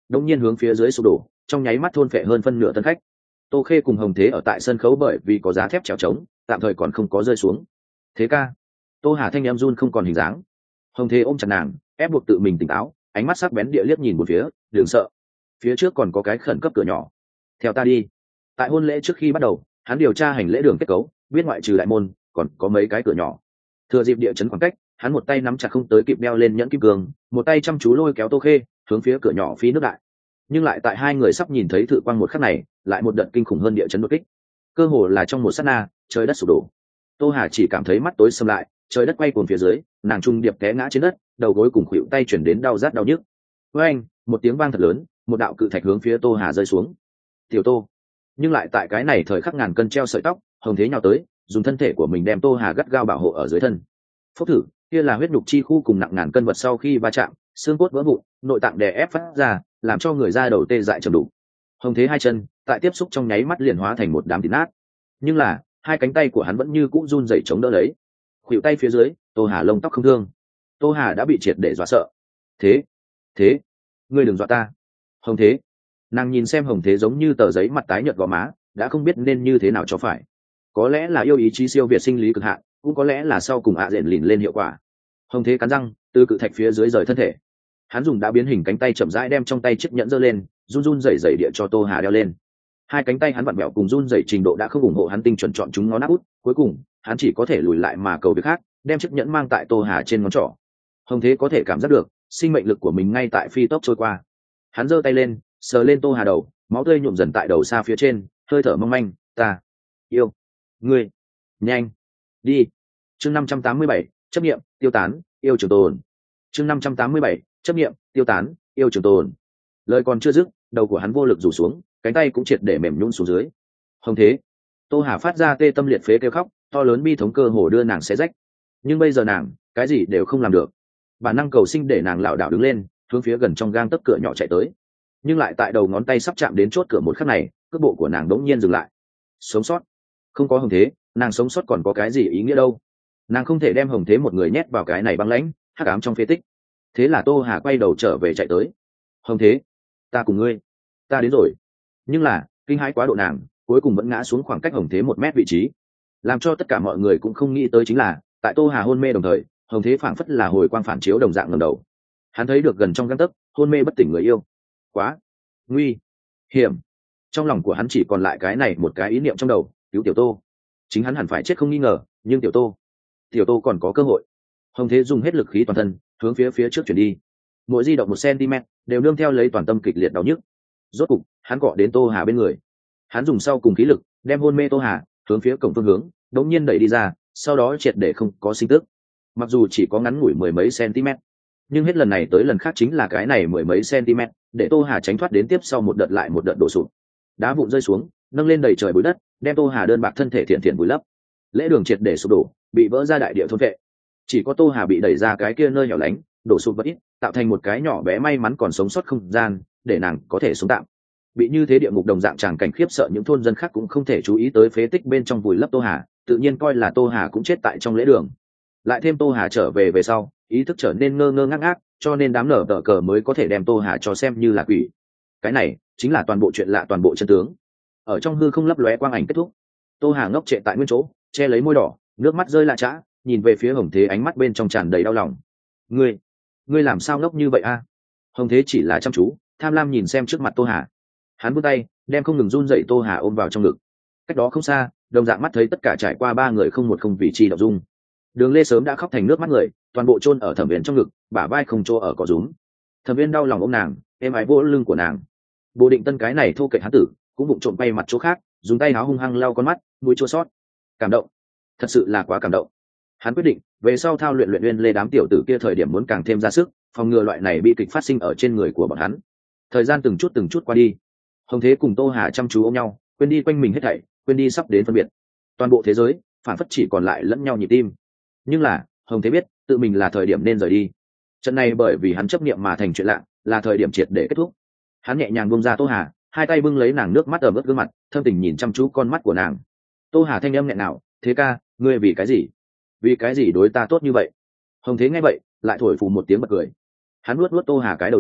[SPEAKER 1] đông nhiên hướng phía dưới sụp đổ, trong nháy mắt thôn phệ hơn phân nửa tân khách. Tô Khê cùng Hồng Thế ở tại sân khấu bởi vì có giá thép trèo trống, tạm thời còn không có rơi xuống. Thế ca. Tô Hà thanh em run không còn hình dáng. Hồng Thế ôm chặt nàng, ép buộc tự mình tỉnh táo, ánh mắt sắc bén địa liếc nhìn một phía, đừng sợ, phía trước còn có cái khẩn cấp cửa nhỏ, theo ta đi. Tại hôn lễ trước khi bắt đầu, hắn điều tra hành lễ đường kết cấu, biết ngoại trừ đại môn còn có mấy cái cửa nhỏ. Thừa dịp địa chấn khoảng cách, hắn một tay nắm chặt không tới kịp đeo lên nhẫn kim cương, một tay chăm chú lôi kéo Tô Khê hướng phía cửa nhỏ phi nước đại. Nhưng lại tại hai người sắp nhìn thấy thự quang một khắc này, lại một đợt kinh khủng hơn địa chấn đột kích. Cơ hồ là trong một sát na, trời đất sụp đổ. Tô Hà chỉ cảm thấy mắt tối sầm lại, trời đất quay cuồng phía dưới, nàng trung điệp té ngã trên đất, đầu gối cùng khuỷu tay chuyển đến đau rát đau nhức. Với anh, một tiếng vang thật lớn, một đạo cự thạch hướng phía Tô Hà rơi xuống. Tiểu Tô. Nhưng lại tại cái này thời khắc ngàn cân treo sợi tóc, Hồng Thế nhào tới, dùng thân thể của mình đem Tô Hà gắt gao bảo hộ ở dưới thân. Phốc thử, kia là huyết nhục chi khu cùng nặng ngàn cân vật sau khi va chạm, xương cốt vỡ vụn, nội tạng đè ép phát ra, làm cho người da đầu tê dại trầm đủ. Hồng Thế hai chân tại tiếp xúc trong nháy mắt liền hóa thành một đám thịt nát, nhưng là hai cánh tay của hắn vẫn như cũ run rẩy chống đỡ lấy. Khuỷu tay phía dưới, Tô Hà lông tóc không thương. Tô Hà đã bị triệt để dọa sợ. Thế, thế, ngươi đừng dọa ta. Hồng Thế. Nàng nhìn xem Hồng Thế giống như tờ giấy mặt tái nhợt gò má, đã không biết nên như thế nào cho phải. Có lẽ là yêu ý chí siêu việt sinh lý cực hạn, cũng có lẽ là sau cùng ạ à diện lìn lên hiệu quả. Hồng Thế cắn răng, từ cự thạch phía dưới rời thân thể. Hắn dùng đã biến hình cánh tay chậm rãi đem trong tay chiếc nhẫn giơ lên, run run rẩy rẩy địa cho Tô Hà đeo lên. Hai cánh tay hắn vặn vẹo cùng run rẩy trình độ đã không ủng hộ hắn tinh chuẩn chọn chúng ngón áp út, cuối cùng hắn chỉ có thể lùi lại mà cầu việc khác, đem chiếc nhẫn mang tại Tô Hà trên ngón trỏ. Hồng Thế có thể cảm giác được sinh mệnh lực của mình ngay tại phi tốc trôi qua. Hắn giơ tay lên, sờ lên Tô Hà đầu, máu tươi nhuộm dần tại đầu xa phía trên, hơi thở mong manh, ta yêu ngươi, nhanh đi. Chương năm trăm tám mươi bảy, chấp niệm tiêu tán, yêu trường tồn. Chương năm trăm tám mươi bảy, chấp niệm tiêu tán, yêu trường tồn. Lời còn chưa dứt, đầu của hắn vô lực rủ xuống, cánh tay cũng triệt để mềm nhũn xuống dưới. Hồng Thế. Tô Hà phát ra tê tâm liệt phế kêu khóc, to lớn bi thống cơ hồ đưa nàng xé rách. Nhưng bây giờ nàng cái gì đều không làm được, bản năng cầu sinh để nàng lảo đảo đứng lên, hướng phía gần trong gang tấc cửa nhỏ chạy tới. Nhưng lại tại đầu ngón tay sắp chạm đến chốt cửa một khắc này, cước bộ của nàng đống nhiên dừng lại. Sống sót. Không có Hồng Thế, nàng sống sót còn có cái gì ý nghĩa đâu. Nàng không thể đem Hồng Thế một người nhét vào cái này băng lãnh hắc ám trong phế tích. Thế là Tô Hà quay đầu trở về chạy tới. Hồng Thế, ta cùng ngươi, ta đến rồi. Nhưng là kinh hãi quá độ nàng cuối cùng vẫn ngã xuống khoảng cách Hồng Thế một mét vị trí. Làm cho tất cả mọi người cũng không nghĩ tới chính là tại Tô Hà hôn mê đồng thời, Hồng Thế phảng phất là hồi quang phản chiếu đồng dạng ngẩng đầu. Hắn thấy được gần trong gang tấc hôn mê bất tỉnh người yêu. Quá nguy hiểm. Trong lòng của hắn chỉ còn lại cái này một cái ý niệm trong đầu, cứu Tiểu Tô. Chính hắn hẳn phải chết không nghi ngờ, nhưng Tiểu Tô, Tiểu Tô còn có cơ hội. Hồng Thế dùng hết lực khí toàn thân hướng phía phía trước chuyển đi, mỗi di động một cm đều nương theo lấy toàn tâm kịch liệt đau nhức. Rốt cục hắn cọ đến Tô Hà bên người, hắn dùng sau cùng khí lực đem hôn mê Tô Hà hướng phía cổng phương hướng đống nhiên đẩy đi ra, sau đó triệt để không có sinh tức. Mặc dù chỉ có ngắn ngủi mười mấy cm, nhưng hết lần này tới lần khác chính là cái này mười mấy cm để Tô Hà tránh thoát đến tiếp sau một đợt lại một đợt đổ sụt. Đá vụn rơi xuống, nâng lên đầy trời bụi đất, đem Tô Hà đơn bạc thân thể thiện thiện vùi lấp. Lễ đường triệt để sụp đổ, bị vỡ ra đại địa thôn vệ. Chỉ có Tô Hà bị đẩy ra cái kia nơi nhỏ lánh, đổ sụt bất ít, tạo thành một cái nhỏ bé may mắn còn sống sót không gian, để nàng có thể sống tạm. Bị như thế địa ngục đồng dạng tràng cảnh khiếp sợ, những thôn dân khác cũng không thể chú ý tới phế tích bên trong vùi lấp Tô Hà, tự nhiên coi là Tô Hà cũng chết tại trong lễ đường. Lại thêm Tô Hà trở về về sau, ý thức trở nên ngơ ngơ ngác ngác, cho nên đám nở tờ cờ mới có thể đem Tô Hà cho xem như là quỷ. Cái này chính là toàn bộ chuyện lạ, toàn bộ chân tướng. Ở trong hư không lấp lóe quang ảnh kết thúc. Tô Hà ngốc trệ tại nguyên chỗ, che lấy môi đỏ, nước mắt rơi lạ chã, nhìn về phía Hồng Thế, ánh mắt bên trong tràn đầy đau lòng. Ngươi, ngươi làm sao ngốc như vậy a? Hồng Thế chỉ là chăm chú, tham lam nhìn xem trước mặt Tô Hà. Hắn vươn tay, đem không ngừng run dậy Tô Hà ôm vào trong ngực. Cách đó không xa, đồng dạng mắt thấy tất cả trải qua ba người không một không vị chi động dung. Đường Lê sớm đã khóc thành nước mắt người, toàn bộ chôn ở Thẩm Viễn trong ngực, bả vai không chỗ ở có rúm. Thẩm Viễn đau lòng ôm nàng, êm ái vỗ lưng của nàng. Bồ Định Tân cái này thô kệch hán tử, cũng bụng trộm bay mặt chỗ khác, dùng tay áo hung hăng lau con mắt, mũi chua xót. Cảm động, thật sự là quá cảm động. Hắn quyết định về sau thao luyện luyện Uyên Lê đám tiểu tử kia thời điểm muốn càng thêm ra sức, phòng ngừa loại này bị kịch phát sinh ở trên người của bọn hắn. Thời gian từng chút từng chút qua đi, Hồng Thế cùng Tô Hà chăm chú ôm nhau, quên đi quanh mình hết thảy, quên đi sắp đến phân biệt. Toàn bộ thế giới phản phất chỉ còn lại lẫn nhau nhịp tim. Nhưng là Hồng Thế biết tự mình là thời điểm nên rời đi. Trận này bởi vì hắn chấp niệm mà thành chuyện lạ, là thời điểm triệt để kết thúc. Hắn nhẹ nhàng buông ra Tô Hà, hai tay bưng lấy nàng nước mắt ở mức gương mặt, thâm tình nhìn chăm chú con mắt của nàng. Tô Hà thanh âm nhẹ nào, Thế ca, ngươi vì cái gì? Vì cái gì đối ta tốt như vậy? Hồng Thế nghe vậy, lại thổi phù một tiếng bật cười. Hắn nuốt nuốt Tô Hà cái đầu nhỏ,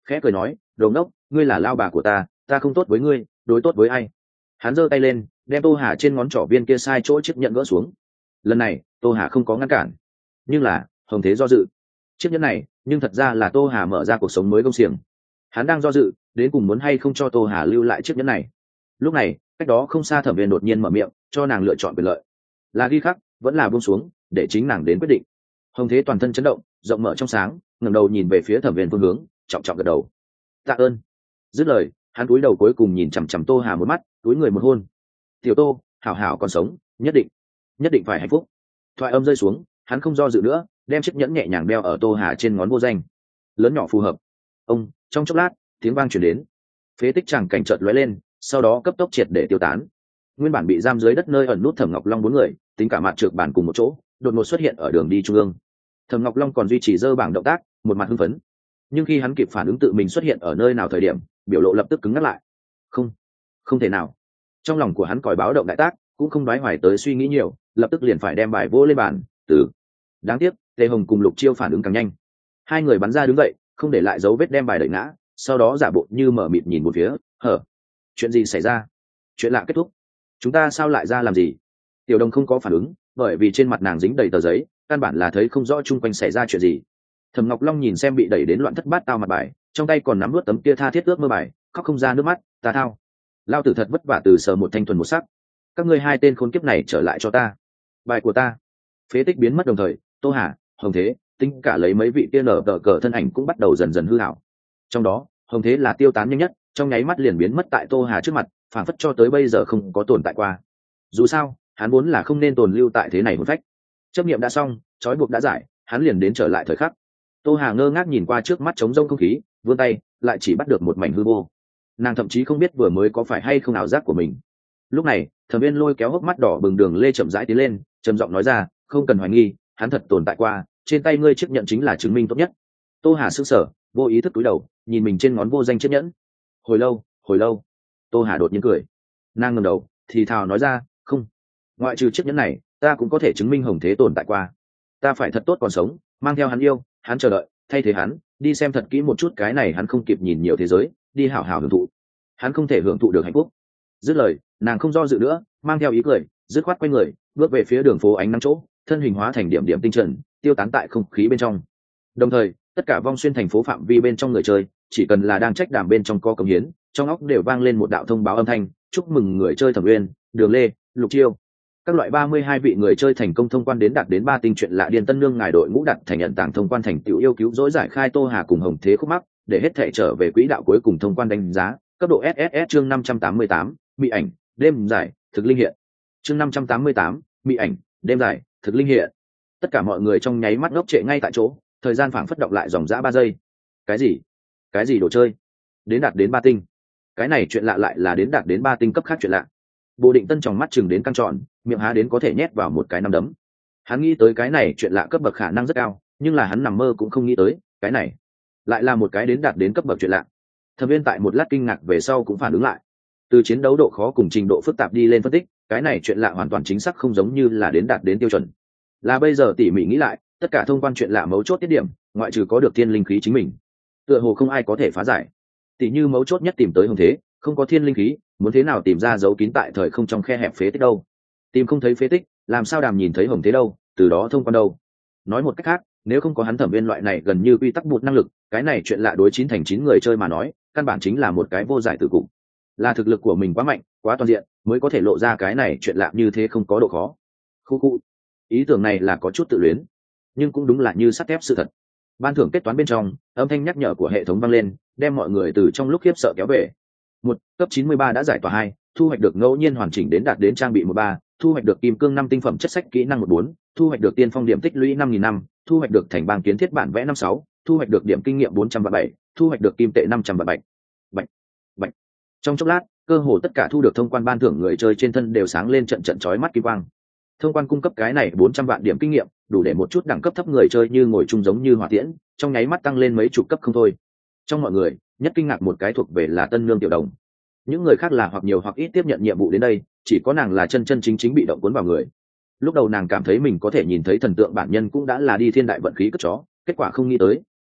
[SPEAKER 1] khẽ cười nói, đồ ngốc, ngươi là lao bà của ta, ta không tốt với ngươi, đối tốt với ai? Hắn giơ tay lên, đem Tô Hà trên ngón trỏ viên kia sai chỗ chiếc nhẫn gỡ xuống. Lần này Tô Hà không có ngăn cản, nhưng là Hồng Thế do dự. Chiếc nhẫn này nhưng thật ra là Tô Hà mở ra cuộc sống mới công xiềng. Hắn đang do dự đến cùng muốn hay không cho Tô Hà lưu lại chiếc nhẫn này. Lúc này cách đó không xa Thẩm Viên đột nhiên mở miệng cho nàng lựa chọn quyền lợi, là ghi khắc vẫn là buông xuống, để chính nàng đến quyết định. Hồng Thế toàn thân chấn động, rộng mở trong sáng, ngẩng đầu nhìn về phía Thẩm Viên phương hướng, trọng trọng gật đầu. Tạ ơn. Dứt lời, hắn cúi đầu cuối cùng nhìn chằm chằm Tô Hà một mắt, cúi người một hôn. Tiểu Tô, hảo hảo còn sống, nhất định nhất định phải hạnh phúc. Thoại âm rơi xuống, hắn không do dự nữa, đem chiếc nhẫn nhẹ nhàng đeo ở Tô Hà trên ngón vô danh. Lớn nhỏ phù hợp. Ông, trong chốc lát, tiếng vang truyền đến. Phế tích chẳng cảnh chợt lóe lên, sau đó cấp tốc triệt để tiêu tán. Nguyên bản bị giam dưới đất nơi ẩn nút Thẩm Ngọc Long bốn người, tính cả mặt trược bản cùng một chỗ, đột ngột xuất hiện ở đường đi trung ương. Thẩm Ngọc Long còn duy trì dơ bảng động tác, một mặt hưng phấn. Nhưng khi hắn kịp phản ứng tự mình xuất hiện ở nơi nào thời điểm, biểu lộ lập tức cứng ngắt lại. Không, không thể nào. Trong lòng của hắn còi báo động đại tác, cũng không đoái hoài tới suy nghĩ nhiều, lập tức liền phải đem bài vô lên bàn. Từ đáng tiếc, Tề Hồng cùng Lục Chiêu phản ứng càng nhanh. Hai người bắn ra đứng dậy, không để lại dấu vết đem bài đẩy ngã, sau đó giả bộ như mở mịt nhìn một phía. Hở, chuyện gì xảy ra? Chuyện lạ kết thúc. Chúng ta sao lại ra làm gì? Tiểu Đồng không có phản ứng, bởi vì trên mặt nàng dính đầy tờ giấy, căn bản là thấy không rõ chung quanh xảy ra chuyện gì. Thẩm Ngọc Long nhìn xem bị đẩy đến loạn thất bát tao mặt bài, trong tay còn nắm nuốt tấm kia tha thiết ước mơ bài, khóc không ra nước mắt. Ta thao, lao tử thật vất vả từ sờ một thanh thuần một sắc, các ngươi hai tên khốn kiếp này trở lại cho ta bài của ta. Phế tích biến mất đồng thời, Tô Hà, Hồng Thế, tính cả lấy mấy vị kia nở tờ cờ thân ảnh cũng bắt đầu dần dần hư hảo. Trong đó Hồng Thế là tiêu tán nhanh nhất, trong nháy mắt liền biến mất tại Tô Hà trước mặt, phản phất cho tới bây giờ không có tồn tại qua. Dù sao hắn vốn là không nên tồn lưu tại thế này hồn phách. Chấp nghiệm đã xong, trói buộc đã giải, hắn liền đến trở lại thời khắc. Tô Hà ngơ ngác nhìn qua trước mắt trống rông không khí, vươn tay lại chỉ bắt được một mảnh hư vô. Nàng thậm chí không biết vừa mới có phải hay không ảo giác của mình. Lúc này Thẩm Viên lôi kéo hốc mắt đỏ bừng Đường Lê chậm rãi tiến lên, trầm giọng nói ra, không cần hoài nghi, hắn thật tồn tại qua, trên tay ngươi chiếc nhẫn chính là chứng minh tốt nhất. Tô Hà sững sờ, vô ý thức cúi đầu nhìn mình trên ngón vô danh chiếc nhẫn. Hồi lâu hồi lâu Tô Hà đột nhiên cười, nàng ngẩng đầu thì thào nói ra, không, ngoại trừ chiếc nhẫn này, ta cũng có thể chứng minh Hồng Thế tồn tại qua. Ta phải thật tốt còn sống, mang theo hắn yêu, hắn chờ đợi, thay thế hắn đi xem thật kỹ một chút cái này hắn không kịp nhìn nhiều thế giới, đi hảo hảo hưởng thụ. Hắn không thể hưởng thụ được hạnh phúc. Dứt lời, nàng không do dự nữa, mang theo ý cười, dứt khoát quay người, bước về phía đường phố ánh nắng chỗ, thân hình hóa thành điểm điểm tinh trần, tiêu tán tại không khí bên trong. Đồng thời, tất cả vong xuyên thành phố phạm vi bên trong người chơi, chỉ cần là đang trách đàm bên trong co cống hiến, trong óc đều vang lên một đạo thông báo âm thanh, chúc mừng người chơi Thẩm Uyên, Đường Lê, Lục Chiêu. Các loại ba mươi hai vị người chơi thành công thông quan đến đạt đến ba tinh chuyện lạ điền tân nương ngài đội ngũ đặt thành nhận tảng thông quan thành tựu yêu cứu rỗi giải khai Tô Hà cùng Hồng Thế khúc mắc, để hết thể trở về quỹ đạo cuối cùng thông quan đánh giá, cấp độ ét ét ét chương năm trăm tám mươi tám, mỹ ảnh, đêm giải, thực linh hiện. Chương năm trăm tám mươi tám, mỹ ảnh, đêm giải, thực linh hiện. Tất cả mọi người trong nháy mắt ngốc trệ ngay tại chỗ, thời gian phảng phất động lại dòng dã ba giây. Cái gì? Cái gì đồ chơi? Đến đạt đến ba tinh. Cái này chuyện lạ lại là đến đạt đến ba tinh cấp khác chuyện lạ. Bồ Định Tân tròng mắt chừng đến căng tròn, miệng há đến có thể nhét vào một cái nắm đấm. Hắn nghĩ tới cái này chuyện lạ cấp bậc khả năng rất cao, nhưng là hắn nằm mơ cũng không nghĩ tới, cái này lại là một cái đến đạt đến cấp bậc chuyện lạ. Thẩm Viên tại một lát kinh ngạc về sau cũng phản ứng lại. Từ chiến đấu độ khó cùng trình độ phức tạp đi lên phân tích, cái này chuyện lạ hoàn toàn chính xác không giống như là đến đạt đến tiêu chuẩn. Là bây giờ tỉ mỉ nghĩ lại, tất cả thông quan chuyện lạ mấu chốt tiết điểm, ngoại trừ có được thiên linh khí chính mình, tựa hồ không ai có thể phá giải. Tỉ như mấu chốt nhất tìm tới Hồng Thế, không có thiên linh khí, muốn thế nào tìm ra dấu kín tại thời không trong khe hẹp phế tích đâu? Tìm không thấy phế tích, làm sao đàm nhìn thấy Hồng Thế đâu, từ đó thông quan đâu? Nói một cách khác, nếu không có hắn Thẩm Viên loại này gần như quy tắc bụt năng lực, cái này chuyện lạ đối chín thành chín người chơi mà nói, căn bản chính là một cái vô giải tử cục. Là thực lực của mình quá mạnh, quá toàn diện, mới có thể lộ ra cái này chuyện lạ như thế không có độ khó. Khu khu. Ý tưởng này là có chút tự luyến, nhưng cũng đúng là như sắt thép sự thật. Ban thưởng kết toán bên trong, âm thanh nhắc nhở của hệ thống vang lên, đem mọi người từ trong lúc khiếp sợ kéo về. Một, cấp chín mươi ba đã giải tỏa hai, thu hoạch được ngẫu nhiên hoàn chỉnh đến đạt đến trang bị một ba, thu hoạch được kim cương năm tinh phẩm chất sách kỹ năng một bốn, thu hoạch được tiên phong điểm tích lũy năm nghìn năm, thu hoạch được thành bang kiến thiết bản vẽ năm sáu, thu hoạch được điểm kinh nghiệm bốn trăm bảy, thu hoạch được kim tệ năm trăm bảy. Bạch, bạch. Trong chốc lát, cơ hồ tất cả thu được thông quan ban thưởng người chơi trên thân đều sáng lên trận trận chói mắt kim quang. Thông quan cung cấp cái này bốn trăm vạn điểm kinh nghiệm, đủ để một chút đẳng cấp thấp người chơi như ngồi chung giống như hỏa tiễn, trong nháy mắt tăng lên mấy chục cấp không thôi. Trong mọi người, nhất kinh ngạc một cái thuộc về là Tân Nương Tiểu Đồng. Những người khác là hoặc nhiều hoặc ít tiếp nhận nhiệm vụ đến đây, chỉ có nàng là chân chân chính chính bị động cuốn vào người. Lúc đầu nàng cảm thấy mình có thể nhìn thấy thần tượng bản nhân cũng đã là đi thiên đại vận khí cất chó, kết quả không nghĩ tới,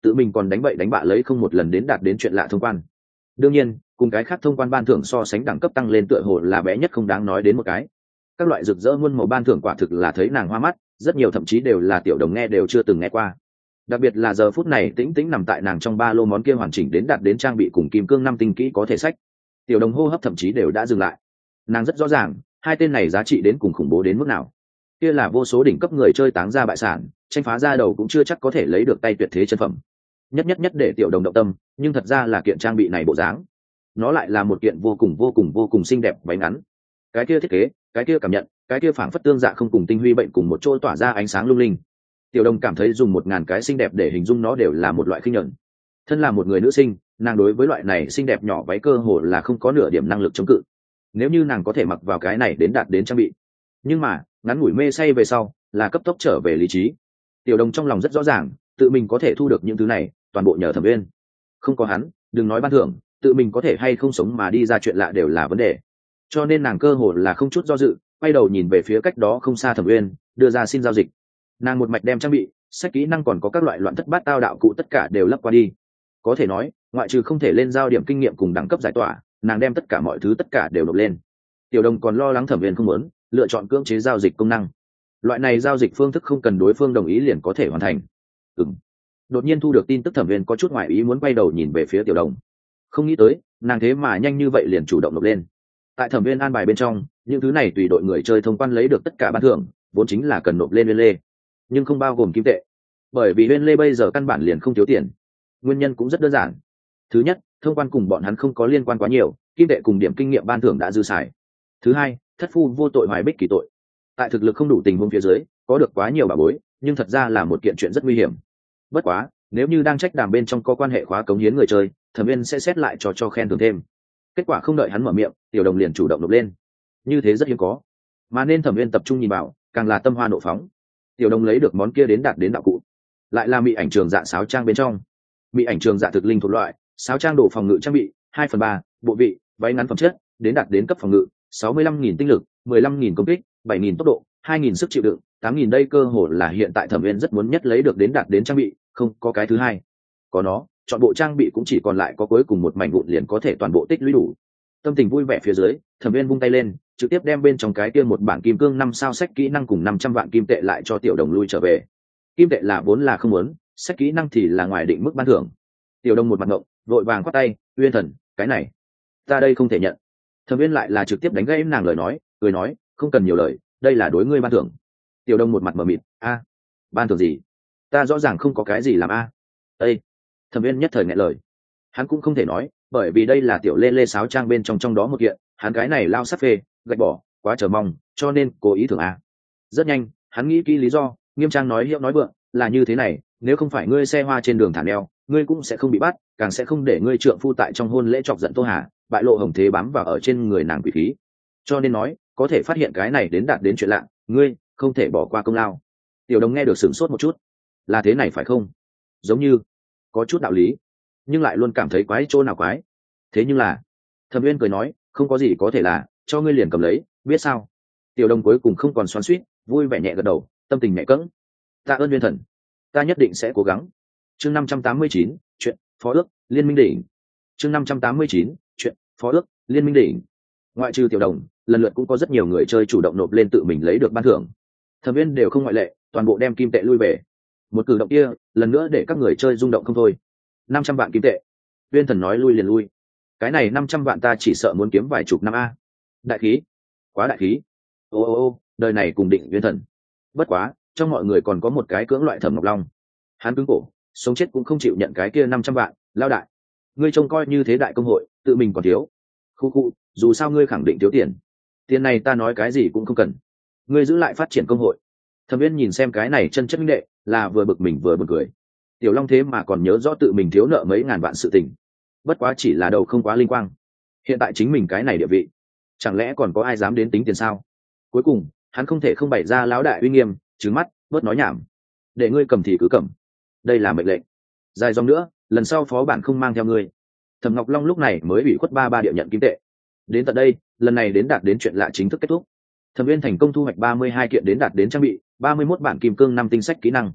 [SPEAKER 1] tự mình còn đánh bậy đánh bạ lấy không một lần đến đạt đến chuyện lạ thông quan. Đương nhiên cùng cái khác thông quan ban thưởng so sánh đẳng cấp tăng lên tựa hồ là bé nhất không đáng nói đến một cái. Các loại rực rỡ muôn màu ban thưởng quả thực là thấy nàng hoa mắt, rất nhiều thậm chí đều là tiểu đồng nghe đều chưa từng nghe qua. Đặc biệt là giờ phút này tĩnh tĩnh nằm tại nàng trong ba lô món kia hoàn chỉnh đến đạt đến trang bị cùng kim cương năm tinh kỹ có thể sách. Tiểu đồng hô hấp thậm chí đều đã dừng lại. Nàng rất rõ ràng hai tên này giá trị đến cùng khủng bố đến mức nào. Kia là vô số đỉnh cấp người chơi táng ra bại sản, tranh phá ra đầu cũng chưa chắc có thể lấy được tay tuyệt thế chân phẩm. Nhất nhất nhất để tiểu đồng động tâm, nhưng thật ra là kiện trang bị này bộ dáng. Nó lại là một kiện vô cùng vô cùng vô cùng xinh đẹp váy ngắn. Cái kia thiết kế, cái kia cảm nhận, cái kia phảng phất tương dạ không cùng tinh huy bệnh cùng một chỗ tỏa ra ánh sáng lung linh. Tiểu đồng cảm thấy dùng một ngàn cái xinh đẹp để hình dung nó đều là một loại khinh nhẫn. Thân là một người nữ sinh, nàng đối với loại này xinh đẹp nhỏ váy cơ hồ là không có nửa điểm năng lực chống cự. Nếu như nàng có thể mặc vào cái này đến đạt đến trang bị, nhưng mà ngắn ngủi mê say về sau là cấp tốc trở về lý trí. Tiểu đồng trong lòng rất rõ ràng tự mình có thể thu được những thứ này toàn bộ nhờ Thẩm Uyên. Không có hắn, đừng nói ban thưởng, tự mình có thể hay không sống mà đi ra chuyện lạ đều là vấn đề. Cho nên nàng cơ hồ là không chút do dự quay đầu nhìn về phía cách đó không xa Thẩm Uyên, đưa ra xin giao dịch. Nàng một mạch đem trang bị, sách kỹ năng còn có các loại loạn thất bát tao đạo cụ tất cả đều lấp qua đi. Có thể nói ngoại trừ không thể lên giao điểm kinh nghiệm cùng đẳng cấp giải tỏa, nàng đem tất cả mọi thứ tất cả đều nộp lên. Tiểu đồng còn lo lắng Thẩm Uyên không muốn lựa chọn cưỡng chế giao dịch công năng. Loại này giao dịch phương thức không cần đối phương đồng ý liền có thể hoàn thành. Ừm. Đột nhiên thu được tin tức Thẩm Uyên có chút ngoại ý muốn quay đầu nhìn về phía tiểu đồng. Không nghĩ tới nàng thế mà nhanh như vậy liền chủ động nộp lên. Tại Thẩm Uyên an bài bên trong, những thứ này tùy đội người chơi thông quan lấy được tất cả ban thưởng vốn chính là cần nộp lên Uyên Lê, nhưng không bao gồm kim tệ, bởi vì Uyên Lê bây giờ căn bản liền không thiếu tiền. Nguyên nhân cũng rất đơn giản. Thứ nhất, thông quan cùng bọn hắn không có liên quan quá nhiều, kim tệ cùng điểm kinh nghiệm ban thưởng đã dư xài. Thứ hai, thất phu vô tội hoài bích kỳ tội. Tại thực lực không đủ tình huống phía dưới, có được quá nhiều bảo bối, nhưng thật ra là một kiện chuyện rất nguy hiểm. Bất quá, nếu như đang trách đàm bên trong có quan hệ khóa cống hiến người chơi, Thẩm Uyên sẽ xét lại cho cho khen thưởng thêm. Kết quả không đợi hắn mở miệng, tiểu đồng liền chủ động nộp lên. Như thế rất hiếm có, mà nên Thẩm Uyên tập trung nhìn vào, càng là tâm hoa nộ phóng. Tiểu đồng lấy được món kia đến đạt đến đạo cụ, lại là mị ảnh trường dạ sáo trang bên trong. Mị ảnh trường dạ thực linh thuộc loại, sáo trang đồ phòng ngự trang bị hai phần ba, bộ vị váy ngắn phẩm chất đến đạt đến cấp phòng ngự sáu mươi lăm nghìn tinh lực, mười lăm nghìn công kích, bảy nghìn tốc độ, hai nghìn sức chịu đựng, tám nghìn đây cơ hồ là hiện tại Thẩm Uyên rất muốn nhất lấy được đến đạt đến trang bị, không có cái thứ hai. Có nó, chọn bộ trang bị cũng chỉ còn lại có cuối cùng một mảnh vụn liền có thể toàn bộ tích lũy đủ. Tâm tình vui vẻ phía dưới, Thẩm Uyên vung tay lên, trực tiếp đem bên trong cái kia một bản kim cương năm sao sách kỹ năng cùng năm trăm vạn kim tệ lại cho tiểu đồng lui trở về. Kim tệ là vốn là không muốn, sách kỹ năng thì là ngoài định mức ban thưởng. Tiểu đồng một mặt ngộng, vội vàng khoát tay, Uyên thần, cái này ta đây không thể nhận. Thẩm Uyên lại là trực tiếp đánh gãy nàng lời nói, cười nói, không cần nhiều lời, đây là đối ngươi ban thưởng. Tiểu đồng một mặt mờ mịt, a, ban thưởng gì? Ta rõ ràng không có cái gì làm a. Ê, Thẩm Uyên nhất thời nghẹn lời. Hắn cũng không thể nói, bởi vì đây là tiểu lê lê sáo trang bên trong trong đó một kiện, hắn cái này lao sắt phê, gạch bỏ, quá chờ mong, cho nên cố ý thưởng a. Rất nhanh, hắn nghĩ kỹ lý do, nghiêm trang nói hiệu nói vượng, là như thế này, nếu không phải ngươi xe hoa trên đường thả neo, ngươi cũng sẽ không bị bắt, càng sẽ không để ngươi trượng phu tại trong hôn lễ chọc giận Tô Hà, bại lộ hồng thế bám vào ở trên người nàng quỷ khí. Cho nên nói, có thể phát hiện cái này đến đạt đến chuyện lạ, ngươi không thể bỏ qua công lao. Tiểu đồng nghe được sửng sốt một chút, là thế này phải không? Giống như có chút đạo lý, nhưng lại luôn cảm thấy quái chỗ nào quái. Thế nhưng là, Thẩm Uyên cười nói, không có gì có thể là, cho ngươi liền cầm lấy, biết sao? Tiểu đồng cuối cùng không còn xoắn xuýt, vui vẻ nhẹ gật đầu, tâm tình mẹ cẫng. Tạ ơn Uyên thần, ta nhất định sẽ cố gắng. Chương năm trăm tám mươi chín, chuyện phó ước liên minh đỉnh. Chương năm trăm tám mươi chín, chuyện phó ước liên minh đỉnh. Ngoại trừ tiểu đồng, lần lượt cũng có rất nhiều người chơi chủ động nộp lên tự mình lấy được ban thưởng. Thẩm Uyên đều không ngoại lệ, toàn bộ đem kim tệ lui về. Một cử động kia, lần nữa để các người chơi rung động không thôi. năm trăm vạn kim tệ. Uyên thần nói lui liền lui. Cái này năm trăm vạn ta chỉ sợ muốn kiếm vài chục năm a. Đại khí, quá đại khí. Ô ô ô, đời này cùng định Uyên thần. Bất quá, trong mọi người còn có một cái cưỡng loại Thẩm Ngọc Long. Hắn cứng cổ, sống chết cũng không chịu nhận cái kia năm trăm vạn, lao đại. Ngươi trông coi như thế đại công hội, tự mình còn thiếu. Khu khu, dù sao ngươi khẳng định thiếu tiền. Tiền này ta nói cái gì cũng không cần. Ngươi giữ lại phát triển công hội. Thẩm Uyên nhìn xem cái này chân chất minh đệ, là vừa bực mình vừa buồn cười. Tiểu Long thế mà còn nhớ rõ tự mình thiếu nợ mấy ngàn vạn sự tình. Bất quá chỉ là đầu không quá linh quang. Hiện tại chính mình cái này địa vị, chẳng lẽ còn có ai dám đến tính tiền sao? Cuối cùng, hắn không thể không bày ra lão đại uy nghiêm, trừng mắt, bớt nói nhảm. Để ngươi cầm thì cứ cầm. Đây là mệnh lệnh. Dài dòng nữa, lần sau phó bản không mang theo ngươi. Thẩm Ngọc Long lúc này mới bị khuất ba ba địa nhận kim tệ. Đến tận đây, lần này đến đạt đến chuyện lạ chính thức kết thúc. Thẩm Uyên thành công thu hoạch ba mươi hai kiện đến đạt đến trang bị, ba mươi mốt bản kim cương năm tinh sách kỹ năng.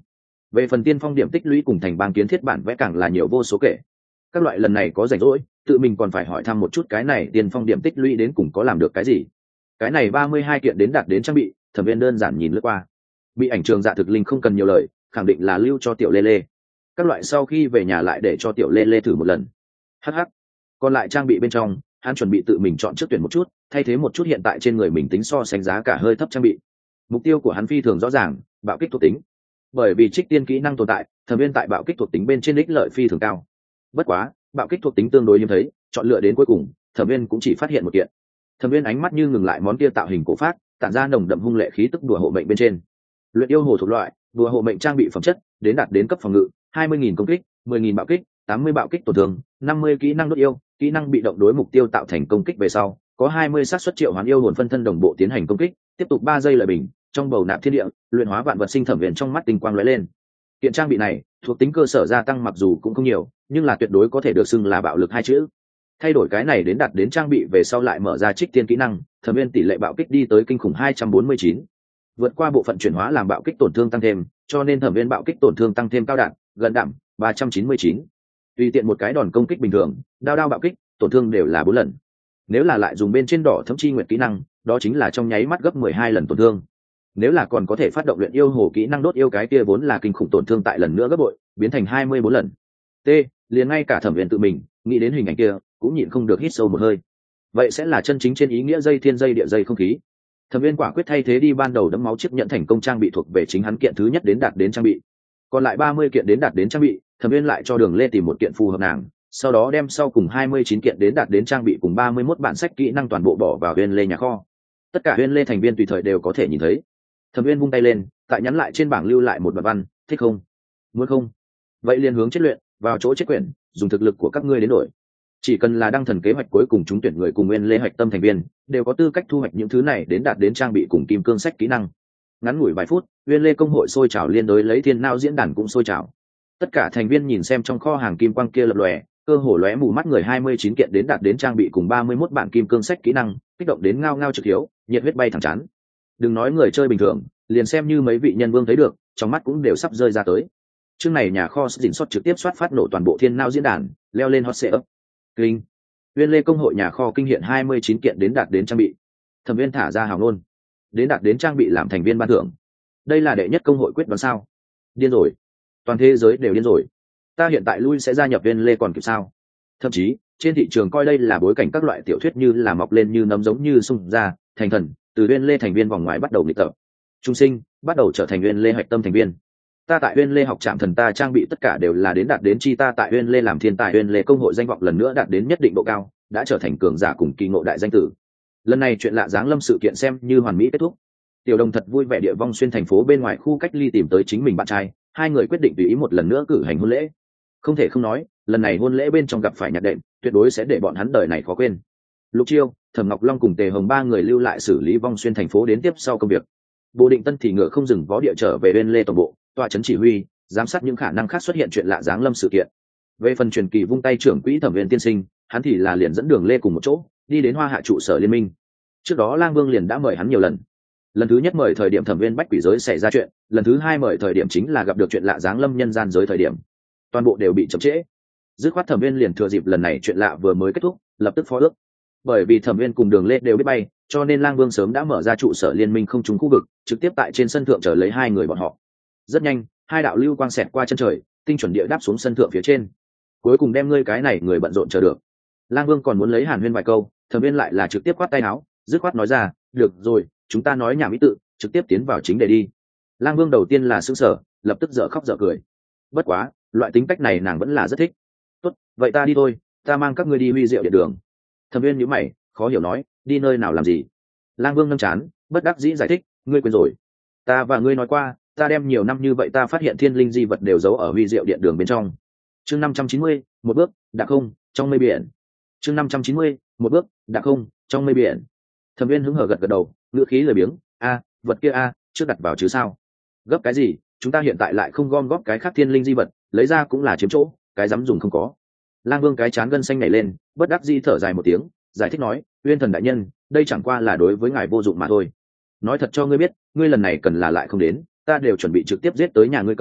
[SPEAKER 1] Về phần tiên phong điểm tích lũy cùng thành bang kiến thiết bản vẽ càng là nhiều vô số kể. Các loại lần này có rảnh rỗi, tự mình còn phải hỏi thăm một chút cái này tiên phong điểm tích lũy đến cùng có làm được cái gì. Cái này ba mươi hai kiện đến đạt đến trang bị, Thẩm Viên đơn giản nhìn lướt qua. Bị ảnh trường Dạ Thực Linh không cần nhiều lời, khẳng định là lưu cho Tiểu Lê Lê. Các loại sau khi về nhà lại để cho Tiểu Lê Lê thử một lần. Hắc hắc. Còn lại trang bị bên trong, hắn chuẩn bị tự mình chọn trước tuyển một chút, thay thế một chút hiện tại trên người mình tính so sánh giá cả hơi thấp trang bị. Mục tiêu của hắn phi thường rõ ràng, bạo kích thuộc tính. Bởi vì trích tiên kỹ năng tồn tại, Thẩm Viên tại bạo kích thuộc tính bên trên ích lợi phi thường cao. Bất quá, bạo kích thuộc tính tương đối hiếm thấy, chọn lựa đến cuối cùng, Thẩm Viên cũng chỉ phát hiện một kiện. Thẩm Viên ánh mắt như ngừng lại món kia tạo hình cổ phát, tản ra nồng đậm hung lệ khí tức đùa hộ mệnh bên trên. Luyện yêu hồ thuộc loại, đùa hộ mệnh trang bị phẩm chất, đến đạt đến cấp phòng ngự, hai mươi nghìn công kích, mười nghìn bạo kích, tám mươi bạo kích tổn thương, năm mươi kỹ năng đốt yêu, kỹ năng bị động đối mục tiêu tạo thành công kích về sau, có hai mươi xác suất triệu hoán yêu hồn phân thân đồng bộ tiến hành công kích, tiếp tục ba giây lợi bình, trong bầu nạp thiên địa, luyện hóa vạn vật sinh. Thẩm Viên trong mắt tinh quang lóe lên. Kiện trang bị này, thuộc tính cơ sở gia tăng mặc dù cũng không nhiều, nhưng là tuyệt đối có thể được xưng là bạo lực hai chữ. Thay đổi cái này đến đạt đến trang bị về sau lại mở ra trích tiên kỹ năng, Thẩm Viên tỷ lệ bạo kích đi tới kinh khủng hai trăm bốn mươi chín. Vượt qua bộ phận chuyển hóa làm bạo kích tổn thương tăng thêm, cho nên Thẩm Viên bạo kích tổn thương tăng thêm cao đẳng, gần đẳng, ba trăm chín mươi chín. Tùy tiện một cái đòn công kích bình thường, đao đao bạo kích, tổn thương đều là bốn lần. Nếu là lại dùng bên trên đỏ thấm chi nguyệt kỹ năng, đó chính là trong nháy mắt gấp mười hai lần tổn thương. Nếu là còn có thể phát động luyện yêu hồ kỹ năng đốt yêu, cái kia vốn là kinh khủng tổn thương tại lần nữa gấp bội, biến thành hai mươi bốn lần. T, liền ngay cả Thẩm Viên tự mình nghĩ đến hình ảnh kia, cũng nhịn không được hít sâu một hơi. Vậy sẽ là chân chính trên ý nghĩa dây thiên dây địa dây không khí. Thẩm Viên quả quyết thay thế đi ban đầu đấm máu chiếc nhận thành công trang bị thuộc về chính hắn kiện thứ nhất đến đạt đến trang bị. Còn lại ba mươi kiện đến đạt đến trang bị, Thẩm Viên lại cho Đường Lê tìm một kiện phù hợp nàng, sau đó đem sau cùng hai mươi chín kiện đến đạt đến trang bị cùng ba mươi mốt bản sách kỹ năng toàn bộ bỏ vào Huyên Lê nhà kho. Tất cả Huyên Lê thành viên tùy thời đều có thể nhìn thấy. Thẩm Viên vung tay lên, tại nhắn lại trên bảng lưu lại một đoạn văn, thích không? Muốn không? Vậy liền hướng chết luyện, vào chỗ chết quyển, dùng thực lực của các ngươi đến đổi. Chỉ cần là đăng thần kế hoạch cuối cùng trúng tuyển người cùng Nguyên Lê hoạch tâm thành viên, đều có tư cách thu hoạch những thứ này đến đạt đến trang bị cùng kim cương sách kỹ năng. Ngắn ngủi vài phút, Nguyên Lê công hội sôi trào liên đối lấy thiên nao diễn đàn cũng sôi trào. Tất cả thành viên nhìn xem trong kho hàng kim quang kia lập lòe, cơ hồ lóe mù mắt người hai mươi chín kiện đến đạt đến trang bị cùng ba mươi mốt bản kim cương sách kỹ năng, kích động đến ngao ngao trực hiếu, nhiệt huyết bay thẳng chán. Đừng nói người chơi bình thường, liền xem như mấy vị nhân vương thấy được, trong mắt cũng đều sắp rơi ra tới. Chương này nhà kho dình sót trực tiếp soát phát nổ toàn bộ thiên nao diễn đàn, leo lên hot search. Kinh. Nguyên Lê công hội nhà kho kinh hiện hai mươi chín kiện đến đạt đến trang bị. Thẩm Viên thả ra hào ngôn, đến đạt đến trang bị làm thành viên ban thưởng. Đây là đệ nhất công hội quyết đoán sao? Điên rồi, toàn thế giới đều điên rồi. Ta hiện tại lui sẽ gia nhập Nguyên Lê còn kịp sao? Thậm chí trên thị trường coi đây là bối cảnh các loại tiểu thuyết như là mọc lên như nấm giống như sung ra thành thần, từ Nguyên Lê thành viên vòng ngoài bắt đầu nghịch tập trung sinh, bắt đầu trở thành Nguyên Lê hoạch tâm thành viên. Ta tại Nguyên Lê học trạm thần, ta trang bị tất cả đều là đến đạt đến chi ta tại Nguyên Lê làm thiên tài, Nguyên Lê công hội danh vọng lần nữa đạt đến nhất định độ cao, đã trở thành cường giả cùng kỳ ngộ đại danh tử. Lần này chuyện lạ giáng lâm sự kiện xem như hoàn mỹ kết thúc. Tiểu Đồng thật vui vẻ địa vong xuyên thành phố bên ngoài khu cách ly tìm tới chính mình bạn trai, hai người quyết định tùy ý một lần nữa cử hành hôn lễ. Không thể không nói, lần này hôn lễ bên trong gặp phải nhạc đệm, tuyệt đối sẽ để bọn hắn đời này khó quên. Lục Chiêu, Thẩm Ngọc Long cùng Tề Hồng ba người lưu lại xử lý vong xuyên thành phố đến tiếp sau công việc. Bồ Định Tân thì ngựa không dừng vó địa trở về Nguyên Lê tổng bộ, tọa trấn chỉ huy, giám sát những khả năng khác xuất hiện chuyện lạ giáng lâm sự kiện. Về phần truyền kỳ vung tay trưởng quỹ Thẩm Viên tiên sinh, hắn thì là liền dẫn Đường Lê cùng một chỗ đi đến Hoa Hạ trụ sở liên minh. Trước đó Lang Vương liền đã mời hắn nhiều lần. Lần thứ nhất mời thời điểm Thẩm Viên bách quỷ giới xảy ra chuyện, lần thứ hai mời thời điểm chính là gặp được chuyện lạ giáng lâm nhân gian giới thời điểm, toàn bộ đều bị chậm trễ. Dứt khoát Thẩm Viên liền thừa dịp lần này chuyện lạ vừa mới kết thúc, lập tức phó ước. Bởi vì Thẩm Viên cùng Đường Lê đều biết bay, cho nên Lang Vương sớm đã mở ra trụ sở liên minh không trúng khu vực, trực tiếp tại trên sân thượng chờ lấy hai người bọn họ. Rất nhanh, hai đạo lưu quang xẹt qua chân trời, tinh chuẩn địa đáp xuống sân thượng phía trên. Cuối cùng đem ngươi cái này người bận rộn chờ được. Lang Vương còn muốn lấy Hàn Huyên vài câu, Thẩm Viên lại là trực tiếp quát tay áo, dứt khoát nói ra, được rồi, chúng ta nói nhảm ý tự, trực tiếp tiến vào chính đề đi. Lang Vương đầu tiên là sững sờ, lập tức dở khóc dở cười. Bất quá, loại tính cách này nàng vẫn là rất thích. Tốt, vậy ta đi thôi, ta mang các ngươi đi Huy Diệu điện đường. Thẩm Viên nhíu mày, khó hiểu nói, đi nơi nào làm gì? Lang Vương nâng chán, bất đắc dĩ giải thích, ngươi quên rồi. Ta và ngươi nói qua, ta đem nhiều năm như vậy ta phát hiện thiên linh di vật đều giấu ở Huy Diệu điện đường bên trong. Chương năm trăm chín mươi, một bước, đã không, trong mây biển. Chương năm trăm chín mươi, một bước, đã không, trong mây biển. Thẩm Viên hứng hở gật gật đầu, ngữ khí lười biếng, a, vật kia a, trước đặt vào chứ sao? Gấp cái gì, chúng ta hiện tại lại không gom góp cái khác thiên linh di vật, lấy ra cũng là chiếm chỗ, cái dám dùng không có. Lang Vương cái chán gân xanh nảy lên, bất đắc dĩ thở dài một tiếng, giải thích nói, Uyên Thần đại nhân, đây chẳng qua là đối với ngài vô dụng mà thôi. Nói thật cho ngươi biết, ngươi lần này cần là lại không đến, ta đều chuẩn bị trực tiếp giết tới nhà ngươi cổng,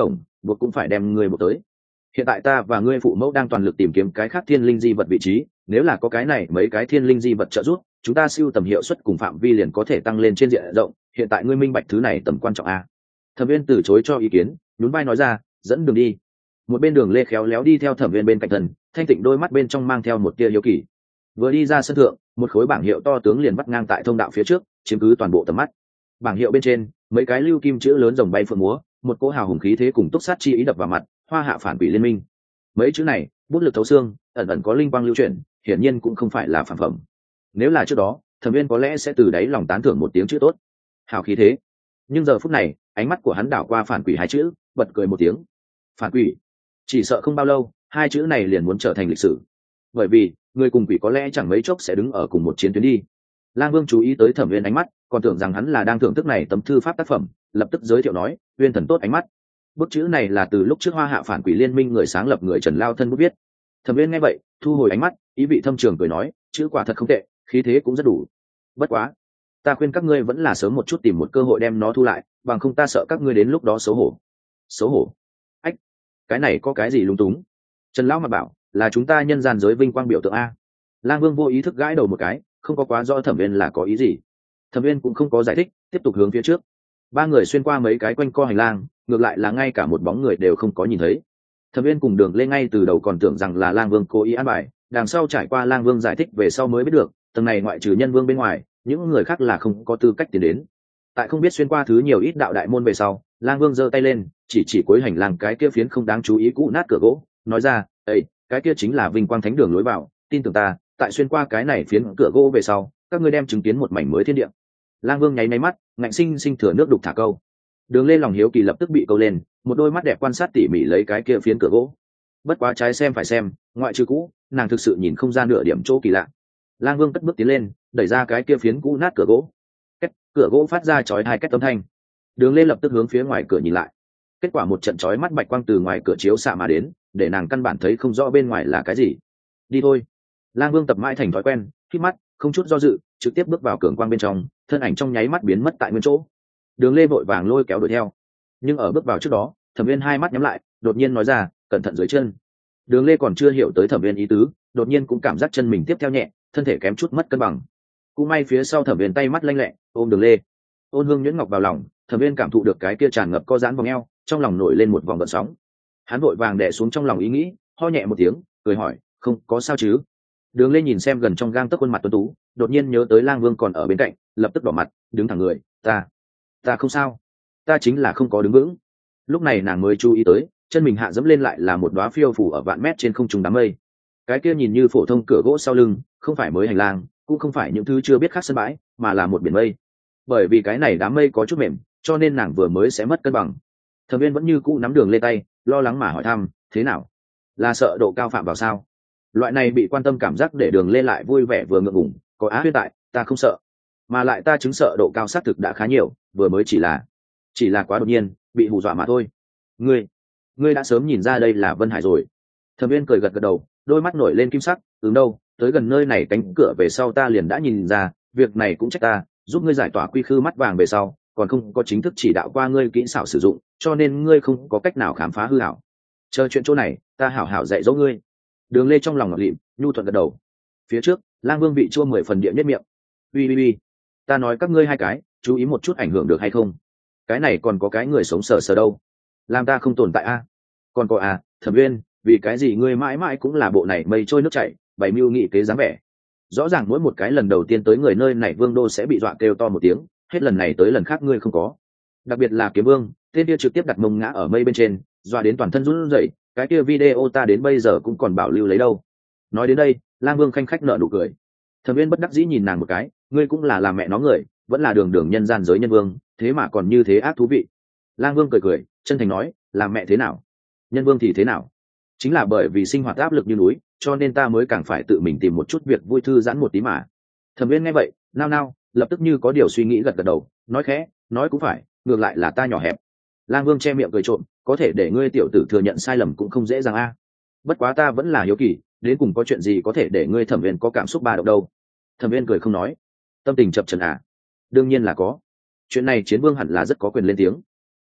[SPEAKER 1] buộc cũng phải đem ngươi buộc tới. Hiện tại ta và ngươi phụ mẫu đang toàn lực tìm kiếm cái khác thiên linh di vật vị trí, nếu là có cái này mấy cái thiên linh di vật trợ giúp, chúng ta siêu tầm hiệu suất cùng phạm vi liền có thể tăng lên trên diện rộng. Hiện tại ngươi minh bạch thứ này tầm quan trọng a? Thẩm Viên từ chối cho ý kiến, nhún vai nói ra, dẫn đường đi. Một bên Đường Lê khéo léo đi theo Thẩm Viên bên cạnh thần, thanh tịnh đôi mắt bên trong mang theo một tia hiếu kỳ. Vừa đi ra sân thượng, một khối bảng hiệu to tướng liền vắt ngang tại thông đạo phía trước, chiếm cứ toàn bộ tầm mắt. Bảng hiệu bên trên, mấy cái lưu kim chữ lớn rồng bay phượng múa, một cỗ hào hùng khí thế cùng túc sát chi ý đập vào mặt, Hoa Hạ phản quỷ liên minh. Mấy chữ này, bút lực thấu xương, ẩn ẩn có linh quang lưu chuyển, hiển nhiên cũng không phải là phản phẩm. Nếu là trước đó, Thẩm Viên có lẽ sẽ từ đáy lòng tán thưởng một tiếng chữ tốt, hào khí thế. Nhưng giờ phút này, ánh mắt của hắn đảo qua phản quỷ hai chữ, bật cười một tiếng. Phản quỷ, chỉ sợ không bao lâu, hai chữ này liền muốn trở thành lịch sử. Bởi vì, người cùng quỷ có lẽ chẳng mấy chốc sẽ đứng ở cùng một chiến tuyến đi. Lang Vương chú ý tới Thẩm Viên ánh mắt, còn tưởng rằng hắn là đang thưởng thức này tấm thư pháp tác phẩm, lập tức giới thiệu nói, Uyên thần tốt ánh mắt. Bức chữ này là từ lúc trước Hoa Hạ phản quỷ liên minh người sáng lập người Trần Lao thân bút viết. Thẩm Viên nghe vậy, thu hồi ánh mắt, ý vị thâm trường cười nói, chữ quả thật không tệ, khí thế cũng rất đủ. Bất quá, ta khuyên các ngươi vẫn là sớm một chút tìm một cơ hội đem nó thu lại, bằng không ta sợ các ngươi đến lúc đó xấu hổ. Xấu hổ? Ách, cái này có cái gì lung túng? Trần Lão mà bảo, là chúng ta nhân gian giới vinh quang biểu tượng a. Lang Vương vô ý thức gãi đầu một cái, không có quá rõ Thẩm Viên là có ý gì. Thẩm Viên cũng không có giải thích, tiếp tục hướng phía trước. Ba người xuyên qua mấy cái quanh co hành lang, ngược lại là ngay cả một bóng người đều không có nhìn thấy. Thẩm Viên cùng Đường Lê ngay từ đầu còn tưởng rằng là Lang Vương cố ý an bài, đằng sau trải qua Lang Vương giải thích về sau mới biết được, tầng này ngoại trừ nhân vương bên ngoài, những người khác là không có tư cách tiến đến. Tại không biết xuyên qua thứ nhiều ít đạo đại môn về sau, Lang Vương giơ tay lên, chỉ chỉ cuối hành lang cái kia phiến không đáng chú ý cũ nát cửa gỗ, nói ra, "Ê, cái kia chính là Vinh Quang Thánh Đường lối vào, tin tưởng ta, tại xuyên qua cái này phiến cửa gỗ về sau, các ngươi đem chứng kiến một mảnh mới thiên địa." Lang Vương nháy máy mắt, ngạnh sinh sinh thừa nước đục thả câu. Đường Lê lòng hiếu kỳ lập tức bị câu lên, một đôi mắt đẹp quan sát tỉ mỉ lấy cái kia phiến cửa gỗ. Bất quá trái xem phải xem, ngoại trừ cũ, nàng thực sự nhìn không ra nửa điểm chỗ kỳ lạ. Lang Vương cất bước tiến lên, đẩy ra cái kia phiến cũ nát cửa gỗ. Kết, cửa gỗ phát ra chói hai két âm thanh. Đường Lê lập tức hướng phía ngoài cửa nhìn lại. Kết quả một trận chói mắt bạch quang từ ngoài cửa chiếu xạ mà đến, để nàng căn bản thấy không rõ bên ngoài là cái gì. Đi thôi. Lang Vương tập mãi thành thói quen, khép mắt, không chút do dự, trực tiếp bước vào cường quang bên trong, thân ảnh trong nháy mắt biến mất tại nguyên chỗ. Đường Lê vội vàng lôi kéo đuổi theo. Nhưng ở bước vào trước đó, Thẩm Viên hai mắt nhắm lại, đột nhiên nói ra, cẩn thận dưới chân. Đường Lê còn chưa hiểu tới Thẩm Viên ý tứ, đột nhiên cũng cảm giác chân mình tiếp theo nhẹ, thân thể kém chút mất cân bằng. Cũng may phía sau Thẩm Viên tay mắt lanh lẹ, ôm Đường Lê. Ôn Hương nhuyễn ngọc vào lòng, Thẩm Viên cảm thụ được cái kia tràn ngập co giãn vòng eo, trong lòng nổi lên một vòng gợn sóng. Hắn vội vàng đè xuống trong lòng ý nghĩ, ho nhẹ một tiếng, cười hỏi, không có sao chứ? Đường Lê nhìn xem gần trong gang tấc khuôn mặt tuấn tú, đột nhiên nhớ tới Lang Vương còn ở bên cạnh, lập tức đỏ mặt, đứng thẳng người, ta, ta không sao, ta chính là không có đứng vững. Lúc này nàng mới chú ý tới, chân mình hạ dẫm lên lại là một đóa phiêu phủ ở vạn mét trên không trung đám mây. Cái kia nhìn như phổ thông cửa gỗ sau lưng, không phải mới hành lang, cũng không phải những thứ chưa biết khác sân bãi, mà là một biển mây. Bởi vì cái này đám mây có chút mềm, cho nên nàng vừa mới sẽ mất cân bằng. Thẩm Viên vẫn như cũ nắm Đường Lê tay, lo lắng mà hỏi thăm, thế nào? Là sợ độ cao phạm vào sao? Loại này bị quan tâm cảm giác để Đường Lê lại vui vẻ vừa ngượng ngùng, có Á Huyên tại, ta không sợ, mà lại ta chứng sợ độ cao xác thực đã khá nhiều, vừa mới chỉ là, chỉ là quá đột nhiên, bị hù dọa mà thôi. Ngươi, ngươi đã sớm nhìn ra đây là Vân Hải rồi. Thẩm Viên cười gật gật đầu, đôi mắt nổi lên kim sắc, ứng đâu, tới gần nơi này cánh cửa về sau ta liền đã nhìn ra, việc này cũng trách ta, giúp ngươi giải tỏa quy khư mắt vàng về sau, còn không có chính thức chỉ đạo qua ngươi kỹ xảo sử dụng, cho nên ngươi không có cách nào khám phá hư hảo. Chờ chuyện chỗ này, ta hảo hảo dạy dỗ ngươi. Đường Lê trong lòng ngọt lịm, nhu thuận gật đầu. Phía trước, Lang Vương vị chua mười phần địa nhất miệng. Uy uy uy, ta nói các ngươi hai cái, chú ý một chút ảnh hưởng được hay không? Cái này còn có cái người sống sờ sờ đâu, làm ta không tồn tại a? À? Còn có à, Thẩm Viên, vì cái gì ngươi mãi mãi cũng là bộ này mây trôi nước chảy, bày mưu nghị kế dáng vẻ. Rõ ràng mỗi một cái lần đầu tiên tới người nơi này Vương đô sẽ bị dọa kêu to một tiếng, hết lần này tới lần khác ngươi không có. Đặc biệt là Kiếm Vương, tên kia trực tiếp đặt mông ngã ở mây bên trên, dọa đến toàn thân run rẩy, cái kia video ta đến bây giờ cũng còn bảo lưu lấy đâu. Nói đến đây, Lang Vương khanh khách nở nụ cười. Thẩm Viên bất đắc dĩ nhìn nàng một cái, ngươi cũng là làm mẹ nó người, vẫn là đường đường nhân gian giới nhân vương, thế mà còn như thế ác thú vị. Lang Vương cười cười, chân thành nói, làm mẹ thế nào, nhân vương thì thế nào? Chính là bởi vì sinh hoạt áp lực như núi, cho nên ta mới càng phải tự mình tìm một chút việc vui thư giãn một tí mà. Thẩm Viên nghe vậy, nao nao, lập tức như có điều suy nghĩ gật gật đầu, nói khẽ, nói cũng phải, ngược lại là ta nhỏ hẹp. Lang Vương che miệng cười trộm, có thể để ngươi tiểu tử thừa nhận sai lầm cũng không dễ dàng a. Bất quá ta vẫn là hiếu kỳ, đến cùng có chuyện gì có thể để ngươi Thẩm Viên có cảm xúc ba động đâu? Thẩm Viên cười không nói, tâm tình chập chờn à? Đương nhiên là có. Chuyện này Chiến Vương hẳn là rất có quyền lên tiếng.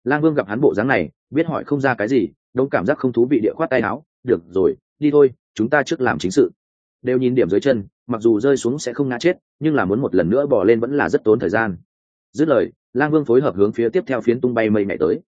[SPEAKER 1] Lang Vương gặp hắn bộ dáng này, biết hỏi không ra cái gì, đông cảm giác không thú vị địa khoát tay áo, được rồi, đi thôi, chúng ta trước làm chính sự. Đều nhìn điểm dưới chân, mặc dù rơi xuống sẽ không ngã chết, nhưng là muốn một lần nữa bò lên vẫn là rất tốn thời gian. Dứt lời, Lang Vương phối hợp hướng phía tiếp theo phiến tung bay mây nhảy tới.